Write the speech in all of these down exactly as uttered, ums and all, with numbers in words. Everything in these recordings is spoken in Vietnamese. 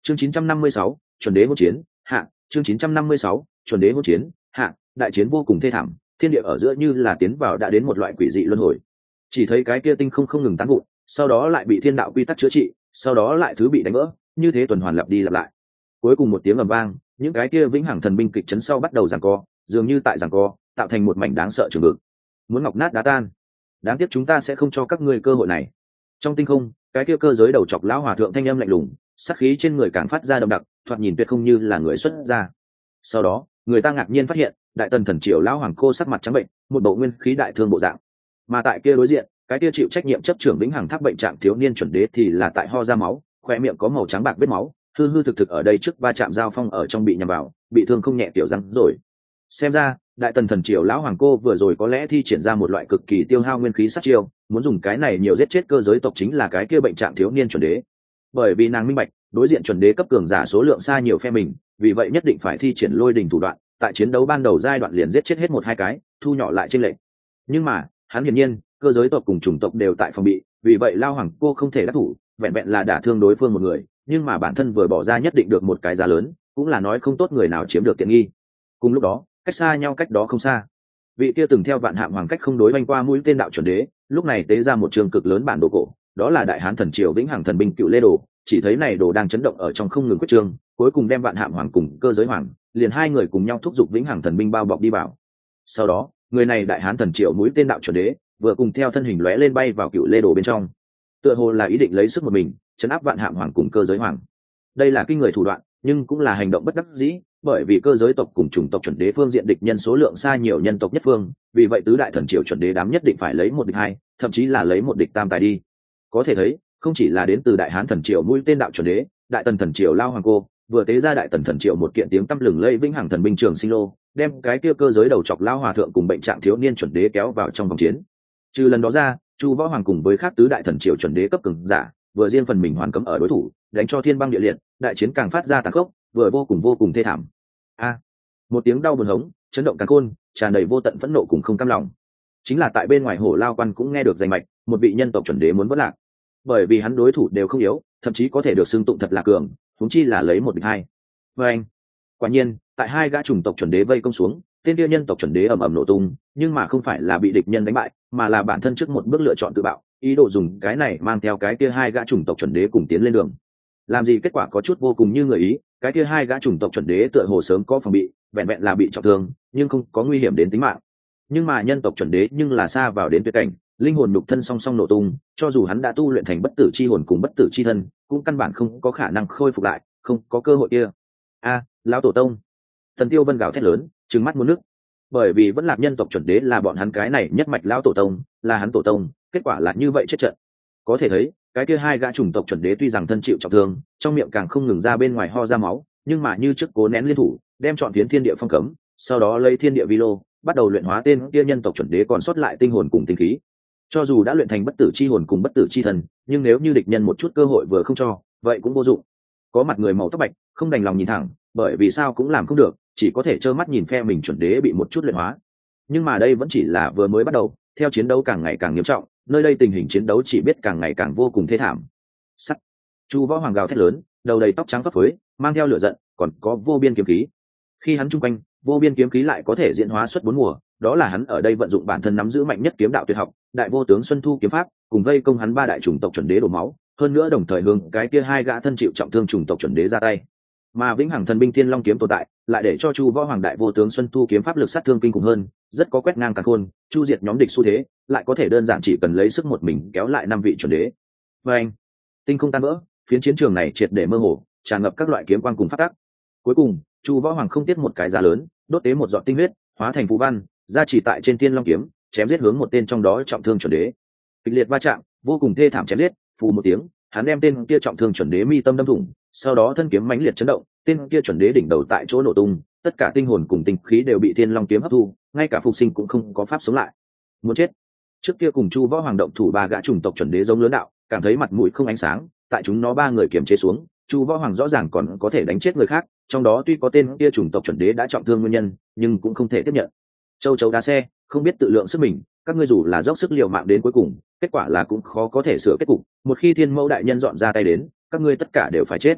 chương chín trăm năm mươi sáu, chuẩn đế hỗn chiến hạ chương chín trăm năm mươi sáu, chuẩn đế hỗn chiến hạ đại chiến vô cùng thê thảm, thiên địa ở giữa như là tiến vào đã đến một loại quỷ dị luân hồi. Chỉ thấy cái kia tinh không không ngừng tán vụn, sau đó lại bị thiên đạo quy tắc chữa trị, sau đó lại thứ bị đánh vỡ, như thế tuần hoàn lặp đi lặp lại. Cuối cùng một tiếng ầm vang, những cái kia vĩnh hằng thần binh kịch chấn sau bắt đầu giằng co, dường như tại giằng co tạo thành một mảnh đáng sợ trường vực, muốn ngọc nát đá tan. Đáng tiếc chúng ta sẽ không cho các ngươi cơ hội này. Trong tinh không, cái kia cơ giới đầu chọc lão hòa thượng thanh âm lạnh lùng, sát khí trên người càng phát ra đậm đặc, thoạt nhìn tuyệt không như là người xuất gia. Sau đó, người ta ngạc nhiên phát hiện, đại tần thần triều lão hoàng cô sắc mặt trắng bệnh, một bộ nguyên khí đại thương bộ dạng. Mà tại kia đối diện, cái kia chịu trách nhiệm chấp trưởng vĩnh hằng tháp bệnh trạng thiếu niên chuẩn đế thì là tại ho ra máu, khoe miệng có màu trắng bạc vết máu, hư hư thực thực ở đây trước va chạm giao phong ở trong bị nhầm vào, bị thương không nhẹ tiểu răng rồi. Xem ra, đại tần thần triều lão hoàng cô vừa rồi có lẽ thi triển ra một loại cực kỳ tiêu hao nguyên khí sát chiêu, muốn dùng cái này nhiều giết chết cơ giới tộc chính là cái kia bệnh trạng thiếu niên chuẩn đế. Bởi vì nàng minh bạch, đối diện chuẩn đế cấp cường giả số lượng xa nhiều phe mình, vì vậy nhất định phải thi triển lôi đình thủ đoạn, tại chiến đấu ban đầu giai đoạn liền giết chết hết một hai cái, thu nhỏ lại trên lệnh. Nhưng mà, hắn hiển nhiên, cơ giới tộc cùng chủng tộc đều tại phòng bị, vì vậy lao hoàng cô không thể đắc thủ, vẹn vẹn là đả thương đối phương một người, nhưng mà bản thân vừa bỏ ra nhất định được một cái giá lớn, cũng là nói không tốt người nào chiếm được tiện nghi. Cùng lúc đó, cách xa nhau cách đó không xa, vị kia từng theo vạn hạm hoàng cách không đối vanh qua mũi tên đạo chuẩn đế, lúc này tế ra một trường cực lớn bản đồ cổ, đó là đại hán thần triều vĩnh hằng thần binh cựu lê đồ, chỉ thấy này đồ đang chấn động ở trong không ngừng quyết trương, cuối cùng đem vạn hạm hoàng cùng cơ giới hoàng, liền hai người cùng nhau thúc giục vĩnh hằng thần binh bao bọc đi vào. Sau đó, người này đại hán thần triều mũi tên đạo chuẩn đế, vừa cùng theo thân hình lóe lên bay vào cựu lê đồ bên trong, tựa hồ là ý định lấy sức một mình chấn áp vạn hạm hoàng cùng cơ giới hoàng. Đây là kinh người thủ đoạn, nhưng cũng là hành động bất đắc dĩ, bởi vì cơ giới tộc cùng chủng tộc chuẩn đế phương diện địch nhân số lượng xa nhiều nhân tộc nhất phương, vì vậy tứ đại thần triều chuẩn đế đám nhất định phải lấy một địch hai, thậm chí là lấy một địch tam tài đi. Có thể thấy, không chỉ là đến từ đại hán thần triều mũi tên đạo chuẩn đế, đại tần thần triều lao hoàng cô vừa tế ra đại tần thần triều một kiện tiếng tăm lừng lẫy vĩnh hằng thần binh trường sinh lô, đem cái kia cơ giới đầu chọc lao hòa thượng cùng bệnh trạng thiếu niên chuẩn đế kéo vào trong vòng chiến. Trừ lần đó ra, chu võ hoàng cùng với khác tứ đại thần triều chuẩn đế cấp cường giả vừa riêng phần mình hoàn cấm ở đối thủ, đánh cho thiên băng địa liệt, đại chiến càng phát ra tàn khốc, vừa vô cùng vô cùng thê thảm. A, một tiếng đau buồn hống chấn động càn khôn, tràn đầy vô tận phẫn nộ cùng không cam lòng. Chính là tại bên ngoài hổ lao quan cũng nghe được danh mạch, một vị nhân tộc chuẩn đế muốn vỡ lạc, bởi vì hắn đối thủ đều không yếu, thậm chí có thể được xưng tụng thật là cường, huống chi là lấy một địch hai. Và anh, quả nhiên, tại hai gã chủng tộc chuẩn đế vây công xuống, tên kia nhân tộc chuẩn đế ầm ầm nổ tung, nhưng mà không phải là bị địch nhân đánh bại, mà là bản thân trước một bước lựa chọn tự bạo, ý đồ dùng cái này mang theo cái kia hai gã chủng tộc chuẩn đế cùng tiến lên đường. Làm gì kết quả có chút vô cùng như người ý, cái kia hai gã chủng tộc chuẩn đế tựa hồ sớm có phòng bị, vẹn vẹn là bị trọng thương, nhưng không có nguy hiểm đến tính mạng. Nhưng mà nhân tộc chuẩn đế nhưng là xa vào đến tuyệt cảnh, linh hồn nhục thân song song nổ tung, cho dù hắn đã tu luyện thành bất tử chi hồn cùng bất tử chi thân, cũng căn bản không có khả năng khôi phục lại, không có cơ hội kia. A, lão tổ tông! Thần Tiêu Vân gào thét lớn, trừng mắt muốn nước, bởi vì vẫn là nhân tộc chuẩn đế là bọn hắn cái này nhất mạch lão tổ tông, là hắn tổ tông, kết quả là như vậy chết trận. Có thể thấy, cái kia hai gã chủng tộc chuẩn đế tuy rằng thân chịu trọng thương, trong miệng càng không ngừng ra bên ngoài ho ra máu, nhưng mà như trước cố nén liên thủ, đem chọn phiến thiên địa phong cấm, sau đó lấy thiên địa vi lô, bắt đầu luyện hóa tên kia nhân tộc chuẩn đế còn sót lại tinh hồn cùng tinh khí. Cho dù đã luyện thành bất tử chi hồn cùng bất tử chi thần, nhưng nếu như địch nhân một chút cơ hội vừa không cho, vậy cũng vô dụng. Có mặt người màu tóc bạch, không đành lòng nhìn thẳng, bởi vì sao cũng làm không được, chỉ có thể trơ mắt nhìn phe mình chuẩn đế bị một chút luyện hóa. Nhưng mà đây vẫn chỉ là vừa mới bắt đầu, theo chiến đấu càng ngày càng nghiêm trọng, nơi đây tình hình chiến đấu chỉ biết càng ngày càng vô cùng thê thảm. Sắt. Chu Võ Hoàng gào thét lớn, đầu đầy tóc trắng phấp phới, mang theo lửa giận, còn có vô biên kiếm khí. Khi hắn trung quanh, vô biên kiếm khí lại có thể diễn hóa xuất bốn mùa, đó là hắn ở đây vận dụng bản thân nắm giữ mạnh nhất kiếm đạo tuyệt học, Đại Vô Tướng Xuân Thu kiếm pháp, cùng vây công hắn ba đại chủng tộc chuẩn đế đổ máu, hơn nữa đồng thời hướng cái kia hai gã thân chịu trọng thương chủng tộc chuẩn đế ra tay. Mà vĩnh hằng thần binh Thiên Long kiếm tồn tại, lại để cho Chu Võ Hoàng Đại Vô Tướng Xuân Thu kiếm pháp lực sát thương kinh khủng hơn, rất có quét ngang càn khôn, chu diệt nhóm địch xu thế, lại có thể đơn giản chỉ cần lấy sức một mình kéo lại năm vị chuẩn đế. Và anh, tinh không tan vỡ, phiến chiến trường này triệt để mơ hồ, tràn ngập các loại kiếm quang cùng pháp tắc. Cuối cùng, Chu Võ Hoàng không tiếc một cái giá lớn, đốt tế một giọt tinh huyết, hóa thành phù văn, ra chỉ tại trên Thiên Long kiếm, chém giết hướng một tên trong đó trọng thương chuẩn đế. Kịch liệt va chạm, vô cùng thê thảm chém giết, phù một tiếng, hắn đem tên kia trọng thương chuẩn đế mi tâm đâm thủng, sau đó thân kiếm mãnh liệt chấn động, tên kia chuẩn đế đỉnh đầu tại chỗ nổ tung, tất cả tinh hồn cùng tinh khí đều bị Thiên Long kiếm hấp thu, ngay cả phục sinh cũng không có pháp sống lại. Muốn chết. Trước kia cùng Chu Võ Hoàng động thủ ba gã chủng tộc chuẩn đế giống lớn đạo, cảm thấy mặt mũi không ánh sáng, tại chúng nó ba người kiềm chế xuống, Chu Võ Hoàng rõ ràng còn có thể đánh chết người khác, trong đó tuy có tên kia chủng tộc chuẩn đế đã trọng thương nguyên nhân, nhưng cũng không thể tiếp nhận. Châu chấu đá xe, không biết tự lượng sức mình, các ngươi dù là dốc sức liều mạng đến cuối cùng, kết quả là cũng khó có thể sửa kết cục, một khi Thiên Mẫu đại nhân dọn ra tay đến, các ngươi tất cả đều phải chết.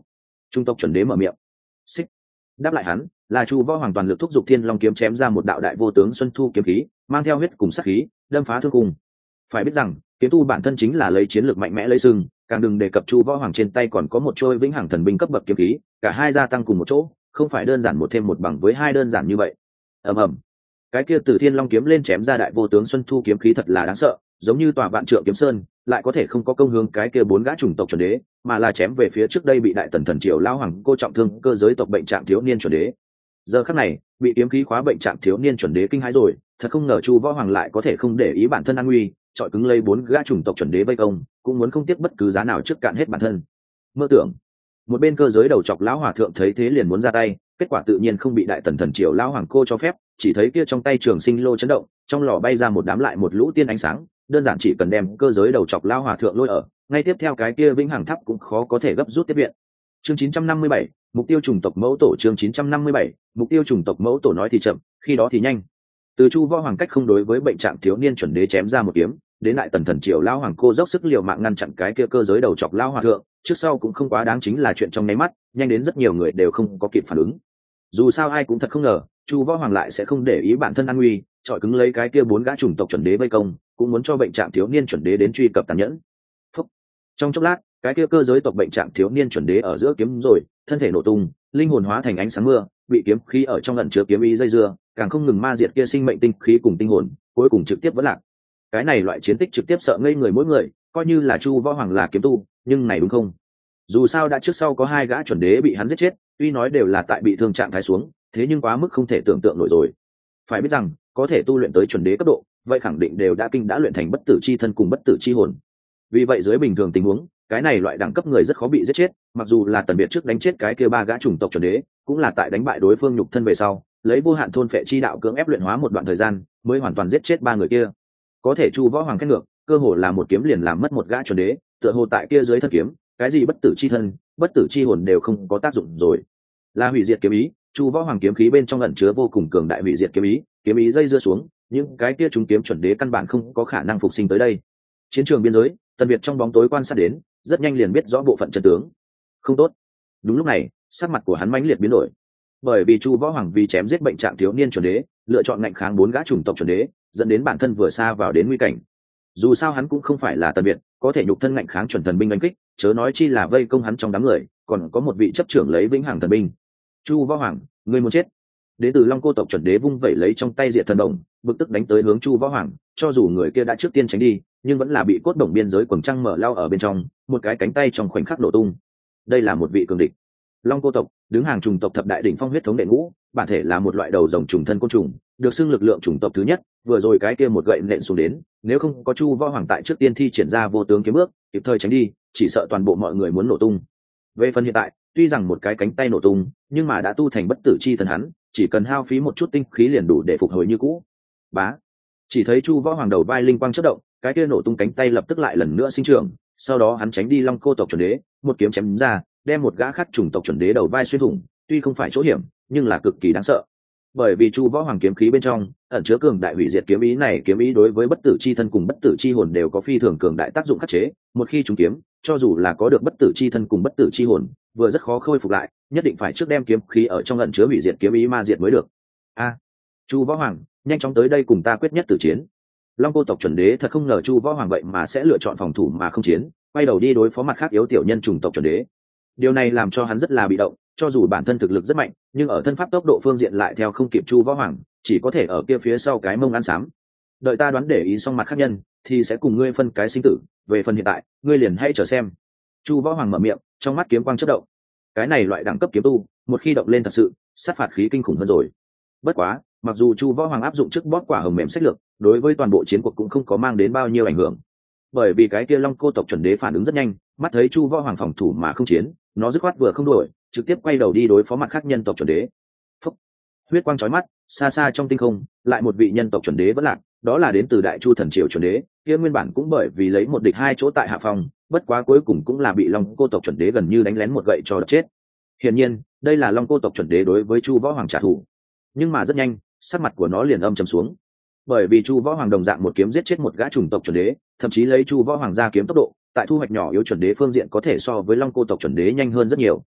Trung tộc chuẩn đế mở miệng. Xích. Đáp lại hắn là chu võ hoàng toàn lực thúc giục thiên long kiếm chém ra một đạo đại vô tướng xuân thu kiếm khí, mang theo huyết cùng sát khí, đâm phá thương cung. Phải biết rằng kiếm tu bản thân chính là lấy chiến lược mạnh mẽ lấy sừng, càng đừng đề cập chu võ hoàng trên tay còn có một trôi vĩnh hằng thần binh cấp bậc kiếm khí, cả hai gia tăng cùng một chỗ, không phải đơn giản một thêm một bằng với hai đơn giản như vậy. ầm ầm, cái kia từ thiên long kiếm lên chém ra đại vô tướng xuân thu kiếm khí thật là đáng sợ, giống như tòa vạn trượng kiếm sơn, lại có thể không có công hướng cái kia bốn gã chủng tộc chuẩn đế, mà là chém về phía trước đây bị đại tần thần triều lao hoàng cô trọng thương cơ giới tộc bệnh trạng thiếu niên chuẩn đế. Giờ khắc này bị kiếm khí khóa bệnh trạng thiếu niên chuẩn đế kinh hãi rồi, thật không ngờ chu võ hoàng lại có thể không để ý bản thân an nguy, chọi cứng lấy bốn gã chủng tộc chuẩn đế vây công, cũng muốn không tiếc bất cứ giá nào trước cạn hết bản thân. Mơ tưởng. Một bên cơ giới đầu chọc lão hòa thượng thấy thế liền muốn ra tay, kết quả tự nhiên không bị đại tần thần triều lão hoàng cô cho phép, chỉ thấy kia trong tay trường sinh lô chấn động, trong lò bay ra một đám lại một lũ tiên ánh sáng, đơn giản chỉ cần đem cơ giới đầu chọc lão hòa thượng lôi ở, ngay tiếp theo cái kia vĩnh hằng tháp cũng khó có thể gấp rút tiếp viện. Chương chín trăm năm mươi bảy, mục tiêu chủng tộc mẫu tổ. Chương chín trăm năm mươi bảy, mục tiêu chủng tộc mẫu tổ. Nói thì chậm, khi đó thì nhanh. Từ chu võ hoàng cách không đối với bệnh trạng thiếu niên chuẩn đế chém ra một kiếm, đến lại tần thần triều lão hoàng cô dốc sức liều mạng ngăn chặn cái kia cơ giới đầu chọc lão hòa thượng, trước sau cũng không quá đáng, chính là chuyện trong nháy mắt, nhanh đến rất nhiều người đều không có kịp phản ứng. Dù sao ai cũng thật không ngờ chu võ hoàng lại sẽ không để ý bản thân an nguy, chọi cứng lấy cái kia bốn gã chủng tộc chuẩn đế vây công, cũng muốn cho bệnh trạng thiếu niên chuẩn đế đến truy cập tàn nhẫn. Phúc. Trong chốc lát cái kia cơ giới tộc bệnh trạng thiếu niên chuẩn đế ở giữa kiếm rồi thân thể nổ tung, linh hồn hóa thành ánh sáng mưa, bị kiếm khí ở trong ẩn chứa kiếm ý dây dưa, càng không ngừng ma diệt kia sinh mệnh tinh khí cùng tinh hồn, cuối cùng trực tiếp vỡ lạc. Cái này loại chiến tích trực tiếp sợ ngây người mỗi người, coi như là chu võ hoàng là kiếm tu, nhưng này đúng không? Dù sao đã trước sau có hai gã chuẩn đế bị hắn giết chết, tuy nói đều là tại bị thương trạng thái xuống, thế nhưng quá mức không thể tưởng tượng nổi rồi. Phải biết rằng có thể tu luyện tới chuẩn đế cấp độ, vậy khẳng định đều đã kinh đã luyện thành bất tử chi thân cùng bất tử chi hồn. Vì vậy dưới bình thường tình huống, cái này loại đẳng cấp người rất khó bị giết chết, mặc dù là tần biệt trước đánh chết cái kia ba gã chủng tộc chuẩn đế, cũng là tại đánh bại đối phương nhục thân về sau, lấy vô hạn thôn phệ chi đạo cưỡng ép luyện hóa một đoạn thời gian, mới hoàn toàn giết chết ba người kia. Có thể chu võ hoàng khét ngược, cơ hồ là một kiếm liền làm mất một gã chuẩn đế, tựa hồ tại kia dưới thân kiếm, cái gì bất tử chi thân, bất tử chi hồn đều không có tác dụng rồi. Là hủy diệt kiếm ý, chu võ hoàng kiếm khí bên trong ẩn chứa vô cùng cường đại hủy diệt kiếm ý, kiếm ý dây dưa xuống, những cái kia chúng kiếm chuẩn đế căn bản không có khả năng phục sinh tới đây. Chiến trường biên giới, tần biệt trong bóng tối quan sát đến, rất nhanh liền biết rõ bộ phận trận tướng. Không tốt. Đúng lúc này sắc mặt của hắn mãnh liệt biến đổi, bởi vì chu võ hoàng vì chém giết bệnh trạng thiếu niên chuẩn đế, lựa chọn ngạnh kháng bốn gã chủng tộc chuẩn đế, dẫn đến bản thân vừa xa vào đến nguy cảnh. Dù sao hắn cũng không phải là tần biệt, có thể nhục thân ngạnh kháng chuẩn thần binh đánh kích, chớ nói chi là vây công hắn trong đám người, còn có một vị chấp trưởng lấy vĩnh hằng thần binh. Chu võ hoàng, ngươi muốn chết. Đến từ long cô tộc chuẩn đế vung vẩy lấy trong tay diệt thần đồng, bực tức đánh tới hướng chu võ hoàng, cho dù người kia đã trước tiên tránh đi, nhưng vẫn là bị cốt đồng biên giới quầng trăng mở lao ở bên trong, một cái cánh tay trong khoảnh khắc nổ tung. Đây là một vị cường địch. Long cô tộc đứng hàng trùng tộc thập đại đỉnh phong huyết thống đệ ngũ, bản thể là một loại đầu rồng trùng thân côn trùng, được xưng lực lượng chủng tộc thứ nhất. Vừa rồi cái kia một gậy nện xuống đến, nếu không có chu võ hoàng tại trước tiên thi triển ra vô tướng kiếm bước, kịp thời tránh đi, chỉ sợ toàn bộ mọi người muốn nổ tung. Về phần hiện tại, tuy rằng một cái cánh tay nổ tung, nhưng mà đã tu thành bất tử chi thần hắn, chỉ cần hao phí một chút tinh khí liền đủ để phục hồi như cũ. Bá. Chỉ thấy chu võ hoàng đầu vai linh quang chớp động, cái kia nổ tung cánh tay lập tức lại lần nữa sinh trưởng, sau đó hắn tránh đi long cô tộc chuẩn đế, một kiếm chém ra, đem một gã khác chủng tộc chuẩn đế đầu vai xuyên thủng, tuy không phải chỗ hiểm, nhưng là cực kỳ đáng sợ. Bởi vì chu võ hoàng kiếm khí bên trong ẩn chứa cường đại hủy diệt kiếm ý, này kiếm ý đối với bất tử chi thân cùng bất tử chi hồn đều có phi thường cường đại tác dụng khắc chế, một khi trúng kiếm, cho dù là có được bất tử chi thân cùng bất tử chi hồn, vừa rất khó khôi phục lại, nhất định phải trước đem kiếm khí ở trong ẩn chứa hủy diệt kiếm ý ma diệt mới được. A, chu võ hoàng, nhanh chóng tới đây cùng ta quyết nhất tử chiến. Long cô tộc chuẩn đế thật không ngờ chu võ hoàng vậy mà sẽ lựa chọn phòng thủ mà không chiến, quay đầu đi đối phó mặt khác yếu tiểu nhân chủng tộc chuẩn đế. Điều này làm cho hắn rất là bị động, cho dù bản thân thực lực rất mạnh, nhưng ở thân pháp tốc độ phương diện lại theo không kịp chu võ hoàng, chỉ có thể ở kia phía sau cái mông ăn xám. Đợi ta đoán để ý xong mặt khác nhân, thì sẽ cùng ngươi phân cái sinh tử, về phần hiện tại, ngươi liền hãy chờ xem. Chu võ hoàng mở miệng, trong mắt kiếm quang chớp động. Cái này loại đẳng cấp kiếm tu, một khi động lên thật sự, sát phạt khí kinh khủng hơn rồi. Bất quá, mặc dù chu võ hoàng áp dụng trước bóp quả hồng mềm sách lược, đối với toàn bộ chiến cuộc cũng không có mang đến bao nhiêu ảnh hưởng. Bởi vì cái kia long cô tộc chuẩn đế phản ứng rất nhanh, mắt thấy chu võ hoàng phòng thủ mà không chiến, nó dứt khoát vừa không đổi, trực tiếp quay đầu đi đối phó mặt khác nhân tộc chuẩn đế. Phúc. Huyết quang chói mắt, xa xa trong tinh không, lại một vị nhân tộc chuẩn đế vẫn lạc, đó là đến từ đại chu thần triều chuẩn đế, kia nguyên bản cũng bởi vì lấy một địch hai chỗ tại hạ phòng, bất quá cuối cùng cũng là bị long cô tộc chuẩn đế gần như đánh lén một gậy cho đập chết. Hiển nhiên, đây là long cô tộc chuẩn đế đối với chu võ hoàng trả thù. Nhưng mà rất nhanh, sắc mặt của nó liền âm trầm xuống, bởi vì chu võ hoàng đồng dạng một kiếm giết chết một gã chủng tộc chuẩn đế, thậm chí lấy chu võ hoàng ra kiếm tốc độ, tại thu hoạch nhỏ yếu chuẩn đế phương diện có thể so với long cô tộc chuẩn đế nhanh hơn rất nhiều.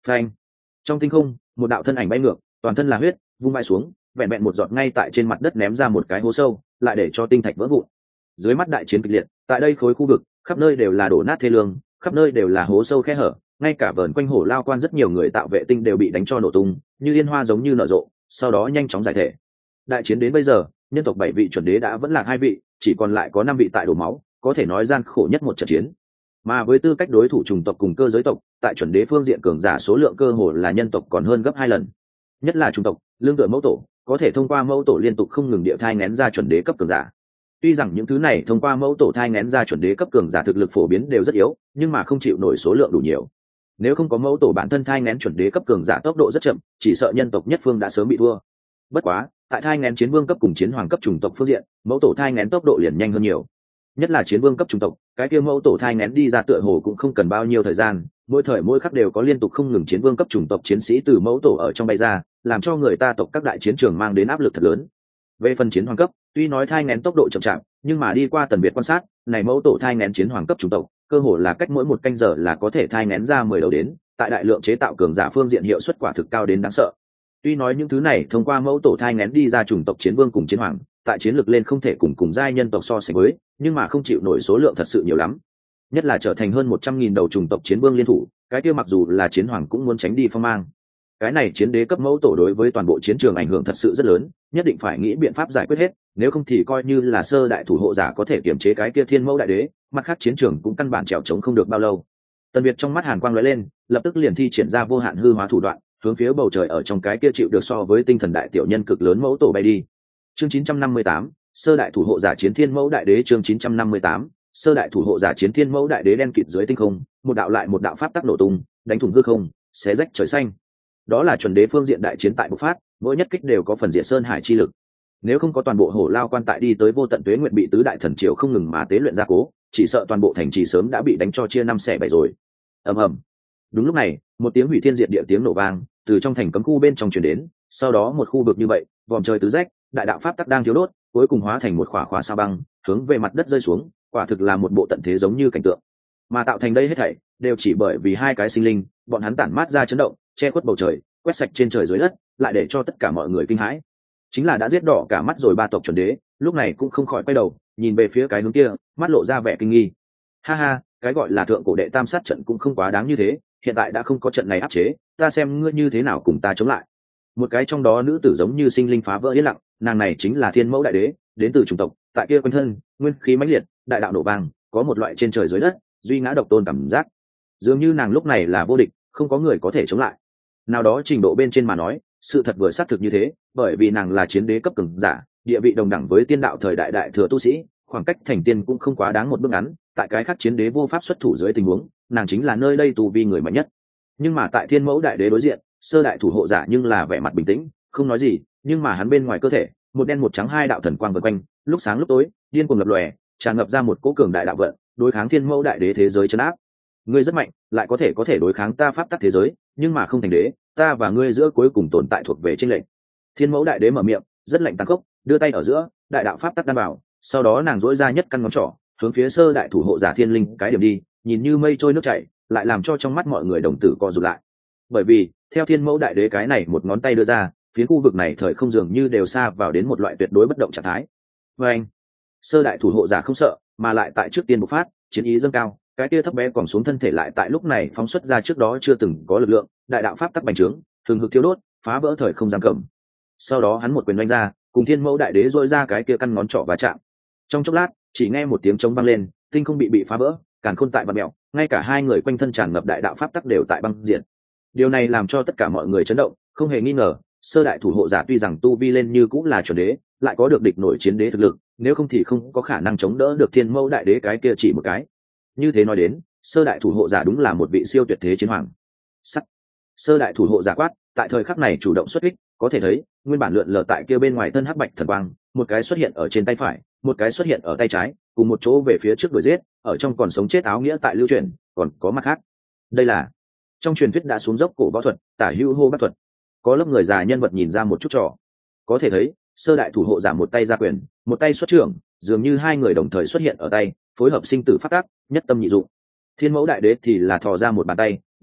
phanh. Trong tinh không, một đạo thân ảnh bay ngược, toàn thân là huyết, vung vai xuống, vẹn vẹn một giọt ngay tại trên mặt đất ném ra một cái hố sâu, lại để cho tinh thạch vỡ vụn. Dưới mắt đại chiến kịch liệt, tại đây khối khu vực, khắp nơi đều là đổ nát thê lương, khắp nơi đều là hố sâu khe hở, ngay cả vờn quanh hổ lao quan rất nhiều người tạo vệ tinh đều bị đánh cho nổ tung, như yên hoa giống như nở rộ, sau đó nhanh chóng giải thể. Đại chiến đến bây giờ, nhân tộc bảy vị chuẩn đế đã vẫn là hai vị, chỉ còn lại có năm vị tại đổ máu, có thể nói gian khổ nhất một trận chiến. Mà với tư cách đối thủ chủng tộc cùng cơ giới tộc, tại chuẩn đế phương diện cường giả số lượng cơ hồ là nhân tộc còn hơn gấp hai lần. Nhất là chủng tộc, lương tựa mẫu tổ, có thể thông qua mẫu tổ liên tục không ngừng địa thai nén ra chuẩn đế cấp cường giả. Tuy rằng những thứ này thông qua mẫu tổ thai nén ra chuẩn đế cấp cường giả thực lực phổ biến đều rất yếu, nhưng mà không chịu nổi số lượng đủ nhiều. Nếu không có mẫu tổ bản thân thai nén chuẩn đế cấp cường giả tốc độ rất chậm, chỉ sợ nhân tộc nhất phương đã sớm bị thua. Bất quá, tại thai nén chiến vương cấp cùng chiến hoàng cấp chủng tộc phương diện, mẫu tổ thai nén tốc độ liền nhanh hơn nhiều. Nhất là chiến vương cấp chủng tộc, cái kia mẫu tổ thai nén đi ra tựa hồ cũng không cần bao nhiêu thời gian, mỗi thời mỗi khắc đều có liên tục không ngừng chiến vương cấp chủng tộc chiến sĩ từ mẫu tổ ở trong bay ra, làm cho người ta tộc các đại chiến trường mang đến áp lực thật lớn. Về phần chiến hoàng cấp, tuy nói thai nén tốc độ chậm chạp, nhưng mà đi qua tần biệt quan sát, này mẫu tổ thai nén chiến hoàng cấp chủng tộc, cơ hồ là cách mỗi một canh giờ là có thể thai nén ra mười đầu đến, tại đại lượng chế tạo cường giả phương diện hiệu suất quả thực cao đến đáng sợ. Tuy nói những thứ này thông qua mẫu tổ thai nén đi ra chủng tộc chiến vương cùng chiến hoàng, tại chiến lược lên không thể cùng cùng giai nhân tộc so sánh với, nhưng mà không chịu nổi số lượng thật sự nhiều lắm. Nhất là trở thành hơn một trăm nghìn đầu chủng tộc chiến vương liên thủ, cái kia mặc dù là chiến hoàng cũng muốn tránh đi phong mang. Cái này chiến đế cấp mẫu tổ đối với toàn bộ chiến trường ảnh hưởng thật sự rất lớn, nhất định phải nghĩ biện pháp giải quyết hết, nếu không thì coi như là sơ đại thủ hộ giả có thể kiểm chế cái kia thiên mẫu đại đế, mặt khác chiến trường cũng căn bản trèo trống không được bao lâu. Tần Việt trong mắt hàn quang lóe lên, lập tức liền thi triển ra vô hạn hư hóa thủ đoạn, hướng phía bầu trời ở trong cái kia chịu được so với tinh thần đại tiểu nhân cực lớn mẫu tổ bay đi. Chương chín trăm năm mươi tám, sơ đại thủ hộ giả chiến thiên mẫu đại đế. Chương chín trăm năm mươi tám, sơ đại thủ hộ giả chiến thiên mẫu đại đế. Đen kịt dưới tinh không, một đạo lại một đạo pháp tắc nổ tung, đánh thủng hư không, xé rách trời xanh. Đó là chuẩn đế phương diện đại chiến tại bộc phát, mỗi nhất kích đều có phần diệt sơn hải chi lực. Nếu không có toàn bộ hổ lao quan tại đi tới vô tận tuế nguyện bị tứ đại thần triều không ngừng mà tế luyện gia cố, chỉ sợ toàn bộ thành trì sớm đã bị đánh cho chia năm xẻ bảy rồi. Ầm ầm. Đúng lúc này, một tiếng hủy thiên diệt địa tiếng nổ vang từ trong thành cấm khu bên trong truyền đến, sau đó một khu vực như vậy, vòm trời tứ rách, đại đạo pháp tắc đang thiếu đốt, cuối cùng hóa thành một khỏa khỏa sao băng, hướng về mặt đất rơi xuống, quả thực là một bộ tận thế giống như cảnh tượng. Mà tạo thành đây hết thảy, đều chỉ bởi vì hai cái sinh linh, bọn hắn tản mát ra chấn động, che khuất bầu trời, quét sạch trên trời dưới đất, lại để cho tất cả mọi người kinh hãi. Chính là đã giết đỏ cả mắt rồi ba tộc chuẩn đế, lúc này cũng không khỏi quay đầu, nhìn về phía cái hướng kia, mắt lộ ra vẻ kinh nghi. Ha ha, cái gọi là thượng cổ đệ tam sát trận cũng không quá đáng như thế, hiện tại đã không có trận này áp chế, ta xem ngươi như thế nào cùng ta chống lại. Một cái trong đó nữ tử giống như sinh linh phá vỡ yên lặng, nàng này chính là thiên mẫu đại đế, đến từ chủng tộc, tại kia quanh thân, nguyên khí mãnh liệt, đại đạo nổ vang, có một loại trên trời dưới đất, duy ngã độc tôn cảm giác. Dường như nàng lúc này là vô địch, không có người có thể chống lại. Nào đó trình độ bên trên mà nói, sự thật vừa xác thực như thế, bởi vì nàng là chiến đế cấp cường giả, địa vị đồng đẳng với tiên đạo thời đại đại thừa tu sĩ, khoảng cách thành tiên cũng không quá đáng một bước ngắn, tại cái khác chiến đế vô pháp xuất thủ dưới tình huống, nàng chính là nơi đây tu vi người mạnh nhất. Nhưng mà tại thiên mẫu đại đế đối diện, sơ đại thủ hộ giả nhưng là vẻ mặt bình tĩnh, không nói gì, nhưng mà hắn bên ngoài cơ thể, một đen một trắng hai đạo thần quang vần quanh, lúc sáng lúc tối, điên cuồng lập lòe, tràn ngập ra một cỗ cường đại đạo vận, đối kháng thiên mẫu đại đế thế giới trấn áp. Ngươi rất mạnh, lại có thể có thể đối kháng ta pháp tắc thế giới, nhưng mà không thành đế, ta và ngươi giữa cuối cùng tồn tại thuộc về chênh lệch. Thiên mẫu đại đế mở miệng, rất lạnh tàn khốc, đưa tay ở giữa, đại đạo pháp tắc đan bảo, sau đó nàng duỗi ra nhất căn ngón trỏ, hướng phía sơ đại thủ hộ giả thiên linh cái điểm đi, nhìn như mây trôi nước chảy, lại làm cho trong mắt mọi người đồng tử co rụt lại. Bởi vì, theo thiên mẫu đại đế cái này một ngón tay đưa ra, phía khu vực này thời không dường như đều xa vào đến một loại tuyệt đối bất động trạng thái. Và anh, sơ đại thủ hộ giả không sợ, mà lại tại trước tiên bộc phát, chiến ý dâng cao, cái kia thấp bé còn xuống thân thể lại tại lúc này phóng xuất ra trước đó chưa từng có lực lượng, đại đạo pháp tắc bành trướng, thường hực thiêu đốt, phá vỡ thời không giam cầm. Sau đó hắn một quyền đánh ra, cùng thiên mẫu đại đế dội ra cái kia căn ngón trỏ va chạm. Trong chốc lát, chỉ nghe một tiếng trống vang lên, tinh không bị bị phá vỡ, càn khôn tại vặn mèo, ngay cả hai người quanh thân tràn ngập đại đạo pháp tắc đều tại băng diện. Điều này làm cho tất cả mọi người chấn động, không hề nghi ngờ, sơ đại thủ hộ giả tuy rằng tu vi lên như cũng là chuẩn đế, lại có được địch nổi chiến đế thực lực, nếu không thì không có khả năng chống đỡ được thiên mẫu đại đế cái kia chỉ một cái. Như thế nói đến, sơ đại thủ hộ giả đúng là một vị siêu tuyệt thế chiến hoàng. Sắt. Sơ đại thủ hộ giả quát, tại thời khắc này chủ động xuất kích, có thể thấy, nguyên bản lượn lờ tại kia bên ngoài thân hắc bạch thần quang, một cái xuất hiện ở trên tay phải, một cái xuất hiện ở tay trái, cùng một chỗ về phía trước đuổi giết, ở trong còn sống chết áo nghĩa tại lưu truyền, còn có mặt khác. Đây là trong truyền thuyết đã xuống dốc cổ võ thuật, tả hữu hô bát thuật. Có lớp người già nhân vật nhìn ra một chút trò, có thể thấy, sơ đại thủ hộ giả một tay ra quyền, một tay xuất trưởng, dường như hai người đồng thời xuất hiện ở tay, phối hợp sinh tử phát tác, nhất tâm nhị dụng. Thiên mẫu đại đế thì là thò ra một bàn tay,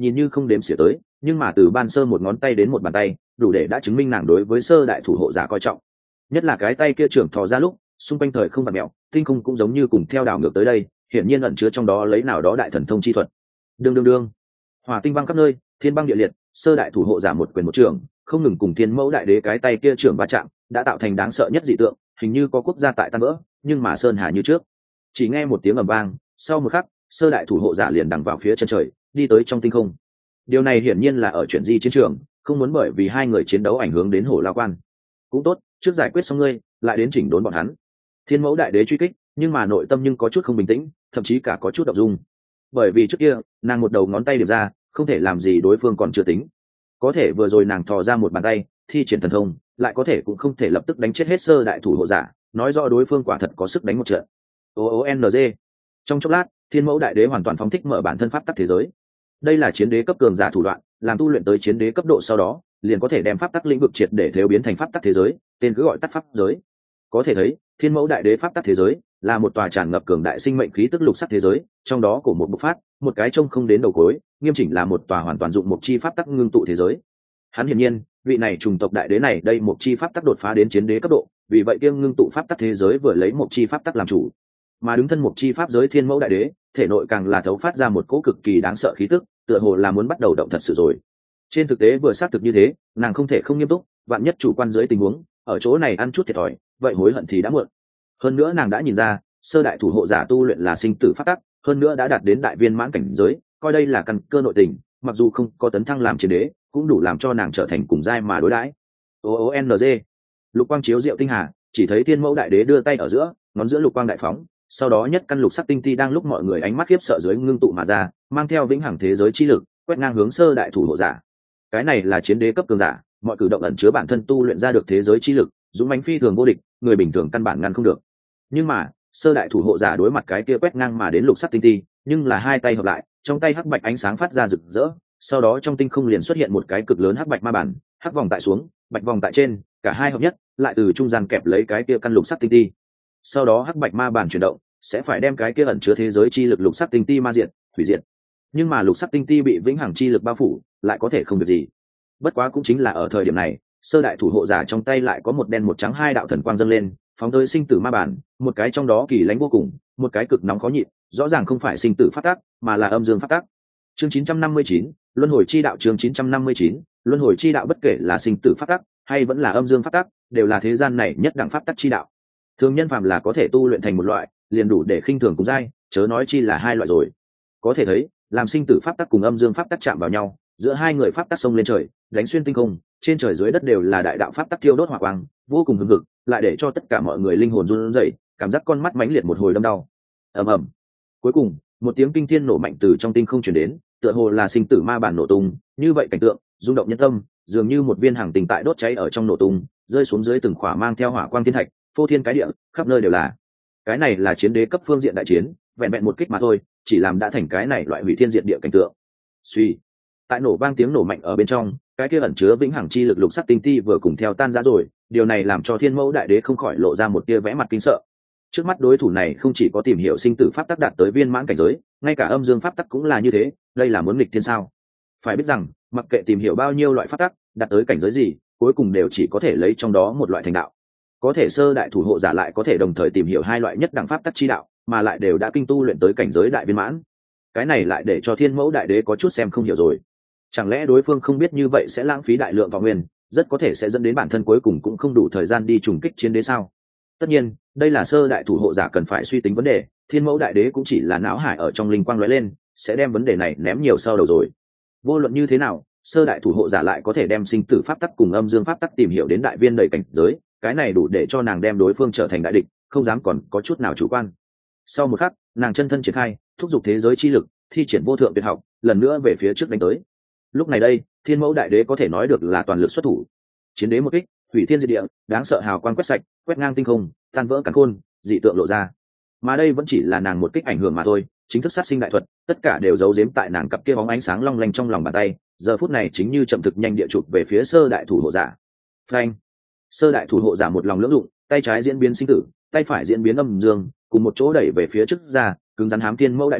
nhìn như không đếm xỉa tới, nhưng mà từ ban sơ một ngón tay đến một bàn tay đủ để đã chứng minh nàng đối với sơ đại thủ hộ giả coi trọng. Nhất là cái tay kia trưởng thò ra lúc, xung quanh thời không vặn mẹo, tinh không cũng giống như cùng theo đảo ngược tới đây, hiển nhiên ẩn chứa trong đó lấy nào đó đại thần thông chi thuật. Đương đương đương, hỏa tinh văng khắp nơi, thiên băng địa liệt, sơ đại thủ hộ giả một quyền một trưởng, không ngừng cùng thiên mẫu đại đế cái tay kia trưởng va chạm, đã tạo thành đáng sợ nhất dị tượng, hình như có quốc gia tại tan vỡ, nhưng mà sơn hà như trước. Chỉ nghe một tiếng ầm vang, sau một khắc, sơ đại thủ hộ giả liền đằng vào phía chân trời, đi tới trong tinh không. Điều này hiển nhiên là ở chuyển di chiến trường, không muốn bởi vì hai người chiến đấu ảnh hưởng đến Hổ Lao Quan. Cũng tốt, trước giải quyết xong ngươi, lại đến chỉnh đốn bọn hắn. Thiên mẫu đại đế truy kích, nhưng mà nội tâm nhưng có chút không bình tĩnh, thậm chí cả có chút động dung. Bởi vì trước kia, nàng một đầu ngón tay điểm ra, không thể làm gì đối phương còn chưa tính. Có thể vừa rồi nàng thò ra một bàn tay, thi triển thần thông, lại có thể cũng không thể lập tức đánh chết hết sơ đại thủ hộ giả, nói rõ đối phương quả thật có sức đánh một trận. O O N G. Trong chốc lát, thiên mẫu đại đế hoàn toàn phóng thích mở bản thân pháp tắc thế giới. Đây là chiến đế cấp cường giả thủ đoạn, làm tu luyện tới chiến đế cấp độ sau đó, liền có thể đem pháp tắc lĩnh vực triệt để thếu biến thành pháp tắc thế giới, tên cứ gọi tắt pháp giới. Có thể thấy, thiên mẫu đại đế pháp tắc thế giới là một tòa tràn ngập cường đại sinh mệnh khí tức lục sắc thế giới, trong đó của một bộc phát, một cái trông không đến đầu cuối, nghiêm chỉnh là một tòa hoàn toàn dụng một chi pháp tắc ngưng tụ thế giới. Hắn hiển nhiên, vị này trùng tộc đại đế này đây một chi pháp tắc đột phá đến chiến đế cấp độ, vì vậy kiêng ngưng tụ pháp tắc thế giới vừa lấy một chi pháp tắc làm chủ, mà đứng thân một chi pháp giới thiên mẫu đại đế, thể nội càng là thấu phát ra một cỗ cực kỳ đáng sợ khí tức, tựa hồ là muốn bắt đầu động thật sự rồi. Trên thực tế vừa xác thực như thế, nàng không thể không nghiêm túc, vạn nhất chủ quan dưới tình huống, ở chỗ này ăn chút thiệt thòi, vậy hối hận thì đã muộn. Hơn nữa nàng đã nhìn ra, sơ đại thủ hộ giả tu luyện là sinh tử pháp tắc, hơn nữa đã đạt đến đại viên mãn cảnh giới, coi đây là căn cơ nội tình, mặc dù không có tấn thăng làm chiến đế, cũng đủ làm cho nàng trở thành cùng giai mà đối đãi. O O N G. Lục quang chiếu diệu tinh hà, chỉ thấy thiên mẫu đại đế đưa tay ở giữa, ngón giữa lục quang đại phóng, sau đó nhất căn lục sắc tinh ti đang lúc mọi người ánh mắt khiếp sợ dưới ngưng tụ mà ra, mang theo vĩnh hằng thế giới chi lực, quét ngang hướng sơ đại thủ hộ giả. Cái này là chiến đế cấp cường giả, mọi cử động ẩn chứa bản thân tu luyện ra được thế giới chi lực, dũng mãnh phi thường vô địch, người bình thường căn bản ngăn không được. Nhưng mà, sơ đại thủ hộ giả đối mặt cái kia quét ngang mà đến lục sắc tinh ti, nhưng là hai tay hợp lại, trong tay hắc bạch ánh sáng phát ra rực rỡ, sau đó trong tinh không liền xuất hiện một cái cực lớn hắc bạch ma bản, hắc vòng tại xuống, bạch vòng tại trên, cả hai hợp nhất, lại từ trung gian kẹp lấy cái kia căn lục sắc tinh ti. Sau đó hắc bạch ma bản chuyển động, sẽ phải đem cái kia ẩn chứa thế giới chi lực lục sắc tinh ti ma diệt, hủy diệt. Nhưng mà lục sắc tinh ti bị vĩnh hằng chi lực bao phủ, lại có thể không được gì. Bất quá cũng chính là ở thời điểm này, sơ đại thủ hộ giả trong tay lại có một đen một trắng hai đạo thần quang dâng lên, phóng tới sinh tử ma bản, một cái trong đó kỳ lãnh vô cùng, một cái cực nóng khó nhịn, rõ ràng không phải sinh tử phát tác, mà là âm dương phát tác. Chương chín trăm năm mươi chín, luân hồi chi đạo. Chương chín trăm năm mươi chín, luân hồi chi đạo. Bất kể là sinh tử phát tác hay vẫn là âm dương phát tác, đều là thế gian này nhất đẳng pháp tắc chi đạo. Thường nhân phàm là có thể tu luyện thành một loại, liền đủ để khinh thường cùng giai, chớ nói chi là hai loại rồi. Có thể thấy, làm sinh tử pháp tắc cùng âm dương pháp tắc chạm vào nhau, giữa hai người pháp tắc xông lên trời, đánh xuyên tinh không, trên trời dưới đất đều là đại đạo pháp tắc thiêu đốt hỏa quang, vô cùng hừng hực, lại để cho tất cả mọi người linh hồn run rẩy, cảm giác con mắt mãnh liệt một hồi đâm đau. Ầm ầm. Cuối cùng, một tiếng kinh thiên nổ mạnh từ trong tinh không truyền đến, tựa hồ là sinh tử ma bản nổ tung, như vậy cảnh tượng, rung động nhân tâm, dường như một viên hàng tình tại đốt cháy ở trong nổ tung, rơi xuống dưới từng khỏa mang theo hỏa quang thiên thạch, phô thiên cái địa, khắp nơi đều là. Cái này là chiến đế cấp phương diện đại chiến, vẹn vẹn một kích mà thôi, chỉ làm đã thành cái này loại hủy thiên diệt địa cảnh tượng. Suy, tại nổ vang tiếng nổ mạnh ở bên trong, cái kia ẩn chứa vĩnh hằng chi lực lục sắc tinh ti vừa cùng theo tan rã rồi, điều này làm cho thiên mẫu đại đế không khỏi lộ ra một tia vẽ mặt kinh sợ. Trước mắt đối thủ này không chỉ có tìm hiểu sinh tử pháp tắc đạt tới viên mãn cảnh giới, ngay cả âm dương pháp tắc cũng là như thế, đây là muốn nghịch thiên sao? Phải biết rằng, mặc kệ tìm hiểu bao nhiêu loại pháp tắc, đạt tới cảnh giới gì, cuối cùng đều chỉ có thể lấy trong đó một loại thành đạo. Có thể sơ đại thủ hộ giả lại có thể đồng thời tìm hiểu hai loại nhất đẳng pháp tắc chi đạo, mà lại đều đã kinh tu luyện tới cảnh giới đại viên mãn. Cái này lại để cho thiên mẫu đại đế có chút xem không hiểu rồi. Chẳng lẽ đối phương không biết như vậy sẽ lãng phí đại lượng võ nguyên, rất có thể sẽ dẫn đến bản thân cuối cùng cũng không đủ thời gian đi trùng kích chiến đế sao? Tất nhiên, đây là sơ đại thủ hộ giả cần phải suy tính vấn đề, thiên mẫu đại đế cũng chỉ là não hải ở trong linh quang lóe lên, sẽ đem vấn đề này ném nhiều sau đầu rồi. Vô luận như thế nào, sơ đại thủ hộ giả lại có thể đem sinh tử pháp tắc cùng âm dương pháp tắc tìm hiểu đến đại viên đầy cảnh giới, cái này đủ để cho nàng đem đối phương trở thành đại địch, không dám còn có chút nào chủ quan. Sau một khắc, nàng chân thân triển khai, thúc giục thế giới chi lực, thi triển vô thượng tuyệt học, lần nữa về phía trước đánh tới. Lúc này đây, thiên mẫu đại đế có thể nói được là toàn lực xuất thủ. Chiến đế một kích, hủy thiên diệt địa, đáng sợ hào quang quét sạch, quét ngang tinh không, tan vỡ càn khôn, dị tượng lộ ra. Mà đây vẫn chỉ là nàng một kích ảnh hưởng mà thôi, chính thức sát sinh đại thuật, tất cả đều giấu giếm tại nàng cặp kia bóng ánh sáng long lanh trong lòng bàn tay, giờ phút này chính như chậm thực nhanh địa chụp về phía sơ đại thủ hộ giả. Phanh! Sơ đại thủ hộ giả một lòng lưỡng dụng, tay trái diễn biến sinh tử, tay phải diễn biến âm dương, cùng một chỗ đẩy về phía trước ra, cứng rắn hám thiên mẫu đại đế,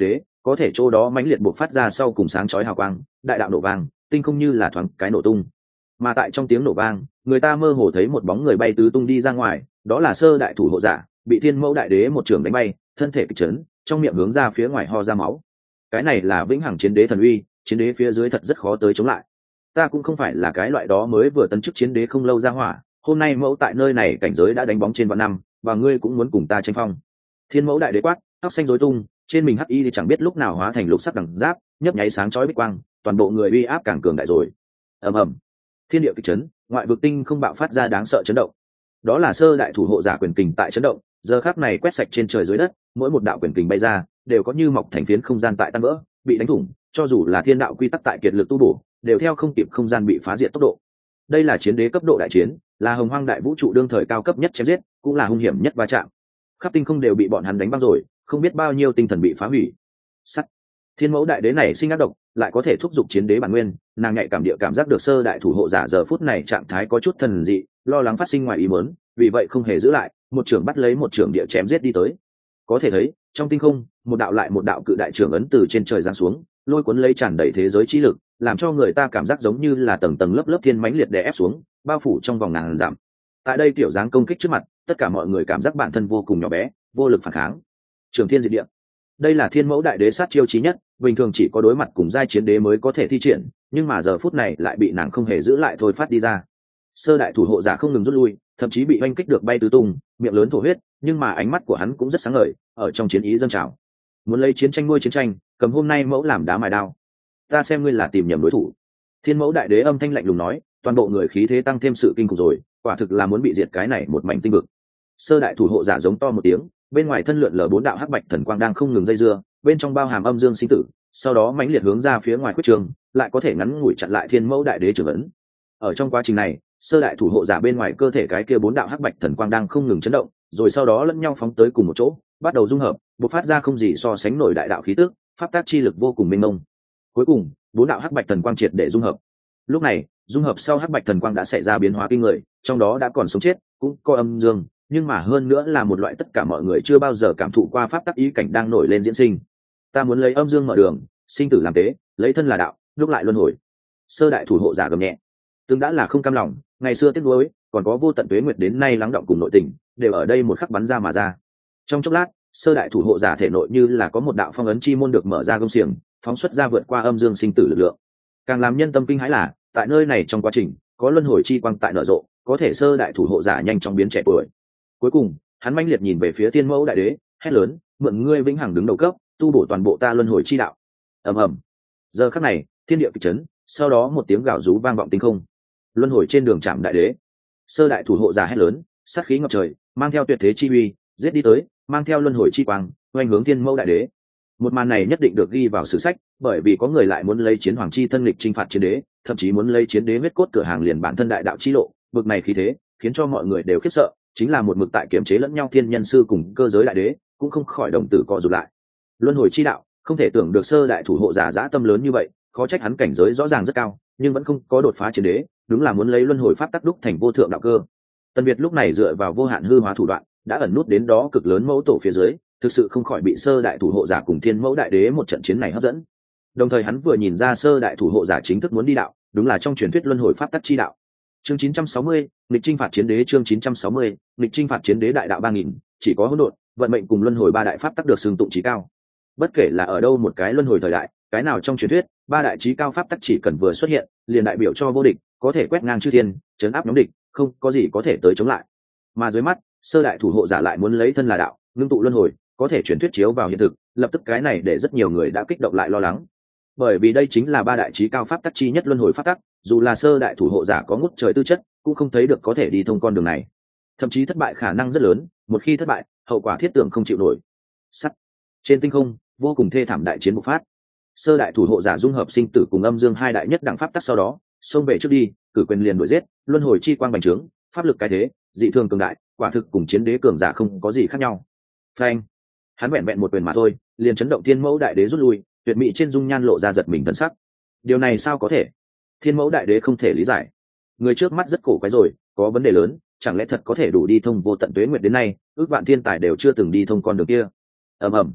có thể chỗ đó mãnh liệt buộc phát ra sau cùng sáng chói hào quang, đại đạo nổ vang, tinh không như là thoáng cái nổ tung. Mà tại trong tiếng nổ vang, người ta mơ hồ thấy một bóng người bay tứ tung đi ra ngoài, đó là sơ đại thủ hộ giả, bị thiên mẫu đại đế một trường đánh bay, thân thể kịch chấn, trong miệng hướng ra phía ngoài ho ra máu. Cái này là vĩnh hằng chiến đế thần uy, chiến đế phía dưới thật rất khó tới chống lại. Ta cũng không phải là cái loại đó mới vừa tấn chức chiến đế không lâu ra hỏa, hôm nay mẫu tại nơi này cảnh giới đã đánh bóng trên vạn năm, và ngươi cũng muốn cùng ta tranh phong. Thiên mẫu đại đế quát, tóc xanh rối tung, trên mình hắc y thì chẳng biết lúc nào hóa thành lục sắc đằng giáp, nhấp nháy sáng chói bích quang, toàn bộ người uy áp càng cường đại rồi. Ầm ầm, thiên địa kịch chấn, ngoại vực tinh không bạo phát ra đáng sợ chấn động. Đó là sơ đại thủ hộ giả quyền kình tại chấn động, giờ khắc này quét sạch trên trời dưới đất, mỗi một đạo quyền kình bay ra, đều có như mọc thành phiến không gian tại tan vỡ, bị đánh thủng, cho dù là thiên đạo quy tắc tại kiệt lực tu bổ, đều theo không kịp không gian bị phá diệt tốc độ. Đây là chiến đế cấp độ đại chiến, là hồng hoang đại vũ trụ đương thời cao cấp nhất chém giết, cũng là hung hiểm nhất va chạm. Khắp tinh không đều bị bọn hắn đánh băng rồi, không biết bao nhiêu tinh thần bị phá hủy. Sắt. Thiên mẫu đại đế này sinh ác độc, lại có thể thúc giục chiến đế bản nguyên, nàng nhạy cảm địa cảm giác được sơ đại thủ hộ giả giờ phút này trạng thái có chút thần dị, lo lắng phát sinh ngoài ý muốn, vì vậy không hề giữ lại, một trưởng bắt lấy một trưởng địa chém giết đi tới. Có thể thấy, trong tinh không, một đạo lại một đạo cự đại trưởng ấn từ trên trời giáng xuống, lôi cuốn lấy tràn đầy thế giới trí lực, làm cho người ta cảm giác giống như là tầng tầng lớp lớp thiên mãnh liệt đè ép xuống, bao phủ trong vòng ngàn dặm. Tại đây tiểu dáng công kích trước mặt, tất cả mọi người cảm giác bản thân vô cùng nhỏ bé, vô lực phản kháng. Trường thiên diệt địa. Đây là thiên mẫu đại đế sát chiêu chí nhất, bình thường chỉ có đối mặt cùng giai chiến đế mới có thể thi triển, nhưng mà giờ phút này lại bị nàng không hề giữ lại thôi phát đi ra. Sơ đại thủ hộ giả không ngừng rút lui, thậm chí bị oanh kích được bay tứ tung, miệng lớn thổ huyết, nhưng mà ánh mắt của hắn cũng rất sáng ngời, ở trong chiến ý dâng trào. Muốn lấy chiến tranh nuôi chiến tranh, cầm hôm nay mẫu làm đá mài đao. Ta xem ngươi là tìm nhầm đối thủ. Thiên mẫu đại đế âm thanh lạnh lùng nói, toàn bộ người khí thế tăng thêm sự kinh khủng rồi, quả thực là muốn bị diệt cái này một mảnh tinh vực. Sơ đại thủ hộ giả giống to một tiếng, bên ngoài thân lượn lờ bốn đạo hắc bạch thần quang đang không ngừng dây dưa, bên trong bao hàm âm dương sinh tử, sau đó mãnh liệt hướng ra phía ngoài quyết trường, lại có thể ngắn ngủi chặn lại thiên mẫu đại đế trưởng ấn. Ở trong quá trình này, sơ đại thủ hộ giả bên ngoài cơ thể cái kia bốn đạo hắc bạch thần quang đang không ngừng chấn động, rồi sau đó lẫn nhau phóng tới cùng một chỗ, bắt đầu dung hợp, bộc phát ra không gì so sánh nổi đại đạo khí tức, pháp tác chi lực vô cùng mênh mông. Cuối cùng, bốn đạo hắc bạch thần quang triệt để dung hợp. Lúc này, dung hợp sau hắc bạch thần quang đã xảy ra biến hóa kinh người, trong đó đã còn sống chết, cũng có âm dương, nhưng mà hơn nữa là một loại tất cả mọi người chưa bao giờ cảm thụ qua pháp tắc ý cảnh đang nổi lên diễn sinh. Ta muốn lấy âm dương mở đường, sinh tử làm tế, lấy thân là đạo, lúc lại luân hồi. Sơ đại thủ hộ giả gầm nhẹ, từng đã là không cam lòng, ngày xưa tiếc nuối, còn có vô tận tuế nguyệt đến nay lắng động cùng nội tình, đều ở đây một khắc bắn ra mà ra. Trong chốc lát, sơ đại thủ hộ giả thể nội như là có một đạo phong ấn chi môn được mở ra gông xiềng, phóng xuất ra vượt qua âm dương sinh tử lực lượng. Càng làm nhân tâm kinh hãi là, tại nơi này trong quá trình, có luân hồi chi quang tại nở rộ, có thể sơ đại thủ hộ giả nhanh chóng biến trẻ tuổi. Cuối cùng, hắn mãnh liệt nhìn về phía thiên mẫu đại đế, hét lớn, mượn ngươi vĩnh hằng đứng đầu cấp, tu bổ toàn bộ ta luân hồi chi đạo. Ầm ầm. Giờ khắc này, thiên địa kịch chấn, sau đó một tiếng gào rú vang vọng tinh không. Luân hồi trên đường chạm đại đế, sơ đại thủ hộ giả hét lớn, sát khí ngập trời, mang theo tuyệt thế chi uy, giết đi tới, mang theo luân hồi chi quang, oanh hướng thiên mẫu đại đế. Một màn này nhất định được ghi vào sử sách, bởi vì có người lại muốn lấy chiến hoàng chi thân lịch chinh phạt chiến đế, thậm chí muốn lấy chiến đế huyết cốt cửa hàng liền bản thân đại đạo chi lộ, bực này khí thế, khiến cho mọi người đều khiếp sợ, chính là một mực tại kiểm chế lẫn nhau thiên nhân sư cùng cơ giới đại đế, cũng không khỏi đồng tử co rụt lại. Luân hồi chi đạo, không thể tưởng được sơ đại thủ hộ giả dã tâm lớn như vậy, khó trách hắn cảnh giới rõ ràng rất cao, nhưng vẫn không có đột phá chiến đế, đúng là muốn lấy luân hồi pháp tắc đúc thành vô thượng đạo cơ. Tân Việt lúc này dựa vào vô hạn hư hóa thủ đoạn, đã ẩn nút đến đó cực lớn mẫu tổ phía dưới, thực sự không khỏi bị sơ đại thủ hộ giả cùng thiên mẫu đại đế một trận chiến này hấp dẫn. Đồng thời hắn vừa nhìn ra sơ đại thủ hộ giả chính thức muốn đi đạo, đúng là trong truyền thuyết luân hồi pháp tắc chi đạo. Chương chín trăm sáu mươi, nghịch chinh phạt chiến đế. Chương chín trăm sáu mươi, nghịch chinh phạt chiến đế. Đại đạo ba nghìn, chỉ có hỗn độn, vận mệnh cùng luân hồi ba đại pháp tắc được xưng tụng chí cao. Bất kể là ở đâu một cái luân hồi thời đại, cái nào trong truyền thuyết, ba đại chí cao pháp tắc chỉ cần vừa xuất hiện, liền đại biểu cho vô địch, có thể quét ngang chư thiên, trấn áp nhóm địch, không có gì có thể tới chống lại. Mà dưới mắt, sơ đại thủ hộ giả lại muốn lấy thân là đạo, ngưng tụ luân hồi, có thể truyền thuyết chiếu vào hiện thực, lập tức cái này để rất nhiều người đã kích động lại lo lắng. Bởi vì đây chính là ba đại chí cao pháp tắc chi nhất luân hồi pháp tắc, dù là sơ đại thủ hộ giả có ngút trời tư chất, cũng không thấy được có thể đi thông con đường này. Thậm chí thất bại khả năng rất lớn, một khi thất bại, hậu quả thiết tưởng không chịu nổi. Sắt. Trên tinh không, vô cùng thê thảm đại chiến bộc phát. Sơ đại thủ hộ giả dung hợp sinh tử cùng âm dương hai đại nhất đẳng pháp tắc sau đó, xông về trước đi, cử quyền liền đuổi giết, luân hồi chi quang bành trướng, pháp lực cái thế, dị thường cường đại, quả thực cùng chiến đế cường giả không có gì khác nhau. Phanh. Hắn vẹn vẹn một quyền mà thôi, liền chấn động thiên mẫu đại đế rút lui, tuyệt mỹ trên dung nhan lộ ra giật mình thần sắc. Điều này sao có thể? Thiên mẫu đại đế không thể lý giải. Người trước mắt rất cổ quái rồi, có vấn đề lớn, chẳng lẽ thật có thể đủ đi thông vô tận tuế nguyệt đến nay, ước vạn thiên tài đều chưa từng đi thông con đường kia. Ầm ầm.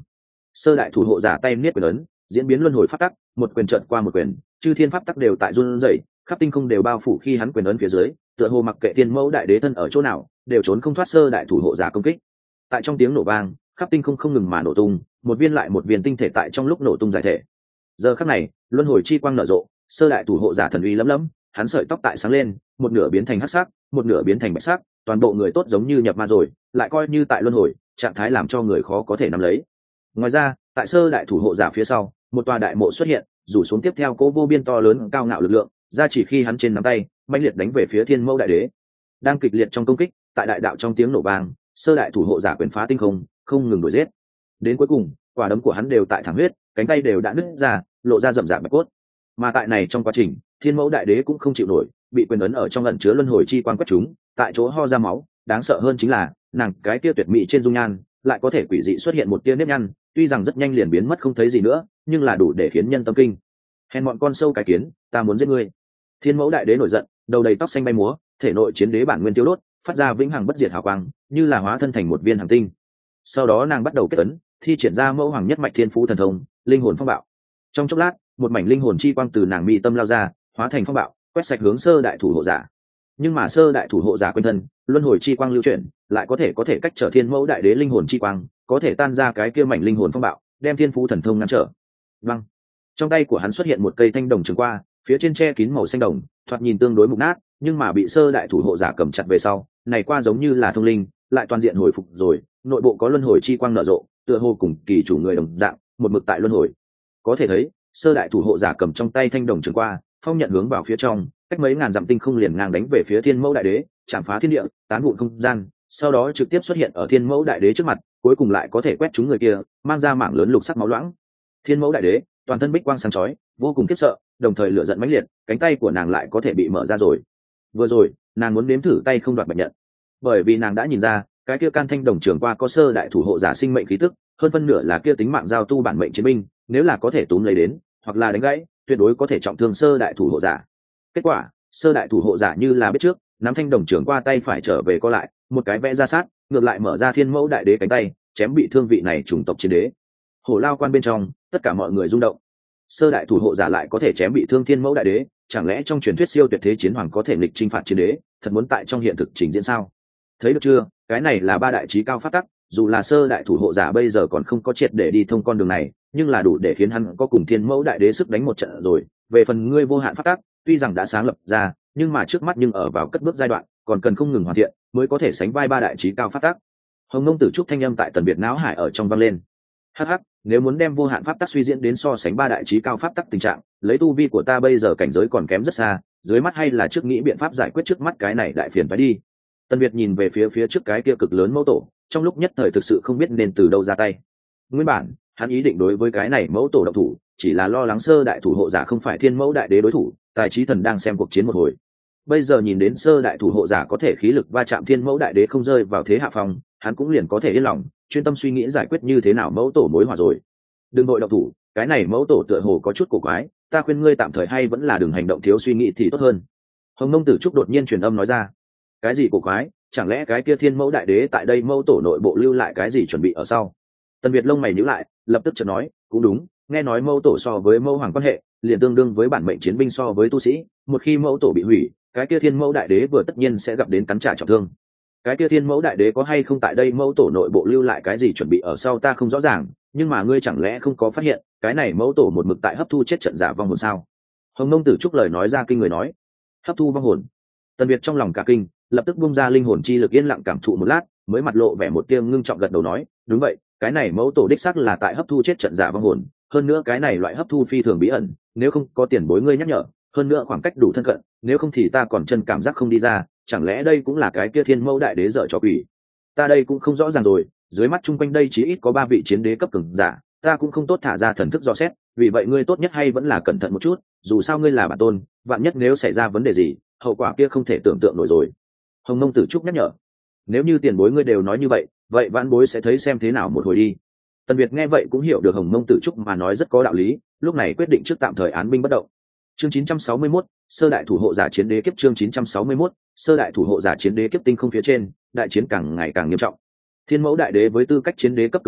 sơ đại thủ hộ giả tay niết quyền ấn, diễn biến luân hồi pháp tắc, một quyền trợn qua một quyền, chư thiên pháp tắc đều tại run rẩy, khắp tinh không đều bao phủ khi hắn quyền ấn phía dưới, tựa hồ mặc kệ thiên mẫu đại đế thân ở chỗ nào, đều trốn không thoát sơ đại thủ hộ giả công kích. Tại trong tiếng nổ vang, khắp tinh không không ngừng mà nổ tung, một viên lại một viên tinh thể tại trong lúc nổ tung giải thể. Giờ khắc này, luân hồi chi quang nở rộ, sơ đại thủ hộ giả thần uy lấm lấm, hắn sợi tóc tại sáng lên, một nửa biến thành hắc sắc, một nửa biến thành bạch sắc, toàn bộ người tốt giống như nhập ma rồi, lại coi như tại luân hồi, trạng thái làm cho người khó có thể nắm lấy. Ngoài ra, tại sơ đại thủ hộ giả phía sau, một tòa đại mộ xuất hiện, rủ xuống tiếp theo cố vô biên to lớn cao ngạo lực lượng, ra chỉ khi hắn trên nắm tay, mãnh liệt đánh về phía thiên mẫu đại đế. Đang kịch liệt trong công kích, tại đại đạo trong tiếng nổ vang, sơ đại thủ hộ giả quyền phá tinh không, không ngừng đuổi giết. Đến cuối cùng, quả đấm của hắn đều tại thẳng huyết, cánh tay đều đã nứt ra, lộ ra rậm rạp bạch cốt. Mà tại này trong quá trình, thiên mẫu đại đế cũng không chịu nổi, bị quyền ấn ở trong ẩn chứa luân hồi chi quan quét chúng, tại chỗ ho ra máu. Đáng sợ hơn chính là, nàng cái tia tuyệt mỹ trên dung nhan, lại có thể quỷ dị xuất hiện một tia nếp nhăn, tuy rằng rất nhanh liền biến mất không thấy gì nữa, nhưng là đủ để khiến nhân tâm kinh. Hèn bọn con sâu cái kiến, ta muốn giết ngươi! Thiên mẫu đại đế nổi giận, đầu đầy tóc xanh bay múa, thể nội chiến đế bản nguyên tiêu đốt, phát ra vĩnh hằng bất diệt hào quang, như là hóa thân thành một viên hành tinh. Sau đó nàng bắt đầu kết ấn, thi triển ra mẫu hoàng nhất mạch thiên phú thần thông, linh hồn phong bạo. Trong chốc lát, một mảnh linh hồn chi quang từ nàng mi tâm lao ra, hóa thành phong bạo, quét sạch hướng sơ đại thủ hộ giả. Nhưng mà sơ đại thủ hộ giả quên thân, luân hồi chi quang lưu chuyển, lại có thể có thể cách trở thiên mẫu đại đế linh hồn chi quang, có thể tan ra cái kia mảnh linh hồn phong bạo, đem thiên phú thần thông ngăn trở. Văng. Trong tay của hắn xuất hiện một cây thanh đồng trường qua, phía trên che kín màu xanh đồng, thoạt nhìn tương đối mục nát, nhưng mà bị sơ đại thủ hộ giả cầm chặt về sau, này qua giống như là thông linh, lại toàn diện hồi phục rồi, nội bộ có luân hồi chi quang nở rộ, tựa hồ cùng kỳ chủ người đồng dạng, một mực tại luân hồi. Có thể thấy, sơ đại thủ hộ giả cầm trong tay thanh đồng trường qua, phong nhận hướng vào phía trong, cách mấy ngàn dặm tinh không liền ngang đánh về phía thiên mẫu đại đế, chạm phá thiên địa, tán vụn không gian, sau đó trực tiếp xuất hiện ở thiên mẫu đại đế trước mặt, cuối cùng lại có thể quét trúng người kia, mang ra mảng lớn lục sắc máu loãng. Thiên mẫu đại đế, toàn thân bích quang sáng chói, vô cùng khiếp sợ, đồng thời lửa giận mãnh liệt, cánh tay của nàng lại có thể bị mở ra rồi. Vừa rồi, nàng muốn nếm thử tay không đoạt bạch nhận, bởi vì nàng đã nhìn ra, cái kia can thanh đồng trường qua có sơ đại thủ hộ giả sinh mệnh khí tức, hơn phân nửa là kia tính mạng giao tu bản mệnh chiến binh, nếu là có thể túm lấy đến, hoặc là đánh gãy, tuyệt đối có thể trọng thương sơ đại thủ hộ giả. Kết quả, sơ đại thủ hộ giả như là biết trước, nắm thanh đồng trường qua tay phải trở về co lại, một cái vẽ ra sát, ngược lại mở ra thiên mẫu đại đế cánh tay, chém bị thương vị này chủng tộc chiến đế. Hổ lao quan bên trong, tất cả mọi người rung động. Sơ đại thủ hộ giả lại có thể chém bị thương thiên mẫu đại đế, chẳng lẽ trong truyền thuyết siêu tuyệt thế chiến hoàng có thể nghịch chinh phạt chiến đế, thật muốn tại trong hiện thực trình diễn sao? Thấy được chưa, cái này là ba đại chí cao pháp tắc, dù là sơ đại thủ hộ giả bây giờ còn không có triệt để đi thông con đường này, nhưng là đủ để khiến hắn có cùng thiên mẫu đại đế sức đánh một trận rồi. Về phần ngươi vô hạn pháp tắc, tuy rằng đã sáng lập ra, nhưng mà trước mắt nhưng ở vào cất bước giai đoạn, còn cần không ngừng hoàn thiện mới có thể sánh vai ba đại chí cao pháp tắc. Hồng Nông Tử Trúc thanh âm tại Tần Việt não hải ở trong vang lên. Hắc hắc, nếu muốn đem vô hạn pháp tắc suy diễn đến so sánh ba đại chí cao pháp tắc tình trạng, lấy tu vi của ta bây giờ cảnh giới còn kém rất xa, dưới mắt hay là trước nghĩ biện pháp giải quyết trước mắt cái này đại phiền phải đi. Tần Việt nhìn về phía phía trước cái kia cực lớn mẫu tổ, trong lúc nhất thời thực sự không biết nên từ đâu ra tay. Nguyên bản, hắn ý định đối với cái này mẫu tổ động thủ, chỉ là lo lắng sơ đại thủ hộ giả không phải thiên mẫu đại đế đối thủ, tài trí thần đang xem cuộc chiến một hồi. Bây giờ nhìn đến sơ đại thủ hộ giả có thể khí lực va chạm thiên mẫu đại đế không rơi vào thế hạ phong, hắn cũng liền có thể yên lòng, chuyên tâm suy nghĩ giải quyết như thế nào mẫu tổ mối hòa rồi. Đừng vội động thủ, cái này mẫu tổ tựa hồ có chút cổ quái, ta khuyên ngươi tạm thời hay vẫn là đừng hành động thiếu suy nghĩ thì tốt hơn. Hồng Nông Tử Trúc đột nhiên truyền âm nói ra. Cái gì cổ quái? Chẳng lẽ cái kia thiên mẫu đại đế tại đây mẫu tổ nội bộ lưu lại cái gì chuẩn bị ở sau? Tần Việt lông mày nhíu lại, lập tức chợt nói, cũng đúng, nghe nói mẫu tổ so với mẫu hoàng quan hệ, liền tương đương với bản mệnh chiến binh so với tu sĩ, một khi mẫu tổ bị hủy, cái kia thiên mẫu đại đế vừa tất nhiên sẽ gặp đến cắn trả trọng thương. Cái kia thiên mẫu đại đế có hay không tại đây mẫu tổ nội bộ lưu lại cái gì chuẩn bị ở sau ta không rõ ràng, nhưng mà ngươi chẳng lẽ không có phát hiện, cái này mẫu tổ một mực tại hấp thu chết trận giả vong hồn sao? Hồng Nông Tử Trúc lời nói ra kinh người nói, hấp thu vong hồn. Tần Việt trong lòng cả kinh, lập tức bung ra linh hồn chi lực yên lặng cảm thụ một lát, mới mặt lộ vẻ một tia ngưng trọng gật đầu nói, đúng vậy, cái này mẫu tổ đích xác là tại hấp thu chết trận giả vong hồn, hơn nữa cái này loại hấp thu phi thường bí ẩn, nếu không có tiền bối ngươi nhắc nhở, hơn nữa khoảng cách đủ thân cận, nếu không thì ta còn chân cảm giác không đi ra, chẳng lẽ đây cũng là cái kia thiên mẫu đại đế dở trò quỷ? Ta đây cũng không rõ ràng rồi, dưới mắt chung quanh đây chỉ ít có ba vị chiến đế cấp cường giả, ta cũng không tốt thả ra thần thức dò xét, vì vậy ngươi tốt nhất hay vẫn là cẩn thận một chút, dù sao ngươi là bản tôn, vạn nhất nếu xảy ra vấn đề gì, hậu quả kia không thể tưởng tượng nổi rồi. Hồng Nông Tử Trúc nhắc nhở. Nếu như tiền bối ngươi đều nói như vậy, vậy vãn bối sẽ thấy xem thế nào một hồi đi. Tần Việt nghe vậy cũng hiểu được Hồng Nông Tử Trúc mà nói rất có đạo lý, lúc này quyết định trước tạm thời án binh bất động. Chương chín trăm sáu mươi mốt, sơ đại thủ hộ giả chiến đế kiếp. Chương chín trăm sáu mươi mốt, sơ đại thủ hộ giả chiến đế kiếp. Tinh không phía trên, đại chiến càng ngày càng nghiêm trọng. Thiên Mẫu đại đế với tư cách chiến đế cấp cường giả,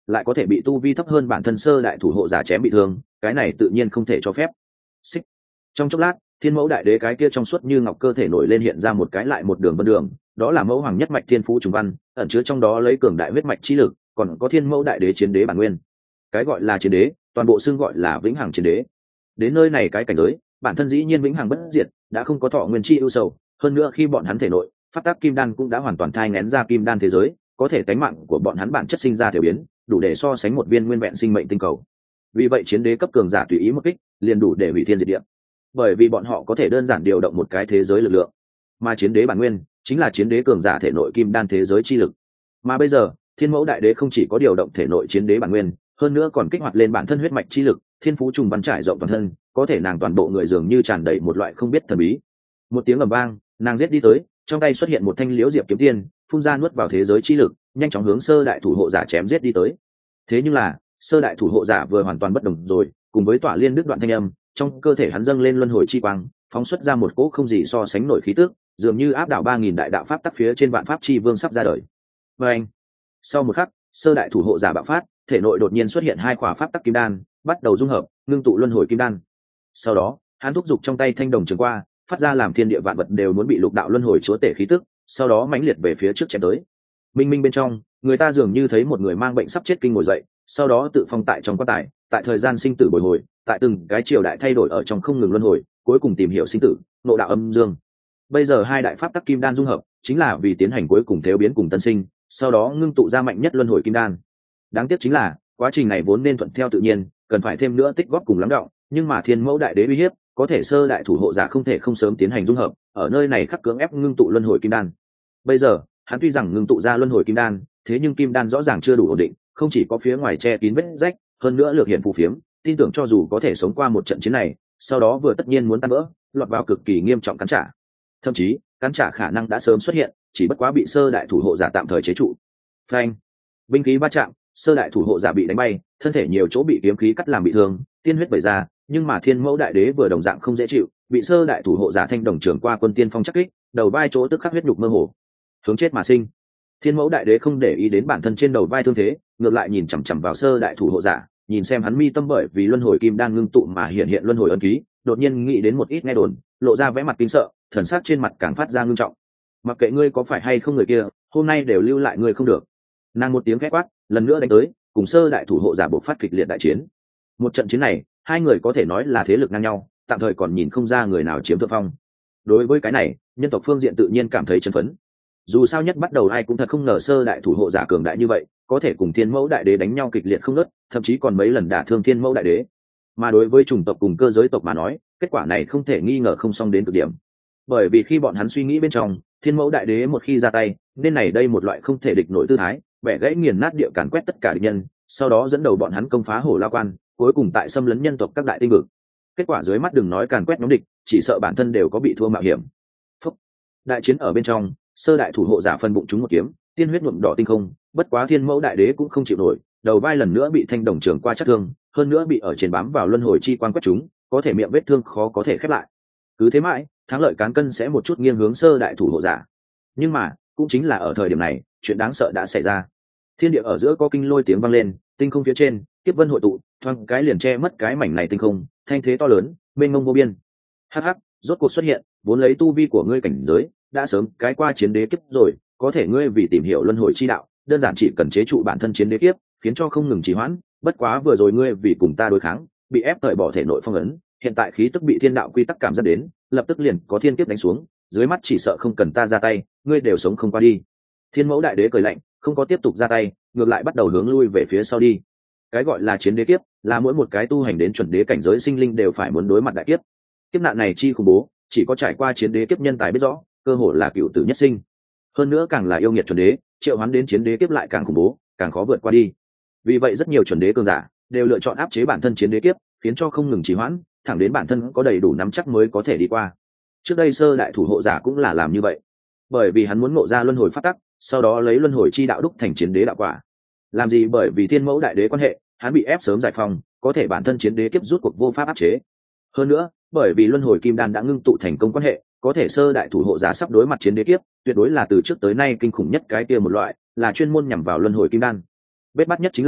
lại có thể bị tu vi thấp hơn bản thân sơ đại thủ hộ giả chém bị thương, cái này tự nhiên không thể cho phép. Xích. Trong chốc lát, thiên mẫu đại đế cái kia trong suốt như ngọc cơ thể nổi lên hiện ra một cái lại một đường vân đường, đó là mẫu hoàng nhất mạch thiên phú trùng văn, ẩn chứa trong đó lấy cường đại huyết mạch chi lực, còn có thiên mẫu đại đế chiến đế bản nguyên. Cái gọi là chiến đế, toàn bộ xương gọi là vĩnh hằng chiến đế. Đến nơi này cái cảnh giới, bản thân dĩ nhiên vĩnh hằng bất diệt, đã không có thọ nguyên chi ưu sầu, hơn nữa khi bọn hắn thể nội, pháp tắc kim đan cũng đã hoàn toàn thai nghén ra kim đan thế giới, có thể cánh mạng của bọn hắn bản chất sinh ra tiểu biến, đủ để so sánh một viên nguyên vẹn sinh mệnh tinh cầu. Vì vậy chiến đế cấp cường giả tùy ý một kích, liền đủ để hủy thiên diệt địa. Bởi vì bọn họ có thể đơn giản điều động một cái thế giới lực lượng, mà chiến đế bản nguyên chính là chiến đế cường giả thể nội kim đan thế giới chi lực. Mà bây giờ, thiên mẫu đại đế không chỉ có điều động thể nội chiến đế bản nguyên, hơn nữa còn kích hoạt lên bản thân huyết mạch chi lực, thiên phú trùng bắn trải rộng toàn thân, có thể nàng toàn bộ người dường như tràn đầy một loại không biết thần bí. Một tiếng ầm vang, nàng giết đi tới, trong tay xuất hiện một thanh liễu diệp kiếm tiên, phun ra nuốt vào thế giới chi lực, nhanh chóng hướng sơ đại thủ hộ giả chém giết đi tới. Thế nhưng là, sơ đại thủ hộ giả vừa hoàn toàn bất đồng rồi, cùng với tỏa liên đứt đoạn thanh âm, trong cơ thể hắn dâng lên luân hồi chi quang, phóng xuất ra một cỗ không gì so sánh nổi khí tức, dường như áp đảo ba nghìn đại đạo pháp tắc phía trên vạn pháp chi vương sắp ra đời. Và anh, sau một khắc, sơ đại thủ hộ giả bạo phát, thể nội đột nhiên xuất hiện hai khỏa pháp tắc kim đan, bắt đầu dung hợp, ngưng tụ luân hồi kim đan. Sau đó, hắn thúc giục trong tay thanh đồng trường qua, phát ra làm thiên địa vạn vật đều muốn bị lục đạo luân hồi chúa tể khí tức, sau đó mãnh liệt về phía trước chém tới. Minh minh bên trong, người ta dường như thấy một người mang bệnh sắp chết kinh ngồi dậy, sau đó tự phong tại trong quan tài, tại thời gian sinh tử bồi hồi, tại từng cái triều đại thay đổi ở trong không ngừng luân hồi, cuối cùng tìm hiểu sinh tử, ngộ đạo âm dương. Bây giờ hai đại pháp tắc kim đan dung hợp, chính là vì tiến hành cuối cùng thiếu biến cùng tân sinh, sau đó ngưng tụ ra mạnh nhất luân hồi kim đan. Đáng tiếc chính là, quá trình này vốn nên thuận theo tự nhiên, cần phải thêm nữa tích góp cùng lắng đọng, nhưng mà thiên mẫu đại đế uy hiếp, có thể sơ đại thủ hộ giả không thể không sớm tiến hành dung hợp, ở nơi này khắc cưỡng ép ngưng tụ luân hồi kim đan. Bây giờ, hắn tuy rằng ngưng tụ ra luân hồi kim đan, thế nhưng kim đan rõ ràng chưa đủ ổn định, không chỉ có phía ngoài che kín vết rách, hơn nữa lược hiện phù phiếm, tin tưởng cho dù có thể sống qua một trận chiến này, sau đó vừa tất nhiên muốn tan vỡ, lọt vào cực kỳ nghiêm trọng cắn trả. Thậm chí, cắn trả khả năng đã sớm xuất hiện, chỉ bất quá bị sơ đại thủ hộ giả tạm thời chế trụ. Phanh, binh khí va chạm, sơ đại thủ hộ giả bị đánh bay, thân thể nhiều chỗ bị kiếm khí cắt làm bị thương, tiên huyết vẩy ra, nhưng mà thiên mẫu đại đế vừa đồng dạng không dễ chịu, bị sơ đại thủ hộ giả thanh đồng trưởng qua quân tiên phong chắc kích, đầu vai chỗ tức khắc huyết nhục mơ hồ, hướng chết mà sinh. Thiên mẫu đại đế không để ý đến bản thân trên đầu vai thương thế, ngược lại nhìn chằm chằm vào sơ đại thủ hộ giả, nhìn xem hắn mi tâm bởi vì luân hồi kim đan ngưng tụ mà hiện hiện luân hồi ấn ký, đột nhiên nghĩ đến một ít nghe đồn, lộ ra vẻ mặt kinh sợ, thần sắc trên mặt càng phát ra ngưng trọng. Mặc kệ ngươi có phải hay không người kia, hôm nay đều lưu lại ngươi không được. Nàng một tiếng khét quát, lần nữa đánh tới, cùng sơ đại thủ hộ giả bộc phát kịch liệt đại chiến. Một trận chiến này, hai người có thể nói là thế lực ngang nhau, tạm thời còn nhìn không ra người nào chiếm thượng phong. Đối với cái này, nhân tộc phương diện tự nhiên cảm thấy chấn phấn. Dù sao nhất bắt đầu ai cũng thật không ngờ sơ đại thủ hộ giả cường đại như vậy, có thể cùng thiên mẫu đại đế đánh nhau kịch liệt không ngớt, thậm chí còn mấy lần đả thương thiên mẫu đại đế. Mà đối với chủng tộc cùng cơ giới tộc mà nói, kết quả này không thể nghi ngờ không xong đến cực điểm. Bởi vì khi bọn hắn suy nghĩ bên trong, thiên mẫu đại đế một khi ra tay, nên này đây một loại không thể địch nổi tư thái, bẻ gãy nghiền nát địa càn quét tất cả địch nhân, sau đó dẫn đầu bọn hắn công phá Hổ La Quan, cuối cùng tại xâm lấn nhân tộc các đại tinh vực. Kết quả dưới mắt đừng nói càn quét nhóm địch, chỉ sợ bản thân đều có bị thua mạo hiểm. Phúc. Đại chiến ở bên trong, sơ đại thủ hộ giả phân bụng chúng một kiếm, tiên huyết nhuộm đỏ tinh không, bất quá thiên mẫu đại đế cũng không chịu nổi, đầu vai lần nữa bị thanh đồng trường qua chắc thương, hơn nữa bị ở trên bám vào luân hồi chi quan quét chúng, có thể miệng vết thương khó có thể khép lại. Cứ thế mãi, thắng lợi cán cân sẽ một chút nghiêng hướng sơ đại thủ hộ giả. Nhưng mà, cũng chính là ở thời điểm này, chuyện đáng sợ đã xảy ra. Thiên địa ở giữa có kinh lôi tiếng vang lên, tinh không phía trên, kiếp vân hội tụ, thoáng cái liền che mất cái mảnh này tinh không, thanh thế to lớn, mênh mông vô biên. Hắc hắc, rốt cuộc xuất hiện, vốn lấy tu vi của ngươi cảnh giới, đã sớm cái qua chiến đế kiếp rồi, có thể ngươi vì tìm hiểu luân hồi chi đạo, đơn giản chỉ cần chế trụ bản thân chiến đế kiếp, khiến cho không ngừng trì hoãn, bất quá vừa rồi ngươi vì cùng ta đối kháng, bị ép cởi bỏ thể nội phong ấn, hiện tại khí tức bị thiên đạo quy tắc cảm giác đến, lập tức liền có thiên kiếp đánh xuống, dưới mắt chỉ sợ không cần ta ra tay, ngươi đều sống không qua đi. Thiên mẫu đại đế cười lạnh, không có tiếp tục ra tay, ngược lại bắt đầu hướng lui về phía sau đi. Cái gọi là chiến đế kiếp, là mỗi một cái tu hành đến chuẩn đế cảnh giới sinh linh đều phải muốn đối mặt đại kiếp. Kiếp nạn này chi khủng bố, chỉ có trải qua chiến đế kiếp nhân tài biết rõ, cơ hội là cựu tử nhất sinh. Hơn nữa càng là yêu nghiệt chuẩn đế, triệu hoán đến chiến đế kiếp lại càng khủng bố, càng khó vượt qua đi. Vì vậy rất nhiều chuẩn đế cường giả đều lựa chọn áp chế bản thân chiến đế kiếp, khiến cho không ngừng trì hoãn, thẳng đến bản thân có đầy đủ nắm chắc mới có thể đi qua. Trước đây sơ đại thủ hộ giả cũng là làm như vậy, bởi vì hắn muốn ngộ ra luân hồi pháp tắc, sau đó lấy luân hồi chi đạo đúc thành chiến đế đạo quả. Làm gì bởi vì thiên mẫu đại đế quan hệ, hắn bị ép sớm giải phóng, có thể bản thân chiến đế kiếp rút cuộc vô pháp áp chế. Hơn nữa, bởi vì luân hồi kim đan đã ngưng tụ thành công quan hệ, có thể sơ đại thủ hộ giả sắp đối mặt chiến đế kiếp, tuyệt đối là từ trước tới nay kinh khủng nhất cái kia một loại, là chuyên môn nhằm vào luân hồi kim đan. Bết bắt nhất chính là,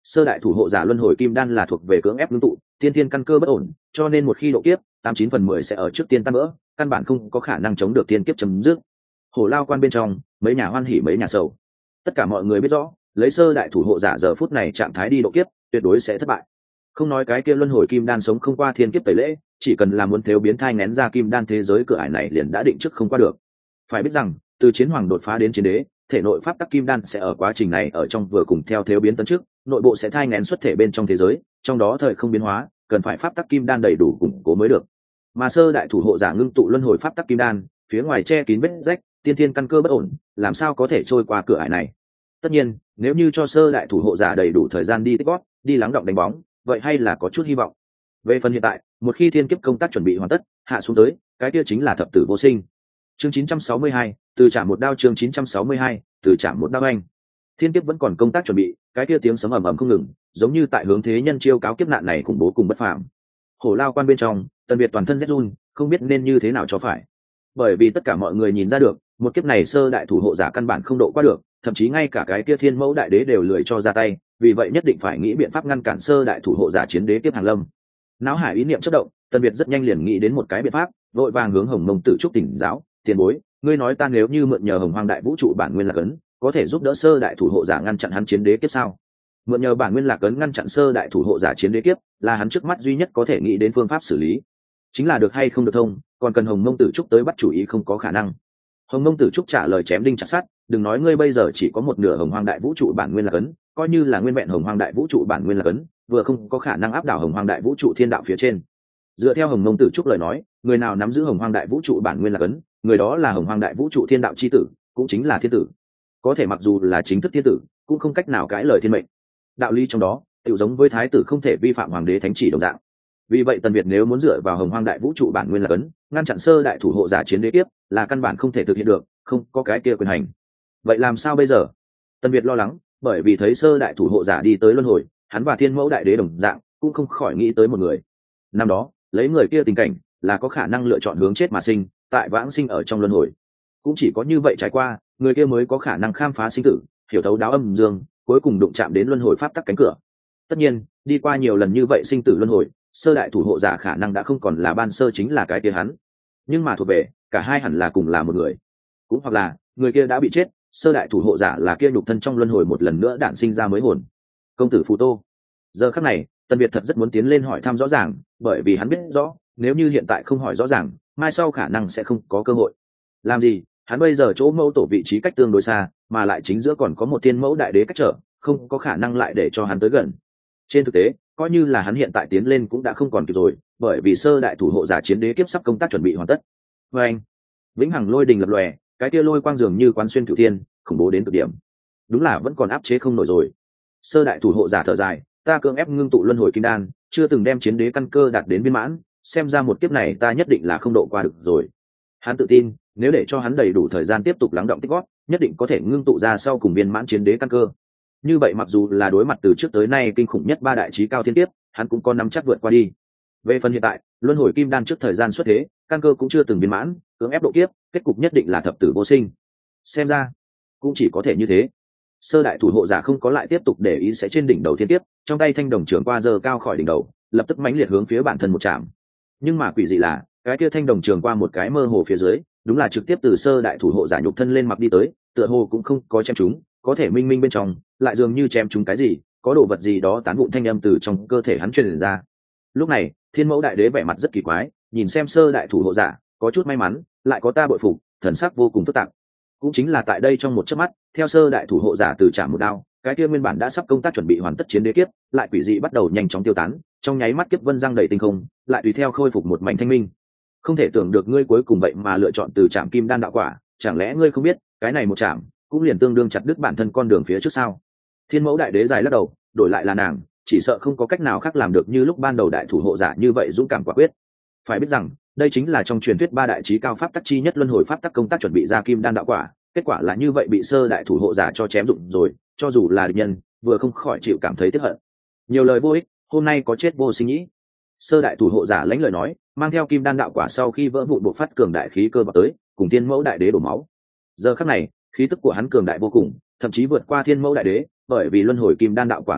sơ đại thủ hộ giả luân hồi kim đan là thuộc về cưỡng ép ngưng tụ tiên thiên căn cơ bất ổn, cho nên một khi độ kiếp tám chín phần mười sẽ ở trước tiên tan vỡ, căn bản không có khả năng chống được tiên kiếp chấm dứt. Hổ lao quan bên trong, mấy nhà hoan hỉ mấy nhà sầu. Tất cả mọi người biết rõ, lấy sơ đại thủ hộ giả giờ phút này trạng thái đi độ kiếp tuyệt đối sẽ thất bại. Không nói cái kia luân hồi kim đan sống không qua thiên kiếp tẩy lễ, chỉ cần là muốn thiếu biến thai nén ra kim đan thế giới cửa ải này liền đã định trước không qua được. Phải biết rằng, từ chiến hoàng đột phá đến chiến đế, thể nội pháp tắc kim đan sẽ ở quá trình này ở trong vừa cùng theo thiếu biến tấn trước, nội bộ sẽ thai nén xuất thể bên trong thế giới, trong đó thời không biến hóa, cần phải pháp tắc kim đan đầy đủ củng cố mới được. Mà sơ đại thủ hộ giả ngưng tụ luân hồi pháp tắc kim đan, phía ngoài che kín vết rách, tiên thiên căn cơ bất ổn, làm sao có thể trôi qua cửa ải này? Tất nhiên, nếu như cho sơ đại thủ hộ giả đầy đủ thời gian đi tích gót, đi lắng động đánh bóng, vậy hay là có chút hy vọng. Về phần hiện tại, một khi thiên kiếp công tác chuẩn bị hoàn tất, hạ xuống tới, cái kia chính là thập tử vô sinh. Chương chín trăm sáu mươi hai, từ chạm một đao chương chín trăm sáu mươi hai, từ chạm một đao anh. Thiên kiếp vẫn còn công tác chuẩn bị, cái kia tiếng sấm ầm ầm không ngừng, giống như tại hướng thế nhân chiêu cáo kiếp nạn này khủng bố cùng bất phàm. Hổ lao quan bên trong, Tần Việt toàn thân rét run, không biết nên như thế nào cho phải. Bởi vì tất cả mọi người nhìn ra được, một kiếp này sơ đại thủ hộ giả căn bản không độ qua được, thậm chí ngay cả cái kia thiên mẫu đại đế đều lười cho ra tay, vì vậy nhất định phải nghĩ biện pháp ngăn cản sơ đại thủ hộ giả chiến đế kiếp hàng lâm. Náo hải ý niệm chớp động, Tần Việt rất nhanh liền nghĩ đến một cái biện pháp, vội vàng hướng Hồng Mông Tử Trúc tỉnh giáo, tiền bối, ngươi nói ta nếu như mượn nhờ Hồng Hoang đại vũ trụ bản nguyên lạc ấn, có thể giúp đỡ sơ đại thủ hộ giả ngăn chặn hắn chiến đế kiếp sao? Mượn nhờ bản nguyên lạc ấn ngăn chặn sơ đại thủ hộ giả chiến đế kiếp, là hắn trước mắt duy nhất có thể nghĩ đến phương pháp xử lý. Chính là được hay không được thông, còn cần Hồng Mông Tử Trúc tới bắt chủ ý không có khả năng. Hồng Mông Tử Trúc trả lời chém đinh chặt sắt, đừng nói ngươi bây giờ chỉ có một nửa Hồng Hoang đại vũ trụ bản nguyên lạc ấn, coi như là nguyên vẹn Hồng Hoang đại vũ trụ bản nguyên lạc ấn, vừa không có khả năng áp đảo Hồng Hoang đại vũ trụ thiên đạo phía trên. Dựa theo Hồng Mông Tử Trúc lời nói, người nào nắm giữ Hồng Hoang đại vũ trụ bản nguyên lạc ấn, người đó là Hồng Hoang đại vũ trụ thiên đạo chi tử, cũng chính là thiên tử. Có thể mặc dù là chính thức thiên tử, cũng không cách nào cãi lời thiên mệnh. Đạo lý trong đó, tự giống với thái tử không thể vi phạm hoàng đế thánh chỉ đồng dạng. Vì vậy Tần Việt nếu muốn dựa vào Hồng Hoang đại vũ trụ bản nguyên lạc ấn, ngăn chặn sơ đại thủ hộ giả chiến đế kiếp, là căn bản không thể thực hiện được, không có cái kia quyền hành. Vậy làm sao bây giờ? Tần Việt lo lắng, bởi vì thấy sơ đại thủ hộ giả đi tới luân hồi, hắn và thiên mẫu đại đế đồng dạng, cũng không khỏi nghĩ tới một người. Năm đó, lấy người kia tình cảnh, là có khả năng lựa chọn hướng chết mà sinh, tại vãng sinh ở trong luân hồi. Cũng chỉ có như vậy trải qua, người kia mới có khả năng khám phá sinh tử, hiểu thấu đáo âm dương, cuối cùng đụng chạm đến luân hồi pháp tắc cánh cửa. Tất nhiên, đi qua nhiều lần như vậy sinh tử luân hồi, sơ đại thủ hộ giả khả năng đã không còn là ban sơ chính là cái kia hắn. Nhưng mà thuộc về, cả hai hẳn là cùng là một người. Cũng hoặc là, người kia đã bị chết, sơ đại thủ hộ giả là kia nhục thân trong luân hồi một lần nữa đản sinh ra mới hồn. Công tử Phù Tô. Giờ khắc này, Tần Việt thật rất muốn tiến lên hỏi thăm rõ ràng, bởi vì hắn biết rõ, nếu như hiện tại không hỏi rõ ràng, mai sau khả năng sẽ không có cơ hội. Làm gì? Hắn bây giờ chỗ mẫu tổ vị trí cách tương đối xa, mà lại chính giữa còn có một thiên mẫu đại đế cách trở, không có khả năng lại để cho hắn tới gần. Trên thực tế, coi như là hắn hiện tại tiến lên cũng đã không còn kịp rồi, bởi vì sơ đại thủ hộ giả chiến đế kiếp sắp công tác chuẩn bị hoàn tất. Và anh, vĩnh hằng lôi đình lập lòe, cái kia lôi quang dường như quán xuyên cửu thiên, khủng bố đến cực điểm. Đúng là vẫn còn áp chế không nổi rồi. Sơ đại thủ hộ giả thở dài, ta cưỡng ép ngưng tụ luân hồi kim đan, chưa từng đem chiến đế căn cơ đạt đến viên mãn, xem ra một kiếp này ta nhất định là không độ qua được rồi. Hắn tự tin, nếu để cho hắn đầy đủ thời gian tiếp tục lắng động tích gót, nhất định có thể ngưng tụ ra sau cùng viên mãn chiến đế căn cơ. Như vậy mặc dù là đối mặt từ trước tới nay kinh khủng nhất ba đại chí cao thiên kiếp, hắn cũng có nắm chắc vượt qua đi. Về phần hiện tại, luân hồi kim đan trước thời gian xuất thế, căn cơ cũng chưa từng viên mãn, cưỡng ép độ kiếp, kết cục nhất định là thập tử vô sinh. Xem ra, cũng chỉ có thể như thế. Sơ đại thủ hộ giả không có lại tiếp tục để ý sẽ trên đỉnh đầu thiên kiếp, trong tay thanh đồng trường qua giờ cao khỏi đỉnh đầu, lập tức mãnh liệt hướng phía bản thân một chạm. Nhưng mà quỷ dị là, cái kia thanh đồng trường qua một cái mơ hồ phía dưới, đúng là trực tiếp từ sơ đại thủ hộ giả nhục thân lên mặc đi tới, tựa hồ cũng không có chém chúng, có thể minh minh bên trong, lại dường như chém chúng cái gì, có đồ vật gì đó tán vụn thanh âm từ trong cơ thể hắn truyền ra. Lúc này, thiên mẫu đại đế vẻ mặt rất kỳ quái, nhìn xem sơ đại thủ hộ giả, có chút may mắn, lại có ta bội phục, thần sắc vô cùng phức tạp. Cũng chính là tại đây trong một chớp mắt, theo sơ đại thủ hộ giả từ trả một đao, cái kia nguyên bản đã sắp công tác chuẩn bị hoàn tất chiến đế kiếp, lại quỷ dị bắt đầu nhanh chóng tiêu tán, trong nháy mắt kiếp vân giăng đầy tinh không, lại tùy theo khôi phục một mảnh thanh minh. Không thể tưởng được ngươi cuối cùng vậy mà lựa chọn từ trạm kim đan đạo quả, chẳng lẽ ngươi không biết, cái này một trạm cũng liền tương đương chặt đứt bản thân con đường phía trước sao? Thiên mẫu đại đế dài lắc đầu, đổi lại là nàng, chỉ sợ không có cách nào khác làm được như lúc ban đầu đại thủ hộ giả như vậy dũng cảm quả quyết. Phải biết rằng, đây chính là trong truyền thuyết ba đại chí cao pháp tắc chi nhất luân hồi pháp tắc công tác chuẩn bị ra kim đan đạo quả, kết quả là như vậy bị sơ đại thủ hộ giả cho chém dụng rồi, cho dù là địch nhân, vừa không khỏi chịu cảm thấy tiếc hận. Nhiều lời vô ích, hôm nay có chết vô sinh nhĩ. Sơ đại thủ hộ giả lãnh lời nói, mang theo kim đan đạo quả sau khi vỡ vụn bộc phát cường đại khí cơ vào tới, cùng thiên mẫu đại đế đổ máu. Giờ khắc này, khí tức của hắn cường đại vô cùng, thậm chí vượt qua thiên mẫu đại đế, bởi vì luân hồi kim đan đạo quả tán vụn,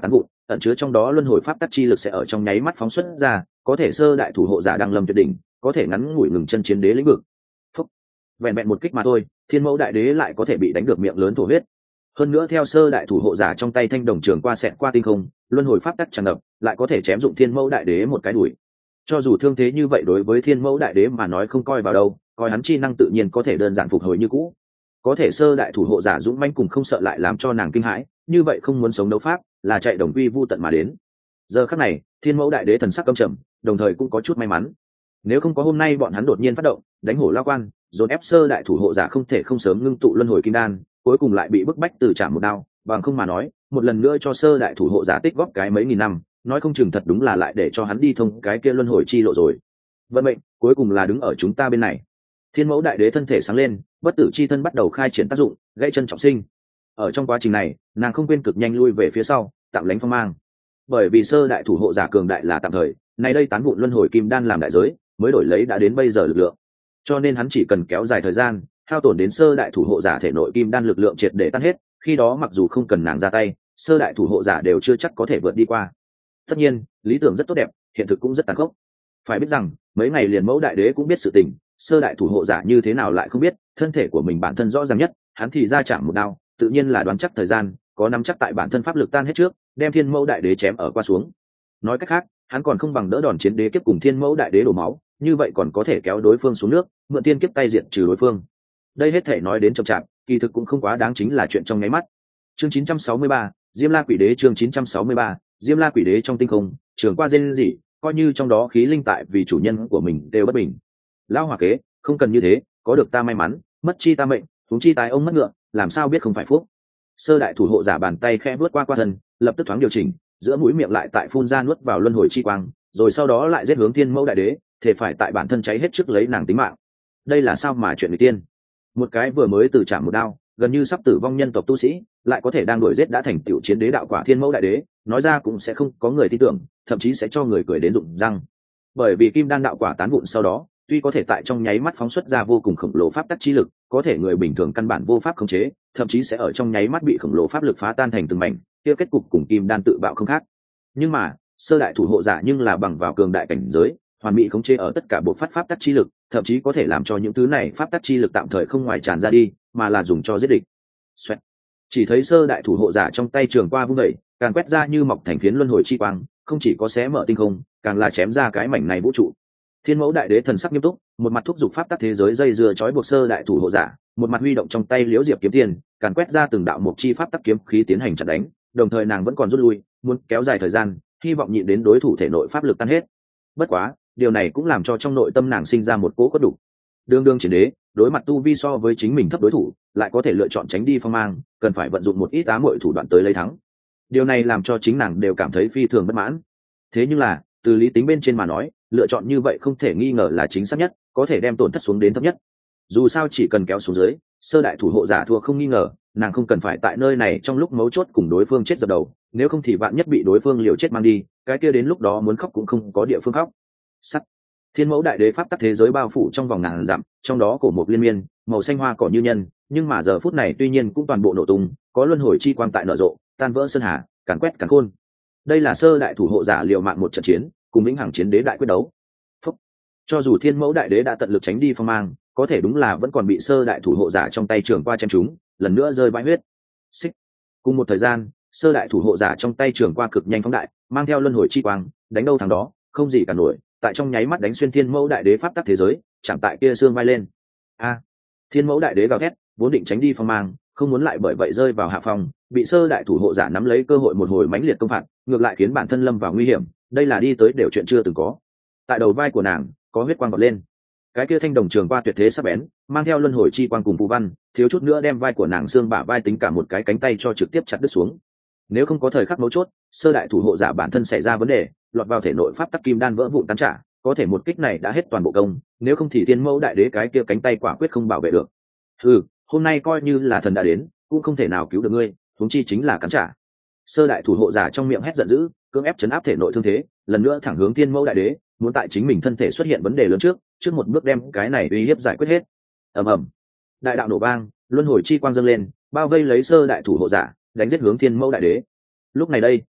ẩn chứa trong đó luân hồi pháp tắc chi lực sẽ ở trong nháy mắt phóng xuất ra, có thể sơ đại thủ hộ giả đang lâm tuyệt đỉnh, có thể ngắn ngủi ngừng chân chiến đế lĩnh vực. Phúc. Vẹn vẹn một kích mà thôi, thiên mẫu đại đế lại có thể bị đánh được miệng lớn thổ huyết. Hơn nữa theo sơ đại thủ hộ giả trong tay thanh đồng trường qua xẹt qua tinh không, luân hồi pháp tắc tràn ngập, lại có thể chém dụng thiên mẫu đại đế một cái đuổi. Cho dù thương thế như vậy đối với thiên mẫu đại đế mà nói không coi vào đâu, coi hắn chi năng tự nhiên có thể đơn giản phục hồi như cũ. Có thể sơ đại thủ hộ giả dũng mãnh cùng không sợ lại làm cho nàng kinh hãi, như vậy không muốn sống đấu pháp, là chạy đồng quy vu tận mà đến. Giờ khắc này, thiên mẫu đại đế thần sắc căm trầm, đồng thời cũng có chút may mắn. Nếu không có hôm nay bọn hắn đột nhiên phát động, đánh hổ lao quan, dồn ép sơ đại thủ hộ giả không thể không sớm ngưng tụ luân hồi kim đan, cuối cùng lại bị bức bách từ trả một đao, bằng không mà nói, một lần nữa cho sơ đại thủ hộ giả tích góp cái mấy nghìn năm, nói không chừng thật đúng là lại để cho hắn đi thông cái kia luân hồi chi lộ rồi. Vận mệnh cuối cùng là đứng ở chúng ta bên này. Thiên mẫu đại đế thân thể sáng lên, bất tử chi thân bắt đầu khai triển tác dụng, gãy chân trọng sinh. Ở trong quá trình này, nàng không quên cực nhanh lui về phía sau, tạm lánh phong mang. Bởi vì sơ đại thủ hộ giả cường đại là tạm thời, nay đây tán vụn luân hồi kim đan làm đại giới, mới đổi lấy đã đến bây giờ lực lượng. Cho nên hắn chỉ cần kéo dài thời gian, hao tổn đến sơ đại thủ hộ giả thể nội kim đan lực lượng triệt để tan hết, khi đó mặc dù không cần nàng ra tay, sơ đại thủ hộ giả đều chưa chắc có thể vượt đi qua. Tất nhiên, lý tưởng rất tốt đẹp, hiện thực cũng rất tàn khốc. Phải biết rằng, mấy ngày liền mẫu đại đế cũng biết sự tình, sơ đại thủ hộ giả như thế nào lại không biết, thân thể của mình bản thân rõ ràng nhất, hắn thì ra chạm một đao, tự nhiên là đoán chắc thời gian, có nắm chắc tại bản thân pháp lực tan hết trước, đem thiên mẫu đại đế chém ở qua xuống. Nói cách khác, hắn còn không bằng đỡ đòn chiến đế kiếp cùng thiên mẫu đại đế đổ máu, như vậy còn có thể kéo đối phương xuống nước, mượn tiên kiếp tay diệt trừ đối phương. Đây hết thể nói đến chậm chạp, kỳ thực cũng không quá đáng, chính là chuyện trong nháy mắt. Chương chín trăm sáu mươi ba, Diêm La Quỷ Đế. Chương chín trăm sáu mươi ba, Diêm La Quỷ Đế. Trong tinh không, trường qua rên rỉ, coi như trong đó khí linh tại vì chủ nhân của mình đều bất bình. Lão hỏa kế, không cần như thế, có được ta may mắn, mất chi ta mệnh, huống chi tài ông mất ngựa, làm sao biết không phải phúc. Sơ đại thủ hộ giả bàn tay khẽ vuốt qua qua thân, lập tức thoáng điều chỉnh, giữa mũi miệng lại tại phun ra nuốt vào luân hồi chi quang, rồi sau đó lại giết hướng thiên mẫu đại đế, thể phải tại bản thân cháy hết trước lấy nàng tính mạng. Đây là sao mà chuyện người tiên? Một cái vừa mới từ chạm một đao, gần như sắp tử vong nhân tộc tu sĩ, lại có thể đang đuổi giết đã thành tiểu chiến đế đạo quả thiên mẫu đại đế, nói ra cũng sẽ không có người tin tưởng, thậm chí sẽ cho người cười đến rụng răng. Bởi vì kim đan đạo quả tán vụn sau đó, tuy có thể tại trong nháy mắt phóng xuất ra vô cùng khổng lồ pháp tắc chi lực, có thể người bình thường căn bản vô pháp khống chế, thậm chí sẽ ở trong nháy mắt bị khổng lồ pháp lực phá tan thành từng mảnh, kia kết cục cùng kim đan tự bạo không khác. Nhưng mà, sơ đại thủ hộ giả nhưng là bằng vào cường đại cảnh giới, hoàn mỹ khống chế ở tất cả bộ phát pháp tắc chi lực, thậm chí có thể làm cho những thứ này pháp tắc chi lực tạm thời không ngoài tràn ra đi, mà là dùng cho giết địch. Xoẹt. Chỉ thấy sơ đại thủ hộ giả trong tay trường qua vung dậy, càng quét ra như mọc thành phiến luân hồi chi quang, không chỉ có xé mở tinh không, càng là chém ra cái mảnh này vũ trụ. Thiên mẫu đại đế thần sắc nghiêm túc, một mặt thúc giục pháp tắc thế giới dây dưa chói buộc sơ đại thủ hộ giả, một mặt huy động trong tay liễu diệp kiếm tiền, càng quét ra từng đạo mục chi pháp tắc kiếm khí tiến hành chặn đánh, đồng thời nàng vẫn còn rút lui, muốn kéo dài thời gian, hy vọng nhịn đến đối thủ thể nội pháp lực tan hết. Bất quá, điều này cũng làm cho trong nội tâm nàng sinh ra một cố cốt đủ. Đương đương chiến đế, đối mặt tu vi so với chính mình thấp đối thủ, lại có thể lựa chọn tránh đi phong mang, cần phải vận dụng một ít ám muội thủ đoạn tới lấy thắng. Điều này làm cho chính nàng đều cảm thấy phi thường bất mãn. Thế nhưng là, từ lý tính bên trên mà nói, lựa chọn như vậy không thể nghi ngờ là chính xác nhất, có thể đem tổn thất xuống đến thấp nhất. Dù sao chỉ cần kéo xuống dưới, sơ đại thủ hộ giả thua không nghi ngờ, nàng không cần phải tại nơi này trong lúc mấu chốt cùng đối phương chết dập đầu, nếu không thì vạn nhất bị đối phương liều chết mang đi, cái kia đến lúc đó muốn khóc cũng không có địa phương khóc. Sắt. Thiên mẫu đại đế pháp tắc thế giới bao phủ trong vòng ngàn dặm, trong đó cổ một liên miên, màu xanh hoa cỏ như nhân, nhưng mà giờ phút này tuy nhiên cũng toàn bộ nổ tung, có luân hồi chi quang tại nở rộ, tan vỡ sơn hà, càn quét càn khôn. Đây là sơ đại thủ hộ giả liều mạng một trận chiến, cùng vĩnh hằng chiến đế đại quyết đấu. Phúc. Cho dù thiên mẫu đại đế đã tận lực tránh đi phong mang, có thể đúng là vẫn còn bị sơ đại thủ hộ giả trong tay trường qua chém chúng, lần nữa rơi vãi huyết. Xích. Cùng một thời gian, sơ đại thủ hộ giả trong tay trường qua cực nhanh phóng đại, mang theo luân hồi chi quang, đánh đâu thằng đó, không gì cả nổi, tại trong nháy mắt đánh xuyên thiên mẫu đại đế pháp tắc thế giới, chẳng tại kia xương vai lên. A. Thiên mẫu đại đế gào thét, vốn định tránh đi phong mang, không muốn lại bởi vậy rơi vào hạ phòng, bị sơ đại thủ hộ giả nắm lấy cơ hội một hồi mãnh liệt công phạt, ngược lại khiến bản thân lâm vào nguy hiểm, đây là đi tới đều chuyện chưa từng có. Tại đầu vai của nàng có huyết quang vọt lên, cái kia thanh đồng trường qua tuyệt thế sắc bén, mang theo luân hồi chi quang cùng phù văn, thiếu chút nữa đem vai của nàng xương bả vai tính cả một cái cánh tay cho trực tiếp chặt đứt xuống. Nếu không có thời khắc mấu chốt, sơ đại thủ hộ giả bản thân xảy ra vấn đề, lọt vào thể nội pháp tắc kim đan vỡ vụn tan trả, có thể một kích này đã hết toàn bộ công, nếu không thì thiên mẫu đại đế cái kia cánh tay quả quyết không bảo vệ được. Ừ, hôm nay coi như là thần đã đến, cũng không thể nào cứu được ngươi, huống chi chính là cắn trả. Sơ đại thủ hộ giả trong miệng hét giận dữ, cưỡng ép chấn áp thể nội thương thế, lần nữa thẳng hướng thiên mẫu đại đế, muốn tại chính mình thân thể xuất hiện vấn đề lớn trước, trước một bước đem cái này uy hiếp giải quyết hết. Ầm ầm, đại đạo nổ vang, luân hồi chi quang dâng lên, bao vây lấy sơ đại thủ hộ giả, đánh giết hướng thiên mẫu đại đế. Lúc này đây,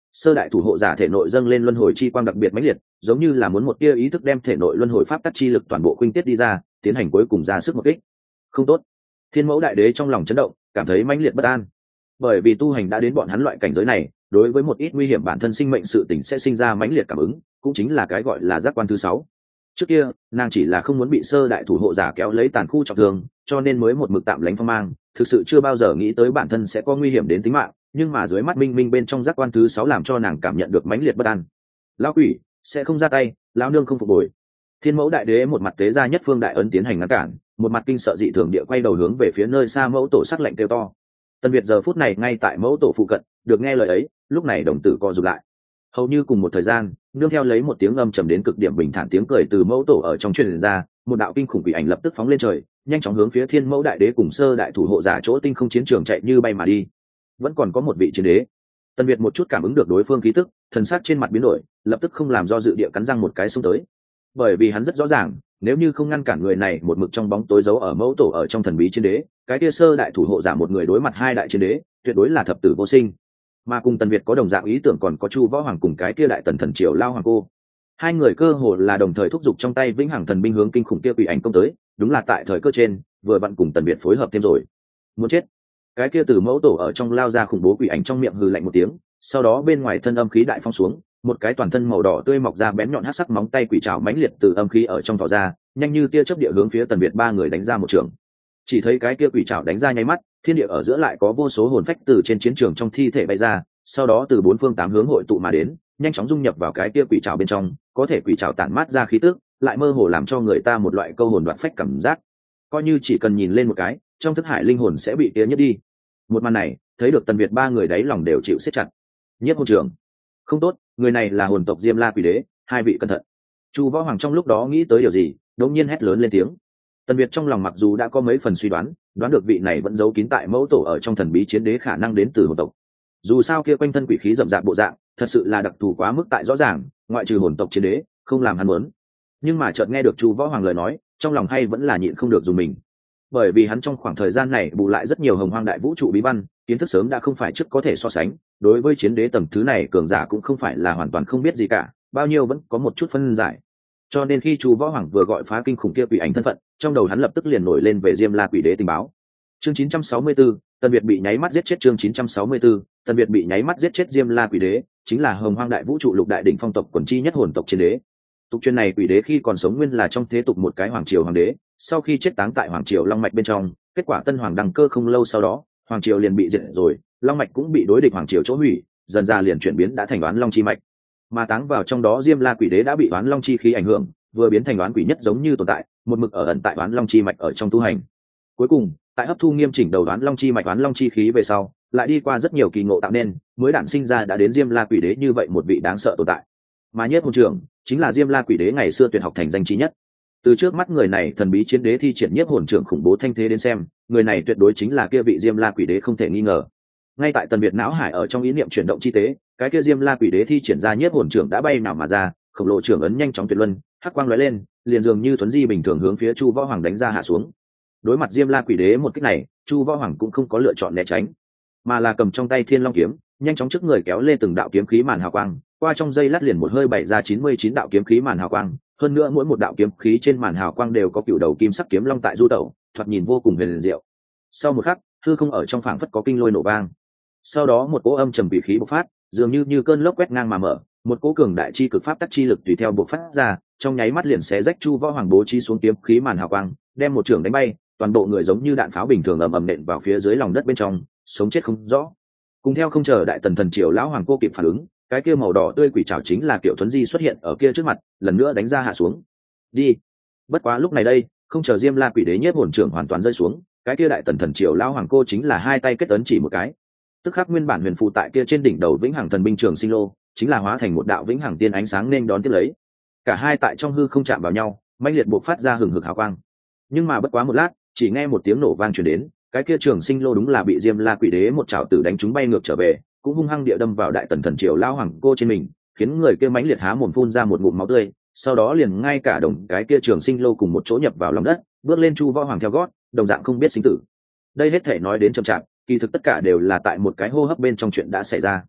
sơ đại thủ hộ giả thể nội dâng lên luân hồi chi quang đặc biệt mãnh liệt, giống như là muốn một tia ý thức đem thể nội luân hồi pháp tắc chi lực toàn bộ khuynh tiết đi ra, tiến hành cuối cùng ra sức một kích. Không tốt. Thiên Mẫu Đại Đế trong lòng chấn động, cảm thấy mãnh liệt bất an. Bởi vì tu hành đã đến bọn hắn loại cảnh giới này, đối với một ít nguy hiểm bản thân sinh mệnh sự tình sẽ sinh ra mãnh liệt cảm ứng, cũng chính là cái gọi là giác quan thứ sáu. Trước kia, nàng chỉ là không muốn bị sơ đại thủ hộ giả kéo lấy tàn khu trọng thương, cho nên mới một mực tạm lánh phong mang, thực sự chưa bao giờ nghĩ tới bản thân sẽ có nguy hiểm đến tính mạng, nhưng mà dưới mắt minh minh bên trong giác quan thứ sáu làm cho nàng cảm nhận được mãnh liệt bất an. Lão quỷ sẽ không ra tay, lão nương không phục hồi. Thiên Mẫu Đại Đế một mặt tế ra nhất phương đại ấn tiến hành ngăn cản, một mặt kinh sợ dị thường địa quay đầu hướng về phía nơi xa mẫu tổ sắc lạnh kêu to. Tần Việt giờ phút này ngay tại mẫu tổ phụ cận, được nghe lời ấy, lúc này đồng tử co rụt lại. Hầu như cùng một thời gian, nương theo lấy một tiếng âm trầm đến cực điểm bình thản tiếng cười từ mẫu tổ ở trong truyền ra, một đạo kinh khủng quỷ ảnh lập tức phóng lên trời, nhanh chóng hướng phía Thiên Mẫu Đại Đế cùng sơ đại thủ hộ giả chỗ tinh không chiến trường chạy như bay mà đi. Vẫn còn có một vị chiến đế. Tần Việt một chút cảm ứng được đối phương khí tức, thần sắc trên mặt biến đổi, lập tức không làm do dự địa cắn răng một cái xông tới. Bởi vì hắn rất rõ ràng, nếu như không ngăn cản người này một mực trong bóng tối giấu ở mẫu tổ ở trong thần bí chiến đế, cái kia sơ đại thủ hộ giả một người đối mặt hai đại chiến đế, tuyệt đối là thập tử vô sinh. Mà cùng Tần Việt có đồng dạng ý tưởng còn có Chu Võ Hoàng cùng cái kia đại tần thần triều lao hoàng cô. Hai người cơ hồ là đồng thời thúc giục trong tay vĩnh hằng thần binh hướng kinh khủng kia quỷ ảnh công tới, đúng là tại thời cơ trên, vừa vặn cùng Tần Việt phối hợp thêm rồi. Muốn chết. Cái kia từ mẫu tổ ở trong lao ra khủng bố quỷ ảnh trong miệng hừ lạnh một tiếng, sau đó bên ngoài thân âm khí đại phong xuống, một cái toàn thân màu đỏ tươi mọc ra bén nhọn hắc sắc móng tay quỷ trảo mãnh liệt từ âm khí ở trong tỏ ra, nhanh như tia chớp địa hướng phía Tần Việt ba người đánh ra một trường. Chỉ thấy cái kia quỷ trảo đánh ra nháy mắt, thiên địa ở giữa lại có vô số hồn phách từ trên chiến trường trong thi thể bay ra, sau đó từ bốn phương tám hướng hội tụ mà đến, nhanh chóng dung nhập vào cái kia quỷ trảo bên trong, có thể quỷ trảo tản mát ra khí tức, lại mơ hồ làm cho người ta một loại câu hồn đoạt phách cảm giác. Coi như chỉ cần nhìn lên một cái, trong thức hải linh hồn sẽ bị tía nhất đi. Một màn này, thấy được Tần Việt ba người đáy lòng đều chịu siết chặt. Nhiếp hồn trưởng, không tốt, người này là hồn tộc Diêm La Quỷ Đế, hai vị cẩn thận. Chu Võ Hoàng trong lúc đó nghĩ tới điều gì, đột nhiên hét lớn lên tiếng. Tần Việt trong lòng mặc dù đã có mấy phần suy đoán, đoán được vị này vẫn giấu kín tại mẫu tổ ở trong thần bí chiến đế khả năng đến từ hồn tộc. Dù sao kia quanh thân quỷ khí rậm rạp bộ dạng, thật sự là đặc thù quá mức tại rõ ràng, ngoại trừ hồn tộc chiến đế, không làm hắn muốn. Nhưng mà chợt nghe được Chu Võ Hoàng lời nói, trong lòng hay vẫn là nhịn không được dùng mình. Bởi vì hắn trong khoảng thời gian này bù lại rất nhiều hồng hoang đại vũ trụ bí văn, kiến thức sớm đã không phải trước có thể so sánh, đối với chiến đế tầm thứ này cường giả cũng không phải là hoàn toàn không biết gì cả, bao nhiêu vẫn có một chút phân giải. Cho nên khi Chu Võ Hoàng vừa gọi phá kinh khủng kia quỷ ảnh thân phận, trong đầu hắn lập tức liền nổi lên về Diêm La Quỷ Đế tình báo. Chương chín trăm sáu mươi tư, Tần Việt bị nháy mắt giết chết. Chương chín trăm sáu mươi tư, Tần Việt bị nháy mắt giết chết. Diêm La Quỷ Đế chính là hồng hoang đại vũ trụ lục đại đỉnh phong tộc quần chi nhất hồn tộc chiến đế. Tục truyền này quỷ đế khi còn sống nguyên là trong thế tục một cái hoàng triều hoàng đế, sau khi chết táng tại hoàng triều long mạch bên trong, kết quả tân hoàng đăng cơ không lâu sau đó, hoàng triều liền bị diệt rồi, long mạch cũng bị đối địch hoàng triều chỗ hủy, dần ra liền chuyển biến đã thành đoán long chi mạch. Mà táng vào trong đó Diêm La Quỷ Đế đã bị đoán long chi khí ảnh hưởng, vừa biến thành đoán quỷ nhất giống như tồn tại, một mực ở ẩn tại đoán long chi mạch ở trong tu hành. Cuối cùng, tại hấp thu nghiêm chỉnh đầu đoán long chi mạch đoán long chi khí về sau, lại đi qua rất nhiều kỳ ngộ tạo nên, mới đản sinh ra đã đến Diêm La Quỷ Đế như vậy một vị đáng sợ tồn tại. Mà nhất hồn trưởng chính là Diêm La Quỷ Đế ngày xưa tuyệt học thành danh trí nhất. Từ trước mắt người này thần bí chiến đế thi triển nhiếp hồn trưởng khủng bố thanh thế đến xem, người này tuyệt đối chính là kia vị Diêm La Quỷ Đế không thể nghi ngờ. Ngay tại Tần Việt não hải ở trong ý niệm chuyển động chi tế, cái kia Diêm La Quỷ Đế thi triển ra nhiếp hồn trưởng đã bay nào mà ra, khổng lồ trưởng ấn nhanh chóng tuyệt luân, hắc quang lóe lên, liền dường như tuấn di bình thường hướng phía Chu Võ Hoàng đánh ra hạ xuống. Đối mặt Diêm La Quỷ Đế một kích này, Chu Võ Hoàng cũng không có lựa chọn né tránh, mà là cầm trong tay Thiên Long kiếm, nhanh chóng trước người kéo lên từng đạo kiếm khí màn hào quang, qua trong giây lát liền một hơi bày ra chín mươi chín đạo kiếm khí màn hào quang, hơn nữa mỗi một đạo kiếm khí trên màn hào quang đều có cựu đầu kim sắc kiếm long tại du tẩu, thoạt nhìn vô cùng huyền diệu. Sau một khắc, hư không ở trong phảng phất có kinh lôi nổ vang. Sau đó một cỗ âm trầm bị khí bộc phát, dường như như cơn lốc quét ngang mà mở, một cỗ cường đại chi cực pháp tắc chi lực tùy theo bộc phát ra, trong nháy mắt liền xé rách Chu Võ Hoàng bố trí xuống kiếm khí màn hào quang, đem một trường đánh bay, toàn bộ người giống như đạn pháo bình thường ầm ầm nện vào phía dưới lòng đất bên trong, sống chết không rõ. Cùng theo không chờ đại tần thần triều lão hoàng cô kịp phản ứng, cái kia màu đỏ tươi quỷ trảo chính là Kiều Thuấn Di xuất hiện ở kia trước mặt, lần nữa đánh ra hạ xuống. Đi. Bất quá lúc này đây, không chờ Diêm La Quỷ Đế nhiếp hồn trưởng hoàn toàn rơi xuống, cái kia đại tần thần triều lão hoàng cô chính là hai tay kết ấn chỉ một cái, tức khắc nguyên bản huyền phù tại kia trên đỉnh đầu vĩnh hằng thần binh trường sinh lô, chính là hóa thành một đạo vĩnh hằng tiên ánh sáng nên đón tiếp lấy. Cả hai tại trong hư không chạm vào nhau, mãnh liệt bộc phát ra hừng hực hào quang. Nhưng mà bất quá một lát, chỉ nghe một tiếng nổ vang truyền đến, cái kia trường sinh lô đúng là bị Diêm La Quỷ Đế một chảo tử đánh trúng bay ngược trở về, cũng hung hăng địa đâm vào đại tần thần triều lão hoàng cô trên mình, khiến người kia mãnh liệt há mồm phun ra một ngụm máu tươi, sau đó liền ngay cả đồng cái kia trường sinh lô cùng một chỗ nhập vào lòng đất, bước lên Chu Võ Hoàng theo gót, đồng dạng không biết sinh tử. Đây hết thể nói đến chậm chạp, kỳ thực tất cả đều là tại một cái hô hấp bên trong chuyện đã xảy ra.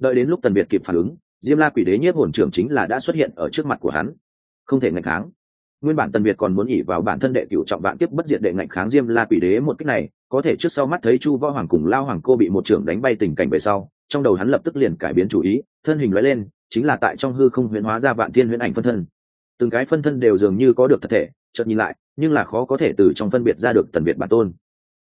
Đợi đến lúc Tần Việt kịp phản ứng, Diêm La Quỷ Đế nhiếp hồn trưởng chính là đã xuất hiện ở trước mặt của hắn, không thể ngăn kháng. Nguyên bản Tần Việt còn muốn ỉ vào bản thân đệ cửu trọng vạn kiếp bất diệt đệ ngạnh kháng Diêm La Quỷ Đế một kích này, có thể trước sau mắt thấy Chu Võ Hoàng cùng Lao Hoàng cô bị một trưởng đánh bay tình cảnh về sau, trong đầu hắn lập tức liền cải biến chủ ý, thân hình lóe lên, chính là tại trong hư không huyễn hóa ra vạn thiên huyễn ảnh phân thân. Từng cái phân thân đều dường như có được thật thể, chợt nhìn lại, nhưng là khó có thể từ trong phân biệt ra được Tần Việt bản tôn.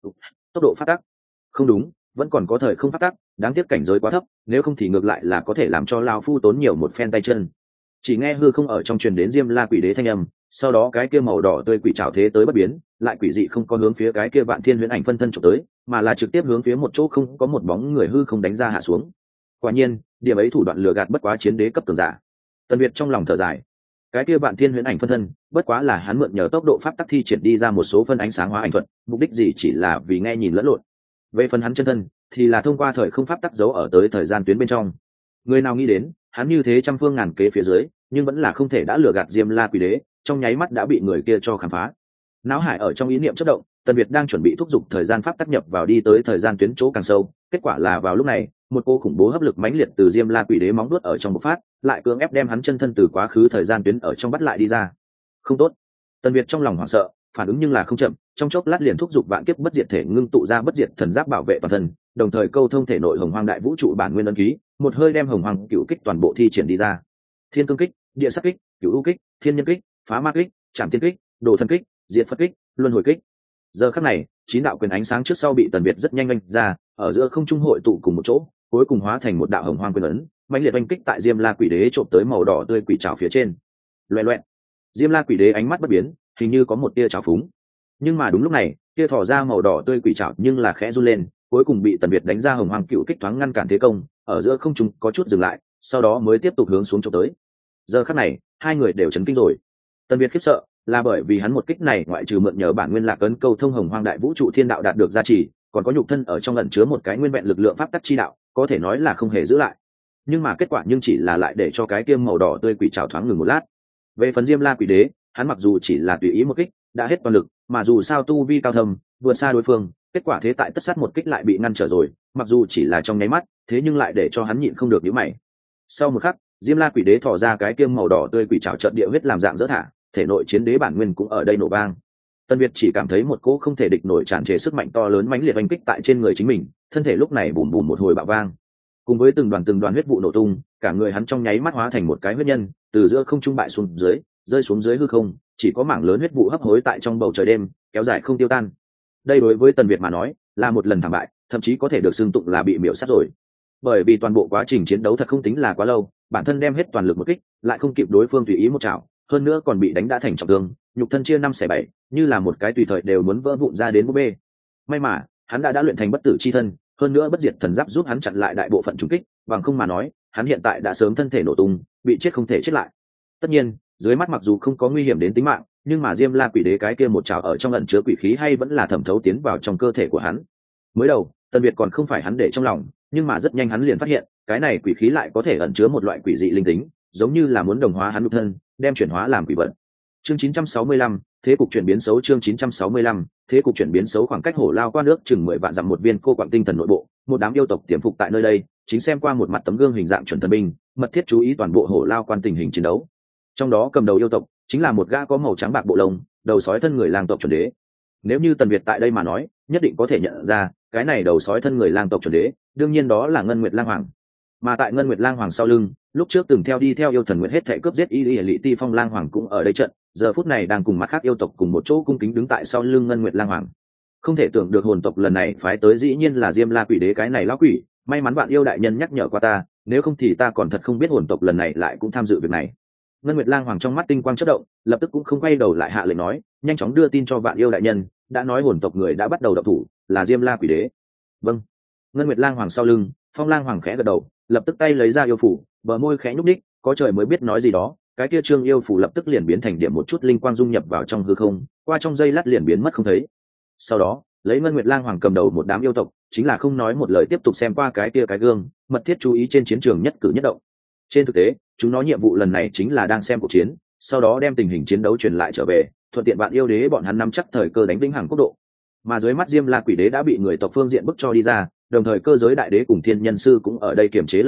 Tốc độ phát tác, không đúng, vẫn còn có thời không phát tác, đáng tiếc cảnh giới quá thấp, nếu không thì ngược lại là có thể làm cho lão phu tốn nhiều một phen tay chân. Chỉ nghe hư không ở trong truyền đến Diêm La Quỷ Đế thanh âm, sau đó cái kia màu đỏ tươi quỷ trảo thế tới bất biến, lại quỷ dị không có hướng phía cái kia vạn thiên huyễn ảnh phân thân chụp tới, mà là trực tiếp hướng phía một chỗ không có một bóng người hư không đánh ra hạ xuống. Quả nhiên, điểm ấy thủ đoạn lừa gạt bất quá chiến đế cấp cường giả. Tần Việt trong lòng thở dài, cái kia vạn thiên huyễn ảnh phân thân, bất quá là hắn mượn nhờ tốc độ pháp tắc thi triển đi ra một số phân ánh sáng hóa ảnh thuật, mục đích gì chỉ là vì nghe nhìn lẫn lộn. Về phần hắn chân thân, thì là thông qua thời không pháp tắc giấu ở tới thời gian tuyến bên trong. Người nào nghĩ đến, hắn như thế trăm phương ngàn kế phía dưới, nhưng vẫn là không thể đã lừa gạt Diêm La Quỷ Đế, trong nháy mắt đã bị người kia cho khám phá. Náo hải ở trong ý niệm chớp động, Tần Việt đang chuẩn bị thúc giục thời gian pháp tác nhập vào đi tới thời gian tuyến chỗ càng sâu, kết quả là vào lúc này, một cô khủng bố hấp lực mãnh liệt từ Diêm La Quỷ Đế móng vuốt ở trong bộc phát, lại cưỡng ép đem hắn chân thân từ quá khứ thời gian tuyến ở trong bắt lại đi ra. Không tốt. Tần Việt trong lòng hoảng sợ, phản ứng nhưng là không chậm, trong chốc lát liền thúc giục vạn kiếp bất diệt thể ngưng tụ ra bất diệt thần giáp bảo vệ toàn thân, đồng thời câu thông thể nội hồng hoang đại vũ trụ bản nguyên ấn ký, một hơi đem hồng hoang cựu kích toàn bộ thi triển đi ra. Thiên cương kích, địa sắc kích, cựu u kích, thiên nhân kích, phá ma kích, trảm tiên kích, đồ thân kích, diệt phật kích, luân hồi kích. Giờ khắc này, chín đạo quyền ánh sáng trước sau bị Tần Việt rất nhanh oanh ra, ở giữa không trung hội tụ cùng một chỗ, cuối cùng hóa thành một đạo hồng hoang quyền ấn, mãnh liệt oanh kích tại Diêm La Quỷ Đế trộm tới màu đỏ tươi quỷ trảo phía trên. Loẹt loẹt. Diêm La Quỷ Đế ánh mắt bất biến, hình như có một tia trào phúng. Nhưng mà đúng lúc này, tia thỏ ra màu đỏ tươi quỷ trảo nhưng là khẽ run lên, cuối cùng bị Tần Việt đánh ra hồng hoang cựu kích thoáng ngăn cản thế công, ở giữa không trung có chút dừng lại, sau đó mới tiếp tục hướng xuống chụp tới. Giờ khắc này, hai người đều chấn kinh rồi. Tần Việt khiếp sợ, là bởi vì hắn một kích này ngoại trừ mượn nhờ bản nguyên lạc ấn câu thông hồng hoang đại vũ trụ thiên đạo đạt được gia trì, còn có nhục thân ở trong ẩn chứa một cái nguyên vẹn lực lượng pháp tắc chi đạo, có thể nói là không hề giữ lại. Nhưng mà kết quả nhưng chỉ là lại để cho cái kiêm màu đỏ tươi quỷ trảo thoáng ngừng một lát. Về phần Diêm La Quỷ Đế, hắn mặc dù chỉ là tùy ý một kích, đã hết toàn lực, mà dù sao tu vi cao thâm, vượt xa đối phương, kết quả thế tại tất sát một kích lại bị ngăn trở rồi, mặc dù chỉ là trong nháy mắt, thế nhưng lại để cho hắn nhịn không được nhíu mày. Sau một khắc, Diêm La Quỷ Đế thò ra cái kiêm màu đỏ tươi quỷ trảo trận địa huyết làm dạng dỡ thả, thể nội chiến đế bản nguyên cũng ở đây nổ vang. Tân Việt chỉ cảm thấy một cỗ không thể địch nổi tràn trề sức mạnh to lớn mãnh liệt oanh kích tại trên người chính mình, thân thể lúc này bùm bùm một hồi bạo vang. Cùng với từng đoàn từng đoàn huyết vụ nổ tung, cả người hắn trong nháy mắt hóa thành một cái huyết nhân, từ giữa không trung bại xuống dưới, rơi xuống dưới hư không, chỉ có mảng lớn huyết vụ hấp hối tại trong bầu trời đêm, kéo dài không tiêu tan. Đây đối với Tần Việt mà nói, là một lần thảm bại, thậm chí có thể được xưng tụng là bị miểu sát rồi. Bởi vì toàn bộ quá trình chiến đấu thật không tính là quá lâu, bản thân đem hết toàn lực một kích, lại không kịp đối phương tùy ý một chảo, hơn nữa còn bị đánh đã thành trọng thương, nhục thân chia năm xẻ bảy, như là một cái tùy thời đều muốn vỡ vụn ra đến búp bê. May mà, hắn đã đã luyện thành bất tử chi thân, hơn nữa bất diệt thần giáp giúp hắn chặn lại đại bộ phận trùng kích, bằng không mà nói, hắn hiện tại đã sớm thân thể nổ tung, bị chết không thể chết lại. Tất nhiên, dưới mắt mặc dù không có nguy hiểm đến tính mạng, nhưng mà Diêm La Quỷ Đế cái kia một chảo ở trong ẩn chứa quỷ khí hay vẫn là thẩm thấu tiến vào trong cơ thể của hắn. Mới đầu, Tần Việt còn không phải hắn để trong lòng, nhưng mà rất nhanh hắn liền phát hiện, cái này quỷ khí lại có thể ẩn chứa một loại quỷ dị linh tính, giống như là muốn đồng hóa hắn nhục thân, đem chuyển hóa làm quỷ vật. Chương chín trăm sáu mươi lăm, thế cục chuyển biến xấu. Chương chín trăm sáu mươi lăm, thế cục chuyển biến xấu. Khoảng cách Hổ Lao qua nước chừng mười vạn dặm một viên cô quạng tinh thần nội bộ, một đám yêu tộc tiềm phục tại nơi đây, chính xem qua một mặt tấm gương hình dạng chuẩn thần binh, mật thiết chú ý toàn bộ Hổ Lao quan tình hình chiến đấu. Trong đó cầm đầu yêu tộc chính là một gã có màu trắng bạc bộ lông, đầu sói thân người lang tộc chuẩn đế. Nếu như Tần Việt tại đây mà nói, nhất định có thể nhận ra, cái này đầu sói thân người lang tộc chuẩn đế, đương nhiên đó là Ngân Nguyệt Lang Hoàng. Mà tại Ngân Nguyệt Lang Hoàng sau lưng, lúc trước từng theo đi theo yêu thần Nguyệt hết thảy cướp giết Y Y Lị Ti Phong Lang Hoàng cũng ở đây trận, giờ phút này đang cùng mặt khác yêu tộc cùng một chỗ cung kính đứng tại sau lưng Ngân Nguyệt Lang Hoàng. Không thể tưởng được hồn tộc lần này phái tới dĩ nhiên là Diêm La Quỷ Đế cái này lão quỷ, may mắn bạn yêu đại nhân nhắc nhở qua ta, nếu không thì ta còn thật không biết hồn tộc lần này lại cũng tham dự việc này. Ngân Nguyệt Lang Hoàng trong mắt tinh quang chớp động, lập tức cũng không quay đầu lại hạ lệnh nói, nhanh chóng đưa tin cho vạn yêu đại nhân, đã nói hồn tộc người đã bắt đầu động thủ, là Diêm La Quỷ Đế. Vâng. Ngân Nguyệt Lang Hoàng sau lưng, Phong Lang Hoàng khẽ gật đầu, lập tức tay lấy ra yêu phủ, bờ môi khẽ nhúc nhích, có trời mới biết nói gì đó, cái kia trương yêu phủ lập tức liền biến thành điểm một chút linh quang dung nhập vào trong hư không, qua trong giây lát liền biến mất không thấy. Sau đó, lấy Ngân Nguyệt Lang Hoàng cầm đầu một đám yêu tộc, chính là không nói một lời tiếp tục xem qua cái kia cái gương, mật thiết chú ý trên chiến trường nhất cử nhất động. Trên thực tế, chúng nó nhiệm vụ lần này chính là đang xem cuộc chiến, sau đó đem tình hình chiến đấu truyền lại trở về, thuận tiện bạn yêu đế bọn hắn nắm chắc thời cơ đánh vĩnh hằng quốc độ. Mà dưới mắt Diêm La Quỷ Đế đã bị người tộc phương diện bức cho đi ra, đồng thời cơ giới đại đế cùng thiên nhân sư cũng ở đây kiềm chế lẫn nhau,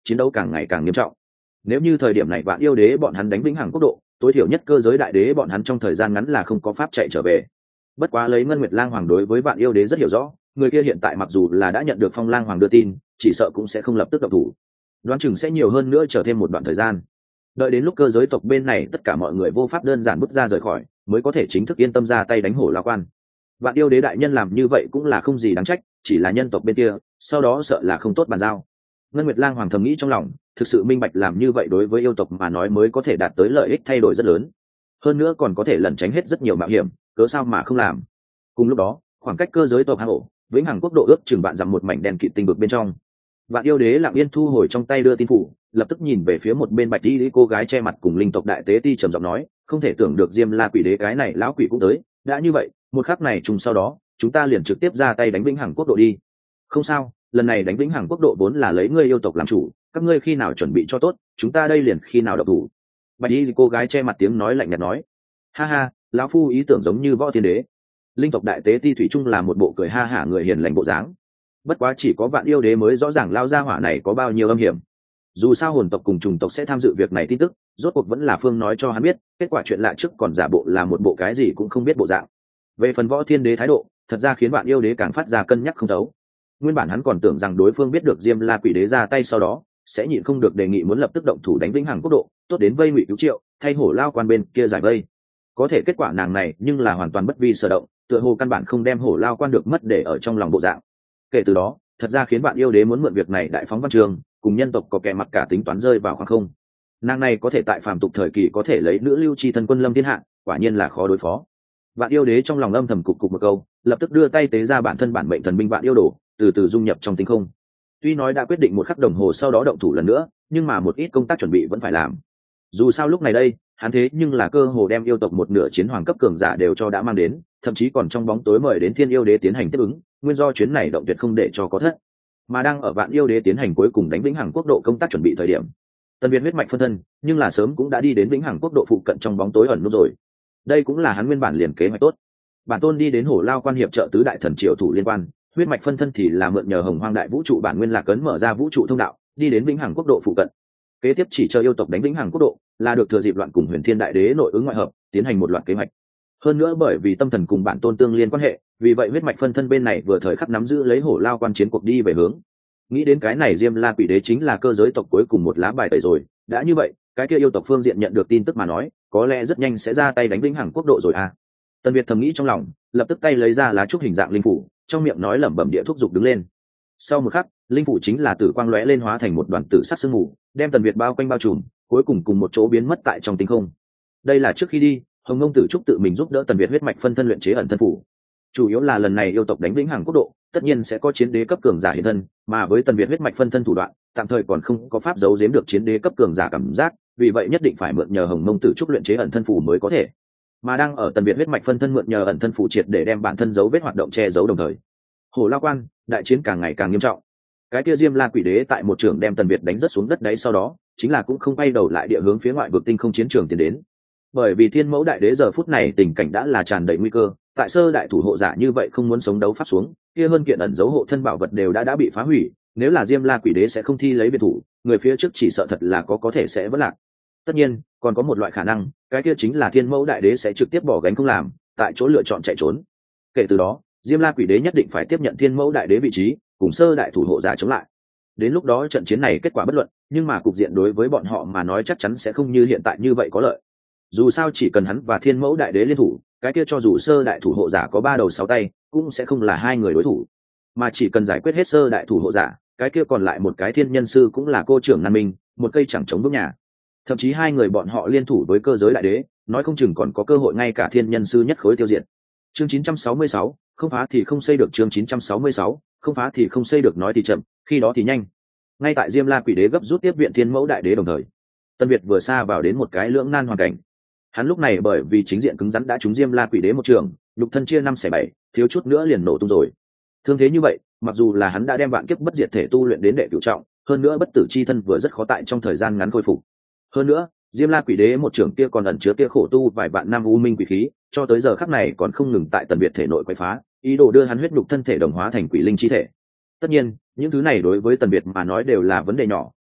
chiến đấu càng ngày càng nghiêm trọng. Nếu như thời điểm này Vạn Yêu Đế bọn hắn đánh vĩnh hằng quốc độ, tối thiểu nhất cơ giới đại đế bọn hắn trong thời gian ngắn là không có pháp chạy trở về. Bất quá lấy Ngân Nguyệt Lang Hoàng đối với Vạn Yêu Đế rất hiểu rõ, người kia hiện tại mặc dù là đã nhận được Phong Lang Hoàng đưa tin, chỉ sợ cũng sẽ không lập tức động thủ, đoán chừng sẽ nhiều hơn nữa chờ thêm một đoạn thời gian. Đợi đến lúc cơ giới tộc bên này tất cả mọi người vô pháp đơn giản bước ra rời khỏi, mới có thể chính thức yên tâm ra tay đánh Hổ Lao Quan. Vạn Yêu Đế đại nhân làm như vậy cũng là không gì đáng trách, chỉ là nhân tộc bên kia, sau đó sợ là không tốt bàn giao. Ngân Nguyệt Lang Hoàng thầm nghĩ trong lòng, thực sự minh bạch làm như vậy đối với yêu tộc mà nói mới có thể đạt tới lợi ích thay đổi rất lớn, hơn nữa còn có thể lẩn tránh hết rất nhiều mạo hiểm, cớ sao mà không làm. Cùng lúc đó, khoảng cách cơ giới tộc hang ổ, vĩnh hằng quốc độ ước chừng bạn dặm một mảnh đen kịt tinh vực bên trong. Vạn Yêu Đế lặng yên thu hồi trong tay đưa tin phủ, lập tức nhìn về phía một bên bạch y cô gái che mặt cùng linh tộc đại tế ti trầm giọng nói, không thể tưởng được Diêm La Quỷ Đế cái này lão quỷ cũng tới, đã như vậy, một khắc này trùng sau đó, chúng ta liền trực tiếp ra tay đánh vĩnh hằng quốc độ đi. Không sao, lần này đánh vĩnh hằng quốc độ vốn là lấy ngươi yêu tộc làm chủ, các ngươi khi nào chuẩn bị cho tốt, chúng ta đây liền khi nào động thủ. Bạch y cô gái che mặt tiếng nói lạnh nhạt nói, ha ha, lão phu ý tưởng giống như Võ Thiên Đế. Linh tộc đại tế ti thủy chung là một bộ cười ha hả người hiền lành bộ dáng. Bất quá chỉ có Vạn Yêu Đế mới rõ ràng lao ra hỏa này có bao nhiêu âm hiểm. Dù sao hồn tộc cùng trùng tộc sẽ tham dự việc này tin tức, rốt cuộc vẫn là Phương nói cho hắn biết, kết quả chuyện lạ trước còn giả bộ là một bộ cái gì cũng không biết bộ dạng. Về phần Võ Thiên Đế thái độ, thật ra khiến Vạn Yêu Đế càng phát ra cân nhắc không thấu. Nguyên bản hắn còn tưởng rằng đối phương biết được Diêm La Quỷ Đế ra tay sau đó, sẽ nhịn không được đề nghị muốn lập tức động thủ đánh vĩnh hằng quốc độ, tốt đến vây Ngụy Cứu Triệu, thay Hổ Lao Quan bên kia giải vây. Có thể kết quả nàng này nhưng là hoàn toàn bất vi sở động, tựa hồ căn bản không đem Hổ Lao Quan được mất để ở trong lòng bộ dạng. Kể từ đó, thật ra khiến Vạn Yêu Đế muốn mượn việc này đại phóng văn trường, cùng nhân tộc có kẻ mặc cả tính toán rơi vào khoảng không. Nàng này có thể tại phàm tục thời kỳ có thể lấy nữ lưu chi thân quân lâm thiên hạ, quả nhiên là khó đối phó. Vạn Yêu Đế trong lòng âm thầm cục cục một câu, lập tức đưa tay tế ra bản thân bản mệnh thần binh Vạn Yêu Đồ, từ từ dung nhập trong tinh không. Tuy nói đã quyết định một khắc đồng hồ sau đó động thủ lần nữa, nhưng mà một ít công tác chuẩn bị vẫn phải làm. Dù sao lúc này đây, hắn thế nhưng là cơ hồ đem yêu tộc một nửa chiến hoàng cấp cường giả đều cho đã mang đến, thậm chí còn trong bóng tối mời đến Thiên Yêu Đế tiến hành tiếp ứng, nguyên do chuyến này động tuyệt không để cho có thất. Mà đang ở Vạn Yêu Đế tiến hành cuối cùng đánh vĩnh hằng quốc độ công tác chuẩn bị thời điểm, Tần Việt huyết mạch phân thân, nhưng là sớm cũng đã đi đến vĩnh hằng quốc độ phụ cận trong bóng tối ẩn nút rồi. Đây cũng là hắn nguyên bản liền kế hoạch tốt. Bản tôn đi đến Hổ Lao Quan hiệp trợ tứ đại thần triều thủ liên quan, huyết mạch phân thân thì là mượn nhờ Hồng Hoang đại vũ trụ bản nguyên lạc cấn mở ra vũ trụ thông đạo, đi đến vĩnh hằng quốc độ phụ cận. Kế tiếp chỉ chờ yêu tộc đánh vĩnh hằng quốc độ, là được thừa dịp loạn cùng Huyền Thiên đại đế nội ứng ngoại hợp, tiến hành một loạt kế hoạch. Hơn nữa bởi vì tâm thần cùng bản tôn tương liên quan hệ, vì vậy huyết mạch phân thân bên này vừa thời khắc nắm giữ lấy Hổ Lao Quan chiến cuộc đi về hướng. Nghĩ đến cái này Diêm La Quỷ Đế chính là cơ giới tộc cuối cùng một lá bài tẩy rồi, đã như vậy, cái kia yêu tộc phương diện nhận được tin tức mà nói, có lẽ rất nhanh sẽ ra tay đánh vĩnh hằng quốc độ rồi à. Tần Việt thầm nghĩ trong lòng, lập tức tay lấy ra lá trúc hình dạng linh phủ, trong miệng nói lẩm bẩm địa thúc dục đứng lên. Sau một khắc, linh phủ chính là tử quang lóe lên hóa thành một đoàn tử sắc sương mù, đem Tần Việt bao quanh bao trùm, cuối cùng cùng một chỗ biến mất tại trong tinh không. Đây là trước khi đi, Hồng Ngông Tử Trúc tự mình giúp đỡ Tần Việt huyết mạch phân thân luyện chế ẩn thân phủ. Chủ yếu là lần này yêu tộc đánh vĩnh hằng quốc độ, tất nhiên sẽ có chiến đế cấp cường giả hiện thân, mà với Tần Việt huyết mạch phân thân thủ đoạn, tạm thời còn không có pháp giấu giếm được chiến đế cấp cường giả cảm giác, vì vậy nhất định phải mượn nhờ Hồng Mông Tử Trúc luyện chế ẩn thân phủ mới có thể. Mà đang ở Tần Việt huyết mạch phân thân mượn nhờ ẩn thân phủ triệt để đem bản thân dấu vết hoạt động che giấu đồng thời, Hổ Lao Quan, đại chiến càng ngày càng nghiêm trọng. Cái kia Diêm La Quỷ Đế tại một trường đem Tần Việt đánh rất xuống đất đấy, sau đó chính là cũng không quay đầu lại địa hướng phía ngoại vực tinh không chiến trường tiến đến. Bởi vì Thiên Mẫu đại đế giờ phút này tình cảnh đã là tràn đầy nguy cơ, tại sơ đại thủ hộ giả như vậy không muốn sống đấu pháp xuống, kia hơn kiện ẩn dấu hộ thân bảo vật đều đã đã bị phá hủy, nếu là Diêm La Quỷ Đế sẽ không thi lấy biệt thủ, người phía trước chỉ sợ thật là có có thể sẽ vỡ lạc. Tất nhiên, còn có một loại khả năng, cái kia chính là Thiên Mẫu đại đế sẽ trực tiếp bỏ gánh không làm, tại chỗ lựa chọn chạy trốn. Kể từ đó, Diêm La Quỷ Đế nhất định phải tiếp nhận Thiên Mẫu đại đế vị trí, cùng sơ đại thủ hộ giả chống lại. Đến lúc đó trận chiến này kết quả bất luận, nhưng mà cục diện đối với bọn họ mà nói chắc chắn sẽ không như hiện tại như vậy có lợi. Dù sao chỉ cần hắn và Thiên Mẫu đại đế liên thủ, cái kia cho dù sơ đại thủ hộ giả có ba đầu sáu tay, cũng sẽ không là hai người đối thủ. Mà chỉ cần giải quyết hết sơ đại thủ hộ giả, cái kia còn lại một cái thiên nhân sư cũng là cô trưởng nan minh, một cây chẳng chống bước nhà. Thậm chí hai người bọn họ liên thủ với cơ giới đại đế, nói không chừng còn có cơ hội ngay cả thiên nhân sư nhất khối tiêu diệt. Chương chín trăm sáu mươi sáu, không phá thì không xây được. Chương chín trăm sáu mươi sáu, không phá thì không xây được, nói thì chậm, khi đó thì nhanh. Ngay tại Diêm La Quỷ Đế gấp rút tiếp viện Thiên Mẫu đại đế đồng thời, Tân Việt vừa xa vào đến một cái lưỡng nan hoàn cảnh. Hắn lúc này bởi vì chính diện cứng rắn đã trúng Diêm La Quỷ Đế một trường, nhục thân chia năm xẻ bảy, thiếu chút nữa liền nổ tung rồi. Thương thế như vậy, mặc dù là hắn đã đem vạn kiếp bất diệt thể tu luyện đến đệ cửu trọng, hơn nữa bất tử chi thân vừa rất khó tại trong thời gian ngắn khôi phục. Hơn nữa, Diêm La Quỷ Đế một trường kia còn ẩn chứa kia khổ tu vài vạn năm u minh quỷ khí, cho tới giờ khắc này còn không ngừng tại Tần Việt thể nội quấy phá, ý đồ đưa hắn huyết nhục thân thể đồng hóa thành quỷ linh chi thể. Tất nhiên, những thứ này đối với Tần Việt mà nói đều là vấn đề nhỏ,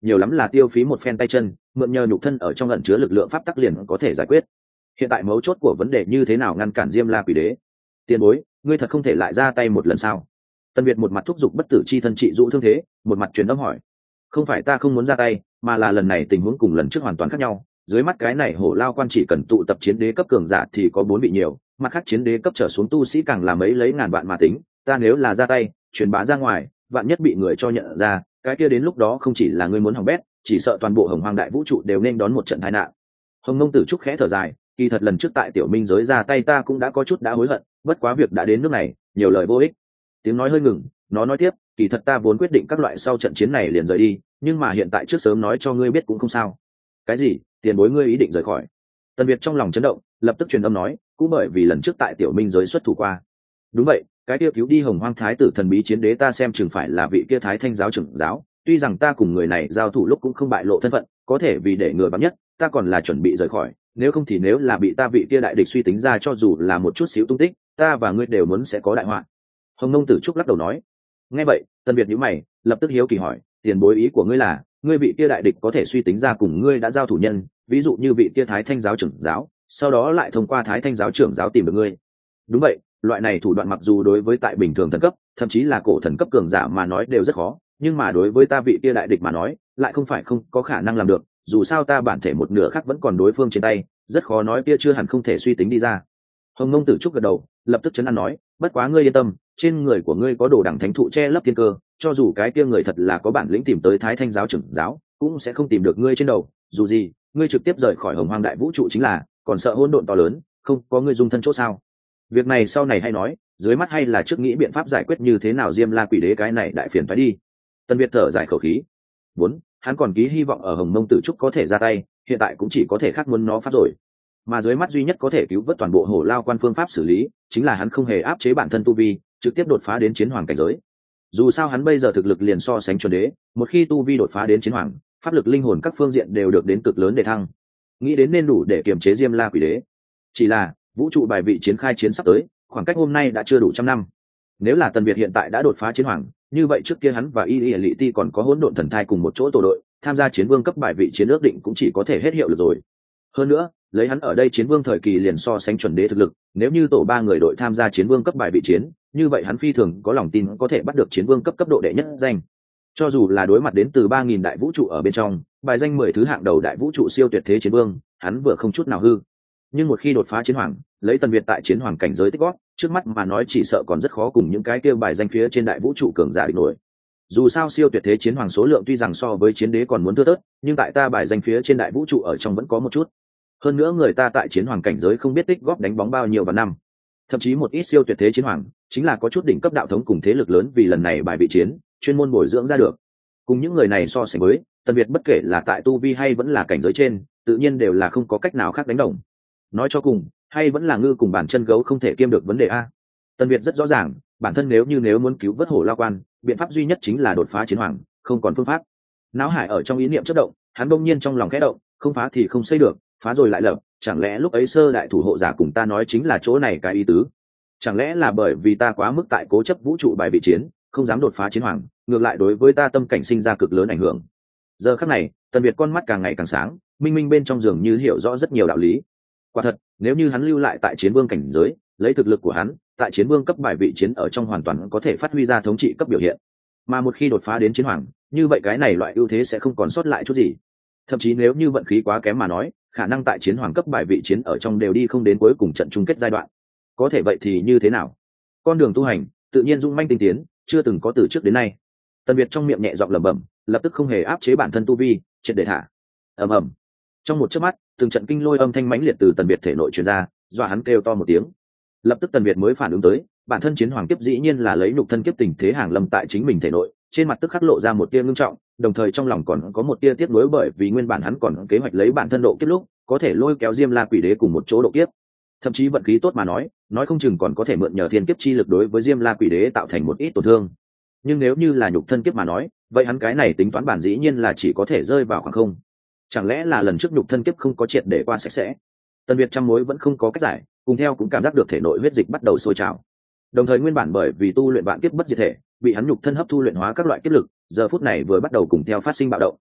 nhiều lắm là tiêu phí một phen tay chân, mượn nhờ nhục thân ở trong ẩn chứa lực lượng pháp tắc liền có thể giải quyết. Hiện tại mấu chốt của vấn đề như thế nào ngăn cản Diêm La Quỷ Đế? Tiền bối, ngươi thật không thể lại ra tay một lần sao? Tân Việt một mặt thúc giục bất tử chi thân trị dụ thương thế, một mặt truyền âm hỏi. Không phải ta không muốn ra tay, mà là lần này tình huống cùng lần trước hoàn toàn khác nhau. Dưới mắt cái này hổ lao quan chỉ cần tụ tập chiến đế cấp cường giả thì có bốn vị nhiều, mặt khác chiến đế cấp trở xuống tu sĩ càng là mấy lấy ngàn vạn mà tính. Ta nếu là ra tay, truyền bá ra ngoài, vạn nhất bị người cho nhận ra, cái kia đến lúc đó không chỉ là ngươi muốn hỏng bét, chỉ sợ toàn bộ hồng hoang đại vũ trụ đều nên đón một trận tai nạn. Hồng Nông Tử Trúc khẽ thở dài, kỳ thật lần trước tại tiểu minh giới ra tay ta cũng đã có chút đã hối hận, bất quá việc đã đến nước này, nhiều lời vô ích. Tiếng nói hơi ngừng, nó nói tiếp, kỳ thật ta vốn quyết định các loại sau trận chiến này liền rời đi, nhưng mà hiện tại trước sớm nói cho ngươi biết cũng không sao. Cái gì? Tiền bối ngươi ý định rời khỏi? Tần Việt trong lòng chấn động, lập tức truyền âm nói, cũng bởi vì lần trước tại tiểu minh giới xuất thủ qua. Đúng vậy, cái kia cứu đi hồng hoang thái tử thần bí chiến đế ta xem chừng phải là vị kia thái thanh giáo trưởng giáo, tuy rằng ta cùng người này giao thủ lúc cũng không bại lộ thân phận, có thể vì để người bám nhất, ta còn là chuẩn bị rời khỏi, nếu không thì nếu là bị ta vị kia đại địch suy tính ra cho dù là một chút xíu tung tích, ta và ngươi đều muốn sẽ có đại họa. Hồng Nông Tử Trúc lắc đầu nói. Nghe vậy, Tân Việt nhíu mày, lập tức hiếu kỳ hỏi, tiền bối ý của ngươi là, ngươi vị kia đại địch có thể suy tính ra cùng ngươi đã giao thủ nhân, ví dụ như vị kia thái thanh giáo trưởng giáo, sau đó lại thông qua thái thanh giáo trưởng giáo tìm được ngươi. Đúng vậy, loại này thủ đoạn mặc dù đối với tại bình thường thần cấp, thậm chí là cổ thần cấp cường giả mà nói đều rất khó, nhưng mà đối với ta vị kia đại địch mà nói, lại không phải không có khả năng làm được, dù sao ta bản thể một nửa khác vẫn còn đối phương trên tay, rất khó nói kia chưa hẳn không thể suy tính đi ra. Hồng Nông Tử Trúc gật đầu, lập tức chấn an nói, bất quá ngươi yên tâm, trên người của ngươi có đồ đẳng thánh thụ che lấp thiên cơ, cho dù cái kia người thật là có bản lĩnh tìm tới thái thanh giáo trưởng giáo, cũng sẽ không tìm được ngươi trên đầu, dù gì, ngươi trực tiếp rời khỏi hồng hoang đại vũ trụ chính là, còn sợ hỗn độn to lớn, không có ngươi dung thân chỗ sao? Việc này sau này hay nói, dưới mắt hay là trước nghĩ biện pháp giải quyết như thế nào Diêm La Quỷ Đế cái này đại phiền phải đi. Tân Việt thở dài khẩu khí. Bốn, hắn còn ký hy vọng ở Hồng Mông Tử Trúc có thể ra tay, hiện tại cũng chỉ có thể khắc muốn nó phát rồi. Mà dưới mắt duy nhất có thể cứu vớt toàn bộ hổ lao quan phương pháp xử lý, chính là hắn không hề áp chế bản thân tu vi, trực tiếp đột phá đến chiến hoàng cảnh giới. Dù sao hắn bây giờ thực lực liền so sánh chuẩn đế, một khi tu vi đột phá đến chiến hoàng, pháp lực linh hồn các phương diện đều được đến cực lớn để thăng. Nghĩ đến nên đủ để kiềm chế Diêm La Quỷ Đế. Chỉ là, vũ trụ bài vị chiến khai chiến sắp tới, khoảng cách hôm nay đã chưa đủ trăm năm. Nếu là Tần Việt hiện tại đã đột phá chiến hoàng, như vậy trước kia hắn và Y Y Lệ Ti còn có hỗn độn thần thai cùng một chỗ tổ đội, tham gia chiến vương cấp bài vị chiến ước định cũng chỉ có thể hết hiệu lực rồi. Hơn nữa, lấy hắn ở đây chiến vương thời kỳ liền so sánh chuẩn đế thực lực, nếu như tổ ba người đội tham gia chiến vương cấp bài vị chiến, như vậy hắn phi thường có lòng tin có thể bắt được chiến vương cấp cấp độ đệ nhất danh. Cho dù là đối mặt đến từ ba nghìn đại vũ trụ ở bên trong, bài danh mười thứ hạng đầu đại vũ trụ siêu tuyệt thế chiến vương, hắn vừa không chút nào hư. Nhưng một khi đột phá chiến hoàng, lấy Tần Việt tại chiến hoàng cảnh giới tích góp, trước mắt mà nói chỉ sợ còn rất khó cùng những cái kia bài danh phía trên đại vũ trụ cường giả địch nổi. Dù sao siêu tuyệt thế chiến hoàng số lượng tuy rằng so với chiến đế còn muốn thưa thớt, nhưng tại ta bài danh phía trên đại vũ trụ ở trong vẫn có một chút. Hơn nữa người ta tại chiến hoàng cảnh giới không biết tích góp đánh bóng bao nhiêu và năm. Thậm chí một ít siêu tuyệt thế chiến hoàng, chính là có chút đỉnh cấp đạo thống cùng thế lực lớn vì lần này bài vị chiến, chuyên môn bồi dưỡng ra được. Cùng những người này so sánh với, Tần Việt bất kể là tại tu vi hay vẫn là cảnh giới trên, tự nhiên đều là không có cách nào khác đánh đồng. Nói cho cùng, hay vẫn là ngư cùng bản chân gấu không thể kiêm được vấn đề a. Tần Việt rất rõ ràng, bản thân nếu như nếu muốn cứu vớt hổ lao quan, biện pháp duy nhất chính là đột phá chiến hoàng, không còn phương pháp. Náo hải ở trong ý niệm chớp động, hắn đông nhiên trong lòng khẽ động, không phá thì không xây được, phá rồi lại lập, chẳng lẽ lúc ấy sơ đại thủ hộ giả cùng ta nói chính là chỗ này cái ý tứ? Chẳng lẽ là bởi vì ta quá mức tại cố chấp vũ trụ bài vị chiến, không dám đột phá chiến hoàng, ngược lại đối với ta tâm cảnh sinh ra cực lớn ảnh hưởng. Giờ khắc này, Tần Việt con mắt càng ngày càng sáng, minh minh bên trong giường như hiểu rõ rất nhiều đạo lý. Quả thật, nếu như hắn lưu lại tại chiến vương cảnh giới, lấy thực lực của hắn, tại chiến vương cấp bài vị chiến ở trong hoàn toàn có thể phát huy ra thống trị cấp biểu hiện. Mà một khi đột phá đến chiến hoàng, như vậy cái này loại ưu thế sẽ không còn sót lại chút gì. Thậm chí nếu như vận khí quá kém mà nói, khả năng tại chiến hoàng cấp bài vị chiến ở trong đều đi không đến cuối cùng trận chung kết giai đoạn. Có thể vậy thì như thế nào? Con đường tu hành, tự nhiên dung manh tinh tiến, chưa từng có từ trước đến nay. Tần Việt trong miệng nhẹ giọng lẩm bẩm, lập tức không hề áp chế bản thân tu vi, triệt để thả. Ầm ầm. Trong một chớp mắt, từng trận kinh lôi âm thanh mãnh liệt từ Tần Việt thể nội truyền ra, dọa hắn kêu to một tiếng. Lập tức Tần Việt mới phản ứng tới, bản thân chiến hoàng kiếp dĩ nhiên là lấy nhục thân kiếp tình thế hàng lâm tại chính mình thể nội, trên mặt tức khắc lộ ra một tia ngưng trọng, đồng thời trong lòng còn có một tia tiếc nuối bởi vì nguyên bản hắn còn kế hoạch lấy bản thân độ kiếp lúc, có thể lôi kéo Diêm La Quỷ Đế cùng một chỗ độ kiếp. Thậm chí vận khí tốt mà nói, nói không chừng còn có thể mượn nhờ thiên kiếp chi lực đối với Diêm La Quỷ Đế tạo thành một ít tổn thương. Nhưng nếu như là nhục thân kiếp mà nói, vậy hắn cái này tính toán bản dĩ nhiên là chỉ có thể rơi vào khoảng không. Chẳng lẽ là lần trước nhục thân kiếp không có triệt để qua sạch sẽ? Tần Việt trăm mối vẫn không có cách giải, cùng theo cũng cảm giác được thể nội huyết dịch bắt đầu sôi trào. Đồng thời nguyên bản bởi vì tu luyện vạn kiếp bất diệt thể, bị hắn nhục thân hấp thu luyện hóa các loại kiếp lực, giờ phút này vừa bắt đầu cùng theo phát sinh bạo động.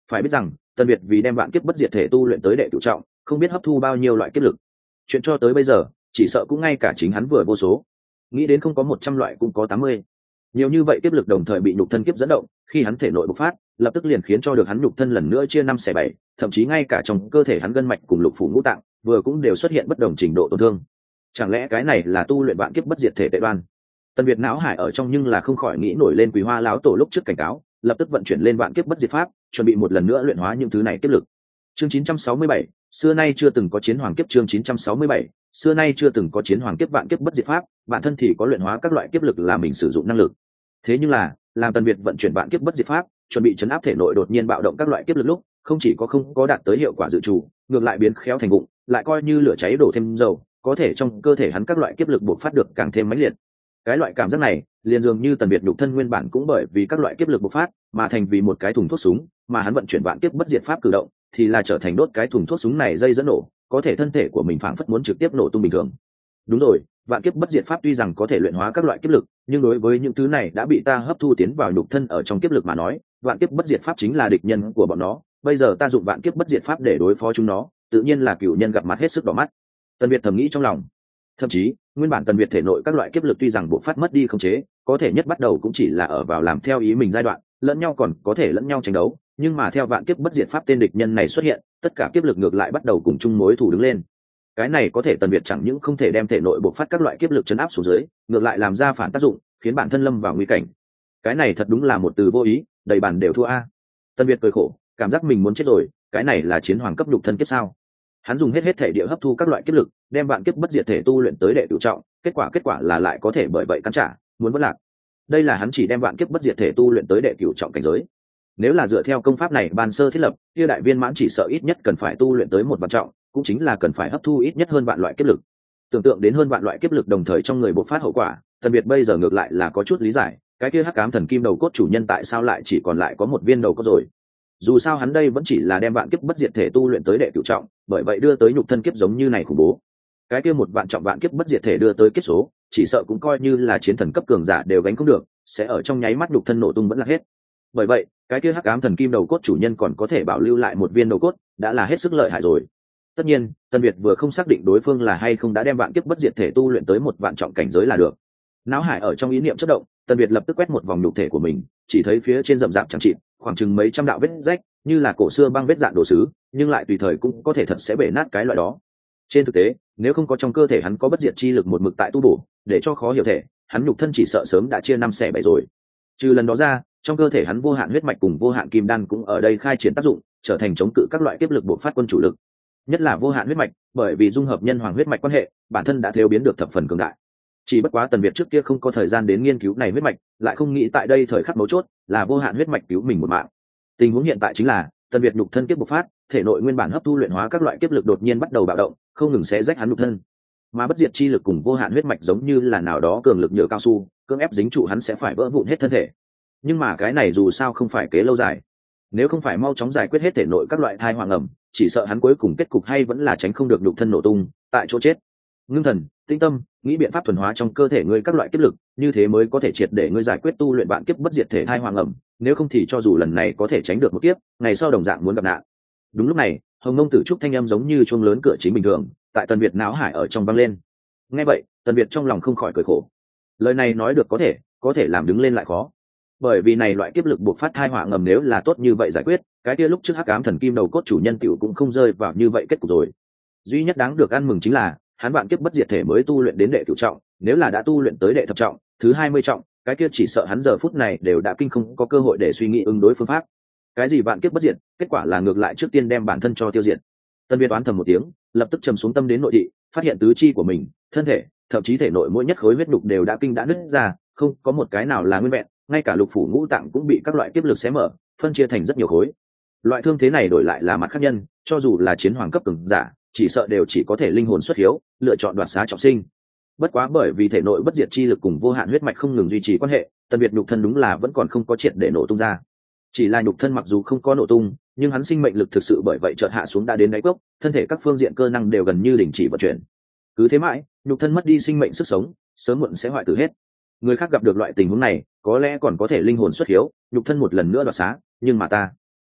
Phải biết rằng Tần Việt vì đem vạn kiếp bất diệt thể tu luyện tới đệ cửu trọng, không biết hấp thu bao nhiêu loại kiếp lực. Chuyện cho tới bây giờ chỉ sợ cũng ngay cả chính hắn vừa vô số, nghĩ đến không có một trăm loại cũng có tám mươi. Nhiều như vậy kiếp lực đồng thời bị nhục thân kiếp dẫn động, khi hắn thể nội bộc phát, lập tức liền khiến cho được hắn nhục thân lần nữa chia năm xẻ bảy, thậm chí ngay cả trong cơ thể hắn gân mạch cùng lục phủ ngũ tạng vừa cũng đều xuất hiện bất đồng trình độ tổn thương. Chẳng lẽ cái này là tu luyện vạn kiếp bất diệt thể tệ đoan? Tần Việt não hải ở trong nhưng là không khỏi nghĩ nổi lên Quý Hoa lão tổ lúc trước cảnh cáo, lập tức vận chuyển lên vạn kiếp bất diệt pháp, chuẩn bị một lần nữa luyện hóa những thứ này kiếp lực. Chương chín trăm sáu mươi bảy, xưa nay chưa từng có chiến hoàng kiếp. Chương chín trăm sáu mươi bảy, xưa nay chưa từng có chiến hoàng kiếp. Vạn kiếp bất diệt pháp, bản thân thì có luyện hóa các loại kiếp lực là mình sử dụng năng lực. Thế nhưng là, làm Tần Việt vận chuyển vạn kiếp bất diệt pháp, chuẩn bị chấn áp thể nội đột nhiên bạo động các loại kiếp lực lúc, không chỉ có không có đạt tới hiệu quả dự trù, ngược lại biến khéo thành vụng, lại coi như lửa cháy đổ thêm dầu, có thể trong cơ thể hắn các loại kiếp lực bộc phát được càng thêm mãnh liệt. Cái loại cảm giác này, liền dường như Tần Việt nhục thân nguyên bản cũng bởi vì các loại kiếp lực bộc phát, mà thành vì một cái thùng thuốc súng, mà hắn vận chuyển vạn kiếp bất diệt pháp cử động, thì là trở thành đốt cái thùng thuốc súng này dây dẫn nổ, có thể thân thể của mình phảng phất muốn trực tiếp nổ tung bình thường. Đúng rồi, vạn kiếp bất diệt pháp tuy rằng có thể luyện hóa các loại kiếp lực, nhưng đối với những thứ này đã bị ta hấp thu tiến vào nhục thân ở trong kiếp lực mà nói, vạn kiếp bất diệt pháp chính là địch nhân của bọn nó, bây giờ ta dụng vạn kiếp bất diệt pháp để đối phó chúng nó, tự nhiên là cửu nhân gặp mặt hết sức đỏ mắt. Tần Việt thầm nghĩ trong lòng. Thậm chí, nguyên bản Tần Việt thể nội các loại kiếp lực tuy rằng bộ phát mất đi không chế, có thể nhất bắt đầu cũng chỉ là ở vào làm theo ý mình giai đoạn, lẫn nhau còn có thể lẫn nhau tranh đấu, nhưng mà theo vạn kiếp bất diệt pháp tên địch nhân này xuất hiện, tất cả kiếp lực ngược lại bắt đầu cùng chung mối thù đứng lên. Cái này có thể Tần Việt chẳng những không thể đem thể nội bộc phát các loại kiếp lực chấn áp xuống dưới, ngược lại làm ra phản tác dụng, khiến bản thân lâm vào nguy cảnh. Cái này thật đúng là một từ vô ý, đầy bản đều thua a. Tần Việt cười khổ, cảm giác mình muốn chết rồi, cái này là chiến hoàng cấp nhục thân kiếp sao? Hắn dùng hết hết thể địa hấp thu các loại kiếp lực, đem vạn kiếp bất diệt thể tu luyện tới đệ cửu trọng, kết quả kết quả là lại có thể bởi vậy cắn trả, muốn vất lạc. Đây là hắn chỉ đem vạn kiếp bất diệt thể tu luyện tới đệ cửu trọng cảnh giới. Nếu là dựa theo công pháp này ban sơ thiết lập, kia đại viên mãn chỉ sợ ít nhất cần phải tu luyện tới một vạn trọng, cũng chính là cần phải hấp thu ít nhất hơn vạn loại kiếp lực. Tưởng tượng đến hơn vạn loại kiếp lực đồng thời trong người bộc phát hậu quả, Tần Việt bây giờ ngược lại là có chút lý giải, cái kia hắc ám thần kim đầu cốt chủ nhân tại sao lại chỉ còn lại có một viên đầu cốt rồi. Dù sao hắn đây vẫn chỉ là đem vạn kiếp bất diệt thể tu luyện tới đệ cửu trọng, bởi vậy đưa tới nhục thân kiếp giống như này khủng bố. Cái kia một vạn trọng vạn kiếp bất diệt thể đưa tới kiếp số, chỉ sợ cũng coi như là chiến thần cấp cường giả đều gánh không được, sẽ ở trong nháy mắt nhục thân nổ tung vẫn là hết. Bởi vậy, cái kia hắc ám thần kim đầu cốt chủ nhân còn có thể bảo lưu lại một viên đầu cốt, đã là hết sức lợi hại rồi. Tất nhiên, Tần Việt vừa không xác định đối phương là hay không đã đem vạn kiếp bất diệt thể tu luyện tới một vạn trọng cảnh giới là được. Náo hải ở trong ý niệm chớp động, Tần Việt lập tức quét một vòng nhục thể của mình, chỉ thấy phía trên rậm rạp chẳng chịt, khoảng chừng mấy trăm đạo vết rách, như là cổ xưa băng vết dạng đồ sứ, nhưng lại tùy thời cũng có thể thật sẽ bể nát cái loại đó. Trên thực tế, nếu không có trong cơ thể hắn có bất diệt chi lực một mực tại tu bổ, để cho khó hiểu thể, hắn nhục thân chỉ sợ sớm đã chia năm xẻ bảy rồi. Trừ lần đó ra, trong cơ thể hắn vô hạn huyết mạch cùng vô hạn kim đan cũng ở đây khai triển tác dụng, trở thành chống cự các loại kiếp lực bộc phát quân chủ lực. Nhất là vô hạn huyết mạch, bởi vì dung hợp nhân hoàng huyết mạch quan hệ, bản thân đã thêu biến được thập phần cường đại. Chỉ bất quá Tần Việt trước kia không có thời gian đến nghiên cứu này huyết mạch, lại không nghĩ tại đây thời khắc mấu chốt, là vô hạn huyết mạch cứu mình một mạng. Tình huống hiện tại chính là, Tần Việt nhục thân kiếp bộc phát, thể nội nguyên bản hấp thu luyện hóa các loại kiếp lực đột nhiên bắt đầu bạo động, không ngừng xé rách hắn nhục thân. Mà bất diệt chi lực cùng vô hạn huyết mạch giống như là nào đó cường lực nhựa cao su, cưỡng ép dính trụ hắn sẽ phải vỡ vụn hết thân thể. Nhưng mà cái này dù sao không phải kế lâu dài, nếu không phải mau chóng giải quyết hết thể nội các loại thai hoàng ẩm, chỉ sợ hắn cuối cùng kết cục hay vẫn là tránh không được nhục thân nổ tung, tại chỗ chết. Ngưng thần, tinh tâm, nghĩ biện pháp thuần hóa trong cơ thể ngươi các loại kiếp lực, như thế mới có thể triệt để ngươi giải quyết tu luyện vạn kiếp bất diệt thể thai hoàng ẩm, nếu không thì cho dù lần này có thể tránh được một kiếp, ngày sau đồng dạng muốn gặp nạn. Đúng lúc này, Hồng Nông Tử trúc thanh âm giống như chuông lớn cửa chính bình thường, tại Tần Việt náo hải ở trong vang lên. Nghe vậy, Tần Việt trong lòng không khỏi cười khổ. Lời này nói được có thể, có thể làm đứng lên lại khó. Bởi vì này loại kiếp lực buộc phát thai họa ngầm nếu là tốt như vậy giải quyết, cái kia lúc trước hắc ám thần kim đầu cốt chủ nhân tiểu cũng không rơi vào như vậy kết cục rồi. Duy nhất đáng được ăn mừng chính là, hắn vạn kiếp bất diệt thể mới tu luyện đến đệ cửu trọng, nếu là đã tu luyện tới đệ thập trọng, thứ hai mươi trọng, cái kia chỉ sợ hắn giờ phút này đều đã kinh không có cơ hội để suy nghĩ ứng đối phương pháp. Cái gì vạn kiếp bất diệt, kết quả là ngược lại trước tiên đem bản thân cho tiêu diệt. Tân Việt oán thầm một tiếng, lập tức trầm xuống tâm đến nội thị, phát hiện tứ chi của mình, thân thể, thậm chí thể nội mỗi nhất khối huyết đục đều đã kinh đã nứt ra, không có một cái nào là nguyên vẹn, ngay cả lục phủ ngũ tạng cũng bị các loại kiếp lực xé mở, phân chia thành rất nhiều khối. Loại thương thế này đổi lại là mặt khác nhân, cho dù là chiến hoàng cấp cường giả, chỉ sợ đều chỉ có thể linh hồn xuất hiếu, lựa chọn đoạt xá trọng sinh. Bất quá bởi vì thể nội bất diệt chi lực cùng vô hạn huyết mạch không ngừng duy trì quan hệ, Tân Việt nhục thân đúng là vẫn còn không có triệt để nổ tung ra. Chỉ là nhục thân mặc dù không có nổ tung, nhưng hắn sinh mệnh lực thực sự bởi vậy chợt hạ xuống đã đến đáy cốc, thân thể các phương diện cơ năng đều gần như đình chỉ vận chuyển. Cứ thế mãi, nhục thân mất đi sinh mệnh sức sống, sớm muộn sẽ hoại tử hết. Người khác gặp được loại tình huống này, có lẽ còn có thể linh hồn xuất hiếu, nhục thân một lần nữa đoạt xá, nhưng mà ta,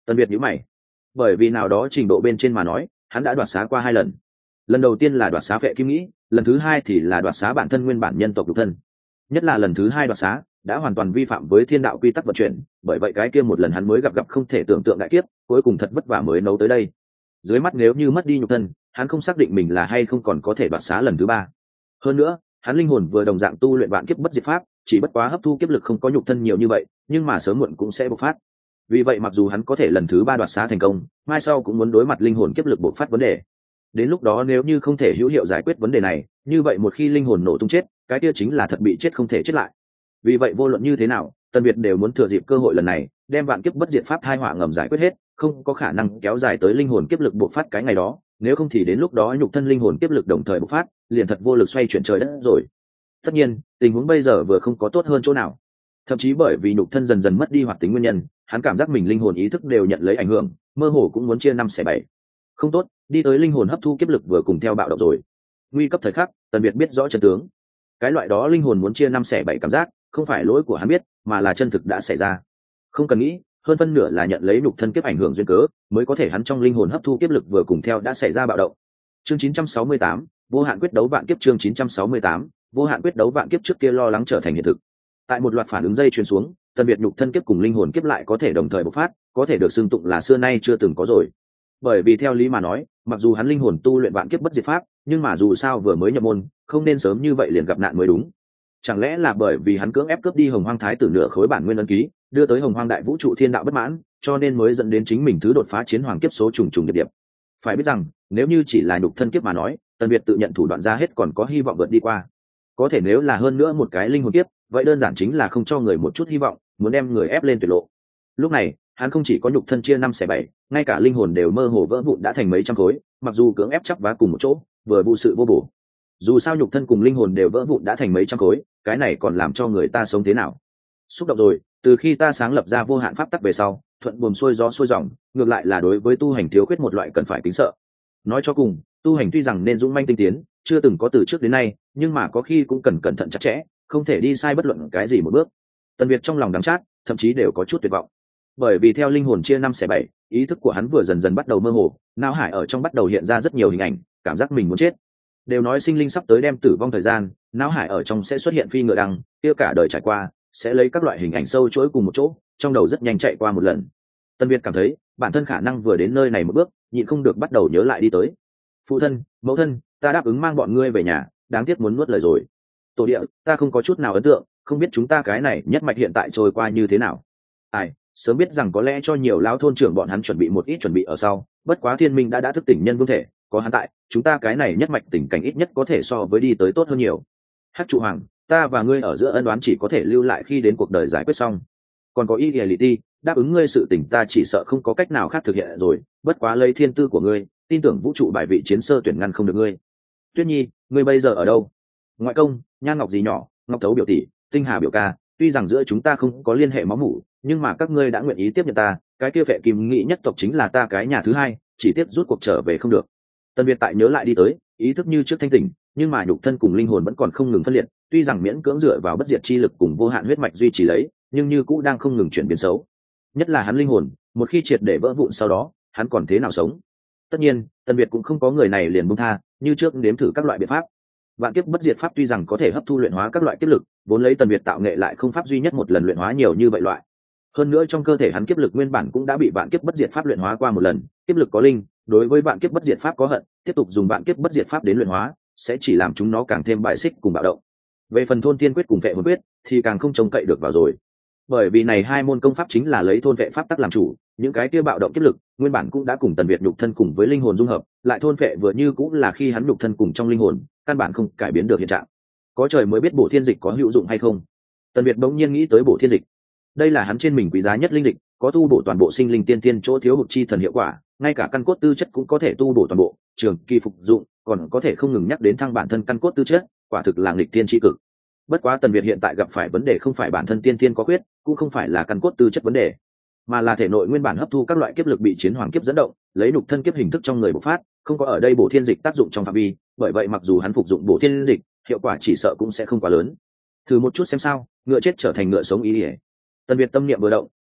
Tần Việt nhíu mày, bởi vì nào đó trình độ bên trên mà nói hắn đã đoạt xá qua hai lần. Lần đầu tiên là đoạt xá Vệ Kim Nghĩ, lần thứ hai thì là đoạt xá bản thân nguyên bản nhân tộc lục thân. Nhất là lần thứ hai đoạt xá đã hoàn toàn vi phạm với thiên đạo quy tắc vận chuyển, bởi vậy cái kia một lần hắn mới gặp gặp không thể tưởng tượng đại kiếp, cuối cùng thật vất vả mới nấu tới đây. Dưới mắt nếu như mất đi nhục thân, hắn không xác định mình là hay không còn có thể đoạt xá lần thứ ba. Hơn nữa hắn linh hồn vừa đồng dạng tu luyện vạn kiếp bất diệt pháp, chỉ bất quá hấp thu kiếp lực không có nhục thân nhiều như vậy, nhưng mà sớm muộn cũng sẽ bộc phát. Vì vậy mặc dù hắn có thể lần thứ ba đoạt xá thành công, mai sau cũng muốn đối mặt linh hồn kiếp lực bộc phát vấn đề. Đến lúc đó nếu như không thể hữu hiệu giải quyết vấn đề này, như vậy một khi linh hồn nổ tung chết, cái kia chính là thật bị chết không thể chết lại. Vì vậy vô luận như thế nào, Tần Việt đều muốn thừa dịp cơ hội lần này đem vạn kiếp bất diệt pháp thai họa ngầm giải quyết hết, không có khả năng kéo dài tới linh hồn kiếp lực bộc phát cái ngày đó, nếu không thì đến lúc đó nhục thân linh hồn kiếp lực đồng thời bộc phát, liền thật vô lực xoay chuyển trời đất rồi. Tất nhiên tình huống bây giờ vừa không có tốt hơn chỗ nào, thậm chí bởi vì nhục thân dần dần mất đi hoạt tính nguyên nhân, hắn cảm giác mình linh hồn ý thức đều nhận lấy ảnh hưởng, mơ hồ cũng muốn chia năm xẻ bảy. Không tốt, đi tới linh hồn hấp thu kiếp lực vừa cùng theo bạo động rồi. Nguy cấp thời khắc, Tần Việt biết rõ chân tướng. Cái loại đó linh hồn muốn chia năm xẻ bảy cảm giác không phải lỗi của hắn biết, mà là chân thực đã xảy ra. Không cần nghĩ, hơn phân nửa là nhận lấy nhục thân kiếp ảnh hưởng duyên cớ, mới có thể hắn trong linh hồn hấp thu kiếp lực vừa cùng theo đã xảy ra bạo động. Chương chín trăm sáu mươi tám, vô hạn quyết đấu vạn kiếp. Chương chín trăm sáu mươi tám, vô hạn quyết đấu vạn kiếp. Trước kia lo lắng trở thành hiện thực. Tại một loạt phản ứng dây truyền xuống, Tần Việt nhục thân kiếp cùng linh hồn kiếp lại có thể đồng thời bộc phát, có thể được xưng tụng là xưa nay chưa từng có rồi. Bởi vì theo lý mà nói, mặc dù hắn linh hồn tu luyện vạn kiếp bất diệt pháp, nhưng mà dù sao vừa mới nhập môn, không nên sớm như vậy liền gặp nạn mới đúng. Chẳng lẽ là bởi vì hắn cưỡng ép cướp đi Hồng Hoang Thái tử nửa khối bản nguyên ấn ký, đưa tới Hồng Hoang đại vũ trụ thiên đạo bất mãn, cho nên mới dẫn đến chính mình thứ đột phá chiến hoàng kiếp số trùng trùng điệp điệp. Phải biết rằng, nếu như chỉ là nhục thân kiếp mà nói, Tần Việt tự nhận thủ đoạn ra hết còn có hy vọng vượt đi qua. Có thể nếu là hơn nữa một cái linh hồn kiếp, vậy đơn giản chính là không cho người một chút hy vọng, muốn đem người ép lên tuyệt lộ. Lúc này, hắn không chỉ có nhục thân chia năm xẻ bảy, ngay cả linh hồn đều mơ hồ vỡ vụn đã thành mấy trăm khối, mặc dù cưỡng ép chắp vá cùng một chỗ, vừa vụ sự vô bổ. Dù sao nhục thân cùng linh hồn đều vỡ vụn đã thành mấy trăm khối, cái này còn làm cho người ta sống thế nào? Xúc động rồi, từ khi ta sáng lập ra vô hạn pháp tắc về sau, thuận buồm xuôi gió xuôi dòng, ngược lại là đối với tu hành thiếu khuyết một loại cần phải kính sợ. Nói cho cùng, tu hành tuy rằng nên dũng manh tinh tiến, chưa từng có từ trước đến nay, nhưng mà có khi cũng cần cẩn thận chặt chẽ, không thể đi sai bất luận cái gì một bước. Tần Việt trong lòng đắng chát, thậm chí đều có chút tuyệt vọng. Bởi vì theo linh hồn chia năm xẻ bảy, ý thức của hắn vừa dần dần bắt đầu mơ hồ, não hải ở trong bắt đầu hiện ra rất nhiều hình ảnh, cảm giác mình muốn chết. Đều nói sinh linh sắp tới đem tử vong thời gian, não hải ở trong sẽ xuất hiện phi ngựa đăng, kia cả đời trải qua sẽ lấy các loại hình ảnh sâu chuỗi cùng một chỗ, trong đầu rất nhanh chạy qua một lần. Tân Việt cảm thấy bản thân khả năng vừa đến nơi này một bước, nhịn không được bắt đầu nhớ lại đi tới. Phụ thân, mẫu thân, ta đáp ứng mang bọn ngươi về nhà, đáng tiếc muốn nuốt lời rồi. Tổ địa, ta không có chút nào ấn tượng, không biết chúng ta cái này nhất mạch hiện tại trôi qua như thế nào. Ai, sớm biết rằng có lẽ cho nhiều lão thôn trưởng bọn hắn chuẩn bị một ít chuẩn bị ở sau, bất quá thiên minh đã đã thức tỉnh nhân vương thể, có hắn tại, chúng ta cái này nhất mạch tình cảnh ít nhất có thể so với đi tới tốt hơn nhiều. Hắc trụ hoàng, ta và ngươi ở giữa ân oán chỉ có thể lưu lại khi đến cuộc đời giải quyết xong. Còn có ý lý ti, đáp ứng ngươi sự tình ta chỉ sợ không có cách nào khác thực hiện rồi, bất quá lấy thiên tư của ngươi, tin tưởng vũ trụ bài vị chiến sơ tuyển ngăn không được ngươi. Tuyết Nhi, ngươi bây giờ ở đâu? Ngoại công, Nhan Ngọc gì nhỏ, Ngọc Thấu biểu tỷ, Tinh Hà biểu ca, tuy rằng giữa chúng ta không có liên hệ máu mủ, nhưng mà các ngươi đã nguyện ý tiếp nhận ta, cái kia Vệ Kim Nghị nhất tộc chính là ta cái nhà thứ hai, chỉ tiếp rút cuộc trở về không được. Tần Việt tại nhớ lại đi tới, ý thức như trước thanh tỉnh, nhưng mà nhục thân cùng linh hồn vẫn còn không ngừng phân liệt, tuy rằng miễn cưỡng dựa vào bất diệt chi lực cùng vô hạn huyết mạch duy trì lấy, nhưng như cũ đang không ngừng chuyển biến xấu. Nhất là hắn linh hồn, một khi triệt để vỡ vụn sau đó, hắn còn thế nào sống? Tất nhiên, Tần Việt cũng không có người này liền buông tha, như trước nếm thử các loại biện pháp. Vạn kiếp bất diệt pháp tuy rằng có thể hấp thu luyện hóa các loại kiếp lực, vốn lấy Tần Việt tạo nghệ lại không pháp duy nhất một lần luyện hóa nhiều như vậy loại. Hơn nữa trong cơ thể hắn kiếp lực nguyên bản cũng đã bị vạn kiếp bất diệt pháp luyện hóa qua một lần, kiếp lực có linh, đối với vạn kiếp bất diệt pháp có hận, tiếp tục dùng vạn kiếp bất diệt pháp đến luyện hóa, sẽ chỉ làm chúng nó càng thêm bại xích cùng bạo động. Về phần thôn tiên quyết cùng vệ hồn quyết thì càng không trông cậy được vào rồi. Bởi vì này hai môn công pháp chính là lấy thôn vệ pháp tắc làm chủ, những cái kia bạo động kiếp lực, nguyên bản cũng đã cùng Tần Việt nhục thân cùng với linh hồn dung hợp, lại thôn vệ vừa như cũng là khi hắn nhục thân cùng trong linh hồn, căn bản không cải biến được hiện trạng. Có trời mới biết bổ thiên dịch có hữu dụng hay không. Tần Việt bỗng nhiên nghĩ tới bổ thiên dịch. Đây là hắn trên mình quý giá nhất linh dịch, có tu bổ toàn bộ sinh linh tiên tiên chỗ thiếu hụt chi thần hiệu quả, ngay cả căn cốt tư chất cũng có thể tu bổ toàn bộ, trường kỳ phục dụng, còn có thể không ngừng nhắc đến thăng bản thân căn cốt tư chất, quả thực là nghịch tiên chi cực. Bất quá Tần Việt hiện tại gặp phải vấn đề không phải bản thân tiên tiên có khuyết, cũng không phải là căn cốt tư chất vấn đề, mà là thể nội nguyên bản hấp thu các loại kiếp lực bị chiến hoàng kiếp dẫn động, lấy nhục thân kiếp hình thức trong người bộc phát, không có ở đây bổ thiên dịch tác dụng trong phạm vi, bởi vậy mặc dù hắn phục dụng bổ thiên dịch, hiệu quả chỉ sợ cũng sẽ không quá lớn. Thử một chút xem sao, ngựa chết trở thành ngựa sống ý ỉa. Tần Việt tâm niệm vừa động,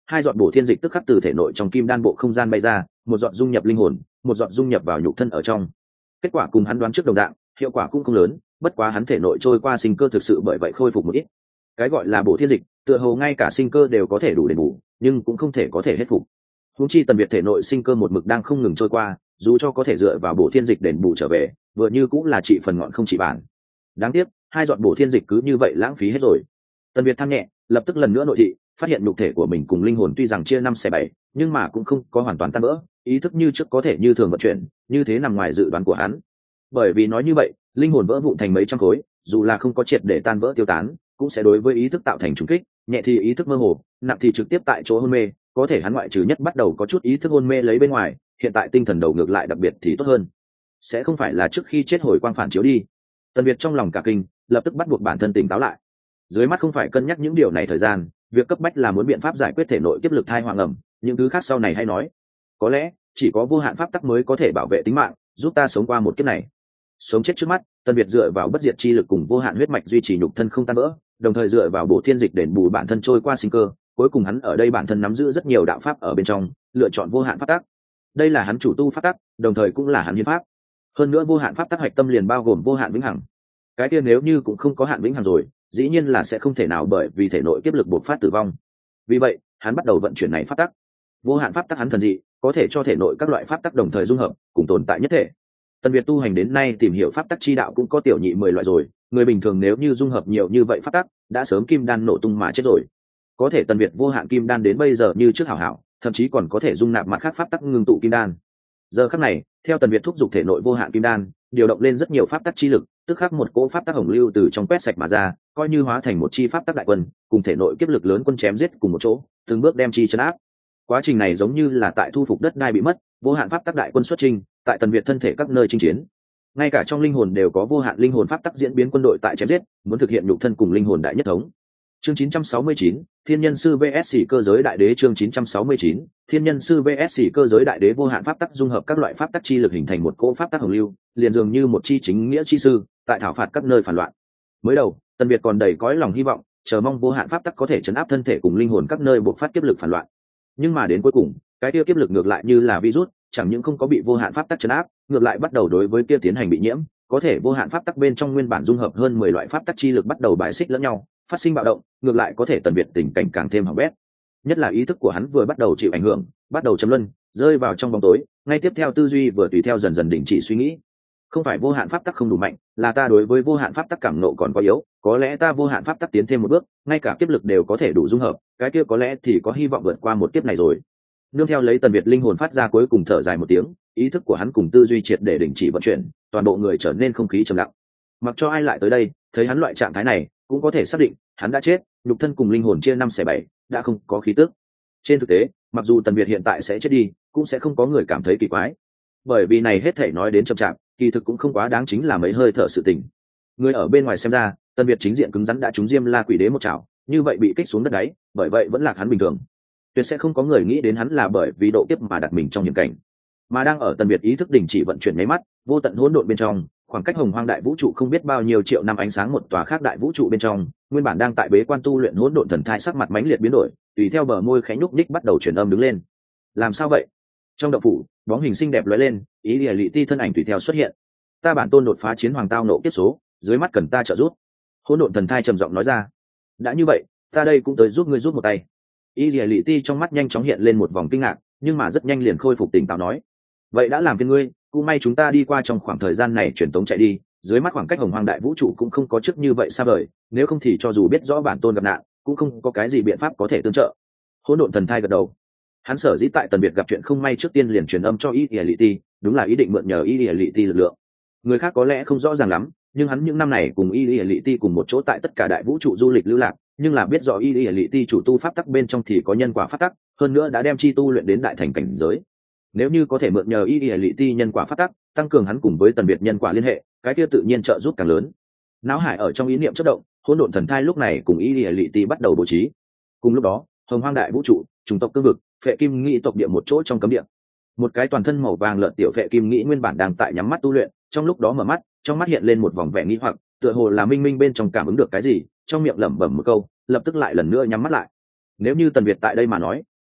hai giọt bổ thiên dịch tức khắc từ thể nội trong kim đan bộ không gian bay ra, một giọt dung nhập linh hồn, một giọt dung nhập vào nhục thân ở trong. Kết quả cùng hắn đoán trước đồng dạng, hiệu quả cũng không lớn, bất quá hắn thể nội trôi qua sinh cơ thực sự bởi vậy khôi phục một ít. Cái gọi là bổ thiên dịch, tựa hồ ngay cả sinh cơ đều có thể đủ đền bù, nhưng cũng không thể có thể hết phục. Huống chi Tần Việt thể nội sinh cơ một mực đang không ngừng trôi qua, dù cho có thể dựa vào bổ thiên dịch đền bù trở về, vừa như cũng là trị phần ngọn không trị bản. Đáng tiếc, hai giọt bổ thiên dịch cứ như vậy lãng phí hết rồi. Tần Việt than nhẹ, lập tức lần nữa nội thị, phát hiện nhục thể của mình cùng linh hồn tuy rằng chia năm xẻ bảy, nhưng mà cũng không có hoàn toàn tan vỡ, ý thức như trước có thể như thường vận chuyển, như thế nằm ngoài dự đoán của hắn. Bởi vì nói như vậy, linh hồn vỡ vụn thành mấy trăm khối, dù là không có triệt để tan vỡ tiêu tán, cũng sẽ đối với ý thức tạo thành trùng kích, nhẹ thì ý thức mơ hồ, nặng thì trực tiếp tại chỗ hôn mê, có thể hắn ngoại trừ nhất bắt đầu có chút ý thức hôn mê lấy bên ngoài, hiện tại tinh thần đầu ngược lại đặc biệt thì tốt hơn. Sẽ không phải là trước khi chết hồi quang phản chiếu đi. Tần Việt trong lòng cả kinh, lập tức bắt buộc bản thân tỉnh táo lại. Dưới mắt không phải cân nhắc những điều này thời gian, việc cấp bách là muốn biện pháp giải quyết thể nội kiếp lực thai hoang ẩm, những thứ khác sau này hay nói. Có lẽ chỉ có vô hạn pháp tắc mới có thể bảo vệ tính mạng, giúp ta sống qua một kiếp này. Sống chết trước mắt, Tần Việt dựa vào bất diệt chi lực cùng vô hạn huyết mạch duy trì nhục thân không tan vỡ, đồng thời dựa vào bổ thiên dịch đền bù bản thân trôi qua sinh cơ, cuối cùng hắn ở đây bản thân nắm giữ rất nhiều đạo pháp ở bên trong, lựa chọn vô hạn pháp tắc. Đây là hắn chủ tu pháp tắc, đồng thời cũng là hắn hiến pháp. Hơn nữa vô hạn pháp tắc hoạch tâm liền bao gồm vô hạn vĩnh hằng. Cái kia nếu như cũng không có hạn vĩnh hằng rồi, dĩ nhiên là sẽ không thể nào bởi vì thể nội kiếp lực bộc phát tử vong. Vì vậy, hắn bắt đầu vận chuyển này pháp tắc. Vô hạn pháp tắc hắn thần dị, có thể cho thể nội các loại pháp tắc đồng thời dung hợp, cùng tồn tại nhất thể. Tần Việt tu hành đến nay tìm hiểu pháp tắc chi đạo cũng có tiểu nhị mười loại rồi, người bình thường nếu như dung hợp nhiều như vậy pháp tắc, đã sớm kim đan nổ tung mà chết rồi. Có thể Tần Việt vô hạn kim đan đến bây giờ như trước hảo hảo, thậm chí còn có thể dung nạp mặt khác pháp tắc ngưng tụ kim đan. Giờ khắc này, theo Tần Việt thúc giục thể nội vô hạn kim đan, điều động lên rất nhiều pháp tắc chi lực, tức khắc một cỗ pháp tắc hồng lưu từ trong quét sạch mà ra, coi như hóa thành một chi pháp tắc đại quân, cùng thể nội kiếp lực lớn quân chém giết cùng một chỗ, từng bước đem chi trấn áp. Quá trình này giống như là tại thu phục đất đai bị mất, vô hạn pháp tắc đại quân xuất trình, tại Tần Việt thân thể các nơi chinh chiến. Ngay cả trong linh hồn đều có vô hạn linh hồn pháp tắc diễn biến quân đội tại chém giết, muốn thực hiện nhục thân cùng linh hồn đại nhất thống. Chương chín trăm sáu mươi chín, Thiên Nhân Sư vs cơ giới đại đế. Chương chín trăm sáu mươi chín, Thiên Nhân Sư vs cơ giới đại đế. Vô hạn pháp tắc dung hợp các loại pháp tắc chi lực hình thành một cỗ pháp tắc hồng lưu, liền dường như một chi chính nghĩa chi sư, tại thảo phạt các nơi phản loạn. Mới đầu, Tần Việt còn đầy cõi lòng hy vọng, chờ mong vô hạn pháp tắc có thể chấn áp thân thể cùng linh hồn các nơi buộc phát kiếp lực phản loạn. Nhưng mà đến cuối cùng, cái kia kiếp lực ngược lại như là virus, chẳng những không có bị vô hạn pháp tắc chấn áp, ngược lại bắt đầu đối với kia tiến hành bị nhiễm, có thể vô hạn pháp tắc bên trong nguyên bản dung hợp hơn mười loại pháp tắc chi lực bắt đầu bài xích lẫn nhau, phát sinh bạo động, ngược lại có thể Tần Việt tình cảnh càng thêm hỏng bét. Nhất là ý thức của hắn vừa bắt đầu chịu ảnh hưởng, bắt đầu châm luân, rơi vào trong bóng tối, ngay tiếp theo tư duy vừa tùy theo dần dần đình chỉ suy nghĩ. Không phải vô hạn pháp tắc không đủ mạnh, là ta đối với vô hạn pháp tắc cảm nộ còn quá yếu, có lẽ ta vô hạn pháp tắc tiến thêm một bước, ngay cả kiếp lực đều có thể đủ dung hợp, cái kia có lẽ thì có hy vọng vượt qua một kiếp này rồi. Nương theo lấy Tần Việt linh hồn phát ra cuối cùng thở dài một tiếng, ý thức của hắn cùng tư duy triệt để đình chỉ vận chuyển, toàn bộ người trở nên không khí trầm lặng. Mặc cho ai lại tới đây, thấy hắn loại trạng thái này, cũng có thể xác định hắn đã chết, nhục thân cùng linh hồn chia năm xẻ bảy, đã không có khí tức. Trên thực tế, mặc dù Tần Việt hiện tại sẽ chết đi, cũng sẽ không có người cảm thấy kỳ quái, bởi vì này hết thảy nói đến chậm chạp, kỳ thực cũng không quá đáng, chính là mấy hơi thở sự tình. Người ở bên ngoài xem ra, Tần Việt chính diện cứng rắn đã trúng Diêm La Quỷ Đế một chảo, như vậy bị kích xuống đất đáy, bởi vậy vẫn là hắn bình thường. Tuyệt sẽ không có người nghĩ đến hắn là bởi vì độ kiếp mà đặt mình trong hiểm cảnh, mà đang ở Tần Việt ý thức đình chỉ vận chuyển mấy mắt, vô tận hỗn độn bên trong, khoảng cách hồng hoang đại vũ trụ không biết bao nhiêu triệu năm ánh sáng một tòa khác đại vũ trụ bên trong, nguyên bản đang tại bế quan tu luyện hỗn độn thần thai sắc mặt mãnh liệt biến đổi, tùy theo bờ môi khẽ nhúc nhích bắt đầu truyền âm đứng lên. Làm sao vậy? Trong động phủ, bóng hình xinh đẹp lóe lên, ý Lìa Lị Ti thân ảnh tùy theo xuất hiện. Ta bản tôn đột phá chiến hoàng tao nộ kiếp số, dưới mắt cần ta trợ giúp. Hỗn độn thần thai trầm giọng nói ra. Đã như vậy, ta đây cũng tới giúp ngươi giúp một tay. Ý Lìa Lị Ti trong mắt nhanh chóng hiện lên một vòng kinh ngạc, nhưng mà rất nhanh liền khôi phục tỉnh táo nói. Vậy đã làm phiền ngươi, cũng may chúng ta đi qua trong khoảng thời gian này truyền tống chạy đi, dưới mắt khoảng cách hồng hoang đại vũ trụ cũng không có trước như vậy xa vời, nếu không thì cho dù biết rõ bản tôn gặp nạn, cũng không có cái gì biện pháp có thể tương trợ. Hỗn độn thần thai gật đầu. Hắn sở dĩ tại Tần Việt gặp chuyện không may trước tiên liền truyền âm cho Y Lìa Lị Ti, đúng là ý định mượn nhờ Y Lìa Lị Ti lực lượng. Người khác có lẽ không rõ ràng lắm, nhưng hắn những năm này cùng Y Lìa Lị Ti cùng một chỗ tại tất cả đại vũ trụ du lịch lưu lạc, nhưng là biết rõ Y Lìa Lị Ti chủ tu pháp tắc bên trong thì có nhân quả pháp tắc, hơn nữa đã đem chi tu luyện đến đại thành cảnh giới. Nếu như có thể mượn nhờ Y Lìa Lị Ti nhân quả pháp tắc, tăng cường hắn cùng với Tần Việt nhân quả liên hệ, cái kia tự nhiên trợ giúp càng lớn. Náo hải ở trong ý niệm chớp động, hỗn độn thần thai lúc này cùng Y Lìa Lị Ti bắt đầu bố trí. Cùng lúc đó, hồng hoang đại vũ trụ, chủng tộc cương vực, phệ kim nghĩ tộc địa một chỗ trong cấm địa, một cái toàn thân màu vàng lợn tiểu phệ kim nghĩ nguyên bản đang tại nhắm mắt tu luyện, trong lúc đó mở mắt, trong mắt hiện lên một vòng vẻ nghi hoặc, tựa hồ là minh minh bên trong cảm ứng được cái gì, trong miệng lẩm bẩm một câu, lập tức lại lần nữa nhắm mắt lại. Nếu như Tần Việt tại đây mà nói,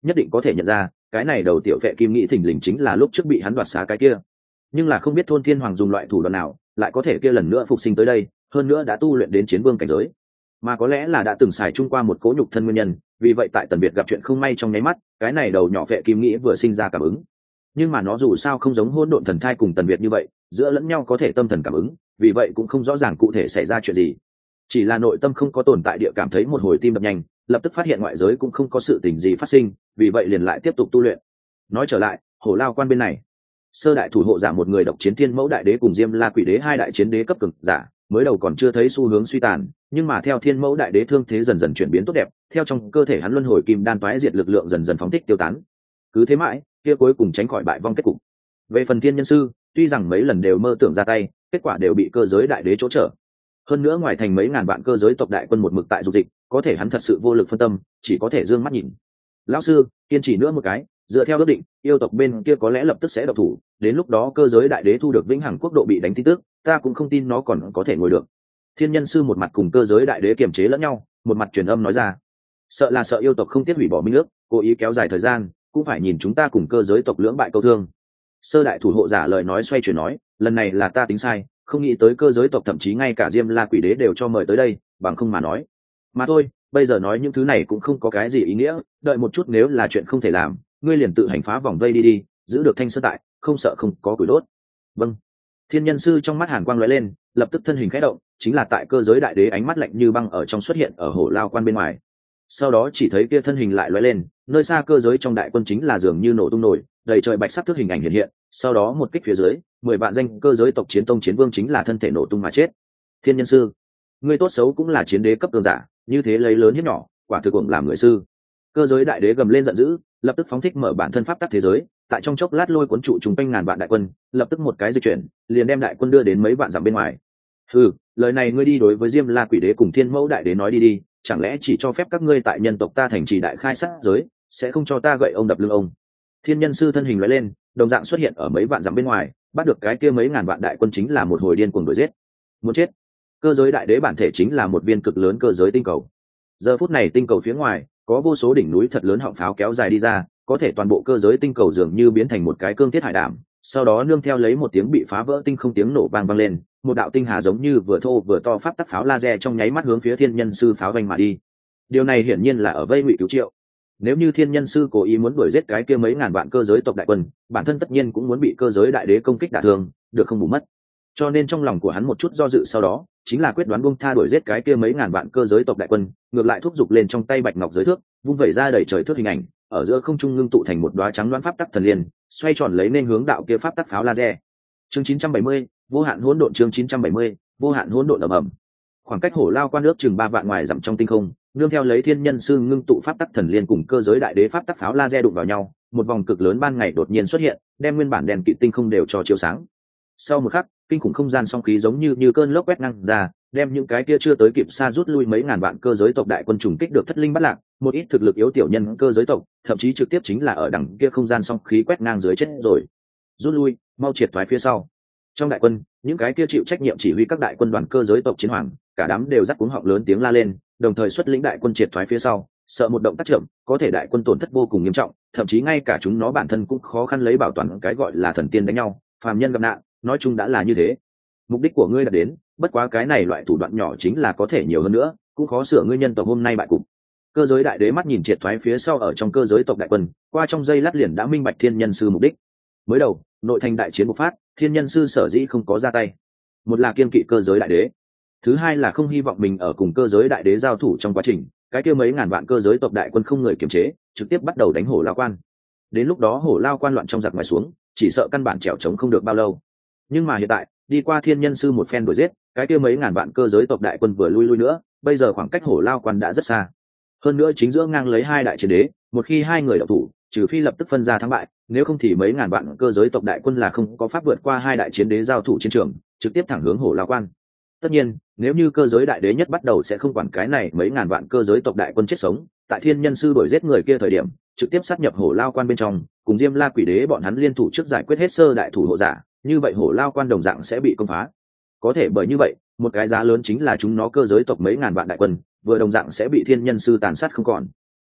nhất định có thể nhận ra cái này đầu tiểu vệ kim nghĩ thình lình chính là lúc trước bị hắn đoạt xá cái kia. Nhưng là không biết thôn thiên hoàng dùng loại thủ đoạn nào lại có thể kia lần nữa phục sinh tới đây, hơn nữa đã tu luyện đến chiến vương cảnh giới, mà có lẽ là đã từng xài chung qua một cố nhục thân nguyên nhân. Vì vậy tại Tần Việt gặp chuyện không may trong nháy mắt, cái này đầu nhỏ vệ kim nghĩ vừa sinh ra cảm ứng. Nhưng mà nó dù sao không giống hỗn độn thần thai cùng Tần Việt như vậy giữa lẫn nhau có thể tâm thần cảm ứng, vì vậy cũng không rõ ràng cụ thể xảy ra chuyện gì, chỉ là nội tâm không có tồn tại địa cảm thấy một hồi tim đập nhanh, lập tức phát hiện ngoại giới cũng không có sự tình gì phát sinh, vì vậy liền lại tiếp tục tu luyện. Nói trở lại, Hổ Lao Quan bên này, sơ đại thủ hộ giả một người độc chiến Thiên Mẫu Đại Đế cùng Diêm La Quỷ Đế hai đại chiến đế cấp cực giả, mới đầu còn chưa thấy xu hướng suy tàn, nhưng mà theo Thiên Mẫu Đại Đế thương thế dần dần chuyển biến tốt đẹp, theo trong cơ thể hắn luân hồi kim đan toái diệt lực lượng dần dần phóng thích tiêu tán. Cứ thế mãi, kia cuối cùng tránh khỏi bại vong kết cục. Về phần Thiên Nhân Sư, tuy rằng mấy lần đều mơ tưởng ra tay, kết quả đều bị cơ giới đại đế chỗ trở. Hơn nữa ngoài thành mấy ngàn vạn cơ giới tộc đại quân một mực tại dục dịch, có thể hắn thật sự vô lực phân tâm, chỉ có thể dương mắt nhìn. Lão sư, kiên trì nữa một cái, dựa theo ước định, yêu tộc bên kia có lẽ lập tức sẽ độc thủ, đến lúc đó cơ giới đại đế thu được vĩnh hằng quốc độ bị đánh tin tức, ta cũng không tin nó còn có thể ngồi được. Thiên Nhân Sư một mặt cùng cơ giới đại đế kiềm chế lẫn nhau, một mặt truyền âm nói ra. Sợ là sợ yêu tộc không tiếc hủy bỏ minh ước, cố ý kéo dài thời gian, cũng phải nhìn chúng ta cùng cơ giới tộc lưỡng bại câu thương. Sơ đại thủ hộ giả lời nói xoay chuyển nói, lần này là ta tính sai, không nghĩ tới cơ giới tộc thậm chí ngay cả Diêm La Quỷ Đế đều cho mời tới đây, bằng không mà nói. Mà thôi, bây giờ nói những thứ này cũng không có cái gì ý nghĩa, đợi một chút nếu là chuyện không thể làm, ngươi liền tự hành phá vòng vây đi đi, giữ được Thanh Sơn tại, không sợ không có củi đốt. Vâng. Thiên Nhân Sư trong mắt hàn quang lóe lên, lập tức thân hình khẽ động, chính là tại cơ giới đại đế ánh mắt lạnh như băng ở trong xuất hiện ở Hổ Lao Quan bên ngoài. Sau đó chỉ thấy kia thân hình lại lóe lên, nơi xa cơ giới trong đại quân chính là dường như nổ tung nổi, đầy trời bạch sắc thước hình ảnh hiện hiện, sau đó một kích phía dưới, mười vạn danh cơ giới tộc chiến tông chiến vương chính là thân thể nổ tung mà chết. Thiên Nhân Sư, ngươi tốt xấu cũng là chiến đế cấp cường giả, như thế lấy lớn hiếp nhỏ, quả thực cũng làm người sư. Cơ giới đại đế gầm lên giận dữ, lập tức phóng thích mở bản thân pháp tắc thế giới, tại trong chốc lát lôi cuốn trụ trùng quanh ngàn vạn đại quân, lập tức một cái di chuyển, liền đem đại quân đưa đến mấy vạn dặm bên ngoài. Hừ, lời này ngươi đi đối với Diêm La Quỷ Đế cùng Thiên Mẫu Đại Đế nói đi đi, chẳng lẽ chỉ cho phép các ngươi tại nhân tộc ta thành trì đại khai sát giới, sẽ không cho ta gậy ông đập lưng ông. Thiên Nhân Sư thân hình lóe lên, đồng dạng xuất hiện ở mấy vạn dặm bên ngoài, bắt được cái kia mấy ngàn vạn đại quân chính là một hồi điên cuồng đuổi giết. Muốn chết. Cơ giới đại đế bản thể chính là một viên cực lớn cơ giới tinh cầu. Giờ phút này tinh cầu phía ngoài có vô số đỉnh núi thật lớn họng pháo kéo dài đi ra, có thể toàn bộ cơ giới tinh cầu dường như biến thành một cái cương thiết hải đảm, sau đó nương theo lấy một tiếng bị phá vỡ tinh không tiếng nổ vang vang lên, một đạo tinh hà giống như vừa thô vừa to pháp tắc pháo laser trong nháy mắt hướng phía Thiên Nhân Sư pháo vành mà đi. Điều này hiển nhiên là ở vây ngụy cứu triệu. Nếu như Thiên Nhân Sư cố ý muốn đuổi giết cái kia mấy ngàn vạn cơ giới tộc đại quân, bản thân tất nhiên cũng muốn bị cơ giới đại đế công kích đả thương, được không bù mất. Cho nên trong lòng của hắn một chút do dự, sau đó chính là quyết đoán buông tha đuổi giết cái kia mấy ngàn vạn cơ giới tộc đại quân, ngược lại thúc giục lên trong tay bạch ngọc giới thước, vung vẩy ra đầy trời thước hình ảnh, ở giữa không trung ngưng tụ thành một đóa trắng loãng pháp tắc thần liên, xoay tròn lấy nên hướng đạo kia pháp tắc pháo laser. Chương chín trăm bảy mươi, vô hạn hỗn độn. Chương chín trăm bảy mươi, vô hạn hỗn độn ầm ầm. Khoảng cách Hổ Lao Quan nước chừng ba vạn ngoài dặm trong tinh không, nương theo lấy Thiên Nhân Sư ngưng tụ pháp tắc thần liên cùng cơ giới đại đế pháp tắc pháo laser đụng vào nhau, một vòng cực lớn ban ngày đột nhiên xuất hiện, đem nguyên bản đèn kỵ tinh không đều cho chiếu sáng. Sau một khắc, kinh khủng không gian song khí giống như như cơn lốc quét ngang ra, đem những cái kia chưa tới kịp xa rút lui mấy ngàn vạn cơ giới tộc đại quân trùng kích được thất linh bắt lạc, một ít thực lực yếu tiểu nhân cơ giới tộc, thậm chí trực tiếp chính là ở đằng kia không gian song khí quét ngang dưới chết rồi. Rút lui, mau triệt thoái phía sau. Trong đại quân, những cái kia chịu trách nhiệm chỉ huy các đại quân đoàn cơ giới tộc chiến hoàng, cả đám đều rắc cuống họng lớn tiếng la lên, đồng thời xuất lĩnh đại quân triệt thoái phía sau, sợ một động tác chậm, có thể đại quân tổn thất vô cùng nghiêm trọng, thậm chí ngay cả chúng nó bản thân cũng khó khăn lấy bảo toàn cái gọi là thần tiên đánh nhau, phàm nhân gặp nạn, nói chung đã là như thế. Mục đích của ngươi đạt đến, bất quá cái này loại thủ đoạn nhỏ chính là có thể nhiều hơn nữa, cũng khó sửa ngươi nhân tộc hôm nay bại cục. Cơ giới đại đế mắt nhìn triệt thoái phía sau ở trong cơ giới tộc đại quân, qua trong giây lát liền đã minh bạch Thiên Nhân Sư mục đích. Mới đầu, nội thành đại chiến bộc phát, Thiên Nhân Sư sở dĩ không có ra tay, một là kiên kỵ cơ giới đại đế, thứ hai là không hy vọng mình ở cùng cơ giới đại đế giao thủ trong quá trình, cái kia mấy ngàn vạn cơ giới tộc đại quân không người kiềm chế, trực tiếp bắt đầu đánh Hổ Lao Quan. Đến lúc đó Hổ Lao Quan loạn trong giặc ngoài xuống, chỉ sợ căn bản trèo trống không được bao lâu. Nhưng mà hiện tại, đi qua Thiên Nhân Sư một phen đuổi giết, cái kia mấy ngàn vạn cơ giới tộc đại quân vừa lui lui nữa, bây giờ khoảng cách Hổ Lao Quan đã rất xa. Hơn nữa chính giữa ngang lấy hai đại chiến đế, một khi hai người đậu thủ, trừ phi lập tức phân ra thắng bại, nếu không thì mấy ngàn vạn cơ giới tộc đại quân là không có pháp vượt qua hai đại chiến đế giao thủ chiến trường, trực tiếp thẳng hướng Hổ Lao Quan. Tất nhiên, nếu như cơ giới đại đế nhất bắt đầu sẽ không quản cái này mấy ngàn vạn cơ giới tộc đại quân chết sống, tại Thiên Nhân Sư đuổi giết người kia thời điểm, trực tiếp sát nhập Hổ Lao Quan bên trong, cùng Diêm La Quỷ Đế bọn hắn liên thủ trước giải quyết hết sơ đại thủ hộ giả, như vậy Hổ Lao Quan đồng dạng sẽ bị công phá. Có thể bởi như vậy, một cái giá lớn chính là chúng nó cơ giới tộc mấy ngàn vạn đại quân, vừa đồng dạng sẽ bị Thiên Nhân Sư tàn sát không còn.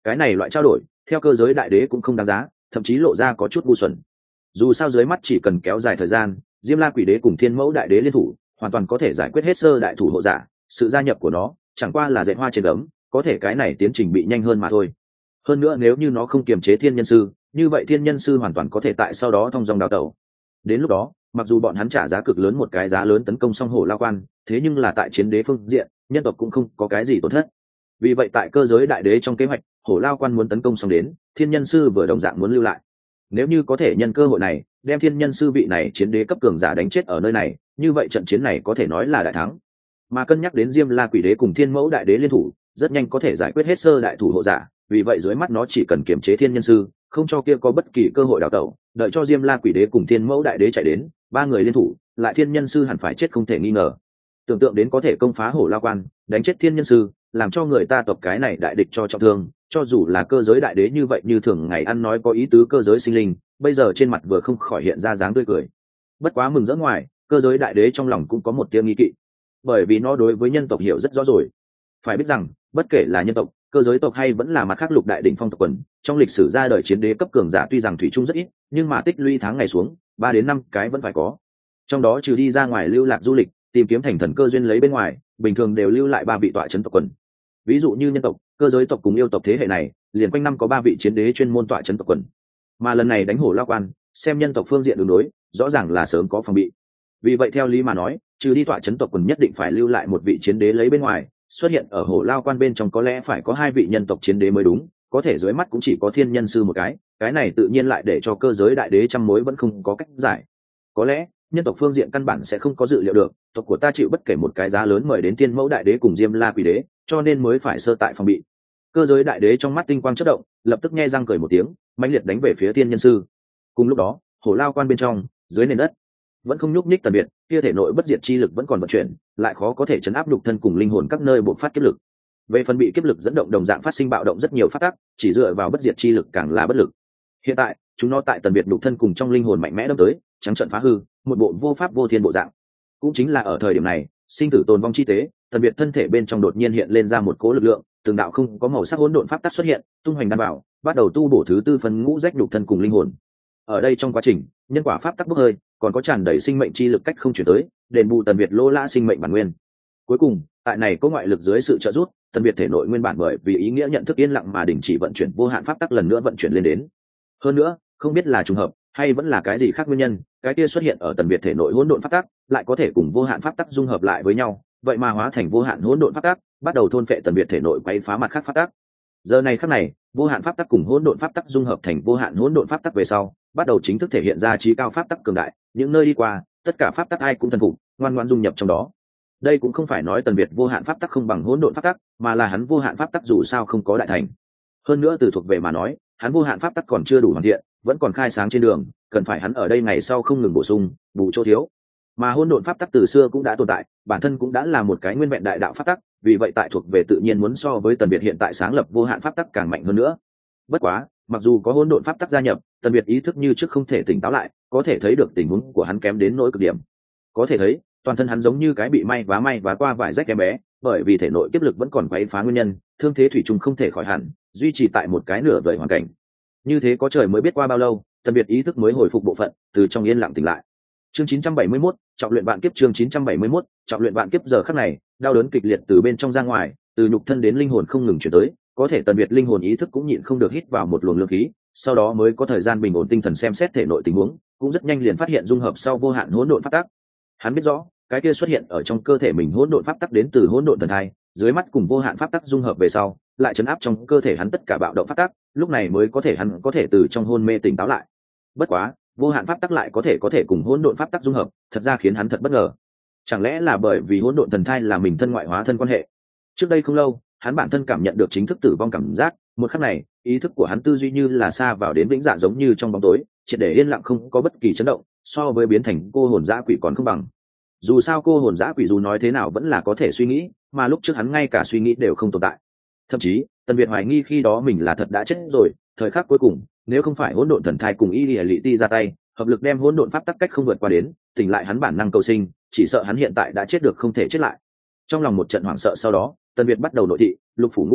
cái này loại trao đổi theo cơ giới đại đế cũng không đáng giá, thậm chí lộ ra có chút ngu xuẩn. Dù sao dưới mắt chỉ cần kéo dài thời gian, Diêm La Quỷ Đế cùng Thiên Mẫu Đại Đế liên thủ hoàn toàn có thể giải quyết hết sơ đại thủ hộ giả, sự gia nhập của nó chẳng qua là dệt hoa trên gấm, có thể cái này tiến trình bị nhanh hơn mà thôi. Hơn nữa nếu như nó không kiềm chế thiên nhân sư, như vậy thiên nhân sư hoàn toàn có thể tại sau đó thông dòng đào tẩu. Đến lúc đó mặc dù bọn hắn trả giá cực lớn một cái giá lớn tấn công xong Hổ Lao Quan, thế nhưng là tại chiến đế phương diện nhân tộc cũng không có cái gì tổn thất. Vì vậy tại cơ giới đại đế trong kế hoạch, Hổ Lao Quan muốn tấn công xong đến, thiên nhân sư vừa đồng dạng muốn lưu lại. Nếu như có thể nhân cơ hội này đem thiên nhân sư vị này chiến đế cấp cường giả đánh chết ở nơi này, như vậy trận chiến này có thể nói là đại thắng. Mà cân nhắc đến Diêm La Quỷ Đế cùng Thiên Mẫu Đại Đế liên thủ rất nhanh có thể giải quyết hết sơ đại thủ hộ giả, vì vậy dưới mắt nó chỉ cần kiểm chế thiên nhân sư, không cho kia có bất kỳ cơ hội đào tẩu, đợi cho Diêm La Quỷ Đế cùng Thiên Mẫu Đại Đế chạy đến, ba người liên thủ lại thiên nhân sư hẳn phải chết không thể nghi ngờ. Tưởng tượng đến có thể công phá Hổ Lao Quan, đánh chết thiên nhân sư, làm cho người ta tộc cái này đại địch cho trọng thương, cho dù là cơ giới đại đế như vậy như thường ngày ăn nói có ý tứ cơ giới sinh linh, bây giờ trên mặt vừa không khỏi hiện ra dáng tươi cười. Bất quá mừng rỡ ngoài, cơ giới đại đế trong lòng cũng có một tia nghi kỵ, bởi vì nó đối với nhân tộc hiểu rất rõ rồi. Phải biết rằng bất kể là nhân tộc, cơ giới tộc hay vẫn là mặt khác lục đại đỉnh phong tộc quần, trong lịch sử ra đời chiến đế cấp cường giả tuy rằng thủy chung rất ít, nhưng mà tích lũy tháng ngày xuống ba đến năm cái vẫn phải có. Trong đó trừ đi ra ngoài lưu lạc du lịch tìm kiếm thành thần cơ duyên lấy bên ngoài, bình thường đều lưu lại ba vị tọa chấn tộc quần. Ví dụ như nhân tộc, cơ giới tộc cùng yêu tộc thế hệ này liền quanh năm có ba vị chiến đế chuyên môn tọa chấn tộc quần. Mà lần này đánh Hổ Lao Quan, xem nhân tộc phương diện đường đối rõ ràng là sớm có phòng bị. Vì vậy theo lý mà nói, trừ đi tọa chấn tộc quần nhất định phải lưu lại một vị chiến đế lấy bên ngoài, xuất hiện ở Hổ Lao Quan bên trong có lẽ phải có hai vị nhân tộc chiến đế mới đúng, có thể dưới mắt cũng chỉ có thiên nhân sư một cái, cái này tự nhiên lại để cho cơ giới đại đế trăm mối vẫn không có cách giải. Có lẽ nhân tộc phương diện căn bản sẽ không có dự liệu được tộc của ta chịu bất kể một cái giá lớn mời đến Thiên Mẫu Đại Đế cùng Diêm La Quỷ Đế, cho nên mới phải sơ tại phòng bị. Cơ giới đại đế trong mắt tinh quang chớp động, lập tức nghe răng cười một tiếng, mãnh liệt đánh về phía thiên nhân sư. Cùng lúc đó, Hổ Lao Quan bên trong, dưới nền đất vẫn không nhúc nhích tần biệt, kia thể nội bất diệt chi lực vẫn còn vận chuyển, lại khó có thể chấn áp nhục thân cùng linh hồn các nơi bộc phát kiếp lực. Về phần bị kiếp lực dẫn động đồng dạng phát sinh bạo động rất nhiều phát tác, chỉ dựa vào bất diệt chi lực càng là bất lực. Hiện tại, chúng nó tại tần biệt nhục thân cùng trong linh hồn mạnh mẽ đâm tới, trắng trận phá hư, một bộ vô pháp vô thiên bộ dạng. Cũng chính là ở thời điểm này, sinh tử tồn vong chi tế, tần biệt thân thể bên trong đột nhiên hiện lên ra một cỗ lực lượng, từng đạo không có màu sắc hỗn độn pháp tắc xuất hiện, tung hoành đan bảo, bắt đầu tu bổ thứ tư phần ngũ rách nhục thân cùng linh hồn. Ở đây trong quá trình, nhân quả pháp tắc bốc hơi, còn có tràn đầy sinh mệnh chi lực cách không chuyển tới, đền bù tần biệt lô lã sinh mệnh bản nguyên. Cuối cùng, tại này có ngoại lực dưới sự trợ giúp, tần biệt thể nội nguyên bản bởi vì ý nghĩa nhận thức yên lặng mà đình chỉ vận chuyển vô hạn pháp tắc lần nữa vận chuyển lên đến. Hơn nữa, không biết là trùng hợp hay vẫn là cái gì khác nguyên nhân, cái kia xuất hiện ở tần biệt thể nội hỗn độn pháp tắc lại có thể cùng vô hạn pháp tắc dung hợp lại với nhau, vậy mà hóa thành vô hạn hỗn độn pháp tắc, bắt đầu thôn phệ tần biệt thể nội quấy phá mặt khác pháp tắc. Giờ này khắc này, vô hạn pháp tắc cùng hỗn độn pháp tắc dung hợp thành vô hạn hỗn độn pháp tắc về sau, bắt đầu chính thức thể hiện ra trí cao pháp tắc cường đại, những nơi đi qua, tất cả pháp tắc ai cũng thần phục, ngoan ngoãn dung nhập trong đó. Đây cũng không phải nói tần biệt vô hạn pháp tắc không bằng hỗn độn pháp tắc, mà là hắn vô hạn pháp tắc dù sao không có đại thành. Hơn nữa từ thuộc về mà nói, hắn vô hạn pháp tắc còn chưa đủ hoàn thiện, vẫn còn khai sáng trên đường, cần phải hắn ở đây ngày sau không ngừng bổ sung, bù chỗ thiếu. Mà hỗn độn pháp tắc từ xưa cũng đã tồn tại, bản thân cũng đã là một cái nguyên vẹn đại đạo pháp tắc, vì vậy tại thuộc về tự nhiên muốn so với tần biệt hiện tại sáng lập vô hạn pháp tắc càng mạnh hơn nữa. Bất quá, mặc dù có hỗn độn pháp tắc gia nhập, tần biệt ý thức như trước không thể tỉnh táo lại, có thể thấy được tình huống của hắn kém đến nỗi cực điểm. Có thể thấy, toàn thân hắn giống như cái bị may vá may vá qua vải rách em bé, bởi vì thể nội kiếp lực vẫn còn quấy phá nguyên nhân, thương thế thủy chung không thể khỏi hẳn, duy trì tại một cái nửa vời hoàn cảnh. Như thế có trời mới biết qua bao lâu, tần biệt ý thức mới hồi phục bộ phận, từ trong yên lặng tỉnh lại. Chương chín trăm bảy mươi mốt, trọng luyện vạn kiếp. Chương chín trăm bảy mươi mốt, trọng luyện vạn kiếp. Giờ khắc này, đau đớn kịch liệt từ bên trong ra ngoài, từ nhục thân đến linh hồn không ngừng chuyển tới, có thể tần biệt linh hồn ý thức cũng nhịn không được hít vào một luồng lương khí, sau đó mới có thời gian bình ổn tinh thần xem xét thể nội tình huống, cũng rất nhanh liền phát hiện dung hợp sau vô hạn hỗn độn pháp tắc. Hắn biết rõ, cái kia xuất hiện ở trong cơ thể mình hỗn độn pháp tắc đến từ hỗn độn thần thai, dưới mắt cùng vô hạn pháp tắc dung hợp về sau, lại chấn áp trong cơ thể hắn tất cả bạo động pháp tắc, lúc này mới có thể hắn có thể từ trong hôn mê tỉnh táo lại. Bất quá, vô hạn pháp tắc lại có thể có thể cùng hỗn độn pháp tắc dung hợp, thật ra khiến hắn thật bất ngờ. Chẳng lẽ là bởi vì hỗn độn thần thai là mình thân ngoại hóa thân quan hệ? Trước đây không lâu, hắn bản thân cảm nhận được chính thức tử vong cảm giác, một khắc này, ý thức của hắn tư duy như là xa vào đến vĩnh dạ giống như trong bóng tối, triệt để yên lặng không có bất kỳ chấn động, so với biến thành cô hồn dã quỷ còn không bằng. Dù sao cô hồn dã quỷ dù nói thế nào vẫn là có thể suy nghĩ, mà lúc trước hắn ngay cả suy nghĩ đều không tồn tại. Thậm chí, Tần Việt hoài nghi khi đó mình là thật đã chết rồi, thời khắc cuối cùng, nếu không phải hỗn độn thần thai cùng y lì ti ra tay, hợp lực đem hỗn độn pháp tắc cách không vượt qua đến, tỉnh lại hắn bản năng cầu sinh, chỉ sợ hắn hiện tại đã chết được không thể chết lại. Trong lòng một trận hoảng sợ sau đó, Tần Việt bắt đầu nội thị, lục phủ ngũ tạng,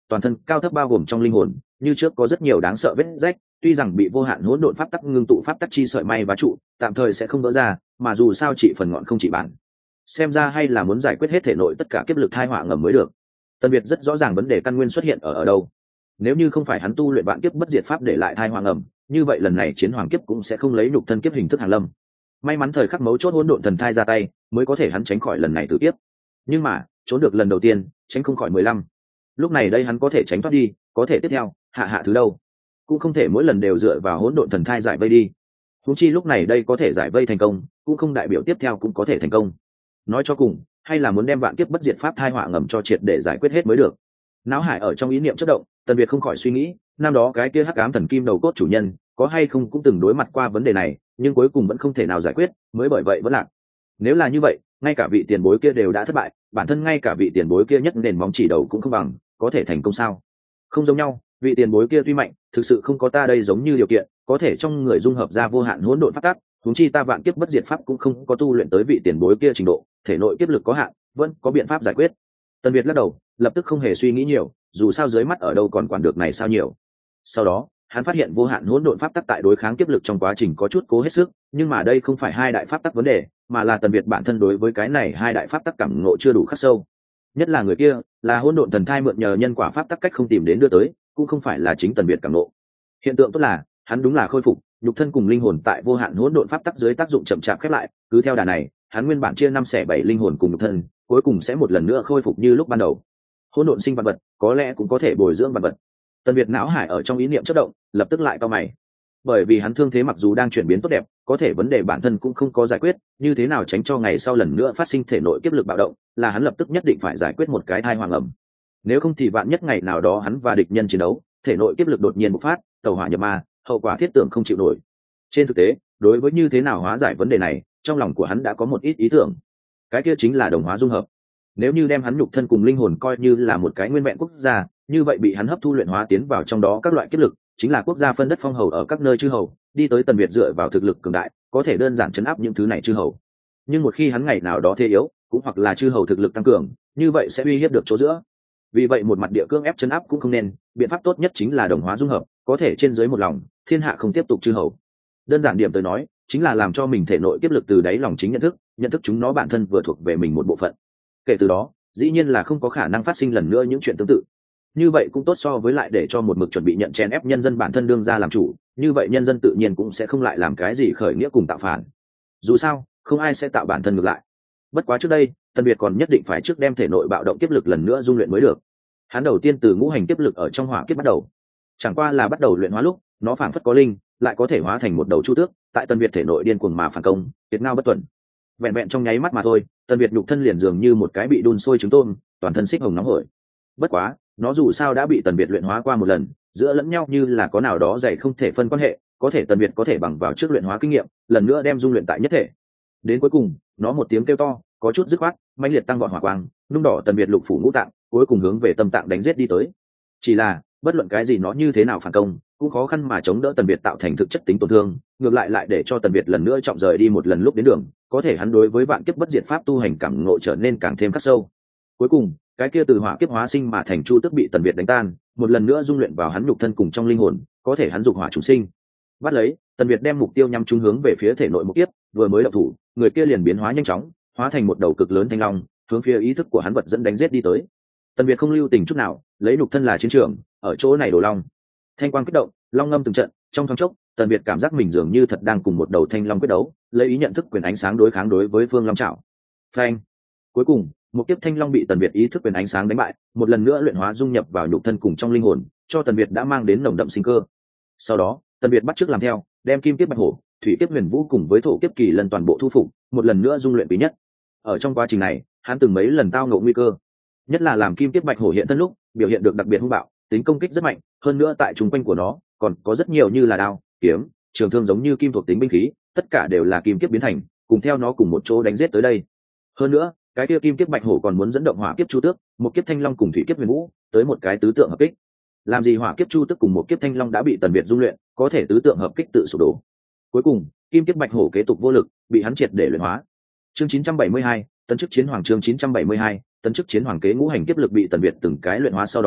toàn thân cao thấp bao gồm trong linh hồn như trước có rất nhiều đáng sợ vết rách, tuy rằng bị vô hạn hỗn độn pháp tắc ngưng tụ pháp tắc chi sợi may và trụ tạm thời sẽ không vỡ ra, mà dù sao chỉ phần ngọn không chỉ bản, xem ra hay là muốn giải quyết hết thể nội tất cả kiếp lực thai họa ngầm mới được. Tân Việt rất rõ ràng vấn đề căn nguyên xuất hiện ở ở đâu. Nếu như không phải hắn tu luyện vạn kiếp bất diệt pháp để lại thai họa ngầm, như vậy lần này chiến hoàng kiếp cũng sẽ không lấy nhục thân kiếp hình thức hàng lâm. May mắn thời khắc mấu chốt hỗn độn thần thai ra tay, mới có thể hắn tránh khỏi lần này tử kiếp. Nhưng mà trốn được lần đầu tiên, tránh không khỏi mười lăm. Lúc này đây hắn có thể tránh thoát đi, có thể tiếp theo hạ hạ thứ đâu, cũng không thể mỗi lần đều dựa vào hỗn độn thần thai giải vây đi. Huống chi lúc này đây có thể giải vây thành công, cũng không đại biểu tiếp theo cũng có thể thành công. Nói cho cùng, hay là muốn đem vạn kiếp bất diệt pháp thai họa ngầm cho triệt để giải quyết hết mới được. Náo hải ở trong ý niệm chất động, Tần Việt không khỏi suy nghĩ, năm đó cái kia hắc ám thần kim đầu cốt chủ nhân, có hay không cũng từng đối mặt qua vấn đề này, nhưng cuối cùng vẫn không thể nào giải quyết, mới bởi vậy vẫn lạc. Nếu là như vậy, ngay cả vị tiền bối kia đều đã thất bại, bản thân ngay cả vị tiền bối kia nhất nền móng chỉ đầu cũng không bằng, có thể thành công sao? Không giống nhau, vị tiền bối kia tuy mạnh, thực sự không có ta đây giống như điều kiện, có thể trong người dung hợp ra vô hạn hỗn độn pháp tắc, huống chi ta vạn kiếp bất diệt pháp cũng không có tu luyện tới vị tiền bối kia trình độ, thể nội kiếp lực có hạn, vẫn có biện pháp giải quyết. Tần Việt lắc đầu, lập tức không hề suy nghĩ nhiều, dù sao dưới mắt ở đâu còn quản được này sao nhiều. Sau đó, hắn phát hiện vô hạn hỗn độn pháp tắc tại đối kháng kiếp lực trong quá trình có chút cố hết sức, nhưng mà đây không phải hai đại pháp tắc vấn đề, mà là Tần Việt bản thân đối với cái này hai đại pháp tắc cảm ngộ chưa đủ khắc sâu. Nhất là người kia, là hỗn độn thần thai mượn nhờ nhân quả pháp tắc cách không tìm đến đưa tới, cũng không phải là chính Tần Việt cảm ngộ. Hiện tượng tốt là, hắn đúng là khôi phục, nhục thân cùng linh hồn tại vô hạn hỗn độn pháp tắc dưới tác dụng chậm chạp khép lại, cứ theo đà này, hắn nguyên bản chia năm xẻ bảy linh hồn cùng nhục thân, cuối cùng sẽ một lần nữa khôi phục như lúc ban đầu. Hỗn độn sinh vật vật, có lẽ cũng có thể bồi dưỡng vật vật. Tần Việt não hải ở trong ý niệm chớp động, lập tức lại cau mày. Bởi vì hắn thương thế mặc dù đang chuyển biến tốt đẹp, có thể vấn đề bản thân cũng không có giải quyết, như thế nào tránh cho ngày sau lần nữa phát sinh thể nội kiếp lực bạo động, là hắn lập tức nhất định phải giải quyết một cái thai hoàng ẩm. Nếu không thì vạn nhất ngày nào đó hắn và địch nhân chiến đấu, thể nội kiếp lực đột nhiên bộc phát, tẩu hỏa nhập ma, hậu quả thiết tưởng không chịu nổi. Trên thực tế, đối với như thế nào hóa giải vấn đề này, trong lòng của hắn đã có một ít ý tưởng. Cái kia chính là đồng hóa dung hợp. Nếu như đem hắn nhục thân cùng linh hồn coi như là một cái nguyên vẹn quốc gia, như vậy bị hắn hấp thu luyện hóa tiến vào trong đó các loại kiếp lực, chính là quốc gia phân đất phong hầu ở các nơi chư hầu, đi tới Tần Việt dựa vào thực lực cường đại, có thể đơn giản chấn áp những thứ này chư hầu. Nhưng một khi hắn ngày nào đó thế yếu, cũng hoặc là chư hầu thực lực tăng cường, như vậy sẽ uy hiếp được chỗ giữa. Vì vậy một mặt địa cương ép chấn áp cũng không nên, biện pháp tốt nhất chính là đồng hóa dung hợp, có thể trên dưới một lòng, thiên hạ không tiếp tục chư hầu. Đơn giản điểm tới nói, chính là làm cho mình thể nội kiếp lực từ đáy lòng chính nhận thức, nhận thức chúng nó bản thân vừa thuộc về mình một bộ phận. Kể từ đó, dĩ nhiên là không có khả năng phát sinh lần nữa những chuyện tương tự. Như vậy cũng tốt so với lại để cho một mực chuẩn bị nhận chèn ép nhân dân bản thân đương ra làm chủ, như vậy nhân dân tự nhiên cũng sẽ không lại làm cái gì khởi nghĩa cùng tạo phản. Dù sao, không ai sẽ tạo bản thân ngược lại. Bất quá trước đây, Tần Việt còn nhất định phải trước đem thể nội bạo động kiếp lực lần nữa dung luyện mới được. Hắn đầu tiên từ ngũ hành kiếp lực ở trong hỏa kiếp bắt đầu. Chẳng qua là bắt đầu luyện hóa lúc, nó phảng phất có linh, lại có thể hóa thành một đầu chu tước, tại Tần Việt thể nội điên cuồng mà phản công, kiệt ngao bất tuần. Vẹn vẹn trong nháy mắt mà thôi, Tần Việt nhục thân liền dường như một cái bị đun sôi trứng tôm, toàn thân xích hồng nóng hổi. Bất quá, nó dù sao đã bị Tần Việt luyện hóa qua một lần, giữa lẫn nhau như là có nào đó dày không thể phân quan hệ, có thể Tần Việt có thể bằng vào trước luyện hóa kinh nghiệm, lần nữa đem dung luyện tại nhất thể. Đến cuối cùng, nó một tiếng kêu to, có chút dứt khoát, mãnh liệt tăng vọt hỏa quang, nung đỏ Tần Việt lục phủ ngũ tạng, cuối cùng hướng về tâm tạng đánh giết đi tới. Chỉ là, bất luận cái gì nó như thế nào phản công, cũng khó khăn mà chống đỡ Tần Việt tạo thành thực chất tính tổn thương, ngược lại lại để cho Tần Việt lần nữa trọng rời đi một lần lúc đến đường, có thể hắn đối với vạn kiếp bất diệt pháp tu hành cảm ngộ trở nên càng thêm khắc sâu. Cuối cùng, cái kia từ hỏa kiếp hóa sinh mà thành chu tức bị Tần Việt đánh tan, một lần nữa dung luyện vào hắn nhục thân cùng trong linh hồn, có thể hắn dục hỏa chủ sinh. Bắt lấy, Tần Việt đem mục tiêu nhắm trúng hướng về phía thể nội một kiếp, vừa mới động thủ, người kia liền biến hóa nhanh chóng, hóa thành một đầu cực lớn thanh long, hướng phía ý thức của hắn vật dẫn đánh giết đi tới. Tần Việt không lưu tình chút nào, lấy nhục thân là chiến trường, ở chỗ này đổ long. Thanh quang kích động, long ngâm từng trận, trong thoáng chốc, Tần Việt cảm giác mình dường như thật đang cùng một đầu thanh long quyết đấu, lấy ý nhận thức quyền ánh sáng đối kháng đối với Phương Long Trảo. Phanh. Cuối cùng, một kiếp thanh long bị Tần Việt ý thức quyền ánh sáng đánh bại, một lần nữa luyện hóa dung nhập vào nhục thân cùng trong linh hồn, cho Tần Việt đã mang đến nồng đậm sinh cơ. Sau đó, Tần Việt bắt chước làm theo, đem kim kiếp bạch hổ, thủy kiếp huyền vũ cùng với thổ kiếp kỳ lần toàn bộ thu phục, một lần nữa dung luyện quý nhất. Ở trong quá trình này, hắn từng mấy lần tao ngộ nguy cơ, nhất là làm kim kiếp bạch hổ hiện thân lúc, biểu hiện được đặc biệt hung bạo, tính công kích rất mạnh, hơn nữa tại trung quanh của nó còn có rất nhiều như là đao, kiếm, trường thương giống như kim thuộc tính binh khí, tất cả đều là kim kiếp biến thành, cùng theo nó cùng một chỗ đánh giết tới đây. Hơn nữa, cái kia kim kiếp bạch hổ còn muốn dẫn động hỏa kiếp chu tước, một kiếp thanh long cùng thủy kiếp huyền vũ, tới một cái tứ tượng hợp kích. Làm gì hỏa kiếp chu tước cùng một kiếp thanh long đã bị Tần Việt dung luyện, có thể tứ tượng hợp kích tự sụp đổ. Cuối cùng, kim kiếp bạch hổ kế tục vô lực, bị hắn triệt để luyện hóa. Chương chín trăm bảy mươi hai, tấn chức chiến hoàng chương chín trăm bảy mươi hai, tấn chức chiến hoàng kế ngũ hành kiếp lực bị Tần Việt từng cái luyện hóa sau đó,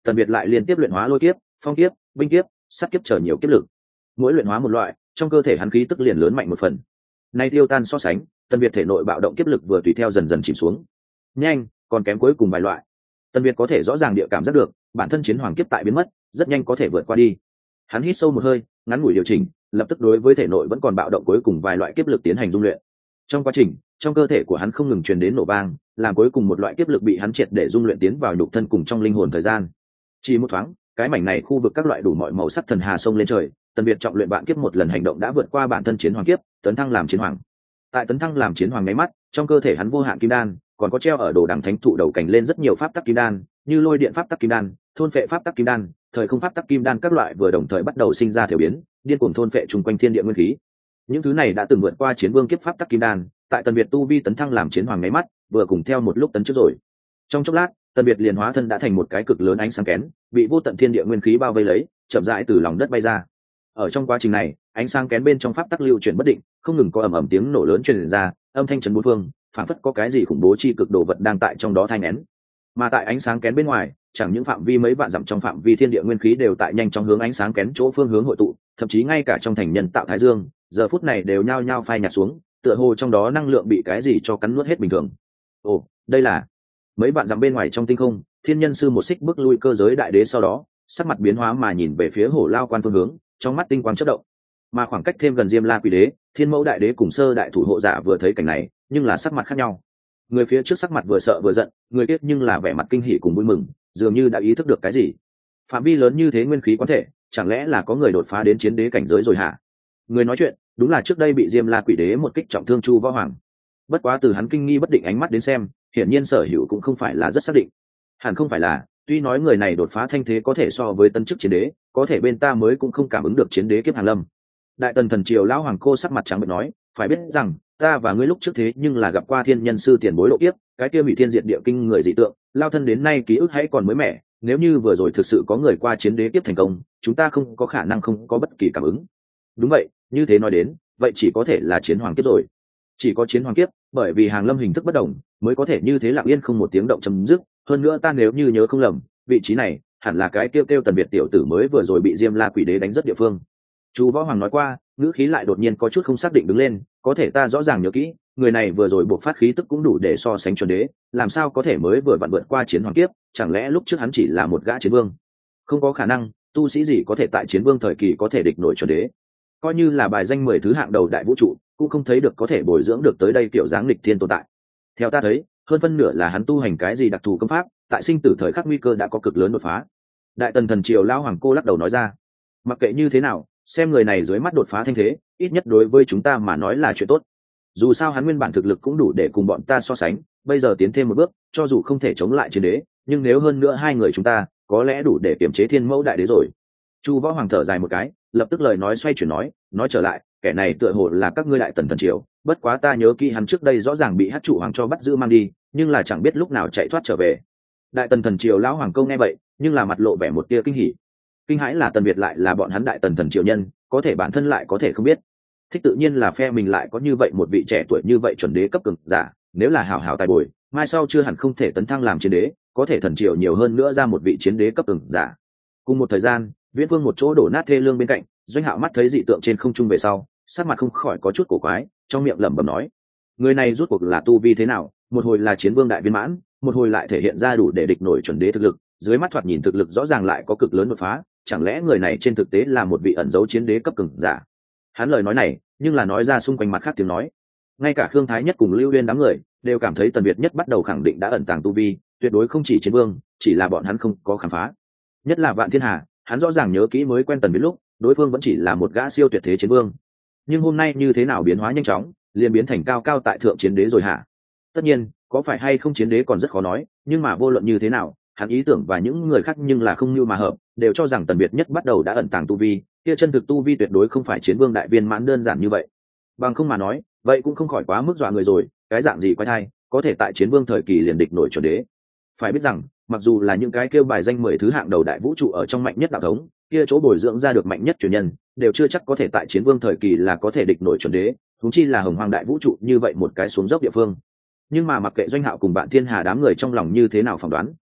Tần Việt lại liên tiếp luyện hóa lôi kiếp, phong kiếp, binh kiếp, sát kiếp chờ nhiều kiếp lực. Mỗi luyện hóa một loại, trong cơ thể hắn khí tức liền lớn mạnh một phần. Nay tiêu tan so sánh, Tần Việt thể nội bạo động kiếp lực vừa tùy theo dần dần chìm xuống. Nhanh, còn kém cuối cùng vài loại. Tần Việt có thể rõ ràng địa cảm giác được, bản thân chiến hoàng kiếp tại biến mất, rất nhanh có thể vượt qua đi. Hắn hít sâu một hơi, ngắn ngủi điều chỉnh, lập tức đối với thể nội vẫn còn bạo động cuối cùng vài loại kiếp lực tiến hành dung luyện. Trong quá trình, trong cơ thể của hắn không ngừng truyền đến nổ vang, làm cuối cùng một loại kiếp lực bị hắn triệt để dung luyện tiến vào nhục thân cùng trong linh hồn thời gian. Chỉ một thoáng, cái mảnh này khu vực các loại đủ mọi màu sắc thần hà sông lên trời, Tần Việt trọng luyện vạn kiếp một lần hành động đã vượt qua bản thân chiến hoàng kiếp, tấn thăng làm chiến hoàng. Tại tấn thăng làm chiến hoàng nháy mắt, trong cơ thể hắn vô hạn kim đan, còn có treo ở đồ đằng thánh thụ đầu cảnh lên rất nhiều pháp tắc kim đan, như lôi điện pháp tắc kim đan, thôn phệ pháp tắc kim đan, thời không pháp tắc kim đan các loại vừa đồng thời bắt đầu sinh ra tiểu biến, điên cuồng thôn phệ chung quanh thiên địa nguyên khí. Những thứ này đã từng vượt qua chiến vương kiếp pháp tắc kim đan, tại Tần Việt tu vi tấn thăng làm chiến hoàng nháy mắt, vừa cùng theo một lúc tấn trước rồi. Trong chốc lát, Tần Việt liền hóa thân đã thành một cái cực lớn ánh sáng kén, bị vô tận thiên địa nguyên khí bao vây lấy, chậm rãi từ lòng đất bay ra. Ở trong quá trình này, ánh sáng kén bên trong pháp tắc lưu chuyển bất định, không ngừng có ầm ầm tiếng nổ lớn truyền ra, âm thanh chấn bốn phương, phảng phất có cái gì khủng bố chi cực đồ vật đang tại trong đó thai nén. Mà tại ánh sáng kén bên ngoài, chẳng những phạm vi mấy vạn dặm trong phạm vi thiên địa nguyên khí đều tại nhanh chóng hướng ánh sáng kén chỗ phương hướng hội tụ, thậm chí ngay cả trong thành nhân tạo thái dương, giờ phút này đều nhao nhao phai nhạt xuống, tựa hồ trong đó năng lượng bị cái gì cho cắn nuốt hết bình thường. Ồ, đây là mấy vạn dặm bên ngoài trong tinh không, thiên nhân sư một xích bước lui cơ giới đại đế, sau đó sắc mặt biến hóa mà nhìn về phía hổ lao quan phương hướng, trong mắt tinh quang chớp động. Mà khoảng cách thêm gần Diêm La Quỷ Đế, Thiên Mẫu Đại Đế cùng Sơ Đại Thủ Hộ Giả vừa thấy cảnh này, nhưng là sắc mặt khác nhau. Người phía trước sắc mặt vừa sợ vừa giận, người kia nhưng là vẻ mặt kinh hỉ cùng vui mừng, dường như đã ý thức được cái gì. Phạm vi lớn như thế nguyên khí quán thể, chẳng lẽ là có người đột phá đến chiến đế cảnh giới rồi hả? Người nói chuyện, đúng là trước đây bị Diêm La Quỷ Đế một kích trọng thương Chu Võ Hoàng. Bất quá từ hắn kinh nghi bất định ánh mắt đến xem, hiển nhiên Sở Hữu cũng không phải là rất xác định. Hẳn không phải là, tuy nói người này đột phá thanh thế có thể so với tân chức chiến đế, có thể bên ta mới cũng không cảm ứng được chiến đế kiếp hàng lâm. Đại Tần thần triều lão hoàng cô sắc mặt trắng bệch nói, phải biết rằng ta và ngươi lúc trước thế nhưng là gặp qua thiên nhân sư tiền bối độ kiếp, cái kia bị thiên diệt địa kinh người dị tượng, lao thân đến nay ký ức hãy còn mới mẻ, nếu như vừa rồi thực sự có người qua chiến đế kiếp thành công, chúng ta không có khả năng không có bất kỳ cảm ứng. Đúng vậy, như thế nói đến, vậy chỉ có thể là chiến hoàng kiếp rồi. Chỉ có chiến hoàng kiếp, bởi vì hàng lâm hình thức bất đồng, mới có thể như thế lặng yên không một tiếng động chấm dứt, hơn nữa ta nếu như nhớ không lầm, vị trí này hẳn là cái kêu kêu Tần Việt tiểu tử mới vừa rồi bị Diêm La Quỷ Đế đánh rất địa phương. Chu Võ Hoàng nói qua, ngữ khí lại đột nhiên có chút không xác định đứng lên, có thể ta rõ ràng nhớ kỹ, người này vừa rồi buộc phát khí tức cũng đủ để so sánh chuẩn đế, làm sao có thể mới vừa vặn vượt qua chiến hoàng kiếp, chẳng lẽ lúc trước hắn chỉ là một gã chiến vương? Không có khả năng, tu sĩ gì có thể tại chiến vương thời kỳ có thể địch nổi chuẩn đế? Coi như là bài danh mười thứ hạng đầu đại vũ trụ, cũng không thấy được có thể bồi dưỡng được tới đây kiểu dáng lịch thiên tồn tại. Theo ta thấy, hơn phân nửa là hắn tu hành cái gì đặc thù công pháp, tại sinh tử thời khắc nguy cơ đã có cực lớn đột phá. Đại Tần thần triều lão hoàng cô lắc đầu nói ra, mặc kệ như thế nào, xem người này dưới mắt đột phá thanh thế, ít nhất đối với chúng ta mà nói là chuyện tốt. Dù sao hắn nguyên bản thực lực cũng đủ để cùng bọn ta so sánh, bây giờ tiến thêm một bước, cho dù không thể chống lại chiến đế, nhưng nếu hơn nữa hai người chúng ta, có lẽ đủ để kiểm chế Thiên Mẫu Đại Đế rồi. Chu Võ Hoàng thở dài một cái, lập tức lời nói xoay chuyển nói, nói trở lại, kẻ này tựa hồ là các ngươi Đại Tần thần triều, bất quá ta nhớ kỹ hắn trước đây rõ ràng bị Hắc Trụ Hoàng cho bắt giữ mang đi, nhưng là chẳng biết lúc nào chạy thoát trở về. Đại Tần thần triều lão hoàng câu nghe vậy, nhưng là mặt lộ vẻ một tia kinh hỉ. Kinh hãi là Tần Việt lại là bọn hắn Đại Tần thần triều nhân, có thể bản thân lại có thể không biết. Thích tự nhiên là phe mình lại có như vậy một vị trẻ tuổi như vậy chuẩn đế cấp cường giả, nếu là hảo hảo tài bồi, mai sau chưa hẳn không thể tấn thăng làm chiến đế, có thể thần triều nhiều hơn nữa ra một vị chiến đế cấp cường giả. Cùng một thời gian, Viễn Vương một chỗ đổ nát thê lương bên cạnh, Doanh Hạo mắt thấy dị tượng trên không trung về sau, sắc mặt không khỏi có chút cổ quái, trong miệng lẩm bẩm nói: người này rút cuộc là tu vi thế nào, một hồi là chiến vương đại viên mãn, một hồi lại thể hiện ra đủ để địch nổi chuẩn đế thực lực, dưới mắt thoạt nhìn thực lực rõ ràng lại có cực lớn đột phá, chẳng lẽ người này trên thực tế là một vị ẩn giấu chiến đế cấp cường giả? Hắn lời nói này, nhưng là nói ra xung quanh mặt khác tiếng nói. Ngay cả Khương Thái Nhất cùng Lưu Uyên đám người đều cảm thấy Tần Việt Nhất bắt đầu khẳng định đã ẩn tàng tu vi, tuyệt đối không chỉ chiến vương, chỉ là bọn hắn không có khám phá. Nhất là Vạn Thiên Hà, hắn rõ ràng nhớ kỹ mới quen Tần Việt lúc, đối phương vẫn chỉ là một gã siêu tuyệt thế chiến vương, nhưng hôm nay như thế nào biến hóa nhanh chóng, liền biến thành cao cao tại thượng chiến đế rồi hả? Tất nhiên, có phải hay không chiến đế còn rất khó nói, nhưng mà vô luận như thế nào, hắn ý tưởng và những người khác nhưng là không như mà hợp, đều cho rằng Tần Việt Nhất bắt đầu đã ẩn tàng tu vi, kia chân thực tu vi tuyệt đối không phải chiến vương đại viên mãn đơn giản như vậy. Bằng không mà nói, vậy cũng không khỏi quá mức dọa người rồi, cái dạng gì quái thai, có thể tại chiến vương thời kỳ liền địch nổi chuẩn đế. Phải biết rằng, mặc dù là những cái kêu bài danh mười thứ hạng đầu đại vũ trụ ở trong mạnh nhất đạo thống, kia chỗ bồi dưỡng ra được mạnh nhất truyền nhân, đều chưa chắc có thể tại chiến vương thời kỳ là có thể địch nổi chuẩn đế, huống chi là hồng hoang đại vũ trụ như vậy một cái xuống dốc địa phương. Nhưng mà mặc kệ Doanh Hạo cùng Vạn Thiên Hà đám người trong lòng như thế nào phỏng đoán,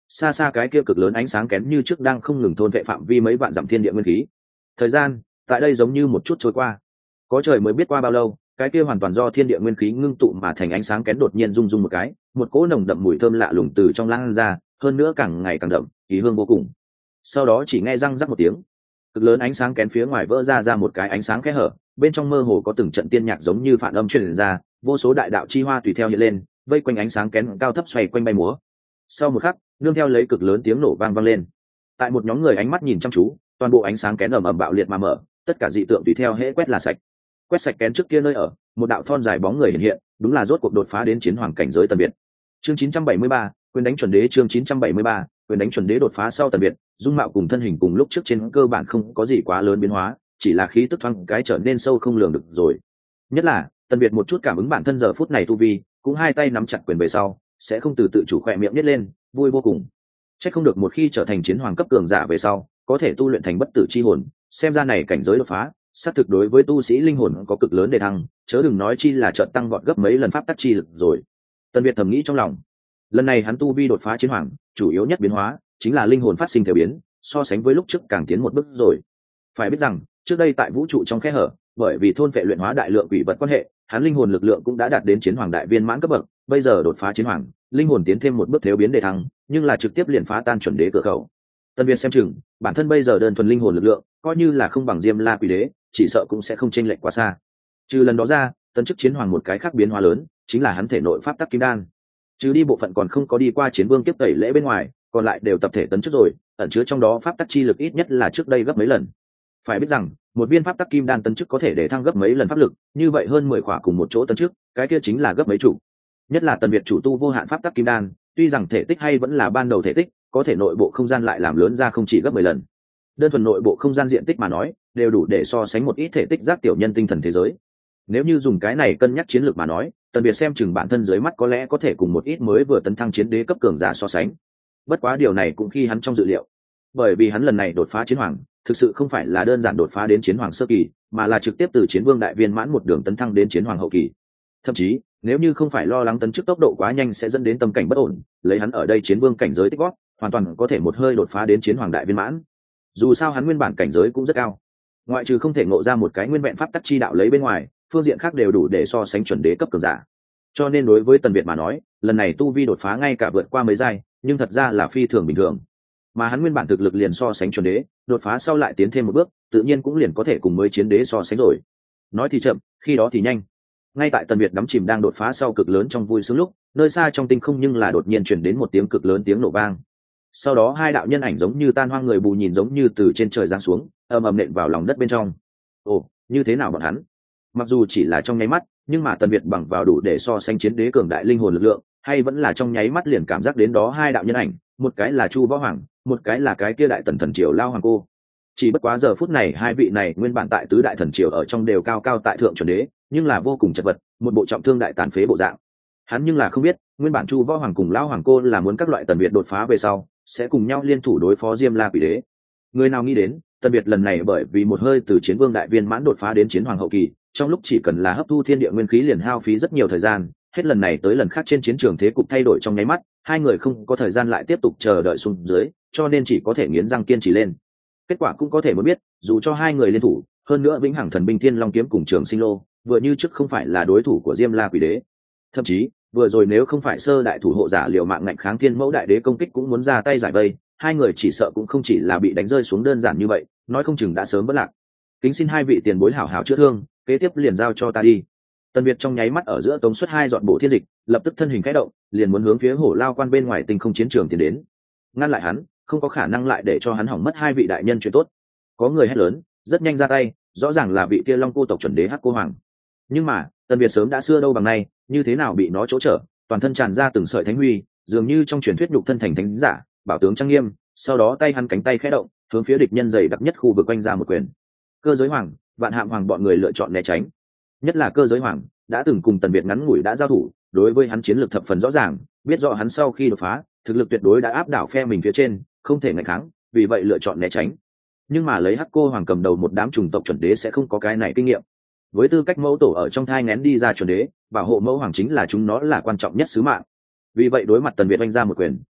xa xa cái kia cực lớn ánh sáng kén như trước đang không ngừng thôn vệ phạm vi mấy vạn dặm thiên địa nguyên khí. Thời gian tại đây giống như một chút trôi qua, có trời mới biết qua bao lâu, cái kia hoàn toàn do thiên địa nguyên khí ngưng tụ mà thành ánh sáng kén đột nhiên rung rung một cái, một cỗ nồng đậm mùi thơm lạ lùng từ trong lan ra, hơn nữa càng ngày càng đậm, kỳ hương vô cùng. Sau đó chỉ nghe răng rắc một tiếng, cực lớn ánh sáng kén phía ngoài vỡ ra ra một cái ánh sáng kẽ hở, bên trong mơ hồ có từng trận tiên nhạc giống như phản âm truyền ra, vô số đại đạo chi hoa tùy theo hiện lên, vây quanh ánh sáng kén cao thấp xoay quanh bay múa. Sau một khắc, nương theo lấy cực lớn tiếng nổ vang vang lên, tại một nhóm người ánh mắt nhìn chăm chú, toàn bộ ánh sáng kén ầm ầm bạo liệt mà mở, tất cả dị tượng tùy theo hễ quét là sạch. Quét sạch kén trước kia nơi ở, một đạo thon dài bóng người hiện hiện, đúng là rốt cuộc đột phá đến chiến hoàng cảnh giới Tần Việt. Chương chín trăm bảy mươi ba, quyền đánh chuẩn đế. Chương chín trăm bảy mươi ba, quyền đánh chuẩn đế. Đột phá sau Tần Việt, dung mạo cùng thân hình cùng lúc trước trên cơ bản không có gì quá lớn biến hóa, chỉ là khí tức thoáng cái trở nên sâu không lường được rồi. Nhất là Tần Việt một chút cảm ứng bản thân giờ phút này tu vi, cũng hai tay nắm chặt quyền về sau, sẽ không từ tự chủ khỏe miệng nhếch lên, vui vô cùng. Chắc không được một khi trở thành chiến hoàng cấp cường giả về sau, có thể tu luyện thành bất tử chi hồn, xem ra này cảnh giới đột phá, xác thực đối với tu sĩ linh hồn có cực lớn đề thăng, chớ đừng nói chi là chợt tăng vọt gấp mấy lần pháp tắc chi lực rồi. Tần Việt thầm nghĩ trong lòng, lần này hắn tu vi đột phá chiến hoàng, chủ yếu nhất biến hóa chính là linh hồn phát sinh theo biến, so sánh với lúc trước càng tiến một bước rồi. Phải biết rằng, trước đây tại vũ trụ trong khe hở, bởi vì thôn phệ luyện hóa đại lượng quỷ vật quan hệ, hắn linh hồn lực lượng cũng đã đạt đến chiến hoàng đại viên mãn cấp bậc, bây giờ đột phá chiến hoàng, linh hồn tiến thêm một bước theo biến đề thăng, nhưng là trực tiếp liền phá tan chuẩn đế cửa khẩu. Tần Việt xem chừng, bản thân bây giờ đơn thuần linh hồn lực lượng, coi như là không bằng Diêm La Quỷ Đế, chỉ sợ cũng sẽ không chênh lệch quá xa. Trừ lần đó ra, tấn chức chiến hoàng một cái khác biến hóa lớn, chính là hắn thể nội pháp tắc kim đan. Trừ đi bộ phận còn không có đi qua chiến vương kiếp tẩy lễ bên ngoài, còn lại đều tập thể tấn chức rồi, ẩn chứa trong đó pháp tắc chi lực ít nhất là trước đây gấp mấy lần. Phải biết rằng, một viên pháp tắc kim đan tấn chức có thể để thăng gấp mấy lần pháp lực, như vậy hơn mười khỏa cùng một chỗ tấn chức, cái kia chính là gấp mấy chủ. Nhất là Tần Việt chủ tu vô hạn pháp tắc kim đan, tuy rằng thể tích hay vẫn là ban đầu thể tích, có thể nội bộ không gian lại làm lớn ra không chỉ gấp mười lần. Đơn thuần nội bộ không gian diện tích mà nói, đều đủ để so sánh một ít thể tích giác tiểu nhân tinh thần thế giới. Nếu như dùng cái này cân nhắc chiến lược mà nói, Tần Việt xem chừng bản thân dưới mắt có lẽ có thể cùng một ít mới vừa tấn thăng chiến đế cấp cường giả so sánh. Bất quá điều này cũng khi hắn trong dự liệu, bởi vì hắn lần này đột phá chiến hoàng, thực sự không phải là đơn giản đột phá đến chiến hoàng sơ kỳ, mà là trực tiếp từ chiến vương đại viên mãn một đường tấn thăng đến chiến hoàng hậu kỳ. Thậm chí, nếu như không phải lo lắng tấn chức tốc độ quá nhanh sẽ dẫn đến tâm cảnh bất ổn, lấy hắn ở đây chiến vương cảnh giới tích góp, hoàn toàn có thể một hơi đột phá đến chiến hoàng đại viên mãn. Dù sao hắn nguyên bản cảnh giới cũng rất cao, ngoại trừ không thể ngộ ra một cái nguyên vẹn pháp tắc chi đạo lấy bên ngoài, phương diện khác đều đủ để so sánh chuẩn đế cấp cường giả. Cho nên đối với Tần Việt mà nói, lần này tu vi đột phá ngay cả vượt qua mấy giai, nhưng thật ra là phi thường bình thường. Mà hắn nguyên bản thực lực liền so sánh chuẩn đế, đột phá sau lại tiến thêm một bước, tự nhiên cũng liền có thể cùng mới chiến đế so sánh rồi. Nói thì chậm, khi đó thì nhanh. Ngay tại Tần Việt đắm chìm đang đột phá sau cực lớn trong vui sướng lúc, nơi xa trong tinh không nhưng là đột nhiên truyền đến một tiếng cực lớn tiếng nổ vang. Sau đó hai đạo nhân ảnh giống như tan hoang người bù nhìn giống như từ trên trời giáng xuống, ầm ầm nện vào lòng đất bên trong. Ồ, như thế nào bọn hắn? Mặc dù chỉ là trong nháy mắt, nhưng mà Tần Việt bằng vào đủ để so sánh chiến đế cường đại linh hồn lực lượng, hay vẫn là trong nháy mắt liền cảm giác đến đó hai đạo nhân ảnh, một cái là Chu Võ Hoàng, một cái là cái kia đại tần thần triều Lao Hoàng cô. Chỉ bất quá giờ phút này hai vị này nguyên bản tại tứ đại thần triều ở trong đều cao cao tại thượng chuẩn đế, nhưng là vô cùng chật vật, một bộ trọng thương đại tàn phế bộ dạng. Hắn nhưng là không biết, nguyên bản Chu Võ Hoàng cùng Lao Hoàng cô là muốn các loại Tần Việt đột phá về sau, sẽ cùng nhau liên thủ đối phó Diêm La Quỷ Đế. Người nào nghĩ đến, Tần Việt lần này bởi vì một hơi từ chiến vương đại viên mãn đột phá đến chiến hoàng hậu kỳ, trong lúc chỉ cần là hấp thu thiên địa nguyên khí liền hao phí rất nhiều thời gian, hết lần này tới lần khác trên chiến trường thế cục thay đổi trong nháy mắt, hai người không có thời gian lại tiếp tục chờ đợi xuống dưới, cho nên chỉ có thể nghiến răng kiên trì lên. Kết quả cũng có thể muốn biết, dù cho hai người liên thủ, hơn nữa vĩnh hằng thần binh thiên long kiếm cùng trường sinh lô, vừa như trước không phải là đối thủ của Diêm La Quỷ Đế. Thậm chí, vừa rồi nếu không phải sơ đại thủ hộ giả liều mạng ngạnh kháng thiên mẫu đại đế công kích cũng muốn ra tay giải vây, hai người chỉ sợ cũng không chỉ là bị đánh rơi xuống đơn giản như vậy, nói không chừng đã sớm bất lạc. Kính xin hai vị tiền bối hảo hảo chữa thương, kế tiếp liền giao cho ta đi. Tần Việt trong nháy mắt ở giữa tống xuất hai dọn bộ thiên dịch, lập tức thân hình khẽ động, liền muốn hướng phía Hổ Lao Quan bên ngoài tinh không chiến trường tiến đến. Ngăn lại hắn, không có khả năng lại để cho hắn hỏng mất hai vị đại nhân chuyện tốt. Có người hét lớn, rất nhanh ra tay, rõ ràng là vị kia Long cô tộc chuẩn đế Hắc Cô Hoàng. Nhưng mà, Tần Việt sớm đã xưa đâu bằng nay, như thế nào bị nó chỗ trở, toàn thân tràn ra từng sợi thánh huy, dường như trong truyền thuyết nhục thân thành thánh giả, bảo tướng trang nghiêm, sau đó tay hắn cánh tay khẽ động, hướng phía địch nhân dày đặc nhất khu vực quanh ra một quyền. Cơ Giới Hoàng, Vạn Hạm Hoàng bọn người lựa chọn né tránh. Nhất là Cơ Giới Hoàng, đã từng cùng Tần Việt ngắn ngủi đã giao thủ, đối với hắn chiến lược thập phần rõ ràng, biết rõ hắn sau khi đột phá, thực lực tuyệt đối đã áp đảo phe mình phía trên, không thể ngăn kháng, vì vậy lựa chọn né tránh. Nhưng mà lấy Hắc Cô Hoàng cầm đầu một đám trùng tộc chuẩn đế sẽ không có cái này kinh nghiệm. Với tư cách mẫu tổ ở trong thai nghén đi ra chuẩn đế, bảo hộ mẫu hoàng chính là chúng nó là quan trọng nhất sứ mạng. Vì vậy đối mặt Tần Việt oanh ra một quyền,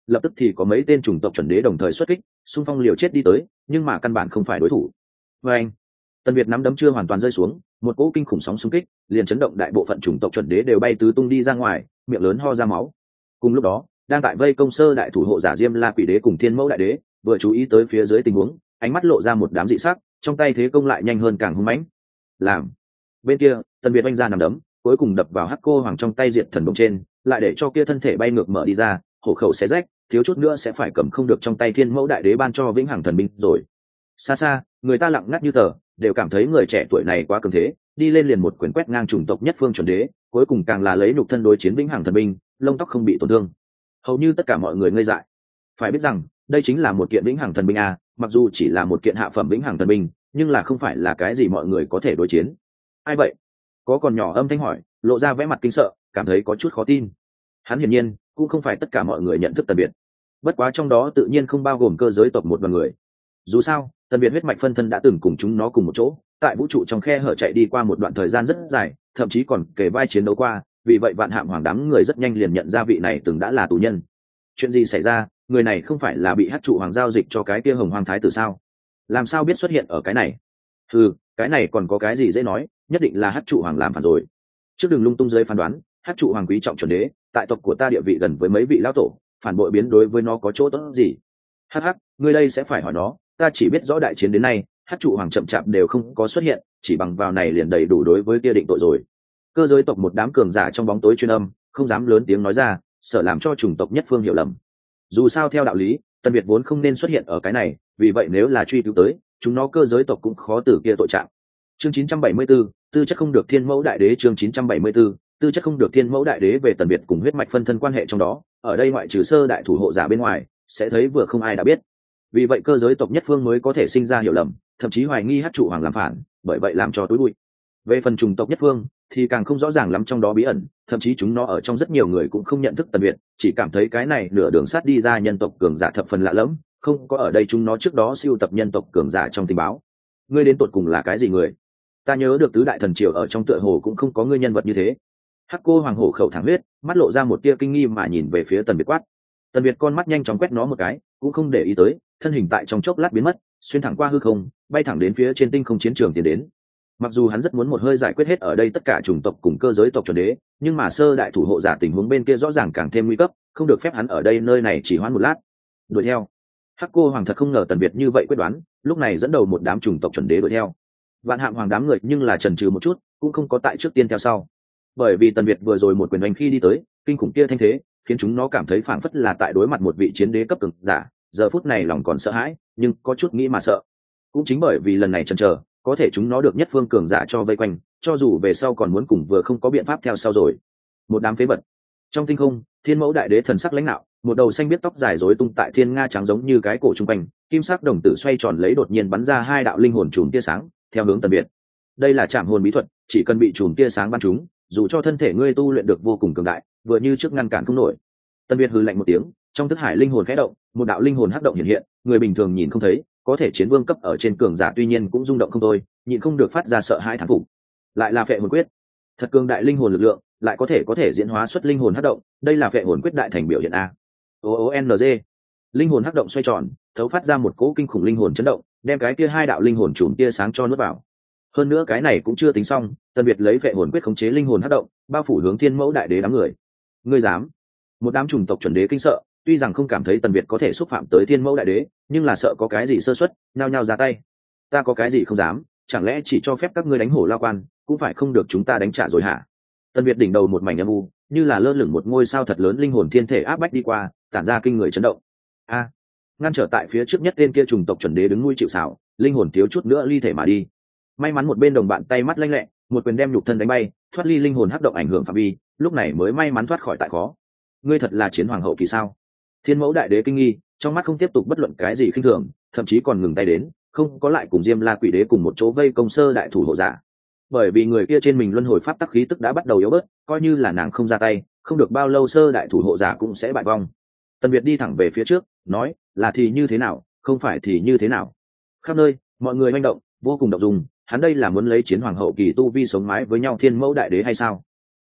lập tức thì có mấy tên chủng tộc chuẩn đế đồng thời xuất kích, xung phong liều chết đi tới, nhưng mà căn bản không phải đối thủ. Và anh, Tần Việt nắm đấm chưa hoàn toàn rơi xuống, một cỗ kinh khủng sóng xung kích liền chấn động đại bộ phận chủng tộc chuẩn đế đều bay tứ tung đi ra ngoài, miệng lớn ho ra máu. Cùng lúc đó, đang tại vây công sơ đại thủ hộ giả Diêm La Quỷ Đế cùng Thiên Mẫu Đại Đế, vừa chú ý tới phía dưới tình huống, ánh mắt lộ ra một đám dị sắc, trong tay thế công lại nhanh hơn càng hung mãnh. Làm. Bên kia, Tần Việt oanh ra nằm đấm, cuối cùng đập vào Hắc Cô Hoàng trong tay Diệt Thần Bông trên, lại để cho kia thân thể bay ngược mở đi ra, hổ khẩu xé rách, thiếu chút nữa sẽ phải cầm không được trong tay Thiên Mẫu Đại Đế ban cho Vĩnh Hằng Thần Binh rồi. Xa xa, người ta lặng ngắt như tờ, đều cảm thấy người trẻ tuổi này quá cường thế, đi lên liền một quyền quét ngang chủng tộc nhất phương chuẩn đế, cuối cùng càng là lấy nhục thân đối chiến Vĩnh Hằng Thần Binh, lông tóc không bị tổn thương. Hầu như tất cả mọi người ngây dại. Phải biết rằng, đây chính là một kiện Vĩnh Hằng Thần Binh a, mặc dù chỉ là một kiện hạ phẩm Vĩnh Hằng Thần Binh, nhưng là không phải là cái gì mọi người có thể đối chiến. Ai vậy? Có còn nhỏ âm thanh hỏi, lộ ra vẻ mặt kinh sợ, cảm thấy có chút khó tin. Hắn hiển nhiên cũng không phải tất cả mọi người nhận thức Tần Biệt, bất quá trong đó tự nhiên không bao gồm cơ giới tộc một đoàn người. Dù sao, Tần Biệt huyết mạch phân thân đã từng cùng chúng nó cùng một chỗ, tại vũ trụ trong khe hở chạy đi qua một đoạn thời gian rất dài, thậm chí còn kể vai chiến đấu qua, vì vậy Vạn Hạm Hoàng đám người rất nhanh liền nhận ra vị này từng đã là tù nhân. Chuyện gì xảy ra? Người này không phải là bị Hắc trụ hoàng giao dịch cho cái kia Hồng Hoàng thái tử sao? Làm sao biết xuất hiện ở cái này? Ừ, cái này còn có cái gì dễ nói, nhất định là Hắc trụ hoàng làm phản rồi. Trước đường lung tung giới phán đoán, Hắc trụ hoàng quý trọng chuẩn đế, tại tộc của ta địa vị gần với mấy vị lão tổ, phản bội biến đối với nó có chỗ tốt gì? Hắc hắc, ngươi đây sẽ phải hỏi nó, ta chỉ biết rõ đại chiến đến nay, Hắc trụ hoàng chậm chạp đều không có xuất hiện, chỉ bằng vào này liền đầy đủ đối với kia định tội rồi. Cơ giới tộc một đám cường giả trong bóng tối chuyên âm, không dám lớn tiếng nói ra, sợ làm cho chủng tộc nhất phương hiểu lầm. Dù sao theo đạo lý, Tần Việt vốn không nên xuất hiện ở cái này, vì vậy nếu là truy cứu tới, chúng nó cơ giới tộc cũng khó từ kia tội trạng. Chương chín trăm bảy mươi 74, tư chất không được Thiên Mẫu Đại Đế. Chương chín trăm bảy mươi 74, tư chất không được Thiên Mẫu Đại Đế về Tần Việt cùng huyết mạch phân thân quan hệ trong đó, ở đây ngoại trừ sơ đại thủ hộ giả bên ngoài, sẽ thấy vừa không ai đã biết. Vì vậy cơ giới tộc nhất phương mới có thể sinh ra hiểu lầm, thậm chí hoài nghi Hắc trụ hoàng làm phản, bởi vậy làm cho tối bụi. Về phần chủng tộc nhất phương thì càng không rõ ràng lắm trong đó bí ẩn, thậm chí chúng nó ở trong rất nhiều người cũng không nhận thức Tần Việt, chỉ cảm thấy cái này nửa đường sát đi ra nhân tộc cường giả thập phần lạ lẫm, không có ở đây chúng nó trước đó siêu tập nhân tộc cường giả trong tình báo. Ngươi đến tột cùng là cái gì người? Ta nhớ được tứ đại thần triều ở trong tựa hồ cũng không có ngươi nhân vật như thế. Hắc cô hoàng hổ khẩu thẳng huyết, mắt lộ ra một tia kinh nghi mà nhìn về phía Tần Việt quát. Tần Việt con mắt nhanh chóng quét nó một cái, cũng không để ý tới, thân hình tại trong chốc lát biến mất, xuyên thẳng qua hư không, bay thẳng đến phía trên tinh không chiến trường tiến đến. Mặc dù hắn rất muốn một hơi giải quyết hết ở đây tất cả chủng tộc cùng cơ giới tộc chuẩn đế, nhưng mà sơ đại thủ hộ giả tình huống bên kia rõ ràng càng thêm nguy cấp, không được phép hắn ở đây nơi này chỉ hoãn một lát. Đuổi theo. Hắc cô hoàng thật không ngờ Tần Việt như vậy quyết đoán, lúc này dẫn đầu một đám chủng tộc chuẩn đế đuổi theo. Vạn Hạm Hoàng đám người nhưng là chần chừ một chút, cũng không có tại trước tiên theo sau. Bởi vì Tần Việt vừa rồi một quyền đánh khi đi tới, kinh khủng kia thanh thế, khiến chúng nó cảm thấy phảng phất là tại đối mặt một vị chiến đế cấp cường giả, giờ phút này lòng còn sợ hãi, nhưng có chút nghĩ mà sợ. Cũng chính bởi vì lần này chần chờ, có thể chúng nó được nhất phương cường giả cho vây quanh, cho dù về sau còn muốn cùng vừa không có biện pháp theo sau rồi. Một đám phế vật. Trong tinh không, Thiên Mẫu Đại Đế thần sắc lãnh nạo, một đầu xanh biết tóc dài rối tung tại thiên nga trắng giống như cái cổ trung quanh, kim sắc đồng tử xoay tròn lấy đột nhiên bắn ra hai đạo linh hồn chùm tia sáng, theo hướng Tần Việt. Đây là trảm hồn bí thuật, chỉ cần bị chùm tia sáng bắn trúng, dù cho thân thể ngươi tu luyện được vô cùng cường đại, vừa như trước ngăn cản không nổi. Tần Việt hừ lạnh một tiếng, trong thức hải linh hồn khẽ động, một đạo linh hồn hắc động hiện hiện, người bình thường nhìn không thấy, có thể chiến vương cấp ở trên cường giả tuy nhiên cũng rung động không thôi, nhịn không được phát ra sợ hãi thán phục. Lại là phệ hồn quyết, thật cường đại linh hồn lực lượng, lại có thể có thể diễn hóa xuất linh hồn hắc động, đây là phệ hồn quyết đại thành biểu hiện a. O O N G. Linh hồn hắc động xoay tròn, thấu phát ra một cỗ kinh khủng linh hồn chấn động, đem cái kia hai đạo linh hồn chùm tia sáng cho nuốt vào. Hơn nữa cái này cũng chưa tính xong, Tần Việt lấy phệ hồn quyết khống chế linh hồn hắc động, bao phủ hướng Thiên Mẫu Đại Đế đám người. Ngươi dám? Một đám chủng tộc chuẩn đế kinh sợ, tuy rằng không cảm thấy Tần Việt có thể xúc phạm tới Thiên Mẫu Đại Đế, nhưng là sợ có cái gì sơ suất, nhao nhao ra tay. Ta có cái gì không dám, chẳng lẽ chỉ cho phép các ngươi đánh hổ lao quan, cũng phải không được chúng ta đánh trả rồi hả? Tần Việt đỉnh đầu một mảnh âm u, như là lơ lửng một ngôi sao thật lớn linh hồn thiên thể áp bách đi qua, tản ra kinh người chấn động. A! Ngăn trở tại phía trước nhất tên kia chủng tộc chuẩn đế đứng nuôi chịu sào, linh hồn thiếu chút nữa ly thể mà đi. May mắn một bên đồng bạn tay mắt lanh lẹ, một quyền đem nhục thân đánh bay, thoát ly linh hồn hắc động ảnh hưởng phạm vi, lúc này mới may mắn thoát khỏi tại khó. Ngươi thật là chiến hoàng hậu kỳ sao? Thiên Mẫu Đại Đế kinh nghi, trong mắt không tiếp tục bất luận cái gì khinh thường, thậm chí còn ngừng tay đến, không có lại cùng Diêm La Quỷ Đế cùng một chỗ vây công sơ đại thủ hộ giả. Bởi vì người kia trên mình luân hồi pháp tắc khí tức đã bắt đầu yếu bớt, coi như là nàng không ra tay, không được bao lâu sơ đại thủ hộ giả cũng sẽ bại vong. Tần Việt đi thẳng về phía trước, nói, là thì như thế nào, không phải thì như thế nào. Khắp nơi, mọi người manh động, vô cùng động dung, hắn đây là muốn lấy chiến hoàng hậu kỳ tu vi sống mái với nhau Thiên Mẫu Đại Đế hay sao?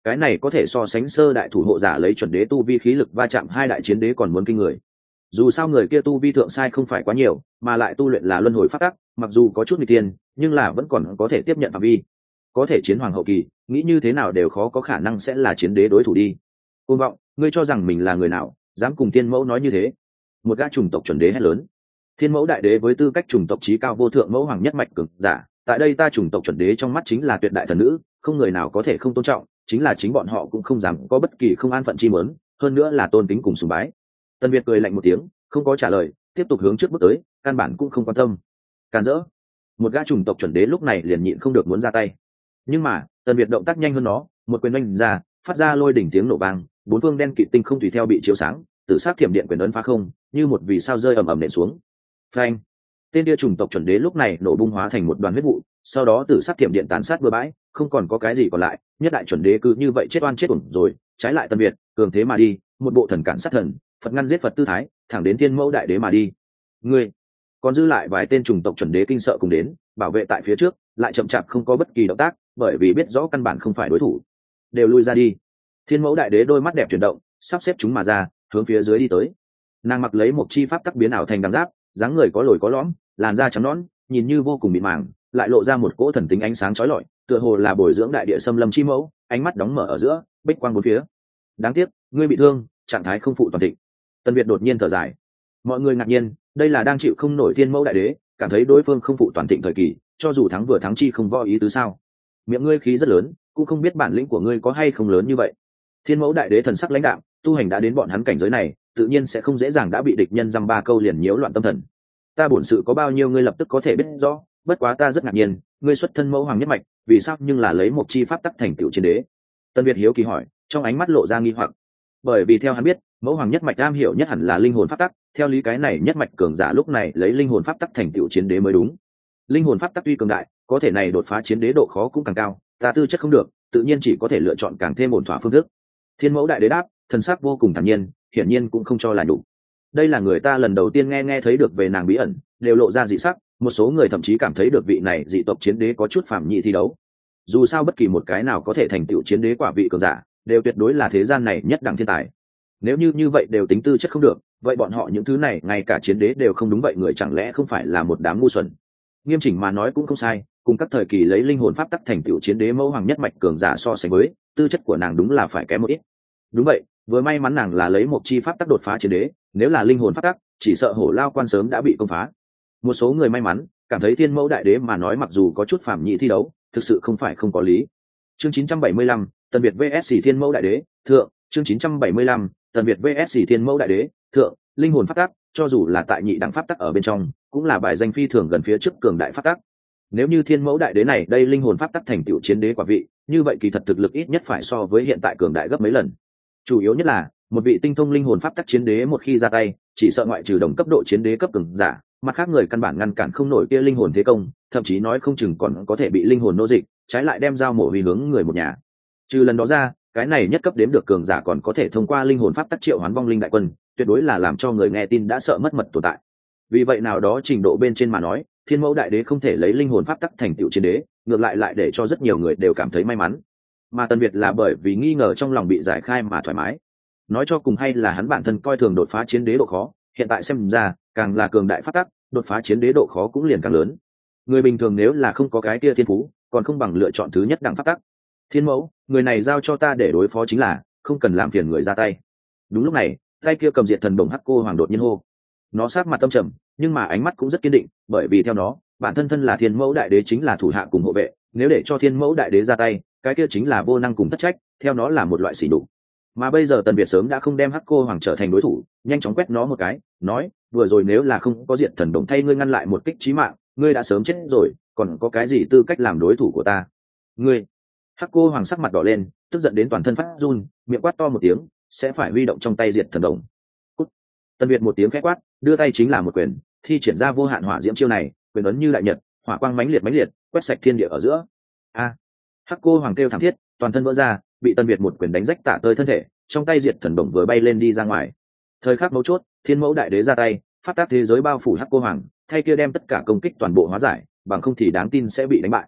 cái này có thể so sánh sơ đại thủ hộ giả lấy chuẩn đế tu vi khí lực va chạm hai đại chiến đế còn muốn kinh người. Dù sao người kia tu vi thượng sai không phải quá nhiều, mà lại tu luyện là luân hồi pháp tắc, mặc dù có chút nguy tiên, nhưng là vẫn còn có thể tiếp nhận phạm vi. Có thể chiến hoàng hậu kỳ, nghĩ như thế nào đều khó có khả năng sẽ là chiến đế đối thủ đi. Côn vọng, ngươi cho rằng mình là người nào, dám cùng thiên mẫu nói như thế? Một gã chủng tộc chuẩn đế hét lớn. Thiên mẫu đại đế với tư cách chủng tộc chí cao vô thượng mẫu hoàng nhất mạch cường giả, tại đây ta chủng tộc chuẩn đế trong mắt chính là tuyệt đại thần nữ, không người nào có thể không tôn trọng, chính là chính bọn họ cũng không dám có bất kỳ không an phận chi mớn, hơn nữa là tôn kính cùng sùng bái. Tân Việt cười lạnh một tiếng, không có trả lời, tiếp tục hướng trước bước tới, căn bản cũng không quan tâm. Càn rỡ. Một gã chủng tộc chuẩn đế lúc này liền nhịn không được muốn ra tay, nhưng mà Tân Việt động tác nhanh hơn nó, một quyền oanh ra, phát ra lôi đỉnh tiếng nổ vang, bốn phương đen kịt tinh không tùy theo bị chiếu sáng, tự sát thiểm điện quyền ấn phá không, như một vì sao rơi ầm ầm nện xuống. Phanh. Tên địa chủng tộc chuẩn đế lúc này nổ bung hóa thành một đoàn huyết vụ, sau đó tự sát thiểm điện tán sát bừa bãi, không còn có cái gì còn lại, nhất đại chuẩn đế cứ như vậy chết oan chết uổng rồi. Trái lại Tân Việt cường thế mà đi, một bộ thần cản sát thần, Phật ngăn giết Phật tư thái, thẳng đến thiên mẫu đại đế mà đi. Ngươi còn dư lại vài tên chủng tộc chuẩn đế kinh sợ cùng đến, bảo vệ tại phía trước, lại chậm chạp không có bất kỳ động tác, bởi vì biết rõ căn bản không phải đối thủ, đều lui ra đi. Thiên mẫu đại đế đôi mắt đẹp chuyển động, sắp xếp chúng mà ra, hướng phía dưới đi tới. Nàng mặc lấy một chi pháp tắc biến ảo thành đằng giáp, dáng người có lồi có lõm, làn da trắng nõn, nhìn như vô cùng mịn màng, lại lộ ra một cỗ thần tính ánh sáng chói lọi, tựa hồ là bồi dưỡng đại địa xâm lâm chi mẫu, ánh mắt đóng mở ở giữa, bích quang bốn phía. Đáng tiếc, ngươi bị thương, trạng thái không phụ toàn thịnh. Tân Việt đột nhiên thở dài. Mọi người ngạc nhiên, đây là đang chịu không nổi thiên mẫu đại đế, cảm thấy đối phương không phụ toàn thịnh thời kỳ, cho dù thắng vừa thắng chi không võ ý tứ sao? Miệng ngươi khí rất lớn, cũng không biết bản lĩnh của ngươi có hay không lớn như vậy. Thiên mẫu đại đế thần sắc lãnh đạm, tu hành đã đến bọn hắn cảnh giới này, tự nhiên sẽ không dễ dàng đã bị địch nhân dăm ba câu liền nhiễu loạn tâm thần. Ta bổn sự có bao nhiêu ngươi lập tức có thể biết rõ, bất quá ta rất ngạc nhiên, ngươi xuất thân mẫu hoàng nhất mạch, vì sao nhưng là lấy một chi pháp tắc thành tựu chiến đế? Tân Việt hiếu kỳ hỏi, trong ánh mắt lộ ra nghi hoặc. Bởi vì theo hắn biết, mẫu hoàng nhất mạch am hiểu nhất hẳn là linh hồn pháp tắc, theo lý cái này nhất mạch cường giả lúc này lấy linh hồn pháp tắc thành tựu chiến đế mới đúng. Linh hồn pháp tắc tuy cường đại, có thể này đột phá chiến đế độ khó cũng càng cao, ta tư chất không được, tự nhiên chỉ có thể lựa chọn càng thêm ổn thỏa phương thức. Thiên mẫu đại đế đáp, thần sắc vô cùng thản nhiên, hiển nhiên cũng không cho là đủ. Đây là người ta lần đầu tiên nghe nghe thấy được về nàng bí ẩn, đều lộ ra dị sắc, một số người thậm chí cảm thấy được vị này dị tộc chiến đế có chút phàm nhị thi đấu. Dù sao bất kỳ một cái nào có thể thành tựu chiến đế quả vị cường giả, đều tuyệt đối là thế gian này nhất đẳng thiên tài. Nếu như như vậy đều tính tư chất không được, vậy bọn họ những thứ này ngay cả chiến đế đều không đúng vậy, người chẳng lẽ không phải là một đám ngu xuẩn? Nghiêm chỉnh mà nói cũng không sai, cùng các thời kỳ lấy linh hồn pháp tắc thành tựu chiến đế mẫu hoàng nhất mạch cường giả so sánh với, tư chất của nàng đúng là phải kém một ít. Đúng vậy, vừa may mắn nàng là lấy một chi pháp tắc đột phá chiến đế, nếu là linh hồn pháp tắc, chỉ sợ hổ lao quan sớm đã bị công phá. Một số người may mắn cảm thấy thiên mẫu đại đế mà nói mặc dù có chút phàm nhị thi đấu, thực sự không phải không có lý. Chương chín trăm bảy mươi lăm, Tần Việt vs Thiên Mẫu đại đế, thượng. Chương chín trăm bảy mươi lăm, Tần Việt vs Thiên Mẫu đại đế, thượng. Linh hồn pháp tắc, cho dù là tại nhị đẳng pháp tắc ở bên trong, cũng là bài danh phi thường gần phía trước cường đại pháp tắc. Nếu như Thiên Mẫu đại đế này đây linh hồn pháp tắc thành tựu chiến đế quả vị, như vậy kỳ thật thực lực ít nhất phải so với hiện tại cường đại gấp mấy lần. Chủ yếu nhất là, một vị tinh thông linh hồn pháp tắc chiến đế một khi ra tay, chỉ sợ ngoại trừ đồng cấp độ chiến đế cấp cường giả, mặt khác người căn bản ngăn cản không nổi kia linh hồn thế công, thậm chí nói không chừng còn có thể bị linh hồn nô dịch, trái lại đem dao mổ huy hướng người một nhà. Trừ lần đó ra, cái này nhất cấp đếm được cường giả còn có thể thông qua linh hồn pháp tắc triệu hoán vong linh đại quân, tuyệt đối là làm cho người nghe tin đã sợ mất mật tồn tại. Vì vậy nào đó trình độ bên trên mà nói, Thiên Mẫu đại đế không thể lấy linh hồn pháp tắc thành tựu chiến đế, ngược lại lại để cho rất nhiều người đều cảm thấy may mắn. Mà Tần Việt là bởi vì nghi ngờ trong lòng bị giải khai mà thoải mái. Nói cho cùng hay là hắn bản thân coi thường đột phá chiến đế độ khó, hiện tại xem ra, càng là cường đại pháp tắc, đột phá chiến đế độ khó cũng liền càng lớn. Người bình thường nếu là không có cái kia thiên phú, còn không bằng lựa chọn thứ nhất đẳng pháp tắc. Thiên Mẫu, người này giao cho ta để đối phó chính là, không cần làm phiền người ra tay. Đúng lúc này, tay kia cầm diệt thần đồng hắc cô hoàng đột nhiên hô. Nó sát mặt tâm trầm, nhưng mà ánh mắt cũng rất kiên định, bởi vì theo nó, bản thân thân là Thiên Mẫu đại đế chính là thủ hạ cùng hộ vệ, nếu để cho Thiên Mẫu đại đế ra tay, cái kia chính là vô năng cùng thất trách, theo nó là một loại sỉ nhục. Mà bây giờ Tần Việt sớm đã không đem hắc cô hoàng trở thành đối thủ, nhanh chóng quét nó một cái, nói, vừa rồi nếu là không có diệt thần đồng thay ngươi ngăn lại một kích chí mạng, ngươi đã sớm chết rồi, còn có cái gì tư cách làm đối thủ của ta? Ngươi! Hắc cô hoàng sắc mặt đỏ lên, tức giận đến toàn thân phát run, miệng quát to một tiếng, sẽ phải huy động trong tay diệt thần đồng. Cút! Tần Việt một tiếng khẽ quát, đưa tay chính là một quyền, thi triển ra vô hạn hỏa diễm chiêu này, quyền ấn như đại nhật, hỏa quang mãnh liệt mãnh liệt, quét sạch thiên địa ở giữa. A! Hắc cô hoàng kêu thảm thiết, toàn thân vỡ ra, bị Tần Việt một quyền đánh rách tả tơi thân thể, trong tay diệt thần đồng vừa bay lên đi ra ngoài. Thời khắc mấu chốt, Thiên Mẫu đại đế ra tay, pháp tác thế giới bao phủ hắc cô hoàng, thay kia đem tất cả công kích toàn bộ hóa giải, bằng không thì đáng tin sẽ bị đánh bại.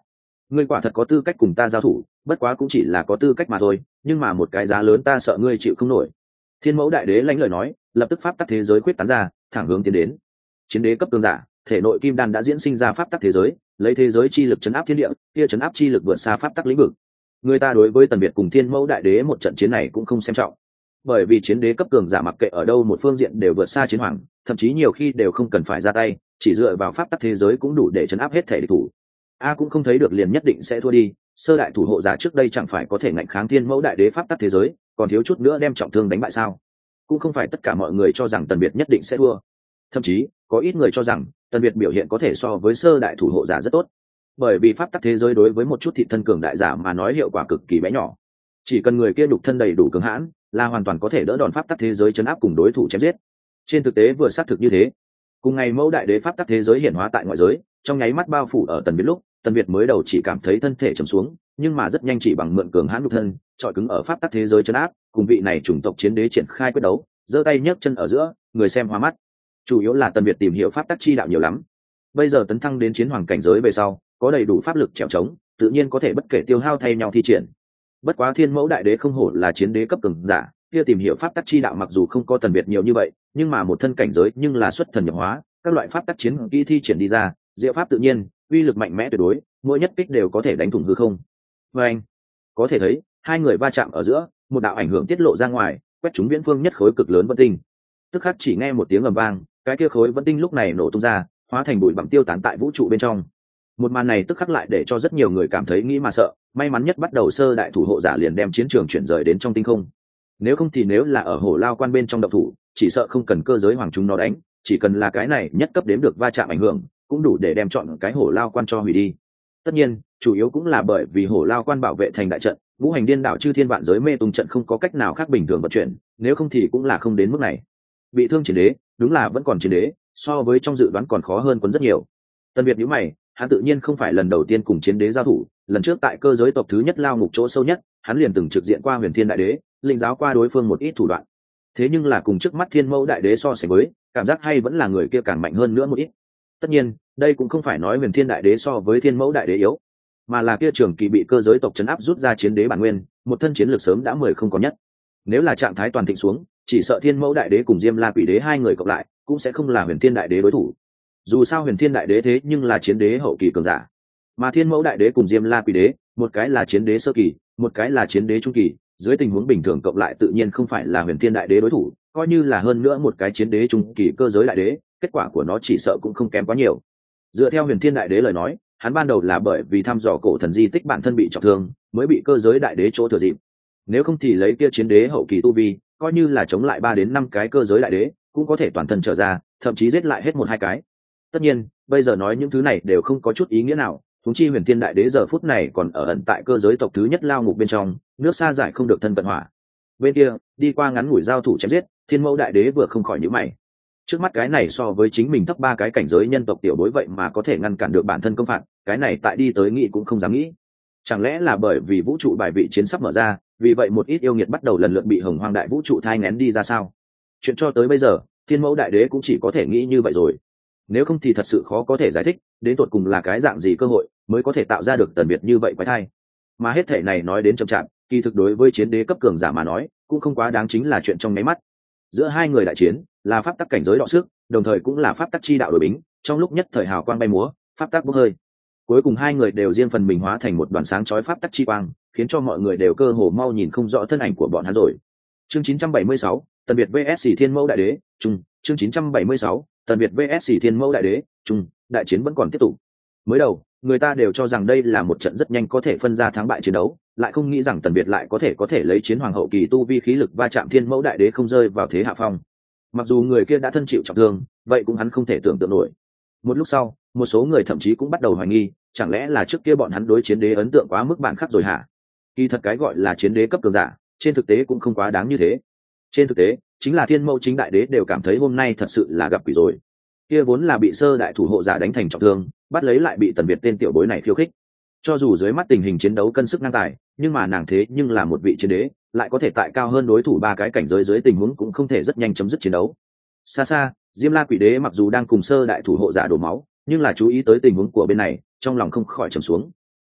ngươi quả thật có tư cách cùng ta giao thủ, bất quá cũng chỉ là có tư cách mà thôi, nhưng mà một cái giá lớn ta sợ ngươi chịu không nổi. Thiên Mẫu Đại Đế lãnh lời nói, lập tức pháp tắc thế giới quyết tán ra, thẳng hướng tiến đến. Chiến đế cấp cường giả, thể nội kim đan đã diễn sinh ra pháp tắc thế giới, lấy thế giới chi lực chấn áp thiên địa, kia chấn áp chi lực vượt xa pháp tắc lĩnh vực. Người ta đối với Tần Việt cùng Thiên Mẫu Đại Đế một trận chiến này cũng không xem trọng, bởi vì chiến đế cấp cường giả mặc kệ ở đâu một phương diện đều vượt xa chiến hoàng, thậm chí nhiều khi đều không cần phải ra tay, chỉ dựa vào pháp tắc thế giới cũng đủ để chấn áp hết thể địch thủ. A cũng không thấy được liền nhất định sẽ thua đi, sơ đại thủ hộ giả trước đây chẳng phải có thể ngạnh kháng Thiên Mẫu Đại Đế pháp tắc thế giới, còn thiếu chút nữa đem trọng thương đánh bại sao? Cũng không phải tất cả mọi người cho rằng Tần Việt nhất định sẽ thua, thậm chí có ít người cho rằng Tần Việt biểu hiện có thể so với sơ đại thủ hộ giả rất tốt, bởi vì pháp tắc thế giới đối với một chút thị thân cường đại giả mà nói hiệu quả cực kỳ bé nhỏ, chỉ cần người kia đục thân đầy đủ cường hãn là hoàn toàn có thể đỡ đòn pháp tắc thế giới chấn áp cùng đối thủ chém giết. Trên thực tế vừa xác thực như thế. Cùng ngày Mẫu Đại Đế pháp tắc thế giới hiển hóa tại ngoại giới, trong nháy mắt bao phủ ở Tần Việt lúc, Tần Việt mới đầu chỉ cảm thấy thân thể trầm xuống, nhưng mà rất nhanh chỉ bằng mượn cường hãn đục thân, trọi cứng ở pháp tắc thế giới chấn áp, cùng vị này chủng tộc chiến đế triển khai quyết đấu, giơ tay nhấc chân ở giữa, người xem hoa mắt. Chủ yếu là Tần Việt tìm hiểu pháp tắc chi đạo nhiều lắm. Bây giờ tấn thăng đến chiến hoàng cảnh giới về sau, có đầy đủ pháp lực trèo trống, tự nhiên có thể bất kể tiêu hao thay nhau thi triển. Bất quá Thiên Mẫu Đại Đế không hổ là chiến đế cấp cường giả, kia tìm hiểu pháp tắc chi đạo mặc dù không có Tần Việt nhiều như vậy, nhưng mà một thân cảnh giới nhưng là xuất thần nhập hóa, các loại pháp tắc chiến kỹ thi triển đi ra, diệu pháp tự nhiên, uy lực mạnh mẽ tuyệt đối, mỗi nhất kích đều có thể đánh thủng hư không. Và anh có thể thấy, hai người va chạm ở giữa, một đạo ảnh hưởng tiết lộ ra ngoài, quét trúng viễn phương nhất khối cực lớn vân tinh. Tức khắc chỉ nghe một tiếng ầm vang, cái kia khối vân tinh lúc này nổ tung ra, hóa thành bụi bặm tiêu tán tại vũ trụ bên trong. Một màn này tức khắc lại để cho rất nhiều người cảm thấy nghĩ mà sợ, may mắn nhất bắt đầu sơ đại thủ hộ giả liền đem chiến trường chuyển rời đến trong tinh không. Nếu không thì nếu là ở Hổ Lao Quan bên trong độc thủ, chỉ sợ không cần cơ giới hoàng chúng nó đánh, chỉ cần là cái này nhất cấp đếm được va chạm ảnh hưởng, cũng đủ để đem chọn cái Hổ Lao Quan cho hủy đi. Tất nhiên, chủ yếu cũng là bởi vì Hổ Lao Quan bảo vệ thành đại trận, ngũ hành điên đảo chư thiên vạn giới mê tung trận không có cách nào khác bình thường vận chuyển, nếu không thì cũng là không đến mức này. Bị thương chiến đế, đúng là vẫn còn chiến đế, so với trong dự đoán còn khó hơn quấn rất nhiều. Tân Việt nhíu mày, hắn tự nhiên không phải lần đầu tiên cùng chiến đế giao thủ, lần trước tại cơ giới tộc thứ nhất lao ngục chỗ sâu nhất, hắn liền từng trực diện qua Huyền Thiên Đại Đế, linh giáo qua đối phương một ít thủ đoạn. Thế nhưng là cùng trước mắt Thiên Mẫu Đại Đế so sánh với, cảm giác hay vẫn là người kia càng mạnh hơn nữa một ít. Tất nhiên, đây cũng không phải nói Huyền Thiên Đại Đế so với Thiên Mẫu Đại Đế yếu, mà là kia trường kỳ bị cơ giới tộc trấn áp rút ra chiến đế bản nguyên, một thân chiến lược sớm đã mười không có nhất. Nếu là trạng thái toàn thịnh xuống, chỉ sợ Thiên Mẫu Đại Đế cùng Diêm La Quỷ Đế hai người cộng lại, cũng sẽ không là Huyền Thiên Đại Đế đối thủ. Dù sao Huyền Thiên Đại Đế thế nhưng là chiến đế hậu kỳ cường giả, mà Thiên Mẫu Đại Đế cùng Diêm La Quỷ Đế, một cái là chiến đế sơ kỳ, một cái là chiến đế trung kỳ, dưới tình huống bình thường cộng lại tự nhiên không phải là Huyền Thiên Đại Đế đối thủ, coi như là hơn nữa một cái chiến đế trung kỳ cơ giới đại đế, kết quả của nó chỉ sợ cũng không kém quá nhiều. Dựa theo Huyền Thiên Đại Đế lời nói, hắn ban đầu là bởi vì thăm dò cổ thần di tích bản thân bị trọng thương, mới bị cơ giới đại đế chỗ thừa dịp. Nếu không thì lấy kia chiến đế hậu kỳ tu vi, coi như là chống lại ba đến năm cái cơ giới đại đế, cũng có thể toàn thân trở ra, thậm chí giết lại hết một hai cái. Tất nhiên, bây giờ nói những thứ này đều không có chút ý nghĩa nào, huống chi Huyền Thiên Đại Đế giờ phút này còn ở ẩn tại cơ giới tộc thứ nhất lao ngục bên trong, nước xa giải không được thân cận hỏa. Bên kia, đi qua ngắn ngủi giao thủ chém giết, Thiên Mẫu Đại Đế vừa không khỏi nhíu mày. Trước mắt cái này so với chính mình thấp ba cái cảnh giới nhân tộc tiểu bối vậy mà có thể ngăn cản được bản thân công phạt, cái này tại đi tới nghĩ cũng không dám nghĩ. Chẳng lẽ là bởi vì vũ trụ bài vị chiến sắp mở ra, vì vậy một ít yêu nghiệt bắt đầu lần lượt bị Hồng Hoang đại vũ trụ thai nghén đi ra sao? Chuyện cho tới bây giờ, Thiên Mẫu Đại Đế cũng chỉ có thể nghĩ như vậy rồi. Nếu không thì thật sự khó có thể giải thích, đến tột cùng là cái dạng gì cơ hội mới có thể tạo ra được tần biệt như vậy quái thai. Mà hết thể này nói đến chậm chạp, kỳ thực đối với chiến đế cấp cường giả mà nói, cũng không quá đáng, chính là chuyện trong nháy mắt. Giữa hai người đại chiến, là pháp tắc cảnh giới đọ sức, đồng thời cũng là pháp tắc chi đạo đổi bính, trong lúc nhất thời hào quang bay múa, pháp tắc bốc hơi. Cuối cùng hai người đều riêng phần mình hóa thành một đoàn sáng chói pháp tắc chi quang, khiến cho mọi người đều cơ hồ mau nhìn không rõ thân ảnh của bọn hắn rồi. Chương chín trăm bảy mươi sáu, Tần Biệt vs Thiên Mẫu Đại Đế, trung, chương chín trăm bảy mươi sáu, Tần Biệt vs Thiên Mẫu Đại Đế, trung, đại chiến vẫn còn tiếp tục. Mới đầu, người ta đều cho rằng đây là một trận rất nhanh có thể phân ra thắng bại chiến đấu, lại không nghĩ rằng Tần Biệt lại có thể có thể lấy chiến hoàng hậu kỳ tu vi khí lực va chạm Thiên Mẫu Đại Đế không rơi vào thế hạ phong. Mặc dù người kia đã thân chịu trọng thương, vậy cũng hắn không thể tưởng tượng nổi. Một lúc sau, một số người thậm chí cũng bắt đầu hoài nghi, chẳng lẽ là trước kia bọn hắn đối chiến đế ấn tượng quá mức bản khắc rồi hả? Kỳ thật cái gọi là chiến đế cấp cường giả, trên thực tế cũng không quá đáng như thế. Trên thực tế, chính là Thiên Mẫu chính đại đế đều cảm thấy hôm nay thật sự là gặp quỷ rồi. Kia vốn là bị sơ đại thủ hộ giả đánh thành trọng thương, bắt lấy lại bị Tần Biệt tên tiểu bối này khiêu khích. Cho dù dưới mắt tình hình chiến đấu cân sức ngang tài, nhưng mà nàng thế nhưng là một vị chiến đế, lại có thể tại cao hơn đối thủ ba cái cảnh giới dưới tình huống cũng không thể rất nhanh chấm dứt chiến đấu. Xa xa, Diêm La Quỷ Đế mặc dù đang cùng sơ đại thủ hộ giả đổ máu, nhưng là chú ý tới tình huống của bên này, trong lòng không khỏi trầm xuống.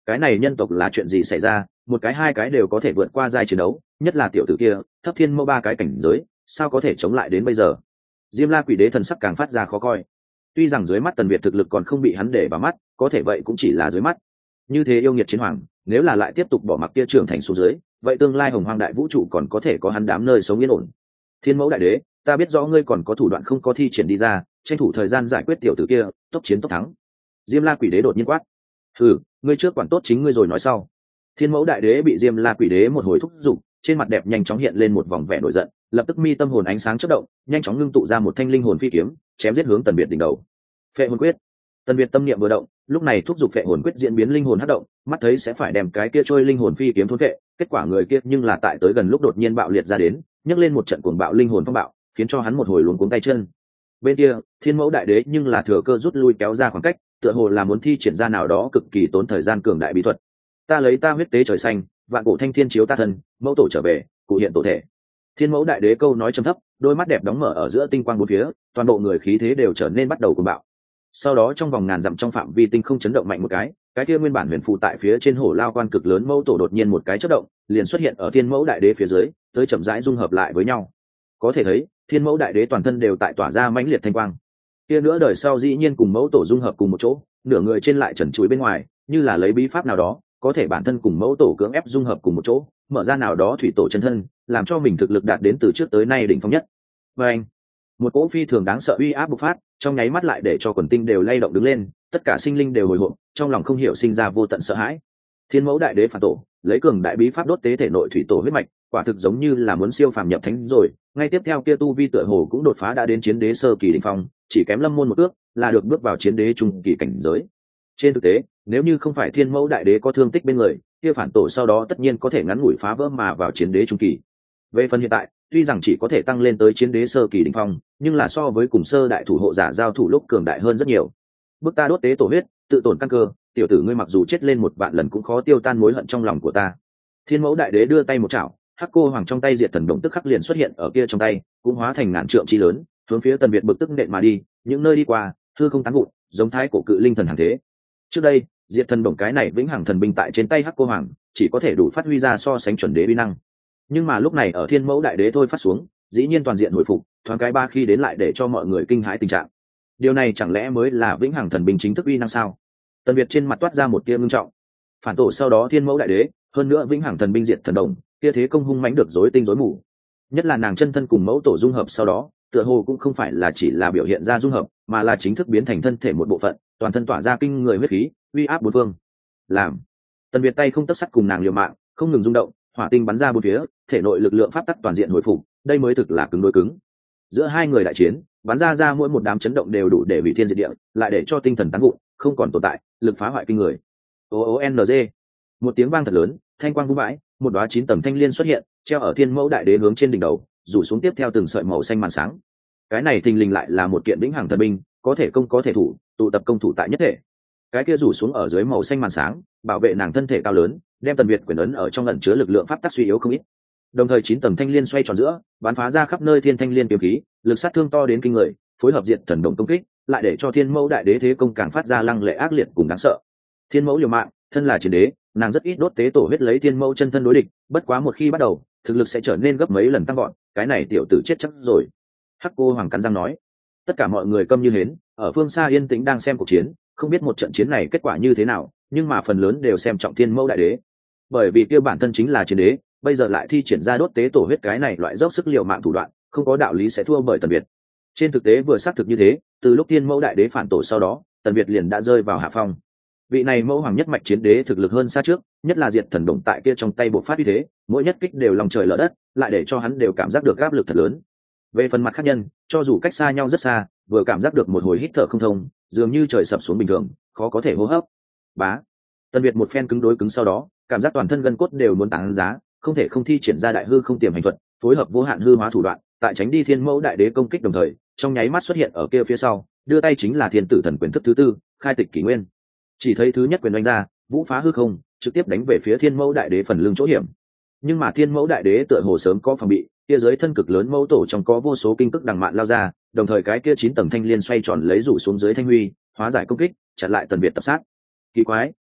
cái này nhân tộc là chuyện gì xảy ra, một cái hai cái đều có thể vượt qua giai chiến đấu, nhất là tiểu tử kia thấp thiên mẫu ba cái cảnh giới, sao có thể chống lại đến bây giờ. Diêm La Quỷ Đế thần sắc càng phát ra khó coi. Tuy rằng dưới mắt Tần Việt thực lực còn không bị hắn để vào mắt, có thể vậy cũng chỉ là dưới mắt. Như thế yêu nghiệt chiến hoàng, nếu là lại tiếp tục bỏ mặc kia trưởng thành xuống dưới, vậy tương lai hồng hoang đại vũ trụ còn có thể có hắn đám nơi sống yên ổn. Thiên Mẫu Đại Đế, ta biết rõ ngươi còn có thủ đoạn không có thi triển đi ra, tranh thủ thời gian giải quyết tiểu tử kia, tốc chiến tốc thắng. Diêm La Quỷ Đế đột nhiên quát. Hừ, ngươi trước quản tốt chính ngươi rồi nói sau. Thiên Mẫu Đại Đế bị Diêm La Quỷ Đế một hồi thúc giục, trên mặt đẹp nhanh chóng hiện lên một vòng vẻ nổi giận, lập tức mi tâm hồn ánh sáng chớp động, nhanh chóng ngưng tụ ra một thanh linh hồn phi kiếm, chém giết hướng Tần Việt đỉnh đầu. Phệ hồn quyết. Tần Việt tâm niệm vừa động, lúc này thúc giục phệ hồn quyết diễn biến linh hồn hất động, mắt thấy sẽ phải đem cái kia trôi linh hồn phi kiếm thôn phệ, kết quả người kia nhưng là tại tới gần lúc đột nhiên bạo liệt ra đến, nhấc lên một trận cuồng bạo linh hồn phong bạo, khiến cho hắn một hồi luống cuống tay chân. Bên kia, Thiên Mẫu Đại Đế nhưng là thừa cơ rút lui kéo ra khoảng cách, tựa hồ là muốn thi triển ra nào đó cực kỳ tốn thời gian cường đại bí thuật. Ta lấy ta huyết tế trời xanh, vạn cổ thanh thiên chiếu ta thân, mẫu tổ trở về, cụ hiện tổ thể. Thiên Mẫu Đại Đế câu nói trầm thấp, đôi mắt đẹp đóng mở ở giữa tinh quang bốn phía, toàn bộ người khí thế đều trở nên bắt đầu cuồng bạo. Sau đó trong vòng ngàn dặm trong phạm vi tinh không chấn động mạnh một cái, cái kia nguyên bản huyền phù tại phía trên hổ lao quan cực lớn mẫu tổ đột nhiên một cái chớp động, liền xuất hiện ở Thiên Mẫu Đại Đế phía dưới, tới chậm rãi dung hợp lại với nhau. Có thể thấy, Thiên Mẫu Đại Đế toàn thân đều tại tỏa ra mãnh liệt thanh quang. Kia nữa đời sau dĩ nhiên cùng mẫu tổ dung hợp cùng một chỗ, nửa người trên lại trần trụi bên ngoài, như là lấy bí pháp nào đó, có thể bản thân cùng mẫu tổ cưỡng ép dung hợp cùng một chỗ, mở ra nào đó thủy tổ chân thân, làm cho mình thực lực đạt đến từ trước tới nay đỉnh phong nhất. Và anh, một cỗ phi thường đáng sợ uy áp bộc phát, trong nháy mắt lại để cho quần tinh đều lay động đứng lên, tất cả sinh linh đều hồi hộp, trong lòng không hiểu sinh ra vô tận sợ hãi. Thiên Mẫu Đại Đế phản tổ, lấy cường đại bí pháp đốt tế thể nội thủy tổ huyết mạch, quả thực giống như là muốn siêu phàm nhập thánh rồi. Ngay tiếp theo kia tu vi tựa hồ cũng đột phá đã đến chiến đế sơ kỳ đỉnh phong, chỉ kém lâm môn một ước, là được bước vào chiến đế trung kỳ cảnh giới. Trên thực tế, nếu như không phải Thiên Mẫu Đại Đế có thương tích bên người, kia phản tổ sau đó tất nhiên có thể ngắn ngủi phá vỡ mà vào chiến đế trung kỳ. Về phần hiện tại, tuy rằng chỉ có thể tăng lên tới chiến đế sơ kỳ đỉnh phong, nhưng là so với cùng sơ đại thủ hộ giả giao thủ lúc cường đại hơn rất nhiều. Bước ta đốt tế tổ huyết, tự tổn căn cơ, tiểu tử ngươi mặc dù chết lên một vạn lần cũng khó tiêu tan mối hận trong lòng của ta. Thiên Mẫu Đại Đế đưa tay một chảo, hắc cô hoàng trong tay diệt thần động tức khắc liền xuất hiện ở kia trong tay, cũng hóa thành ngàn trượng chi lớn, hướng phía Tần Việt bực tức nện mà đi, những nơi đi qua, hư không tán vụn, giống thái cổ cự linh thần hàng thế. Trước đây, diệt thần động cái này vĩnh hằng thần binh tại trên tay hắc cô hoàng, chỉ có thể đủ phát huy ra so sánh chuẩn đế uy năng. Nhưng mà lúc này ở Thiên Mẫu Đại Đế thôi phát xuống, dĩ nhiên toàn diện hồi phục, thoáng cái ba khi đến lại để cho mọi người kinh hãi tình trạng. Điều này chẳng lẽ mới là vĩnh hằng thần binh chính thức uy năng sao? Tần Việt trên mặt toát ra một tia ngưng trọng. Phản tổ sau đó Thiên Mẫu Đại Đế, hơn nữa vĩnh hằng thần binh diệt thần đồng, kia thế công hung mãnh được rối tinh rối mù. Nhất là nàng chân thân cùng mẫu tổ dung hợp sau đó, tựa hồ cũng không phải là chỉ là biểu hiện ra dung hợp, mà là chính thức biến thành thân thể một bộ phận, toàn thân tỏa ra kinh người huyết khí, uy áp bốn phương. Làm. Tần Việt tay không tấc sắt cùng nàng liều mạng, không ngừng rung động, hỏa tinh bắn ra bốn phía, thể nội lực lượng pháp tắc toàn diện hồi phục, đây mới thực là cứng đối cứng. Giữa hai người đại chiến, bắn ra ra mỗi một đám chấn động đều đủ để hủy thiên diệt địa, lại để cho tinh thần tán vụn, không còn tồn tại, lực phá hoại kinh người. O O N G. Một tiếng vang thật lớn, thanh quang vung vãi, một đóa chín tầng thanh liên xuất hiện, treo ở Thiên Mẫu Đại Đế hướng trên đỉnh đầu, rủ xuống tiếp theo từng sợi màu xanh màn sáng. Cái này thình lình lại là một kiện vĩnh hằng thần binh, có thể công có thể thủ, tụ tập công thủ tại nhất thể. Cái kia rủ xuống ở dưới màu xanh màn sáng, bảo vệ nàng thân thể cao lớn, đem Tần Việt quyền ấn ở trong ẩn chứa lực lượng pháp tắc suy yếu không ít. Đồng thời chín tầng thanh liên xoay tròn giữa, bắn phá ra khắp nơi thiên thanh liên kiếm khí, lực sát thương to đến kinh người, phối hợp diệt thần động công kích, lại để cho Thiên Mẫu Đại Đế thế công càng phát ra lăng lệ ác liệt cùng đáng sợ. Thiên Mẫu liều mạng, thân là chiến đế, nàng rất ít đốt tế tổ huyết lấy Thiên Mẫu chân thân đối địch, bất quá một khi bắt đầu, thực lực sẽ trở nên gấp mấy lần tăng gọn, cái này tiểu tử chết chắc rồi. Hắc cô hoàng cắn răng nói. Tất cả mọi người câm như hến, ở phương xa yên tĩnh đang xem cuộc chiến, không biết một trận chiến này kết quả như thế nào, nhưng mà phần lớn đều xem trọng Thiên Mẫu Đại Đế, bởi vì kia bản thân chính là chiến đế, bây giờ lại thi triển ra đốt tế tổ huyết cái này loại dốc sức liều mạng thủ đoạn, không có đạo lý sẽ thua bởi Tần Việt. Trên thực tế vừa xác thực như thế, từ lúc Thiên Mẫu Đại Đế phản tổ sau đó, Tần Việt liền đã rơi vào hạ phong. Vị này mẫu hoàng nhất mạch chiến đế thực lực hơn xa trước, nhất là diệt thần động tại kia trong tay bộc phát uy thế, mỗi nhất kích đều lòng trời lở đất, lại để cho hắn đều cảm giác được áp lực thật lớn. Về phần mặt khác nhân, cho dù cách xa nhau rất xa, vừa cảm giác được một hồi hít thở không thông, dường như trời sập xuống bình thường, khó có thể hô hấp. Bá. Tần Việt một phen cứng đối cứng sau đó, cảm giác toàn thân gân cốt đều muốn tán giá, không thể không thi triển ra đại hư không tiềm hành thuật, phối hợp vô hạn hư hóa thủ đoạn, tại tránh đi Thiên Mẫu Đại Đế công kích đồng thời, trong nháy mắt xuất hiện ở kia phía sau, đưa tay chính là Thiên Tử Thần quyền thức thứ tư, khai tịch kỷ nguyên. Chỉ thấy thứ nhất quyền đánh ra, vũ phá hư không, trực tiếp đánh về phía Thiên Mẫu Đại Đế phần lưng chỗ hiểm. Nhưng mà Thiên Mẫu Đại Đế tựa hồ sớm có phòng bị, kia dưới thân cực lớn mẫu tổ trong có vô số kinh tức đằng mạn lao ra, đồng thời cái kia chín tầng thanh liên xoay tròn lấy rủ xuống dưới thanh huy, hóa giải công kích, chặn lại Tần Việt tập sát. Kỳ quái,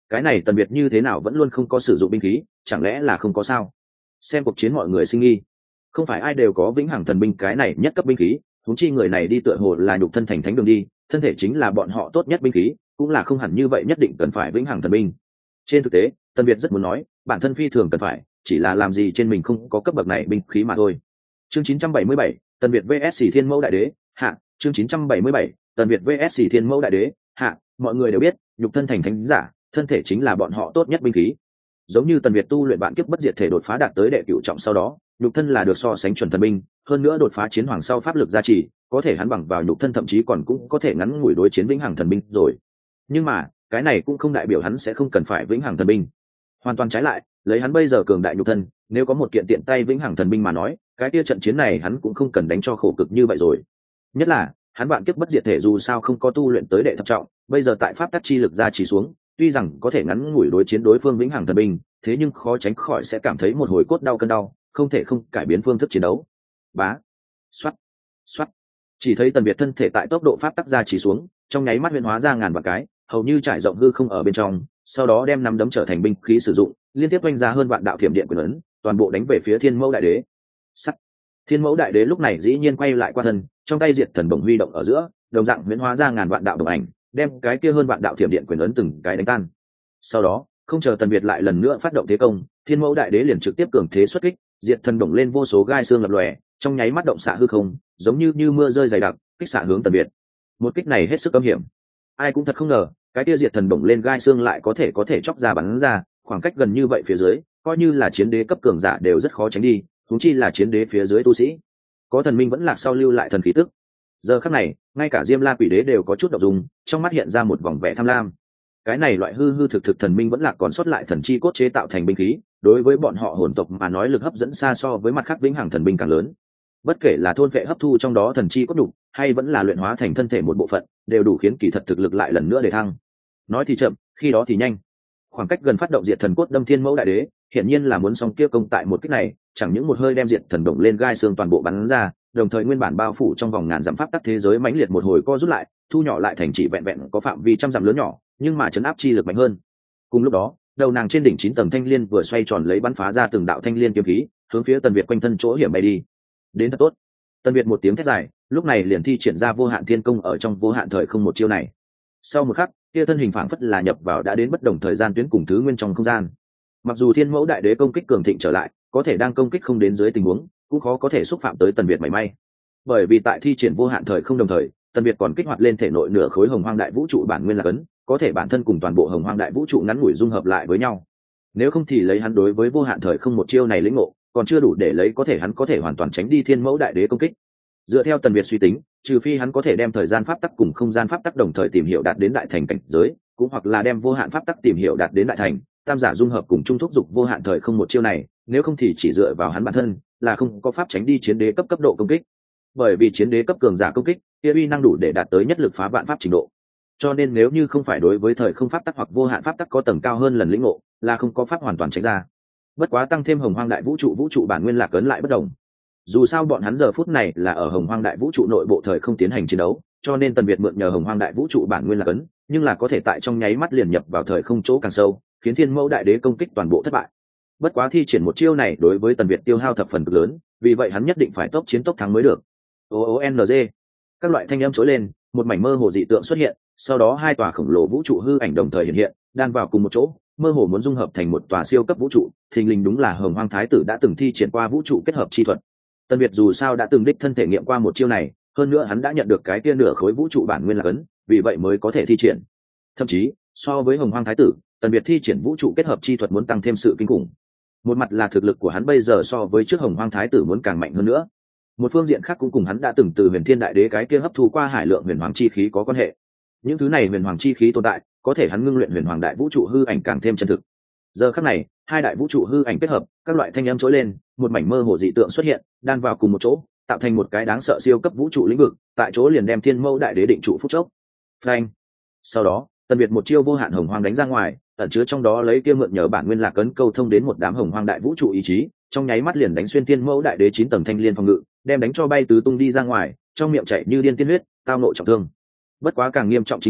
cái này Tần Việt như thế nào vẫn luôn không có sử dụng binh khí, chẳng lẽ là không có sao? Xem cuộc chiến mọi người sinh nghi, không phải ai đều có vĩnh hằng thần binh cái này nhất cấp binh khí, huống chi người này đi tựa hồ là nhục thân thành thánh đường đi, thân thể chính là bọn họ tốt nhất binh khí, cũng là không hẳn như vậy nhất định cần phải vĩnh hằng thần binh. Trên thực tế, Tần Việt rất muốn nói, bản thân phi thường cần phải, chỉ là làm gì trên mình không có cấp bậc này binh khí mà thôi. Chương chín trăm bảy mươi bảy, Tần Việt vs Thiên Mẫu Đại Đế, hạ, chương chín trăm bảy mươi bảy, Tần Việt vs Thiên Mẫu Đại Đế, hạ, mọi người đều biết, nhục thân thành thánh giả, thân thể chính là bọn họ tốt nhất binh khí. Giống như Tần Việt tu luyện vạn kiếp bất diệt thể đột phá đạt tới đệ cửu trọng sau đó, nhục thân là được so sánh chuẩn thần binh, hơn nữa đột phá chiến hoàng sau pháp lực gia trì, có thể hắn bằng vào nhục thân thậm chí còn cũng có thể ngắn ngủi đối chiến vĩnh hằng thần binh rồi. Nhưng mà, cái này cũng không đại biểu hắn sẽ không cần phải vĩnh hằng thần binh. Hoàn toàn trái lại, lấy hắn bây giờ cường đại nhục thân, nếu có một kiện tiện tay vĩnh hằng thần binh mà nói, cái kia trận chiến này hắn cũng không cần đánh cho khổ cực như vậy rồi. Nhất là, hắn vạn kiếp bất diệt thể dù sao không có tu luyện tới đệ thập trọng, bây giờ tại pháp tắc chi lực gia trì xuống, tuy rằng có thể ngắn ngủi đối chiến đối phương vĩnh hằng thần binh, thế nhưng khó tránh khỏi sẽ cảm thấy một hồi cốt đau cơn đau, không thể không cải biến phương thức chiến đấu. Bá, xoát, xoát. Chỉ thấy Tần Việt thân thể tại tốc độ pháp tắc gia trì xuống, trong nháy mắt huyễn hóa ra ngàn vạn cái, hầu như trải rộng hư không ở bên trong, sau đó đem nắm đấm trở thành binh khí sử dụng, liên tiếp oanh ra hơn vạn đạo thiểm điện quyền ấn, toàn bộ đánh về phía Thiên Mẫu Đại Đế. Sắt. Thiên Mẫu Đại Đế lúc này dĩ nhiên quay lại qua thân, trong tay diệt thần bổng huy động ở giữa, đồng dạng huyễn hóa ra ngàn vạn đạo đồng ảnh, đem cái kia hơn vạn đạo thiểm điện quyền ấn từng cái đánh tan. Sau đó, không chờ Tần Việt lại lần nữa phát động thế công, Thiên Mẫu Đại Đế liền trực tiếp cường thế xuất kích, diệt thần bổng lên vô số gai xương lập lòe, trong nháy mắt động xạ hư không, giống như như mưa rơi dày đặc, kích xạ hướng Tần Việt. Một kích này hết sức âm hiểm. Ai cũng thật không ngờ, cái kia diệt thần bổng lên gai xương lại có thể có thể chọc ra bắn ra, khoảng cách gần như vậy phía dưới, coi như là chiến đế cấp cường giả đều rất khó tránh đi, huống chi là chiến đế phía dưới tu sĩ. Có thần minh vẫn lạc sau lưu lại thần khí tức. Giờ khắc này, ngay cả Diêm La Quỷ Đế đều có chút động dung, trong mắt hiện ra một vòng vẻ tham lam. Cái này loại hư hư thực thực thần minh vẫn lạc còn sót lại thần chi cốt chế tạo thành binh khí, đối với bọn họ hồn tộc mà nói lực hấp dẫn xa so với mặt khác vĩnh hằng thần binh càng lớn. Bất kể là thôn vệ hấp thu trong đó thần chi cốt đủ, hay vẫn là luyện hóa thành thân thể một bộ phận, đều đủ khiến kỳ thật thực lực lại lần nữa để thăng. Nói thì chậm, khi đó thì nhanh. Khoảng cách gần phát động diệt thần cốt đâm Thiên Mẫu Đại Đế, hiển nhiên là muốn song kia công tại một kích này, chẳng những một hơi đem diệt thần động lên gai xương toàn bộ bắn ra, đồng thời nguyên bản bao phủ trong vòng ngàn dặm pháp tắc thế giới mãnh liệt một hồi co rút lại, thu nhỏ lại thành chỉ vẹn vẹn có phạm vi trăm dặm lớn nhỏ, nhưng mà chấn áp chi lực mạnh hơn. Cùng lúc đó, đầu nàng trên đỉnh chín tầng thanh liên vừa xoay tròn lấy bắn phá ra từng đạo thanh liên kiếm khí, hướng phía Tần Việt quanh thân chỗ hiểm bay đi. Đến thật tốt. Tần Việt một tiếng thét dài, lúc này liền thi triển ra vô hạn thiên công ở trong vô hạn thời không một chiêu này. Sau một khắc, kia thân hình phảng phất là nhập vào đã đến bất đồng thời gian tuyến cùng thứ nguyên trong không gian. Mặc dù Thiên Mẫu Đại Đế công kích cường thịnh trở lại, có thể đang công kích không đến dưới tình huống, cũng khó có thể xúc phạm tới Tần Việt mảy may. Bởi vì tại thi triển vô hạn thời không đồng thời, Tần Việt còn kích hoạt lên thể nội nửa khối Hồng Hoang Đại Vũ trụ bản nguyên là cấn, có thể bản thân cùng toàn bộ Hồng Hoang Đại Vũ trụ ngắn ngủi dung hợp lại với nhau. Nếu không thì lấy hắn đối với vô hạn thời không một chiêu này lĩnh ngộ, còn chưa đủ để lấy có thể hắn có thể hoàn toàn tránh đi Thiên Mẫu Đại Đế công kích. Dựa theo Tần Việt suy tính, trừ phi hắn có thể đem thời gian pháp tắc cùng không gian pháp tắc đồng thời tìm hiểu đạt đến đại thành cảnh giới, cũng hoặc là đem vô hạn pháp tắc tìm hiểu đạt đến đại thành, tam giả dung hợp cùng chung thúc dục vô hạn thời không một chiêu này, nếu không thì chỉ dựa vào hắn bản thân là không có pháp tránh đi chiến đế cấp cấp độ công kích. Bởi vì chiến đế cấp cường giả công kích, kia uy năng đủ để đạt tới nhất lực phá vạn pháp trình độ. Cho nên nếu như không phải đối với thời không pháp tắc hoặc vô hạn pháp tắc có tầng cao hơn lần lĩnh ngộ, là không có pháp hoàn toàn tránh ra. Bất quá tăng thêm Hồng Hoang Đại Vũ trụ vũ trụ bản nguyên lạc ấn lại bất đồng. Dù sao bọn hắn giờ phút này là ở Hồng Hoang Đại Vũ trụ nội bộ thời không tiến hành chiến đấu, cho nên Tần Việt mượn nhờ Hồng Hoang Đại Vũ trụ bản nguyên lạc ấn, nhưng là có thể tại trong nháy mắt liền nhập vào thời không chỗ càng sâu, khiến Thiên Mẫu Đại Đế công kích toàn bộ thất bại. Bất quá thi triển một chiêu này đối với Tần Việt tiêu hao thập phần cực lớn, vì vậy hắn nhất định phải tốc chiến tốc thắng mới được. O O N G. Các loại thanh âm trỗi lên, một mảnh mơ hồ dị tượng xuất hiện, sau đó hai tòa khổng lồ vũ trụ hư ảnh đồng thời hiện hiện, đan vào cùng một chỗ, mơ hồ muốn dung hợp thành một tòa siêu cấp vũ trụ, thình lình đúng là Hồng Hoang Thái tử đã từng thi triển qua vũ trụ kết hợp chi thuật. Tần Việt dù sao đã từng đích thân thể nghiệm qua một chiêu này, hơn nữa hắn đã nhận được cái kia nửa khối vũ trụ bản nguyên là cấn, vì vậy mới có thể thi triển. Thậm chí, so với Hồng Hoang Thái tử, Tần Việt thi triển vũ trụ kết hợp chi thuật muốn tăng thêm sự kinh khủng. Một mặt là thực lực của hắn bây giờ so với trước Hồng Hoang Thái tử muốn càng mạnh hơn nữa. Một phương diện khác cũng cùng hắn đã từng từ Huyền Thiên Đại Đế cái kia hấp thu qua hải lượng huyền hoàng chi khí có quan hệ. Những thứ này huyền hoàng chi khí tồn tại, có thể hắn ngưng luyện huyền hoàng đại vũ trụ hư ảnh càng thêm chân thực. Giờ khắc này, hai đại vũ trụ hư ảnh kết hợp, các loại thanh âm trỗi lên, một mảnh mơ hồ dị tượng xuất hiện, đan vào cùng một chỗ, tạo thành một cái đáng sợ siêu cấp vũ trụ lĩnh vực, tại chỗ liền đem Thiên Mẫu Đại Đế định trụ phút chốc. Phanh. Sau đó, Tần Việt một chiêu vô hạn hồng hoang đánh ra ngoài, ẩn chứa trong đó lấy kia mượn nhờ bản nguyên lạc cấn câu thông đến một đám hồng hoang đại vũ trụ ý chí, trong nháy mắt liền đánh xuyên Thiên Mẫu Đại Đế chín tầng thanh liên phòng ngự, đem đánh cho bay tứ tung đi ra ngoài, trong miệng chảy như điên tiên huyết, tao nội trọng thương. Bất quá càng nghiêm trọng chính là,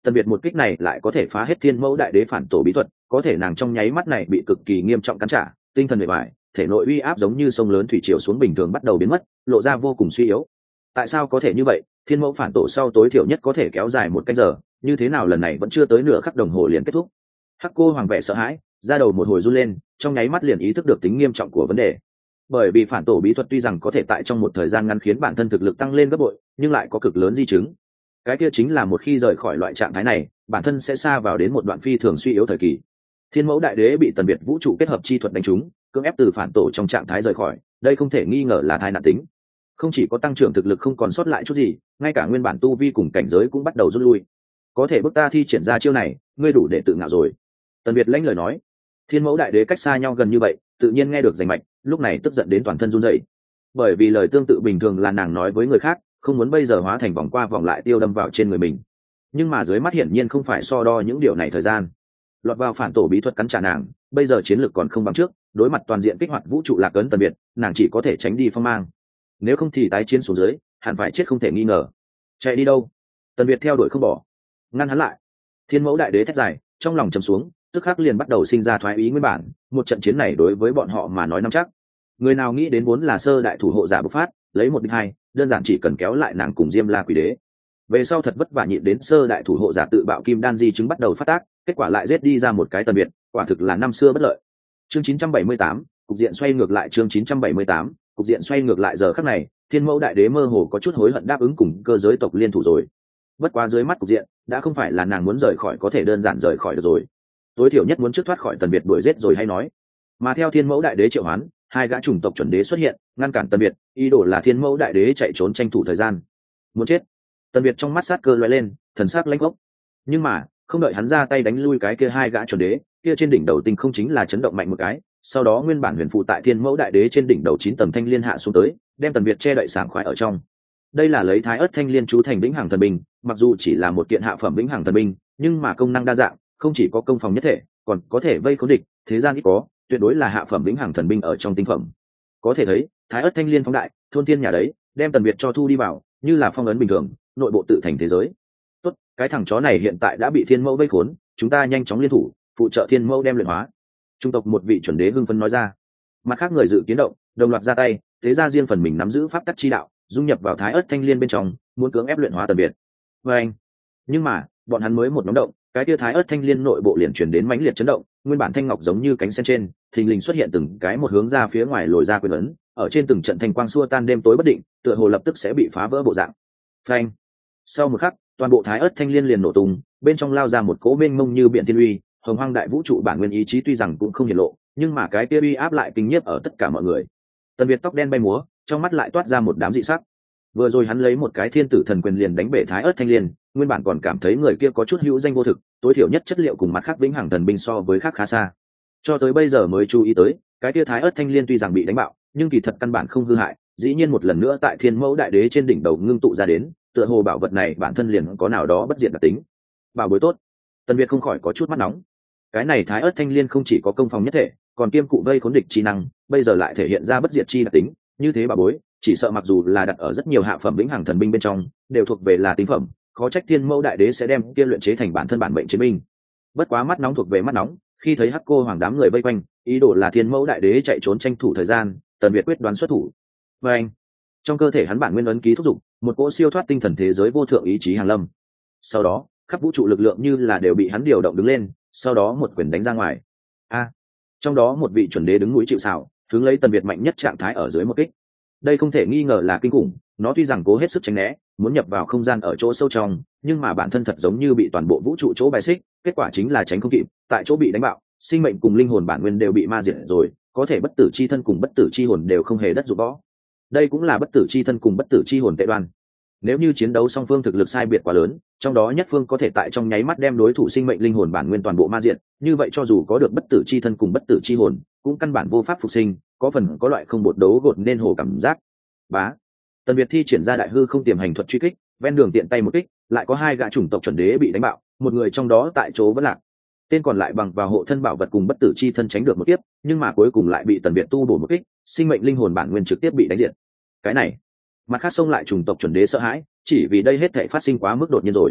Tần Việt một kích này lại có thể phá hết thiên mẫu đại đế phản tổ bí thuật, có thể nàng trong nháy mắt này bị cực kỳ nghiêm trọng cắn trả, tinh thần bề bại, thể nội uy áp giống như sông lớn thủy triều xuống bình thường bắt đầu biến mất, lộ ra vô cùng suy yếu. Tại sao có thể như vậy? Thiên mẫu phản tổ sau tối thiểu nhất có thể kéo dài một canh giờ, như thế nào lần này vẫn chưa tới nửa khắc đồng hồ liền kết thúc? Hắc cô hoàng vẻ sợ hãi, da đầu một hồi run lên, trong nháy mắt liền ý thức được tính nghiêm trọng của vấn đề. Bởi vì phản tổ bí thuật tuy rằng có thể tại trong một thời gian ngắn khiến bản thân thực lực tăng lên gấp bội, nhưng lại có cực lớn di chứng. Cái kia chính là một khi rời khỏi loại trạng thái này, bản thân sẽ xa vào đến một đoạn phi thường suy yếu thời kỳ. Thiên mẫu đại đế bị Tần Việt vũ trụ kết hợp chi thuật đánh trúng, cưỡng ép từ phản tổ trong trạng thái rời khỏi, đây không thể nghi ngờ là tai nạn tính. Không chỉ có tăng trưởng thực lực không còn sót lại chút gì, ngay cả nguyên bản tu vi cùng cảnh giới cũng bắt đầu rút lui. Có thể bức ta thi triển ra chiêu này, ngươi đủ để tự ngạo rồi. Tần Việt lãnh lời nói. Thiên mẫu đại đế cách xa nhau gần như vậy, tự nhiên nghe được rành mạch, lúc này tức giận đến toàn thân run rẩy. Bởi vì lời tương tự bình thường là nàng nói với người khác, không muốn bây giờ hóa thành vòng qua vòng lại tiêu đâm vào trên người mình. Nhưng mà dưới mắt hiển nhiên không phải so đo những điều này thời gian. Lọt vào phản tổ bí thuật cắn trả nàng, bây giờ chiến lược còn không bằng trước, đối mặt toàn diện kích hoạt vũ trụ lạc ấn Tần Việt, nàng chỉ có thể tránh đi phong mang. Nếu không thì tái chiến xuống dưới, hẳn phải chết không thể nghi ngờ. Chạy đi đâu? Tần Việt theo đuổi không bỏ, ngăn hắn lại. Thiên mẫu đại đế thét dài, trong lòng trầm xuống, tức khắc liền bắt đầu sinh ra thoái ý nguyên bản. Một trận chiến này đối với bọn họ mà nói nắm chắc. Người nào nghĩ đến vốn là sơ đại thủ hộ giả bộc phát, lấy một địch hai, đơn giản chỉ cần kéo lại nàng cùng Diêm La Quỷ Đế. Về sau thật vất vả nhịn đến sơ đại thủ hộ giả tự bạo kim đan di chứng bắt đầu phát tác, kết quả lại giết đi ra một cái Tần Việt, quả thực là năm xưa bất lợi. Chương chín trăm bảy mươi tám, cục diện xoay ngược lại. Chương chín trăm bảy mươi tám, cục diện xoay ngược lại. Giờ khắc này, Thiên mẫu đại đế mơ hồ có chút hối hận đáp ứng cùng cơ giới tộc liên thủ rồi. Bất quá dưới mắt cục diện đã không phải là nàng muốn rời khỏi có thể đơn giản rời khỏi được rồi, tối thiểu nhất muốn trước thoát khỏi Tần Việt đuổi giết rồi hay nói. Mà theo Thiên mẫu đại đế triệu hoán, hai gã chủng tộc chuẩn đế xuất hiện, ngăn cản Tần Việt, ý đồ là Thiên mẫu đại đế chạy trốn tranh thủ thời gian. Muốn chết. Tần Việt trong mắt sát cơ lóe lên, thần sắc lãnh gốc. Nhưng mà không đợi hắn ra tay đánh lui cái kia hai gã chuẩn đế, kia trên đỉnh đầu tinh không chính là chấn động mạnh một cái, sau đó nguyên bản huyền phụ tại Thiên mẫu đại đế trên đỉnh đầu chín tầng thanh liên hạ xuống tới, đem Tần Việt che đậy sảng khoái ở trong. Đây là lấy thái ớt thanh liên chú thành vĩnh hằng thần binh, mặc dù chỉ là một kiện hạ phẩm vĩnh hằng thần binh, nhưng mà công năng đa dạng, không chỉ có công phòng nhất thể, còn có thể vây khốn địch, thế gian ít có, tuyệt đối là hạ phẩm vĩnh hằng thần binh ở trong tinh phẩm. Có thể thấy, thái ớt thanh liên phóng đại, thôn thiên nhà đấy, đem Tần Việt cho thu đi vào, như là phong ấn bình thường, nội bộ tự thành thế giới. Tốt, cái thằng chó này hiện tại đã bị Thiên mẫu vây khốn, chúng ta nhanh chóng liên thủ, phụ trợ Thiên mẫu đem luyện hóa. Trung tộc một vị chuẩn đế hưng phấn nói ra. Mặt khác người dự kiến động, đồng loạt ra tay, thế ra riêng phần mình nắm giữ pháp tắc chi đạo, dung nhập vào thái ớt thanh liên bên trong, muốn cưỡng ép luyện hóa Tần Việt. Và anh, nhưng mà bọn hắn mới một nhóm động, cái tia thái ớt thanh liên nội bộ liền chuyển đến mãnh liệt chấn động, nguyên bản thanh ngọc giống như cánh sen trên, thình lình xuất hiện từng cái một hướng ra phía ngoài lồi ra quyền ấn, ở trên từng trận thanh quang xua tan đêm tối bất định, tựa hồ lập tức sẽ bị phá vỡ bộ dạng. Phanh. Sau một khắc, toàn bộ thái ớt thanh liên liền nổ tung, bên trong lao ra một cỗ mênh mông như biển thiên uy, hồng hoang đại vũ trụ bản nguyên ý chí tuy rằng cũng không hiển lộ, nhưng mà cái kia uy áp lại kinh nhiếp ở tất cả mọi người. Tần Việt tóc đen bay múa, trong mắt lại toát ra một đám dị sắc. Vừa rồi hắn lấy một cái thiên tử thần quyền liền đánh bể thái ớt thanh liên, nguyên bản còn cảm thấy người kia có chút hữu danh vô thực, tối thiểu nhất chất liệu cùng mặt khác vĩnh hằng thần binh so với khác khá xa. Cho tới bây giờ mới chú ý tới, cái kia thái ớt thanh liên tuy rằng bị đánh bạo, nhưng kỳ thật căn bản không hư hại, dĩ nhiên một lần nữa tại Thiên mẫu đại đế trên đỉnh đầu ngưng tụ ra đến, tựa hồ bảo vật này bản thân liền có nào đó bất diệt đặc tính. Bảo bối tốt. Tần Việt không khỏi có chút mắt nóng. Cái này thái ớt thanh liên không chỉ có công phòng nhất thể, còn kiêm cụ vây khốn địch chi năng, bây giờ lại thể hiện ra bất diệt chi đặc tính, như thế bảo bối, chỉ sợ mặc dù là đặt ở rất nhiều hạ phẩm vĩnh hằng thần binh bên trong, đều thuộc về là tinh phẩm, khó trách Thiên mẫu đại đế sẽ đem kia luyện chế thành bản thân bản mệnh chiến binh. Bất quá mắt nóng thuộc về mắt nóng, khi thấy Hắc cô hoàng đám người vây quanh, ý đồ là Thiên mẫu đại đế chạy trốn tranh thủ thời gian, Tần Việt quyết đoán xuất thủ. Và anh, trong cơ thể hắn bản nguyên ấn ký thúc giục, một cỗ siêu thoát tinh thần thế giới vô thượng ý chí hàng lâm. Sau đó, khắp vũ trụ lực lượng như là đều bị hắn điều động đứng lên, sau đó một quyền đánh ra ngoài. A, trong đó một vị chuẩn đế đứng núi chịu sào, hướng lấy Tần Việt mạnh nhất trạng thái ở dưới một kích. Đây không thể nghi ngờ là kinh khủng, nó tuy rằng cố hết sức tránh né, muốn nhập vào không gian ở chỗ sâu trong, nhưng mà bản thân thật giống như bị toàn bộ vũ trụ chỗ bài xích, kết quả chính là tránh không kịp, tại chỗ bị đánh bạo, sinh mệnh cùng linh hồn bản nguyên đều bị ma diệt rồi, có thể bất tử chi thân cùng bất tử chi hồn đều không hề đất dụng võ. Đây cũng là bất tử chi thân cùng bất tử chi hồn tệ đoan. Nếu như chiến đấu song phương thực lực sai biệt quá lớn, trong đó nhất phương có thể tại trong nháy mắt đem đối thủ sinh mệnh linh hồn bản nguyên toàn bộ ma diệt, như vậy cho dù có được bất tử chi thân cùng bất tử chi hồn, cũng căn bản vô pháp phục sinh, có phần có loại không bột đấu gột nên hồ cảm giác. Bá. Tần Việt thi triển ra đại hư không tiềm hành thuật truy kích, ven đường tiện tay một kích, lại có hai gã chủng tộc chuẩn đế bị đánh bạo, một người trong đó tại chỗ vẫn lạc. Tên còn lại bằng vào hộ thân bảo vật cùng bất tử chi thân tránh được một kiếp, nhưng mà cuối cùng lại bị Tần Việt tu bổ một kích, sinh mệnh linh hồn bản nguyên trực tiếp bị đánh diệt. Cái này, mặt khác xông lại chủng tộc chuẩn đế sợ hãi, chỉ vì đây hết thảy phát sinh quá mức đột nhiên rồi.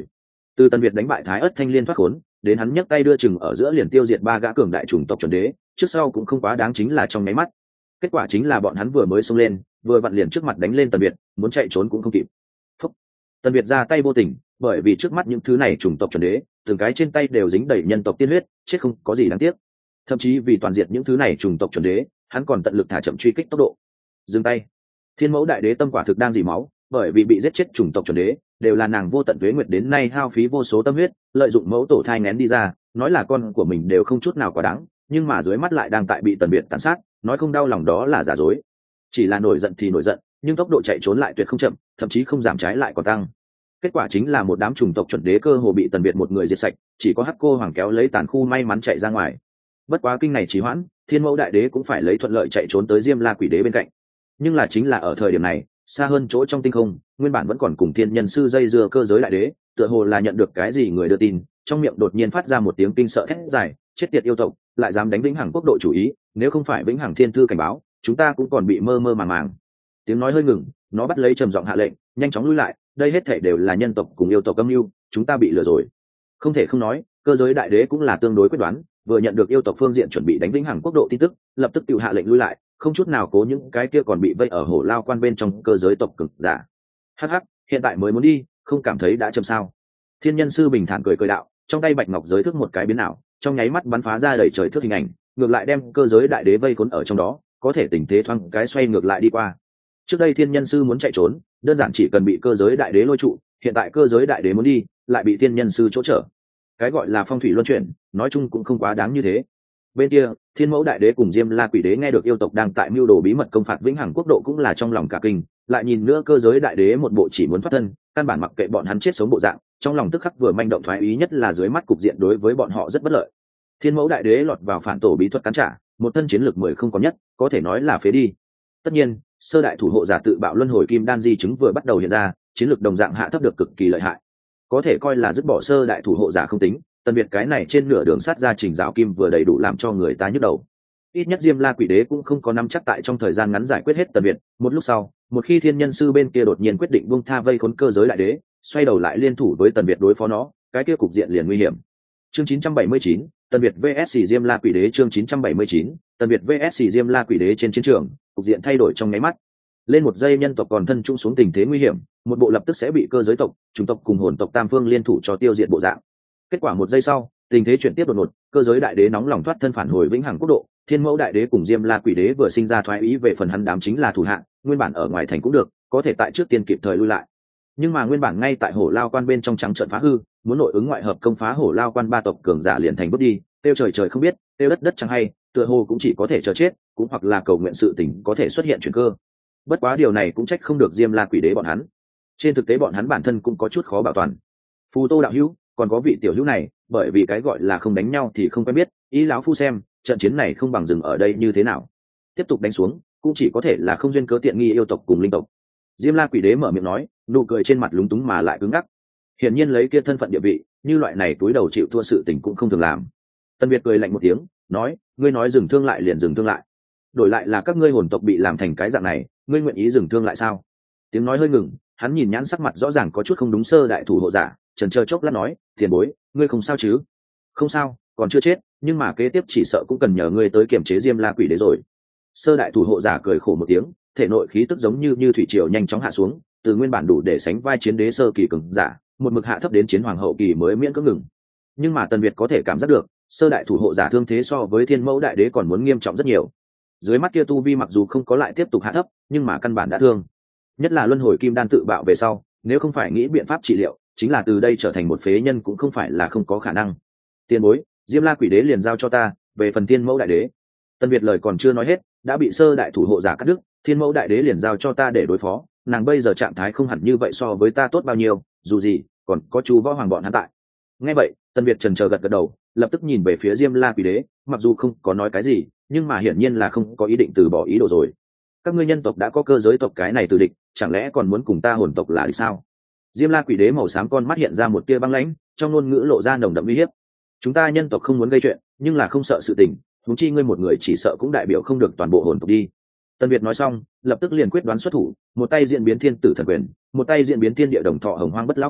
Từ Tần Việt đánh bại Thái Ất Thanh Liên thoát khốn, đến hắn nhấc tay đưa chừng ở giữa liền tiêu diệt ba gã cường đại chủng tộc chuẩn đế, trước sau cũng không quá đáng, chính là trong nháy mắt. Kết quả chính là bọn hắn vừa mới xông lên, vừa vặn liền trước mặt đánh lên Tần Việt, muốn chạy trốn cũng không kịp. Phúc. Tần Việt ra tay vô tình, bởi vì trước mắt những thứ này chủng tộc chuẩn đế, từng cái trên tay đều dính đầy nhân tộc tiên huyết, chết không có gì đáng tiếc. Thậm chí vì toàn diệt những thứ này chủng tộc chuẩn đế, hắn còn tận lực thả chậm truy kích tốc độ. Dừng tay. Thiên Mẫu Đại Đế tâm quả thực đang dỉ máu, bởi vì bị giết chết chủng tộc chuẩn đế, đều là nàng vô tận tuế nguyệt đến nay hao phí vô số tâm huyết, lợi dụng mẫu tổ thai nén đi ra, nói là con của mình đều không chút nào quá đáng, nhưng mà dưới mắt lại đang tại bị Tần Việt tàn sát, nói không đau lòng đó là giả dối. Chỉ là nổi giận thì nổi giận, nhưng tốc độ chạy trốn lại tuyệt không chậm, thậm chí không giảm trái lại còn tăng. Kết quả chính là một đám chủng tộc chuẩn đế cơ hồ bị Tần Việt một người diệt sạch, chỉ có Hắc Cô Hoàng kéo lấy tàn khu may mắn chạy ra ngoài. Bất quá kinh này trì hoãn, Thiên Mẫu Đại Đế cũng phải lấy thuận lợi chạy trốn tới Diêm La Quỷ Đế bên cạnh. Nhưng là chính là ở thời điểm này, xa hơn chỗ trong tinh không, nguyên bản vẫn còn cùng Thiên Nhân Sư dây dưa cơ giới đại đế, tựa hồ là nhận được cái gì người đưa tin, trong miệng đột nhiên phát ra một tiếng kinh sợ thét dài, chết tiệt yêu tộc, lại dám đánh Vĩnh Hằng Quốc độ chủ ý, nếu không phải Vĩnh Hằng Thiên Thư cảnh báo, chúng ta cũng còn bị mơ mơ màng màng. Tiếng nói hơi ngừng, nó bắt lấy trầm giọng hạ lệnh, nhanh chóng lui lại, đây hết thảy đều là nhân tộc cùng yêu tộc âm mưu, chúng ta bị lừa rồi. Không thể không nói, cơ giới đại đế cũng là tương đối quyết đoán, vừa nhận được yêu tộc phương diện chuẩn bị đánh Vĩnh Hằng Quốc độ tin tức, lập tức tự hạ lệnh lui lại, không chút nào cố những cái kia còn bị vây ở hổ lao quan bên trong cơ giới tộc cực giả. Hắc hắc, hiện tại mới muốn đi, không cảm thấy đã chậm sao? Thiên Nhân Sư bình thản cười cười đạo, trong tay bạch ngọc giới thức một cái biến ảo, trong nháy mắt bắn phá ra đầy trời thước hình ảnh, ngược lại đem cơ giới đại đế vây khốn ở trong đó, có thể tình thế thoáng cái xoay ngược lại đi qua. Trước đây Thiên Nhân Sư muốn chạy trốn, đơn giản chỉ cần bị cơ giới đại đế lôi trụ, hiện tại cơ giới đại đế muốn đi, lại bị Thiên Nhân Sư chỗ trở. Cái gọi là phong thủy luân chuyển, nói chung cũng không quá đáng như thế. Bên kia, Thiên Mẫu Đại Đế cùng Diêm La Quỷ Đế nghe được yêu tộc đang tại mưu đồ bí mật công phạt Vĩnh Hằng Quốc độ cũng là trong lòng cả kinh, lại nhìn nữa cơ giới đại đế một bộ chỉ muốn thoát thân, căn bản mặc kệ bọn hắn chết sống bộ dạng, trong lòng tức khắc vừa manh động thoái ý, nhất là dưới mắt cục diện đối với bọn họ rất bất lợi. Thiên Mẫu Đại Đế lọt vào phản tổ bí thuật cắn trả, một thân chiến lực mười không có nhất, có thể nói là phế đi. Tất nhiên, sơ đại thủ hộ giả tự bạo luân hồi kim đan di chứng vừa bắt đầu hiện ra, chiến lực đồng dạng hạ thấp được cực kỳ lợi hại. Có thể coi là dứt bỏ sơ đại thủ hộ giả không tính, Tần Việt cái này trên nửa đường sát ra trình giáo kim vừa đầy đủ làm cho người ta nhức đầu. Ít nhất Diêm La Quỷ Đế cũng không có nắm chắc tại trong thời gian ngắn giải quyết hết Tần Việt. Một lúc sau, một khi Thiên Nhân Sư bên kia đột nhiên quyết định buông tha vây khốn cơ giới đại đế, xoay đầu lại liên thủ với Tần Việt đối phó nó, cái kia cục diện liền nguy hiểm. Chương chín trăm bảy mươi chín, Tần Việt vs Diêm La Quỷ Đế. Chương chín trăm bảy mươi chín, Tần Việt vs Diêm La Quỷ Đế. Trên chiến trường, cục diện thay đổi trong nháy mắt. Lên một giây nhân tộc còn thân trung xuống tình thế nguy hiểm, một bộ lập tức sẽ bị cơ giới tộc, chủng tộc cùng hồn tộc tam phương liên thủ cho tiêu diệt bộ dạng. Kết quả một giây sau, tình thế chuyển tiếp đột ngột, cơ giới đại đế nóng lòng thoát thân phản hồi Vĩnh Hằng Quốc độ, Thiên Mẫu Đại Đế cùng Diêm La Quỷ Đế vừa sinh ra thoái ý về phần hắn đám chính là thủ hạ, nguyên bản ở ngoài thành cũng được, có thể tại trước tiên kịp thời lui lại. Nhưng mà nguyên bản ngay tại Hổ Lao Quan bên trong trắng trợn phá hư, muốn nội ứng ngoại hợp công phá Hổ Lao Quan ba tộc cường giả liền thành bước đi, tiêu trời trời không biết, tiêu đất đất chẳng hay, tựa hồ cũng chỉ có thể chờ chết, cũng hoặc là cầu nguyện sự tình có thể xuất hiện chuyển cơ. Bất quá điều này cũng trách không được Diêm La Quỷ Đế bọn hắn. Trên thực tế bọn hắn bản thân cũng có chút khó bảo toàn. Phù Tô đạo hữu, còn có vị tiểu hữu này, bởi vì cái gọi là không đánh nhau thì không quen biết, ý lão phu xem, trận chiến này không bằng dừng ở đây như thế nào. Tiếp tục đánh xuống, cũng chỉ có thể là không duyên cớ tiện nghi yêu tộc cùng linh tộc. Diêm La Quỷ Đế mở miệng nói, nụ cười trên mặt lúng túng mà lại cứng ngắc. Hiển nhiên lấy kia thân phận địa vị, như loại này túi đầu chịu thua sự tình cũng không thường làm. Tân Việt cười lạnh một tiếng, nói, ngươi nói dừng thương lại liền dừng thương lại. Đổi lại là các ngươi hồn tộc bị làm thành cái dạng này, ngươi nguyện ý dừng thương lại sao? Tiếng nói hơi ngừng, hắn nhìn nhãn sắc mặt rõ ràng có chút không đúng sơ đại thủ hộ giả, chần chờ chốc lát nói, tiền bối, ngươi không sao chứ? Không sao, còn chưa chết, nhưng mà kế tiếp chỉ sợ cũng cần nhờ ngươi tới kiểm chế Diêm La Quỷ Đế rồi. Sơ đại thủ hộ giả cười khổ một tiếng, thể nội khí tức giống như như thủy triều nhanh chóng hạ xuống, từ nguyên bản đủ để sánh vai chiến đế sơ kỳ cường giả, một mực hạ thấp đến chiến hoàng hậu kỳ mới miễn cưỡng ngừng. Nhưng mà Tần Việt có thể cảm giác được, sơ đại thủ hộ giả thương thế so với Thiên Mẫu Đại Đế còn muốn nghiêm trọng rất nhiều. Dưới mắt kia tu vi mặc dù không có lại tiếp tục hạ thấp, nhưng mà căn bản đã thương. Nhất là luân hồi kim đan tự bạo về sau, nếu không phải nghĩ biện pháp trị liệu, chính là từ đây trở thành một phế nhân cũng không phải là không có khả năng. Tiền bối, Diêm La Quỷ Đế liền giao cho ta, về phần Thiên Mẫu Đại Đế. Tân Việt lời còn chưa nói hết, đã bị sơ đại thủ hộ giả cắt đứt, Thiên Mẫu Đại Đế liền giao cho ta để đối phó, nàng bây giờ trạng thái không hẳn như vậy so với ta tốt bao nhiêu, dù gì, còn có chú võ hoàng bọn hắn tại. Nghe vậy, Tân Việt chần chờ gật gật đầu, lập tức nhìn về phía Diêm La Quỷ Đế, mặc dù không có nói cái gì, nhưng mà hiển nhiên là không có ý định từ bỏ ý đồ rồi. Các ngươi nhân tộc đã có cơ giới tộc cái này từ địch, chẳng lẽ còn muốn cùng ta hồn tộc là địch sao? Diêm La Quỷ Đế màu xám con mắt hiện ra một tia băng lãnh, trong ngôn ngữ lộ ra nồng đậm uy hiếp. Chúng ta nhân tộc không muốn gây chuyện, nhưng là không sợ sự tình, huống chi ngươi một người chỉ sợ cũng đại biểu không được toàn bộ hồn tộc đi. Tân Việt nói xong, lập tức liền quyết đoán xuất thủ, một tay diễn biến thiên tử thần quyền, một tay diễn biến thiên địa đồng thọ hồng hoang bất lão quyền,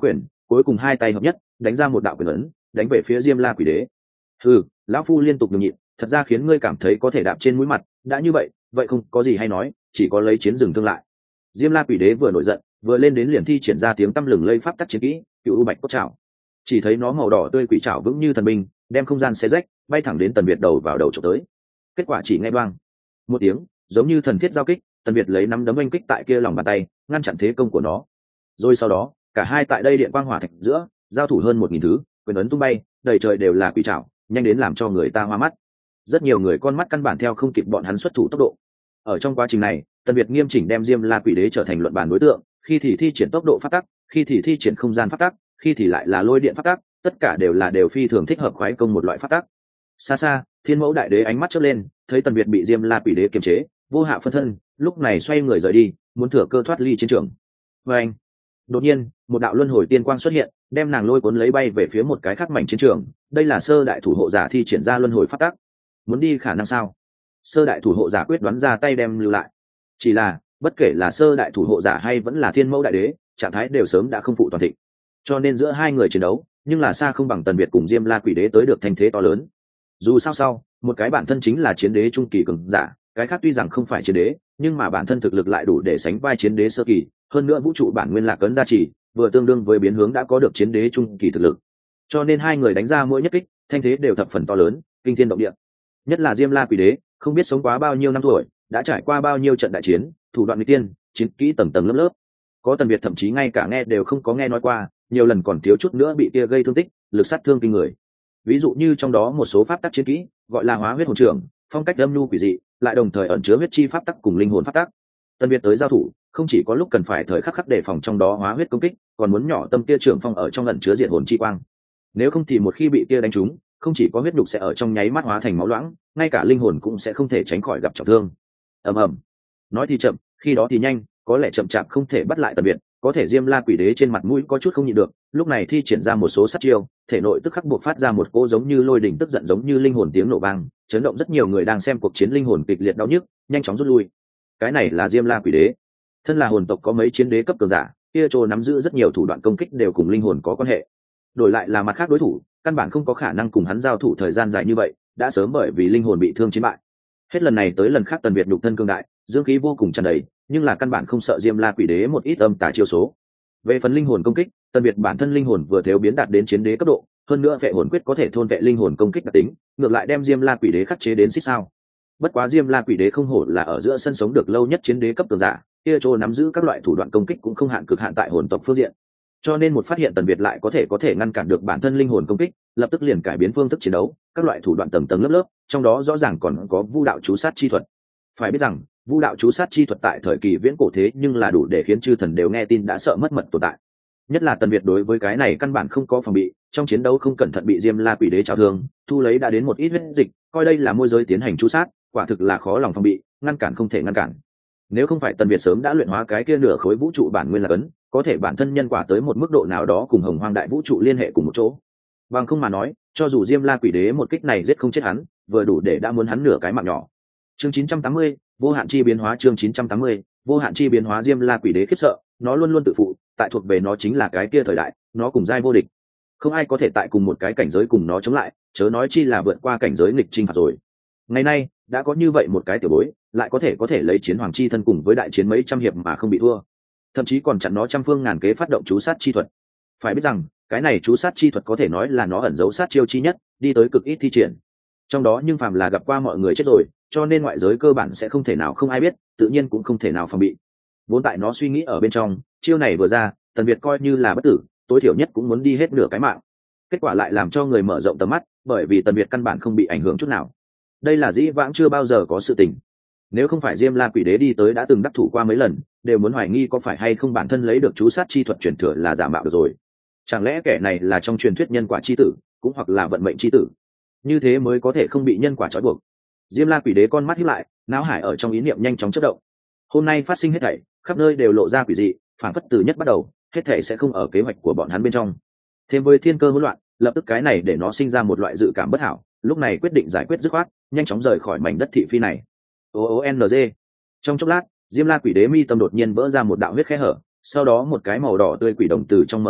cuối cùng hai tay hợp nhất đánh ra một đạo quyền ấn đánh về phía Diêm La Quỷ Đế. Ừ, lão phu liên tục nhường nhịn, thật ra khiến ngươi cảm thấy có thể đạp trên mũi mặt, đã như vậy vậy không có gì hay nói, chỉ có lấy chiến dừng thương lại. Diêm La Quỷ Đế vừa nổi giận vừa lên đến liền thi triển ra tiếng tăm lừng lây pháp tắc chiến kỹ Cựu U Bạch Cốt Trảo. Chỉ thấy nó màu đỏ tươi quỷ trảo vững như thần binh, đem không gian xé rách bay thẳng đến Tần Việt đầu vào đầu chụp tới. Kết quả chỉ nghe đoang một tiếng, giống như thần thiết giao kích, Tần Việt lấy nắm đấm oanh kích tại kia lòng bàn tay ngăn chặn thế công của nó. Rồi sau đó cả hai tại đây điện quang hỏa thạch giữa giao thủ hơn một nghìn thứ, quyền ấn tung bay đầy trời đều là quỷ trảo, nhanh đến làm cho người ta hoa mắt. Rất nhiều người con mắt căn bản theo không kịp bọn hắn xuất thủ tốc độ. Ở trong quá trình này, Tần Việt nghiêm chỉnh đem Diêm La Quỷ Đế trở thành luận bàn đối tượng, khi thì thi triển tốc độ phát tắc, khi thì thi triển không gian phát tắc, khi thì lại là lôi điện phát tắc, tất cả đều là đều phi thường thích hợp khoái công một loại phát tắc. Xa xa, Thiên Mẫu Đại Đế ánh mắt chớp lên, thấy Tần Việt bị Diêm La Quỷ Đế kiềm chế, vô hạ phân thân, lúc này xoay người rời đi, muốn thừa cơ thoát ly chiến trường. Và anh, đột nhiên, một đạo luân hồi tiên quang xuất hiện, đem nàng lôi cuốn lấy bay về phía một cái khác mảnh chiến trường. Đây là sơ đại thủ hộ giả thi triển ra luân hồi phát tắc. Muốn đi khả năng sao? Sơ đại thủ hộ giả quyết đoán ra tay đem lưu lại. Chỉ là, bất kể là sơ đại thủ hộ giả hay vẫn là Thiên Mẫu Đại Đế, trạng thái đều sớm đã không phụ toàn thịnh. Cho nên giữa hai người chiến đấu, nhưng là xa không bằng Tần Việt cùng Diêm La Quỷ Đế tới được thành thế to lớn. Dù sao sau, một cái bản thân chính là chiến đế trung kỳ cường giả, cái khác tuy rằng không phải chiến đế, nhưng mà bản thân thực lực lại đủ để sánh vai chiến đế sơ kỳ, hơn nữa vũ trụ bản nguyên lạc ấn gia trì, vừa tương đương với biến hướng đã có được chiến đế trung kỳ thực lực. Cho nên hai người đánh ra mỗi nhất kích, thanh thế đều thập phần to lớn, kinh thiên động địa. Nhất là Diêm La Quỷ Đế, không biết sống quá bao nhiêu năm tuổi, đã trải qua bao nhiêu trận đại chiến, thủ đoạn nguy tiên, chiến kỹ tầng tầng lớp lớp. Có Tần Việt thậm chí ngay cả nghe đều không có nghe nói qua, nhiều lần còn thiếu chút nữa bị kia gây thương tích, lực sát thương kinh người. Ví dụ như trong đó một số pháp tắc chiến kỹ, gọi là Hóa Huyết Hồn Trưởng, phong cách âm nhu quỷ dị, lại đồng thời ẩn chứa huyết chi pháp tắc cùng linh hồn pháp tắc. Tần Việt tới giao thủ, không chỉ có lúc cần phải thời khắc khắc đề phòng trong đó hóa huyết công kích, còn muốn nhỏ tâm kia trưởng phong ở trong ẩn chứa diện hồn chi quang. Nếu không thì một khi bị kia đánh trúng, không chỉ có huyết nhục sẽ ở trong nháy mắt hóa thành máu loãng, ngay cả linh hồn cũng sẽ không thể tránh khỏi gặp trọng thương. Ầm ầm. Nói thì chậm, khi đó thì nhanh, có lẽ chậm chạp không thể bắt lại Tần Việt, có thể Diêm La Quỷ Đế trên mặt mũi có chút không nhịn được, lúc này thi triển ra một số sát chiêu, thể nội tức khắc buộc phát ra một cỗ giống như lôi đỉnh tức giận giống như linh hồn tiếng nổ vang, chấn động rất nhiều người đang xem cuộc chiến linh hồn kịch liệt đau nhức, nhanh chóng rút lui. Cái này là Diêm La Quỷ Đế, thân là hồn tộc có mấy chiến đế cấp cường giả, kia trô nắm giữ rất nhiều thủ đoạn công kích đều cùng linh hồn có quan hệ. Đổi lại là mặt khác đối thủ, căn bản không có khả năng cùng hắn giao thủ thời gian dài như vậy, đã sớm bởi vì linh hồn bị thương chiến bại. Hết lần này tới lần khác Tần Việt nhục thân cương đại, dương khí vô cùng tràn đầy, nhưng là căn bản không sợ Diêm La Quỷ Đế một ít âm tà chiêu số. Về phần linh hồn công kích, Tần Việt bản thân linh hồn vừa thiếu biến đạt đến chiến đế cấp độ, hơn nữa vệ hồn quyết có thể thôn vệ linh hồn công kích đặc tính, ngược lại đem Diêm La Quỷ Đế khắc chế đến xích sao. Bất quá Diêm La Quỷ Đế không hổ là ở giữa sân sống được lâu nhất chiến đế cấp cường giả, kia trô nắm giữ các loại thủ đoạn công kích cũng không hạn cực hạn tại hồn tộc phương diện. Cho nên một phát hiện Tần Việt lại có thể có thể ngăn cản được bản thân linh hồn công kích, lập tức liền cải biến phương thức chiến đấu, các loại thủ đoạn tầng tầng lớp lớp, trong đó rõ ràng còn có Vu đạo chú sát chi thuật. Phải biết rằng, Vu đạo chú sát chi thuật tại thời kỳ viễn cổ thế nhưng là đủ để khiến chư thần đều nghe tin đã sợ mất mật tồn tại. Nhất là Tần Việt đối với cái này căn bản không có phòng bị, trong chiến đấu không cẩn thận bị Diêm La Quỷ Đế trào thương, thu lấy đã đến một ít huyết dịch, coi đây là môi giới tiến hành chú sát, quả thực là khó lòng phòng bị, ngăn cản không thể ngăn cản. Nếu không phải Tần Việt sớm đã luyện hóa cái kia nửa khối vũ trụ bản nguyên là cấn, có thể bản thân nhân quả tới một mức độ nào đó cùng Hồng Hoang đại vũ trụ liên hệ cùng một chỗ. Bằng không mà nói, cho dù Diêm La Quỷ Đế một kích này giết không chết hắn, vừa đủ để đã muốn hắn nửa cái mạng nhỏ. Chương chín trăm tám mươi, vô hạn chi biến hóa. Chương chín trăm tám mươi, vô hạn chi biến hóa. Diêm La Quỷ Đế khiếp sợ, nó luôn luôn tự phụ, tại thuộc về nó chính là cái kia thời đại, nó cùng giai vô địch, không ai có thể tại cùng một cái cảnh giới cùng nó chống lại, chớ nói chi là vượt qua cảnh giới nghịch chinh phạt rồi. Ngày nay đã có như vậy một cái tiểu bối, lại có thể có thể lấy chiến hoàng chi thân cùng với đại chiến mấy trăm hiệp mà không bị thua, thậm chí còn chặn nó trăm phương ngàn kế phát động chú sát chi thuật. Phải biết rằng cái này chú sát chi thuật có thể nói là nó ẩn giấu sát chiêu chi nhất, đi tới cực ít thi triển trong đó, nhưng phàm là gặp qua mọi người chết rồi, cho nên ngoại giới cơ bản sẽ không thể nào không ai biết, tự nhiên cũng không thể nào phòng bị. Vốn tại nó suy nghĩ ở bên trong, chiêu này vừa ra, Tần Việt coi như là bất tử, tối thiểu nhất cũng muốn đi hết nửa cái mạng. Kết quả lại làm cho người mở rộng tầm mắt, bởi vì Tần Việt căn bản không bị ảnh hưởng chút nào. Đây là dĩ vãng chưa bao giờ có sự tình. Nếu không phải Diêm La Quỷ Đế đi tới đã từng đắc thủ qua mấy lần, đều muốn hoài nghi có phải hay không bản thân lấy được chú sát chi thuật truyền thừa là giả mạo được rồi. Chẳng lẽ kẻ này là trong truyền thuyết nhân quả chi tử, cũng hoặc là vận mệnh chi tử, như thế mới có thể không bị nhân quả trói buộc. Diêm La Quỷ Đế con mắt híp lại, não hải ở trong ý niệm nhanh chóng chớp động. Hôm nay phát sinh hết thảy, khắp nơi đều lộ ra quỷ dị, phản phất từ nhất bắt đầu, hết thảy sẽ không ở kế hoạch của bọn hắn bên trong. Thêm với thiên cơ hỗn loạn, lập tức cái này để nó sinh ra một loại dự cảm bất hảo, lúc này quyết định giải quyết dứt khoát, nhanh chóng rời khỏi mảnh đất thị phi này. O O N G. Trong chốc lát, Diêm La Quỷ Đế mi tâm đột nhiên vỡ ra một đạo huyết khe hở, sau đó một cái màu đỏ tươi quỷ đồng từ trong mở ra,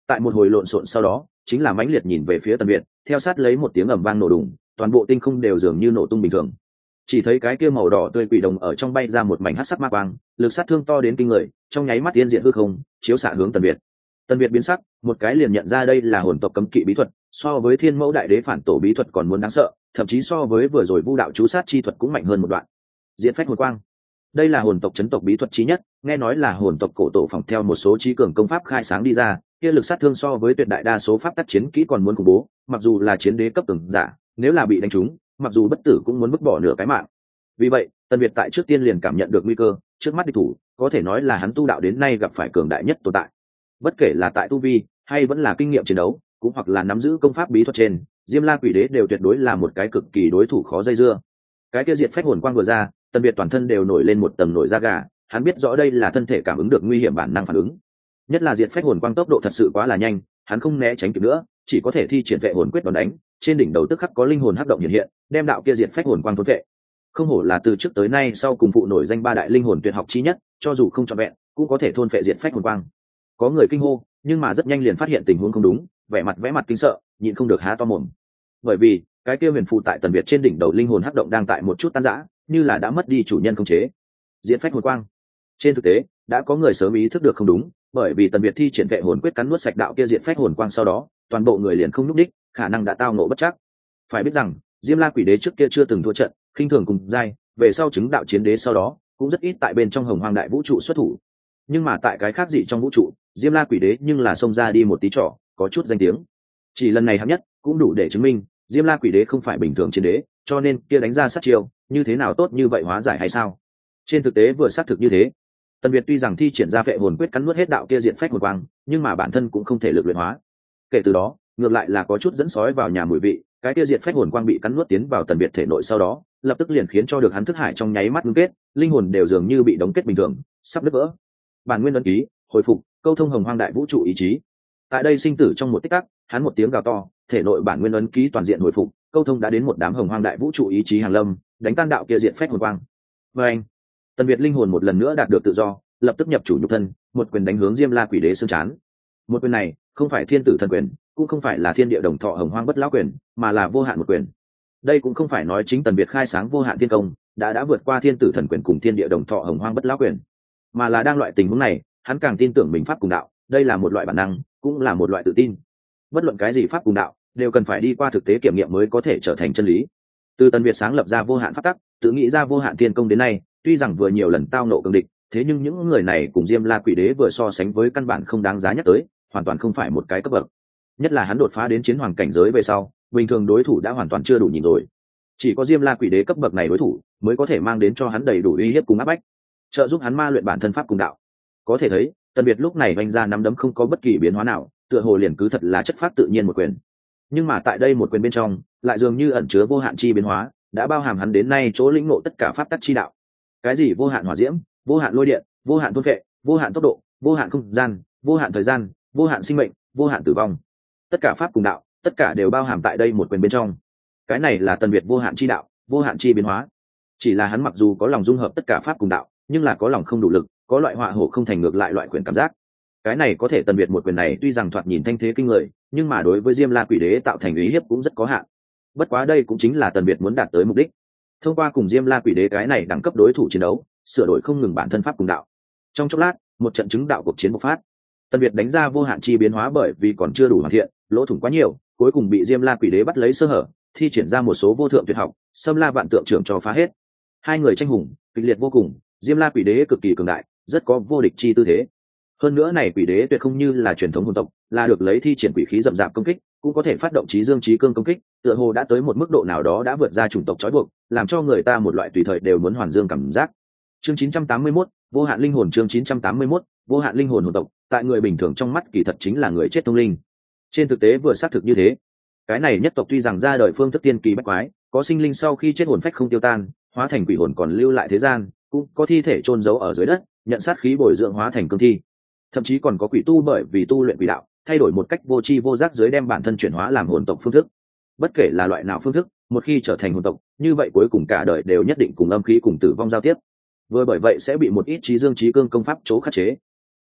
tại một hồi lộn xộn sau đó chính là mãnh liệt nhìn về phía Tần Việt, theo sát lấy một tiếng ầm vang nổ đùng, toàn bộ tinh không đều dường như nổ tung bình thường. Chỉ thấy cái kia màu đỏ tươi quỷ đồng ở trong bay ra một mảnh hắc sắc ma quang, lực sát thương to đến kinh người, trong nháy mắt tiên diện hư không, chiếu xạ hướng Tần Việt. Tần Việt biến sắc, một cái liền nhận ra đây là hồn tộc cấm kỵ bí thuật, so với Thiên Mẫu Đại Đế phản tổ bí thuật còn muốn đáng sợ, thậm chí so với vừa rồi Vu đạo chú sát chi thuật cũng mạnh hơn một đoạn. Diện phách hồn quang, đây là hồn tộc chấn tộc bí thuật chí nhất, nghe nói là hồn tộc cổ tổ phỏng theo một số trí cường công pháp khai sáng đi ra, kia lực sát thương so với tuyệt đại đa số pháp tắc chiến kỹ còn muốn khủng bố, mặc dù là chiến đế cấp cường giả, nếu là bị đánh trúng, mặc dù bất tử cũng muốn vứt bỏ nửa cái mạng. Vì vậy, Tần Việt tại trước tiên liền cảm nhận được nguy cơ, trước mắt địch thủ, có thể nói là hắn tu đạo đến nay gặp phải cường đại nhất tồn tại. Bất kể là tại tu vi, hay vẫn là kinh nghiệm chiến đấu, cũng hoặc là nắm giữ công pháp bí thuật trên, Diêm La Quỷ Đế đều tuyệt đối là một cái cực kỳ đối thủ khó dây dưa. Cái kia diệt phách hồn quang vừa ra, Tần Việt toàn thân đều nổi lên một tầng nổi da gà, hắn biết rõ đây là thân thể cảm ứng được nguy hiểm bản năng phản ứng. Nhất là diệt phách hồn quang tốc độ thật sự quá là nhanh, hắn không né tránh kịp nữa, chỉ có thể thi triển vệ hồn quyết đòn đánh, trên đỉnh đầu tức khắc có linh hồn hắc động hiện hiện, đem đạo kia diệt phách hồn quang thôn vệ. Không hổ là từ trước tới nay sau cùng phụ nổi danh ba đại linh hồn tuyệt học chí nhất, cho dù không trọn vẹn, cũng có thể thôn vệ diệt phách hồn quang. Có người kinh hô, nhưng mà rất nhanh liền phát hiện tình huống không đúng, vẻ mặt vẽ mặt kinh sợ, nhịn không được há to mồm. Bởi vì, cái kia huyền phù tại Tần Việt trên đỉnh đầu linh hồn hắc động đang tại một chút tan rã, như là đã mất đi chủ nhân khống chế. Diệt phách hồn quang. Trên thực tế, đã có người sớm ý thức được không đúng, bởi vì Tần Việt thi triển vệ hồn quyết cắn nuốt sạch đạo kia diệt phách hồn quang sau đó, toàn bộ người liền không nhúc đích, khả năng đã tao ngộ bất chắc. Phải biết rằng, Diêm La Quỷ Đế trước kia chưa từng thua trận, khinh thường cùng giai, về sau chứng đạo chiến đế sau đó, cũng rất ít tại bên trong Hồng Hoang đại vũ trụ xuất thủ. Nhưng mà tại cái khác dị trong vũ trụ, Diêm La Quỷ Đế nhưng là xông ra đi một tí trò, có chút danh tiếng. Chỉ lần này hạng nhất, cũng đủ để chứng minh, Diêm La Quỷ Đế không phải bình thường chiến đế, cho nên kia đánh ra sát chiêu, như thế nào tốt như vậy hóa giải hay sao? Trên thực tế vừa xác thực như thế. Tần Việt tuy rằng thi triển ra vệ hồn quyết cắn nuốt hết đạo kia diện phách hồn quang, nhưng mà bản thân cũng không thể lực luyện hóa. Kể từ đó, ngược lại là có chút dẫn sói vào nhà mùi vị, cái kia diện phách hồn quang bị cắn nuốt tiến vào Tần Việt thể nội sau đó, lập tức liền khiến cho được hắn thức hải trong nháy mắt ngưng kết, linh hồn đều dường như bị đóng kết bình thường, sắp đứt vỡ. Bản nguyên ấn ký, hồi phục, câu thông Hồng Hoang đại vũ trụ ý chí. Tại đây sinh tử trong một tích tắc, hắn một tiếng gào to, thể nội bản nguyên ấn ký toàn diện hồi phục, câu thông đã đến một đám Hồng Hoang đại vũ trụ ý chí hàng lâm, đánh tan đạo kia diện phách hồn quang. Và anh, Tần Việt linh hồn một lần nữa đạt được tự do, lập tức nhập chủ nhục thân, một quyền đánh hướng Diêm La Quỷ Đế xương chán. Một quyền này, không phải thiên tử thần quyền, cũng không phải là thiên địa đồng thọ Hồng Hoang bất lão quyền, mà là vô hạn một quyền. Đây cũng không phải nói chính Tần Việt khai sáng vô hạn thiên công, đã đã vượt qua thiên tử thần quyền cùng thiên địa đồng thọ Hồng Hoang bất lão quyền, mà là đang loại tình huống này, hắn càng tin tưởng mình pháp cùng đạo, đây là một loại bản năng, cũng là một loại tự tin. Bất luận cái gì pháp cùng đạo, đều cần phải đi qua thực tế kiểm nghiệm mới có thể trở thành chân lý. Từ Tần Việt sáng lập ra vô hạn pháp tắc, tự nghĩ ra vô hạn thiên công đến nay, tuy rằng vừa nhiều lần tao nộ cường địch, thế nhưng những người này cùng Diêm La Quỷ Đế vừa so sánh với căn bản không đáng giá nhắc tới, hoàn toàn không phải một cái cấp bậc. Nhất là hắn đột phá đến chiến hoàng cảnh giới về sau, bình thường đối thủ đã hoàn toàn chưa đủ nhìn rồi. Chỉ có Diêm La Quỷ Đế cấp bậc này đối thủ, mới có thể mang đến cho hắn đầy đủ uy hiếp cùng áp bách, trợ giúp hắn ma luyện bản thân pháp cùng đạo. Có thể thấy, Tần Việt lúc này vung ra nắm đấm không có bất kỳ biến hóa nào, tựa hồ liền cứ thật là chất pháp tự nhiên một quyền. Nhưng mà tại đây một quyền bên trong, lại dường như ẩn chứa vô hạn chi biến hóa, đã bao hàm hắn đến nay chỗ lĩnh ngộ tất cả pháp tắc chi đạo. Cái gì vô hạn hỏa diễm, vô hạn lôi điện, vô hạn thôn phệ, vô hạn tốc độ, vô hạn không gian, vô hạn thời gian, vô hạn sinh mệnh, vô hạn tử vong, tất cả pháp cùng đạo, tất cả đều bao hàm tại đây một quyền bên trong. Cái này là Tần Việt vô hạn chi đạo, vô hạn chi biến hóa. Chỉ là hắn mặc dù có lòng dung hợp tất cả pháp cùng đạo, nhưng là có lòng không đủ lực, có loại họa hổ không thành ngược lại loại quyền cảm giác. Cái này có thể Tần Việt một quyền này tuy rằng thoạt nhìn thanh thế kinh người, nhưng mà đối với Diêm La Quỷ Đế tạo thành uy hiếp cũng rất có hạn. Bất quá đây cũng chính là Tần Việt muốn đạt tới mục đích. Thông qua cùng Diêm La Quỷ Đế cái này đẳng cấp đối thủ chiến đấu, sửa đổi không ngừng bản thân pháp cùng đạo. Trong chốc lát, một trận chứng đạo cuộc chiến bộc phát. Tần Việt đánh ra vô hạn chi biến hóa bởi vì còn chưa đủ hoàn thiện, lỗ thủng quá nhiều, cuối cùng bị Diêm La Quỷ Đế bắt lấy sơ hở, thi triển ra một số vô thượng tuyệt học, xâm la vạn tượng trưởng cho phá hết. Hai người tranh hùng, kịch liệt vô cùng, Diêm La Quỷ Đế cực kỳ cường đại, rất có vô địch chi tư thế. Hơn nữa này Quỷ Đế tuyệt không như là truyền thống hồn tộc, là được lấy thi triển quỷ khí rậm rạp công kích, cũng có thể phát động chí dương chí cương công kích, tựa hồ đã tới một mức độ nào đó đã vượt ra chủng tộc trói buộc, làm cho người ta một loại tùy thời đều muốn hoàn dương cảm giác. Chương chín trăm tám mươi mốt, vô hạn linh hồn. Chương chín trăm tám mươi mốt, vô hạn linh hồn hồn tộc, tại người bình thường trong mắt kỳ thật chính là người chết thông linh. Trên thực tế vừa xác thực như thế. Cái này nhất tộc tuy rằng ra đời phương thức tiên kỳ bách quái, có sinh linh sau khi chết hồn phách không tiêu tan, hóa thành quỷ hồn còn lưu lại thế gian, cũng có thi thể chôn giấu ở dưới đất, nhận sát khí bồi dưỡng hóa thành cương thi. Thậm chí còn có quỷ tu bởi vì tu luyện quỷ đạo, thay đổi một cách vô tri vô giác dưới đem bản thân chuyển hóa làm hồn tộc phương thức. Bất kể là loại nào phương thức, một khi trở thành hồn tộc, như vậy cuối cùng cả đời đều nhất định cùng âm khí cùng tử vong giao tiếp. Vừa bởi vậy sẽ bị một ít trí dương trí cương công pháp chỗ khắc chế.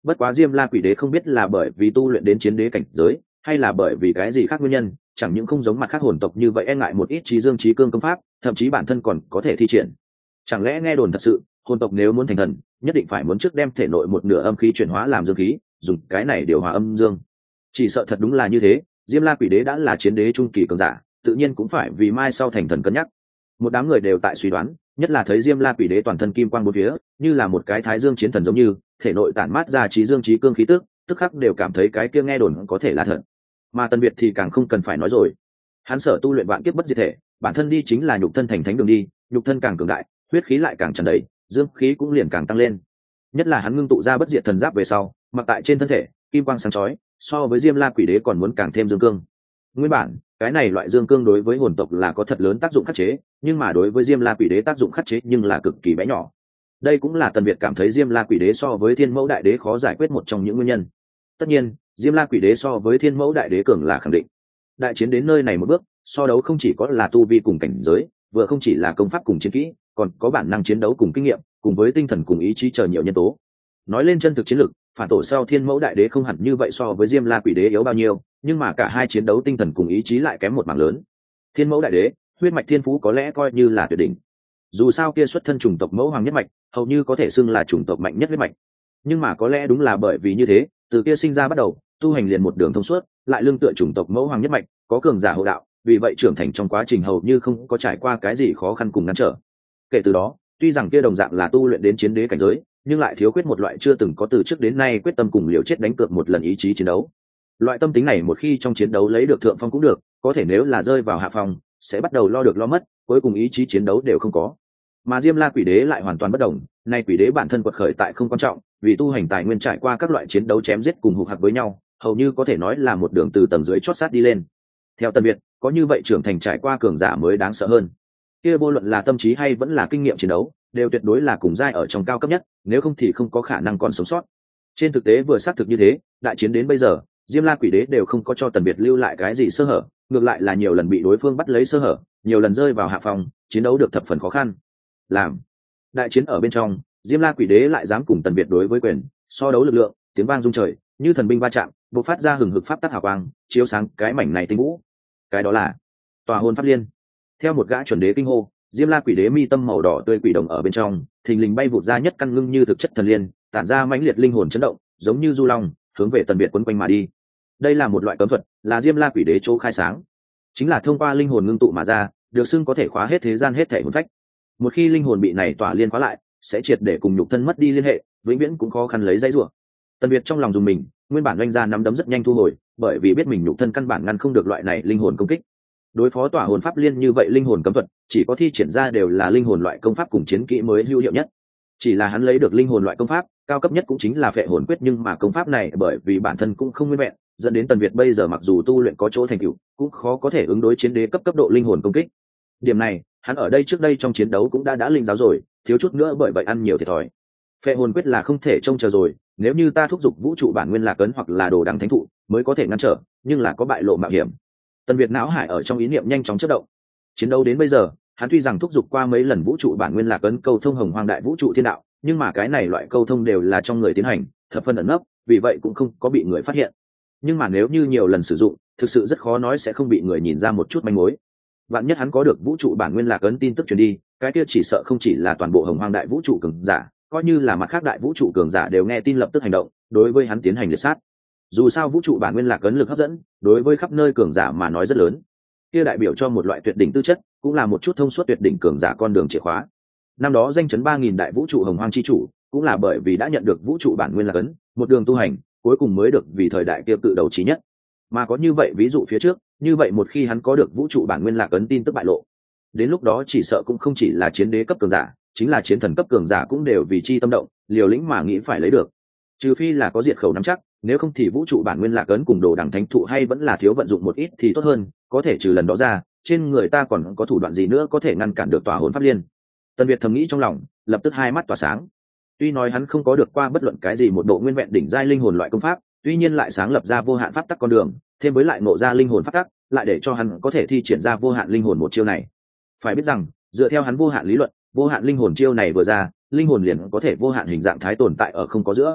Bất quá Diêm La Quỷ Đế không biết là bởi vì tu luyện đến chiến đế cảnh giới, hay là bởi vì cái gì khác nguyên nhân, chẳng những không giống mặt khác hồn tộc như vậy e ngại một ít trí dương trí cương công pháp, thậm chí bản thân còn có thể thi triển. Chẳng lẽ nghe đồn thật sự, hồn tộc nếu muốn thành thần, nhất định phải muốn trước đem thể nội một nửa âm khí chuyển hóa làm dương khí, dùng cái này điều hòa âm dương. Chỉ sợ thật đúng là như thế, Diêm La Quỷ Đế đã là chiến đế trung kỳ cường giả, tự nhiên cũng phải vì mai sau thành thần cân nhắc. Một đám người đều tại suy đoán, nhất là thấy Diêm La Quỷ Đế toàn thân kim quang bốn phía, như là một cái thái dương chiến thần giống như, thể nội tản mát ra trí dương trí cương khí tức, tức khắc đều cảm thấy cái kia nghe đồn có thể là thật. Mà Tần Việt thì càng không cần phải nói rồi, hắn sở tu luyện vạn kiếp bất diệt thể, bản thân đi chính là nhục thân thành thánh đường đi, nhục thân càng cường đại, huyết khí lại càng tràn đầy, dương khí cũng liền càng tăng lên. Nhất là hắn ngưng tụ ra bất diệt thần giáp về sau, mặc tại trên thân thể, kim quang sáng chói, so với Diêm La Quỷ Đế còn muốn càng thêm dương cương. Nguyên bản, cái này loại dương cương đối với hồn tộc là có thật lớn tác dụng khắc chế, nhưng mà đối với Diêm La Quỷ Đế tác dụng khắc chế nhưng là cực kỳ bé nhỏ. Đây cũng là Tần Việt cảm thấy Diêm La Quỷ Đế so với Thiên Mẫu Đại Đế khó giải quyết một trong những nguyên nhân. Tất nhiên, Diêm La Quỷ Đế so với Thiên Mẫu Đại Đế cường là khẳng định. Đại chiến đến nơi này một bước, so đấu không chỉ có là tu vi cùng cảnh giới, vừa không chỉ là công pháp cùng chiến kỹ, còn có bản năng chiến đấu cùng kinh nghiệm, cùng với tinh thần cùng ý chí chờ nhiều nhân tố. Nói lên chân thực chiến lực, phản tổ sau Thiên Mẫu Đại Đế không hẳn như vậy so với Diêm La Quỷ Đế yếu bao nhiêu, nhưng mà cả hai chiến đấu tinh thần cùng ý chí lại kém một mảng lớn. Thiên Mẫu Đại Đế, huyết mạch thiên phú có lẽ coi như là tuyệt đỉnh. Dù sao kia xuất thân chủng tộc Mẫu Hoàng nhất mạch, hầu như có thể xưng là chủng tộc mạnh nhất huyết mạch. Nhưng mà có lẽ đúng là bởi vì như thế, từ kia sinh ra bắt đầu, tu hành liền một đường thông suốt, lại lương tựa chủng tộc Mẫu Hoàng nhất mạch, có cường giả hộ đạo, vì vậy trưởng thành trong quá trình hầu như không có trải qua cái gì khó khăn cùng ngăn trở. Kể từ đó, tuy rằng kia đồng dạng là tu luyện đến chiến đế cảnh giới, nhưng lại thiếu khuyết một loại chưa từng có từ trước đến nay quyết tâm cùng liều chết đánh cược một lần ý chí chiến đấu. Loại tâm tính này một khi trong chiến đấu lấy được thượng phong cũng được, có thể nếu là rơi vào hạ phong, sẽ bắt đầu lo được lo mất, cuối cùng ý chí chiến đấu đều không có. Mà Diêm La Quỷ Đế lại hoàn toàn bất đồng, nay Quỷ Đế bản thân quật khởi tại không quan trọng, vì tu hành tài nguyên trải qua các loại chiến đấu chém giết cùng hục hặc với nhau, hầu như có thể nói là một đường từ tầng dưới chót sát đi lên. Theo Tần Việt, có như vậy trưởng thành trải qua cường giả mới đáng sợ hơn. Kia vô luận là tâm trí hay vẫn là kinh nghiệm chiến đấu, đều tuyệt đối là cùng giai ở trong cao cấp nhất, nếu không thì không có khả năng còn sống sót. Trên thực tế vừa xác thực như thế, đại chiến đến bây giờ, Diêm La Quỷ Đế đều không có cho Tần Việt lưu lại cái gì sơ hở, ngược lại là nhiều lần bị đối phương bắt lấy sơ hở, nhiều lần rơi vào hạ phòng, chiến đấu được thập phần khó khăn. Làm đại chiến ở bên trong, Diêm La Quỷ Đế lại dám cùng Tần Việt đối với quyền, so đấu lực lượng, tiếng vang rung trời, như thần binh va chạm, bộc phát ra hừng hực pháp tắc hào quang, chiếu sáng cái mảnh này tinh vũ. Cái đó là Tòa Hồn Pháp Liên. Theo một gã chuẩn đế kinh hô, Diêm La Quỷ Đế mi tâm màu đỏ tươi quỷ đồng ở bên trong, thình lình bay vụt ra nhất căn ngưng như thực chất thần liên, tản ra mãnh liệt linh hồn chấn động, giống như du long, hướng về Tần Việt quấn quanh mà đi. Đây là một loại cấm thuật, là Diêm La Quỷ Đế chỗ khai sáng, chính là thông qua linh hồn ngưng tụ mà ra, được xưng có thể khóa hết thế gian hết thể hồn phách. Một khi linh hồn bị này tỏa liên khóa lại, sẽ triệt để cùng nhục thân mất đi liên hệ, vĩnh viễn cũng khó khăn lấy dãy rủa. Tần Việt trong lòng dùng mình, nguyên bản oanh ra nắm đấm rất nhanh thu hồi, bởi vì biết mình nhục thân căn bản ngăn không được loại này linh hồn công kích. Đối phó Tỏa Hồn Pháp Liên như vậy linh hồn cấm thuật, chỉ có thi triển ra đều là linh hồn loại công pháp cùng chiến kỹ mới hữu hiệu nhất. Chỉ là hắn lấy được linh hồn loại công pháp, cao cấp nhất cũng chính là Phệ Hồn Quyết, nhưng mà công pháp này bởi vì bản thân cũng không nguyên vẹn, dẫn đến Tần Việt bây giờ mặc dù tu luyện có chỗ thành tựu, cũng khó có thể ứng đối chiến đế cấp cấp độ linh hồn công kích. Điểm này, hắn ở đây trước đây trong chiến đấu cũng đã đã linh giáo rồi, thiếu chút nữa bởi vậy ăn nhiều thiệt thòi. Phệ Hồn Quyết là không thể trông chờ rồi, nếu như ta thúc giục vũ trụ bản nguyên lạc ấn hoặc là đồ đằng thánh thụ, mới có thể ngăn trở, nhưng là có bại lộ mạo hiểm. Tần Việt não hải ở trong ý niệm nhanh chóng chớp động. Chiến đấu đến bây giờ, hắn tuy rằng thúc giục qua mấy lần vũ trụ bản nguyên lạc ấn câu thông hồng hoang đại vũ trụ thiên đạo, nhưng mà cái này loại câu thông đều là trong người tiến hành, thập phân ẩn nấp, vì vậy cũng không có bị người phát hiện. Nhưng mà nếu như nhiều lần sử dụng, thực sự rất khó nói sẽ không bị người nhìn ra một chút manh mối. Vạn nhất hắn có được vũ trụ bản nguyên lạc ấn tin tức truyền đi, cái kia chỉ sợ không chỉ là toàn bộ hồng hoang đại vũ trụ cường giả, coi như là mặt khác đại vũ trụ cường giả đều nghe tin lập tức hành động, đối với hắn tiến hành liệt sát. Dù sao vũ trụ bản nguyên lạc ấn lực hấp dẫn, đối với khắp nơi cường giả mà nói rất lớn. Kia đại biểu cho một loại tuyệt đỉnh tư chất, cũng là một chút thông suốt tuyệt đỉnh cường giả con đường chìa khóa. Năm đó danh chấn ba nghìn đại vũ trụ hồng hoang chi chủ, cũng là bởi vì đã nhận được vũ trụ bản nguyên lạc ấn, một đường tu hành, cuối cùng mới được vì thời đại kia tự đầu chí nhất. Mà có như vậy ví dụ phía trước, như vậy một khi hắn có được vũ trụ bản nguyên lạc ấn tin tức bại lộ, đến lúc đó chỉ sợ cũng không chỉ là chiến đế cấp cường giả, chính là chiến thần cấp cường giả cũng đều vì chi tâm động, liều lĩnh mà nghĩ phải lấy được. Trừ phi là có diệt khẩu nắm chắc, nếu không thì vũ trụ bản nguyên lạc ấn cùng đồ đằng thánh thụ hay vẫn là thiếu vận dụng một ít thì tốt hơn, có thể trừ lần đó ra, trên người ta còn có thủ đoạn gì nữa có thể ngăn cản được Tỏa Hồn Pháp Liên. Tần Việt thầm nghĩ trong lòng, lập tức hai mắt tỏa sáng. Tuy nói hắn không có được qua bất luận cái gì một độ nguyên vẹn đỉnh giai linh hồn loại công pháp, tuy nhiên lại sáng lập ra vô hạn pháp tắc con đường, thêm với lại ngộ ra linh hồn pháp tắc, lại để cho hắn có thể thi triển ra vô hạn linh hồn một chiêu này. Phải biết rằng, dựa theo hắn vô hạn lý luận, vô hạn linh hồn chiêu này vừa ra, linh hồn liền có thể vô hạn hình dạng thái tồn tại ở không có giữa.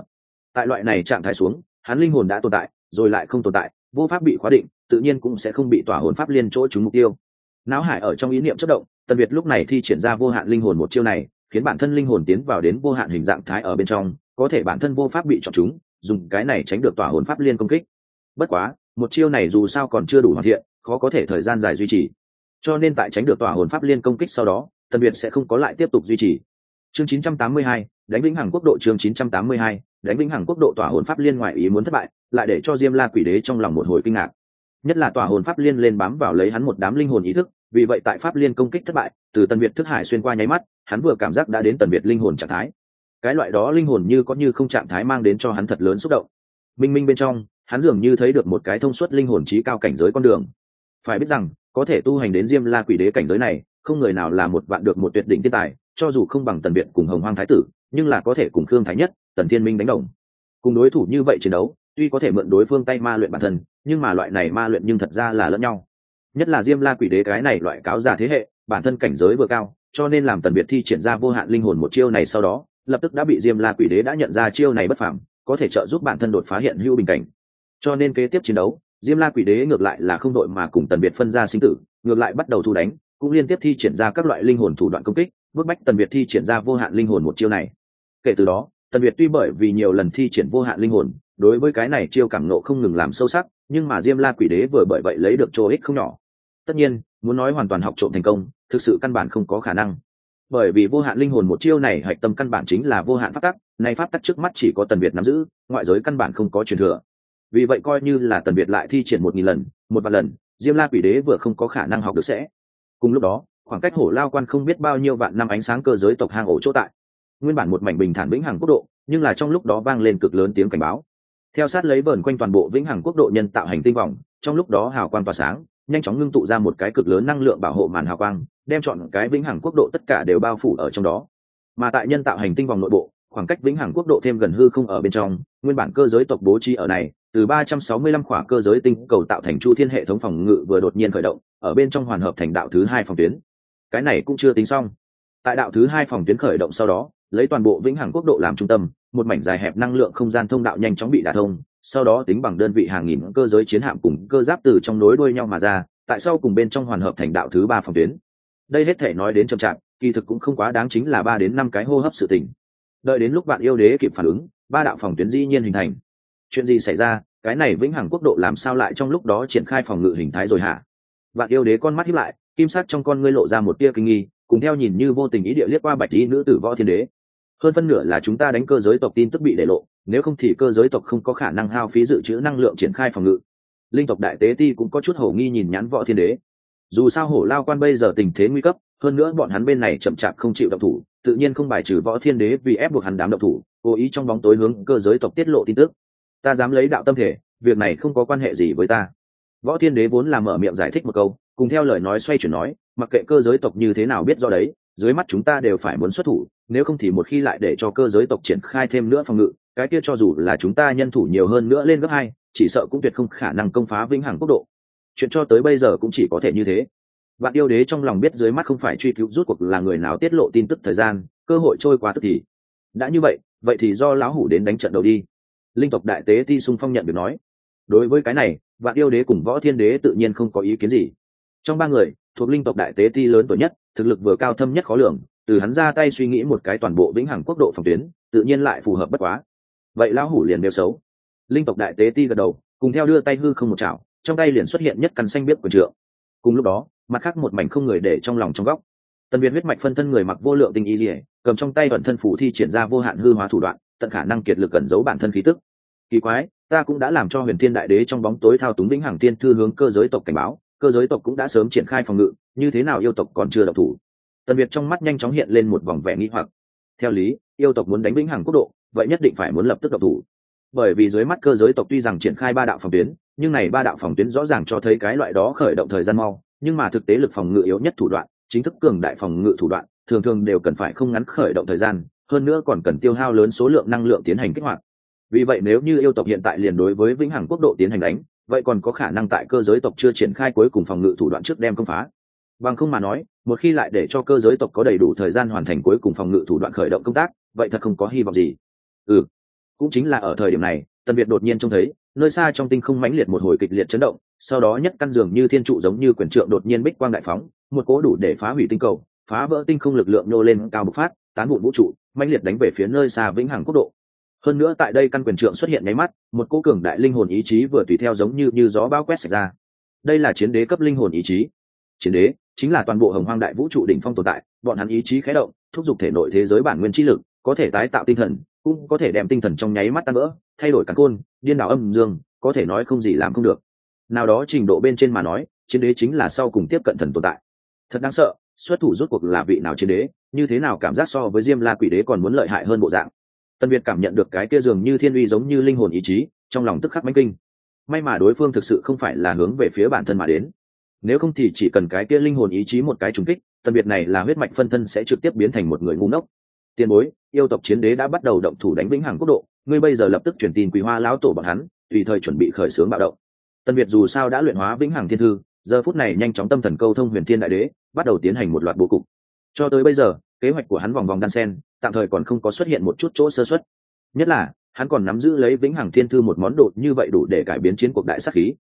Tại loại này trạng thái xuống, hắn linh hồn đã tồn tại rồi lại không tồn tại, vô pháp bị khóa định, tự nhiên cũng sẽ không bị tỏa hồn pháp liên chỗ trúng mục tiêu. Não hải ở trong ý niệm chất động, Tần Việt lúc này thi triển ra vô hạn linh hồn một chiêu này, khiến bản thân linh hồn tiến vào đến vô hạn hình dạng thái ở bên trong, có thể bản thân vô pháp bị chọn chúng, dùng cái này tránh được tỏa hồn pháp liên công kích. Bất quá, một chiêu này dù sao còn chưa đủ hoàn thiện, khó có thể thời gian dài duy trì. Cho nên tại tránh được tỏa hồn pháp liên công kích sau đó, Tần Việt sẽ không có lại tiếp tục duy trì. Chương chín trăm tám mươi hai, đánh vĩnh hằng quốc độ. Chương chín trăm tám mươi hai, đánh vĩnh hằng quốc độ. Tỏa hồn pháp liên ngoại ý muốn thất bại, lại để cho Diêm La Quỷ Đế trong lòng một hồi kinh ngạc. Nhất là tỏa hồn pháp liên lên bám vào lấy hắn một đám linh hồn ý thức, vì vậy tại pháp liên công kích thất bại, từ Tần Việt thức hải xuyên qua nháy mắt, hắn vừa cảm giác đã đến Tần Việt linh hồn trạng thái. Cái loại đó linh hồn như có như không trạng thái mang đến cho hắn thật lớn xúc động. Minh minh bên trong, hắn dường như thấy được một cái thông suốt linh hồn trí cao cảnh giới con đường. Phải biết rằng, có thể tu hành đến Diêm La Quỷ Đế cảnh giới này, không người nào là một vạn được một tuyệt đỉnh thiên tài, cho dù không bằng Tần Việt cùng Hồng Hoang Thái tử, nhưng là có thể cùng Khương Thái Nhất, Tần Thiên Minh đánh đồng. Cùng đối thủ như vậy chiến đấu, tuy có thể mượn đối phương tay ma luyện bản thân, nhưng mà loại này ma luyện nhưng thật ra là lẫn nhau. Nhất là Diêm La Quỷ Đế cái này loại cáo già thế hệ, bản thân cảnh giới vừa cao, cho nên làm Tần Việt thi triển ra vô hạn linh hồn một chiêu này sau đó, lập tức đã bị Diêm La Quỷ Đế đã nhận ra chiêu này bất phàm, có thể trợ giúp bản thân đột phá hiện hữu bình cảnh. Cho nên kế tiếp chiến đấu, Diêm La Quỷ Đế ngược lại là không đội mà cùng Tần Việt phân ra sinh tử, ngược lại bắt đầu thu đánh, cũng liên tiếp thi triển ra các loại linh hồn thủ đoạn công kích, bước bách Tần Việt thi triển ra vô hạn linh hồn một chiêu này. Kể từ đó, Tần Việt tuy bởi vì nhiều lần thi triển vô hạn linh hồn, đối với cái này chiêu cảm nộ không ngừng làm sâu sắc, nhưng mà Diêm La Quỷ Đế vừa bởi vậy lấy được chỗ ích không nhỏ. Tất nhiên, muốn nói hoàn toàn học trộm thành công, thực sự căn bản không có khả năng. Bởi vì vô hạn linh hồn một chiêu này hạch tâm căn bản chính là vô hạn pháp tắc, này pháp tắc trước mắt chỉ có Tần Việt nắm giữ, ngoại giới căn bản không có truyền thừa. Vì vậy coi như là Tần Việt lại thi triển một nghìn lần, một vạn lần, Diêm La Quỷ Đế vừa không có khả năng học được sẽ. Cùng lúc đó, khoảng cách Hổ Lao Quan không biết bao nhiêu vạn năm ánh sáng cơ giới tộc hang ổ chỗ tại. Nguyên bản một mảnh bình thản vĩnh hằng quốc độ, nhưng là trong lúc đó vang lên cực lớn tiếng cảnh báo. Theo sát lấy vờn quanh toàn bộ vĩnh hằng quốc độ nhân tạo hành tinh vòng, trong lúc đó hào quang tỏa sáng, nhanh chóng ngưng tụ ra một cái cực lớn năng lượng bảo hộ màn hào quang, đem chọn cái vĩnh hằng quốc độ tất cả đều bao phủ ở trong đó. Mà tại nhân tạo hành tinh vòng nội bộ, khoảng cách vĩnh hằng quốc độ thêm gần hư không ở bên trong, nguyên bản cơ giới tộc bố trí ở này, từ ba trăm sáu mươi lăm khỏa cơ giới tinh cầu tạo thành chu thiên hệ thống phòng ngự vừa đột nhiên khởi động, ở bên trong hoàn hợp thành đạo thứ hai phòng tuyến. Cái này cũng chưa tính xong. Tại đạo thứ hai phòng tuyến khởi động sau đó, lấy toàn bộ vĩnh hằng quốc độ làm trung tâm, một mảnh dài hẹp năng lượng không gian thông đạo nhanh chóng bị đả thông, sau đó tính bằng đơn vị hàng nghìn cơ giới chiến hạm cùng cơ giáp từ trong nối đuôi nhau mà ra, tại sau cùng bên trong hoàn hợp thành đạo thứ ba phòng tuyến. Đây hết thể nói đến chậm chạp, kỳ thực cũng không quá đáng, chính là ba đến năm cái hô hấp sự tình. Đợi đến lúc Vạn Yêu Đế kịp phản ứng, ba đạo phòng tuyến dĩ nhiên hình thành. Chuyện gì xảy ra? Cái này vĩnh hằng quốc độ làm sao lại trong lúc đó triển khai phòng ngự hình thái rồi hả? Vạn Yêu Đế con mắt híp lại, kim sắc trong con ngươi lộ ra một tia kinh nghi, cùng theo nhìn như vô tình ý địa liếc qua bạch y nữ tử Võ Thiên Đế. Hơn phân nửa là chúng ta đánh cơ giới tộc tin tức bị để lộ, nếu không thì cơ giới tộc không có khả năng hao phí dự trữ năng lượng triển khai phòng ngự. Linh tộc đại tế ti cũng có chút hổ nghi nhìn nhãn Võ Thiên Đế. Dù sao Hổ Lao Quan bây giờ tình thế nguy cấp, hơn nữa bọn hắn bên này chậm chạp không chịu động thủ, tự nhiên không bài trừ Võ Thiên Đế vì ép buộc hắn đám động thủ, cố ý trong bóng tối hướng cơ giới tộc tiết lộ tin tức. Ta dám lấy đạo tâm thể, việc này không có quan hệ gì với ta. Võ Thiên Đế vốn là mở miệng giải thích một câu, cùng theo lời nói xoay chuyển nói, mặc kệ cơ giới tộc như thế nào biết do đấy, dưới mắt chúng ta đều phải muốn xuất thủ, nếu không thì một khi lại để cho cơ giới tộc triển khai thêm nữa phòng ngự, cái kia cho dù là chúng ta nhân thủ nhiều hơn nữa lên gấp hai, chỉ sợ cũng tuyệt không khả năng công phá vĩnh hằng quốc độ. Chuyện cho tới bây giờ cũng chỉ có thể như thế. Vạn Yêu Đế trong lòng biết dưới mắt không phải truy cứu rút cuộc là người nào tiết lộ tin tức thời gian, cơ hội trôi qua tức thì. Đã như vậy, vậy thì do lão hủ đến đánh trận đầu đi. Linh tộc đại tế ti xung phong nhận được nói. Đối với cái này, Vạn Yêu Đế cùng Võ Thiên Đế tự nhiên không có ý kiến gì. Trong ba người, thuộc linh tộc đại tế ti lớn tuổi nhất, thực lực vừa cao thâm nhất khó lường, từ hắn ra tay suy nghĩ một cái toàn bộ vĩnh hằng quốc độ phòng tuyến, tự nhiên lại phù hợp bất quá. Vậy lão hủ liền đều xấu. Linh tộc đại tế ti gật đầu, cùng theo đưa tay hư không một chảo, trong tay liền xuất hiện nhất căn xanh biết quyền trượng. Cùng lúc đó, mặt khác một mảnh không người để trong lòng trong góc. Tần Việt huyết mạch phân thân người mặc vô lượng tinh y liễu, cầm trong tay ẩn thân phủ thi triển ra vô hạn hư hóa thủ đoạn, tận khả năng kiệt lực cẩn giấu bản thân khí tức. Kỳ quái, ta cũng đã làm cho Huyền Thiên Đại Đế trong bóng tối thao túng vĩnh hằng tiên thư hướng cơ giới tộc cảnh báo, cơ giới tộc cũng đã sớm triển khai phòng ngự, như thế nào yêu tộc còn chưa động thủ? Tần Việt trong mắt nhanh chóng hiện lên một vòng vẻ nghi hoặc. Theo lý, yêu tộc muốn đánh vĩnh hằng quốc độ, vậy nhất định phải muốn lập tức động thủ. Bởi vì dưới mắt cơ giới tộc tuy rằng triển khai ba đạo phòng tuyến, nhưng này ba đạo phòng tuyến rõ ràng cho thấy cái loại đó khởi động thời gian mau, nhưng mà thực tế lực phòng ngự yếu nhất thủ đoạn, chính thức cường đại phòng ngự thủ đoạn, thường thường đều cần phải không ngắn khởi động thời gian, hơn nữa còn cần tiêu hao lớn số lượng năng lượng tiến hành kích hoạt. Vì vậy nếu như yêu tộc hiện tại liền đối với vĩnh hằng quốc độ tiến hành đánh, vậy còn có khả năng tại cơ giới tộc chưa triển khai cuối cùng phòng ngự thủ đoạn trước đem công phá. Bằng không mà nói, một khi lại để cho cơ giới tộc có đầy đủ thời gian hoàn thành cuối cùng phòng ngự thủ đoạn khởi động công tác, vậy thật không có hy vọng gì. Ừ, Cũng chính là ở thời điểm này, Tần Việt đột nhiên trông thấy nơi xa trong tinh không mãnh liệt một hồi kịch liệt chấn động, sau đó nhất căn dường như thiên trụ giống như quyền trượng đột nhiên bích quang đại phóng, một cỗ đủ để phá hủy tinh cầu, phá vỡ tinh không lực lượng nô lên cao bộc phát, tán vụn vũ trụ, mãnh liệt đánh về phía nơi xa vĩnh hằng quốc độ. Hơn nữa tại đây căn quyền trượng xuất hiện nháy mắt, một cỗ cường đại linh hồn ý chí vừa tùy theo giống như như gió bão quét sạch ra. Đây là chiến đế cấp linh hồn ý chí. Chiến đế chính là toàn bộ hồng hoang đại vũ trụ đỉnh phong tồn tại, bọn hắn ý chí khẽ động, thúc giục thể nội thế giới bản nguyên chi lực, có thể tái tạo tinh thần, cũng có thể đem tinh thần trong nháy mắt tan vỡ, thay đổi cả côn, điên đảo âm dương, có thể nói không gì làm không được. Nào đó trình độ bên trên mà nói, chiến đế chính là sau cùng tiếp cận thần tồn tại. Thật đáng sợ, xuất thủ rốt cuộc là vị nào chiến đế, như thế nào cảm giác so với Diêm La Quỷ Đế còn muốn lợi hại hơn bộ dạng. Tân Việt cảm nhận được cái kia dường như thiên uy giống như linh hồn ý chí, trong lòng tức khắc mãnh kinh. May mà đối phương thực sự không phải là hướng về phía bản thân mà đến. Nếu không thì chỉ cần cái kia linh hồn ý chí một cái trùng kích, Tân Việt này là huyết mạch phân thân sẽ trực tiếp biến thành một người ngu ngốc. Tiền bối, yêu tộc chiến đế đã bắt đầu động thủ đánh vĩnh hằng quốc độ, ngươi bây giờ lập tức truyền tin Quỳ Hoa lão tổ bọn hắn, tùy thời chuẩn bị khởi xướng bạo động. Tân Việt dù sao đã luyện hóa vĩnh hằng thiên thư, giờ phút này nhanh chóng tâm thần câu thông huyền thiên đại đế, bắt đầu tiến hành một loạt bố cục. Cho tới bây giờ, kế hoạch của hắn vòng vòng đan sen, tạm thời còn không có xuất hiện một chút chỗ sơ suất. Nhất là, hắn còn nắm giữ lấy vĩnh hằng thiên thư một món đồ như vậy đủ để cải biến chiến cuộc đại sát khí,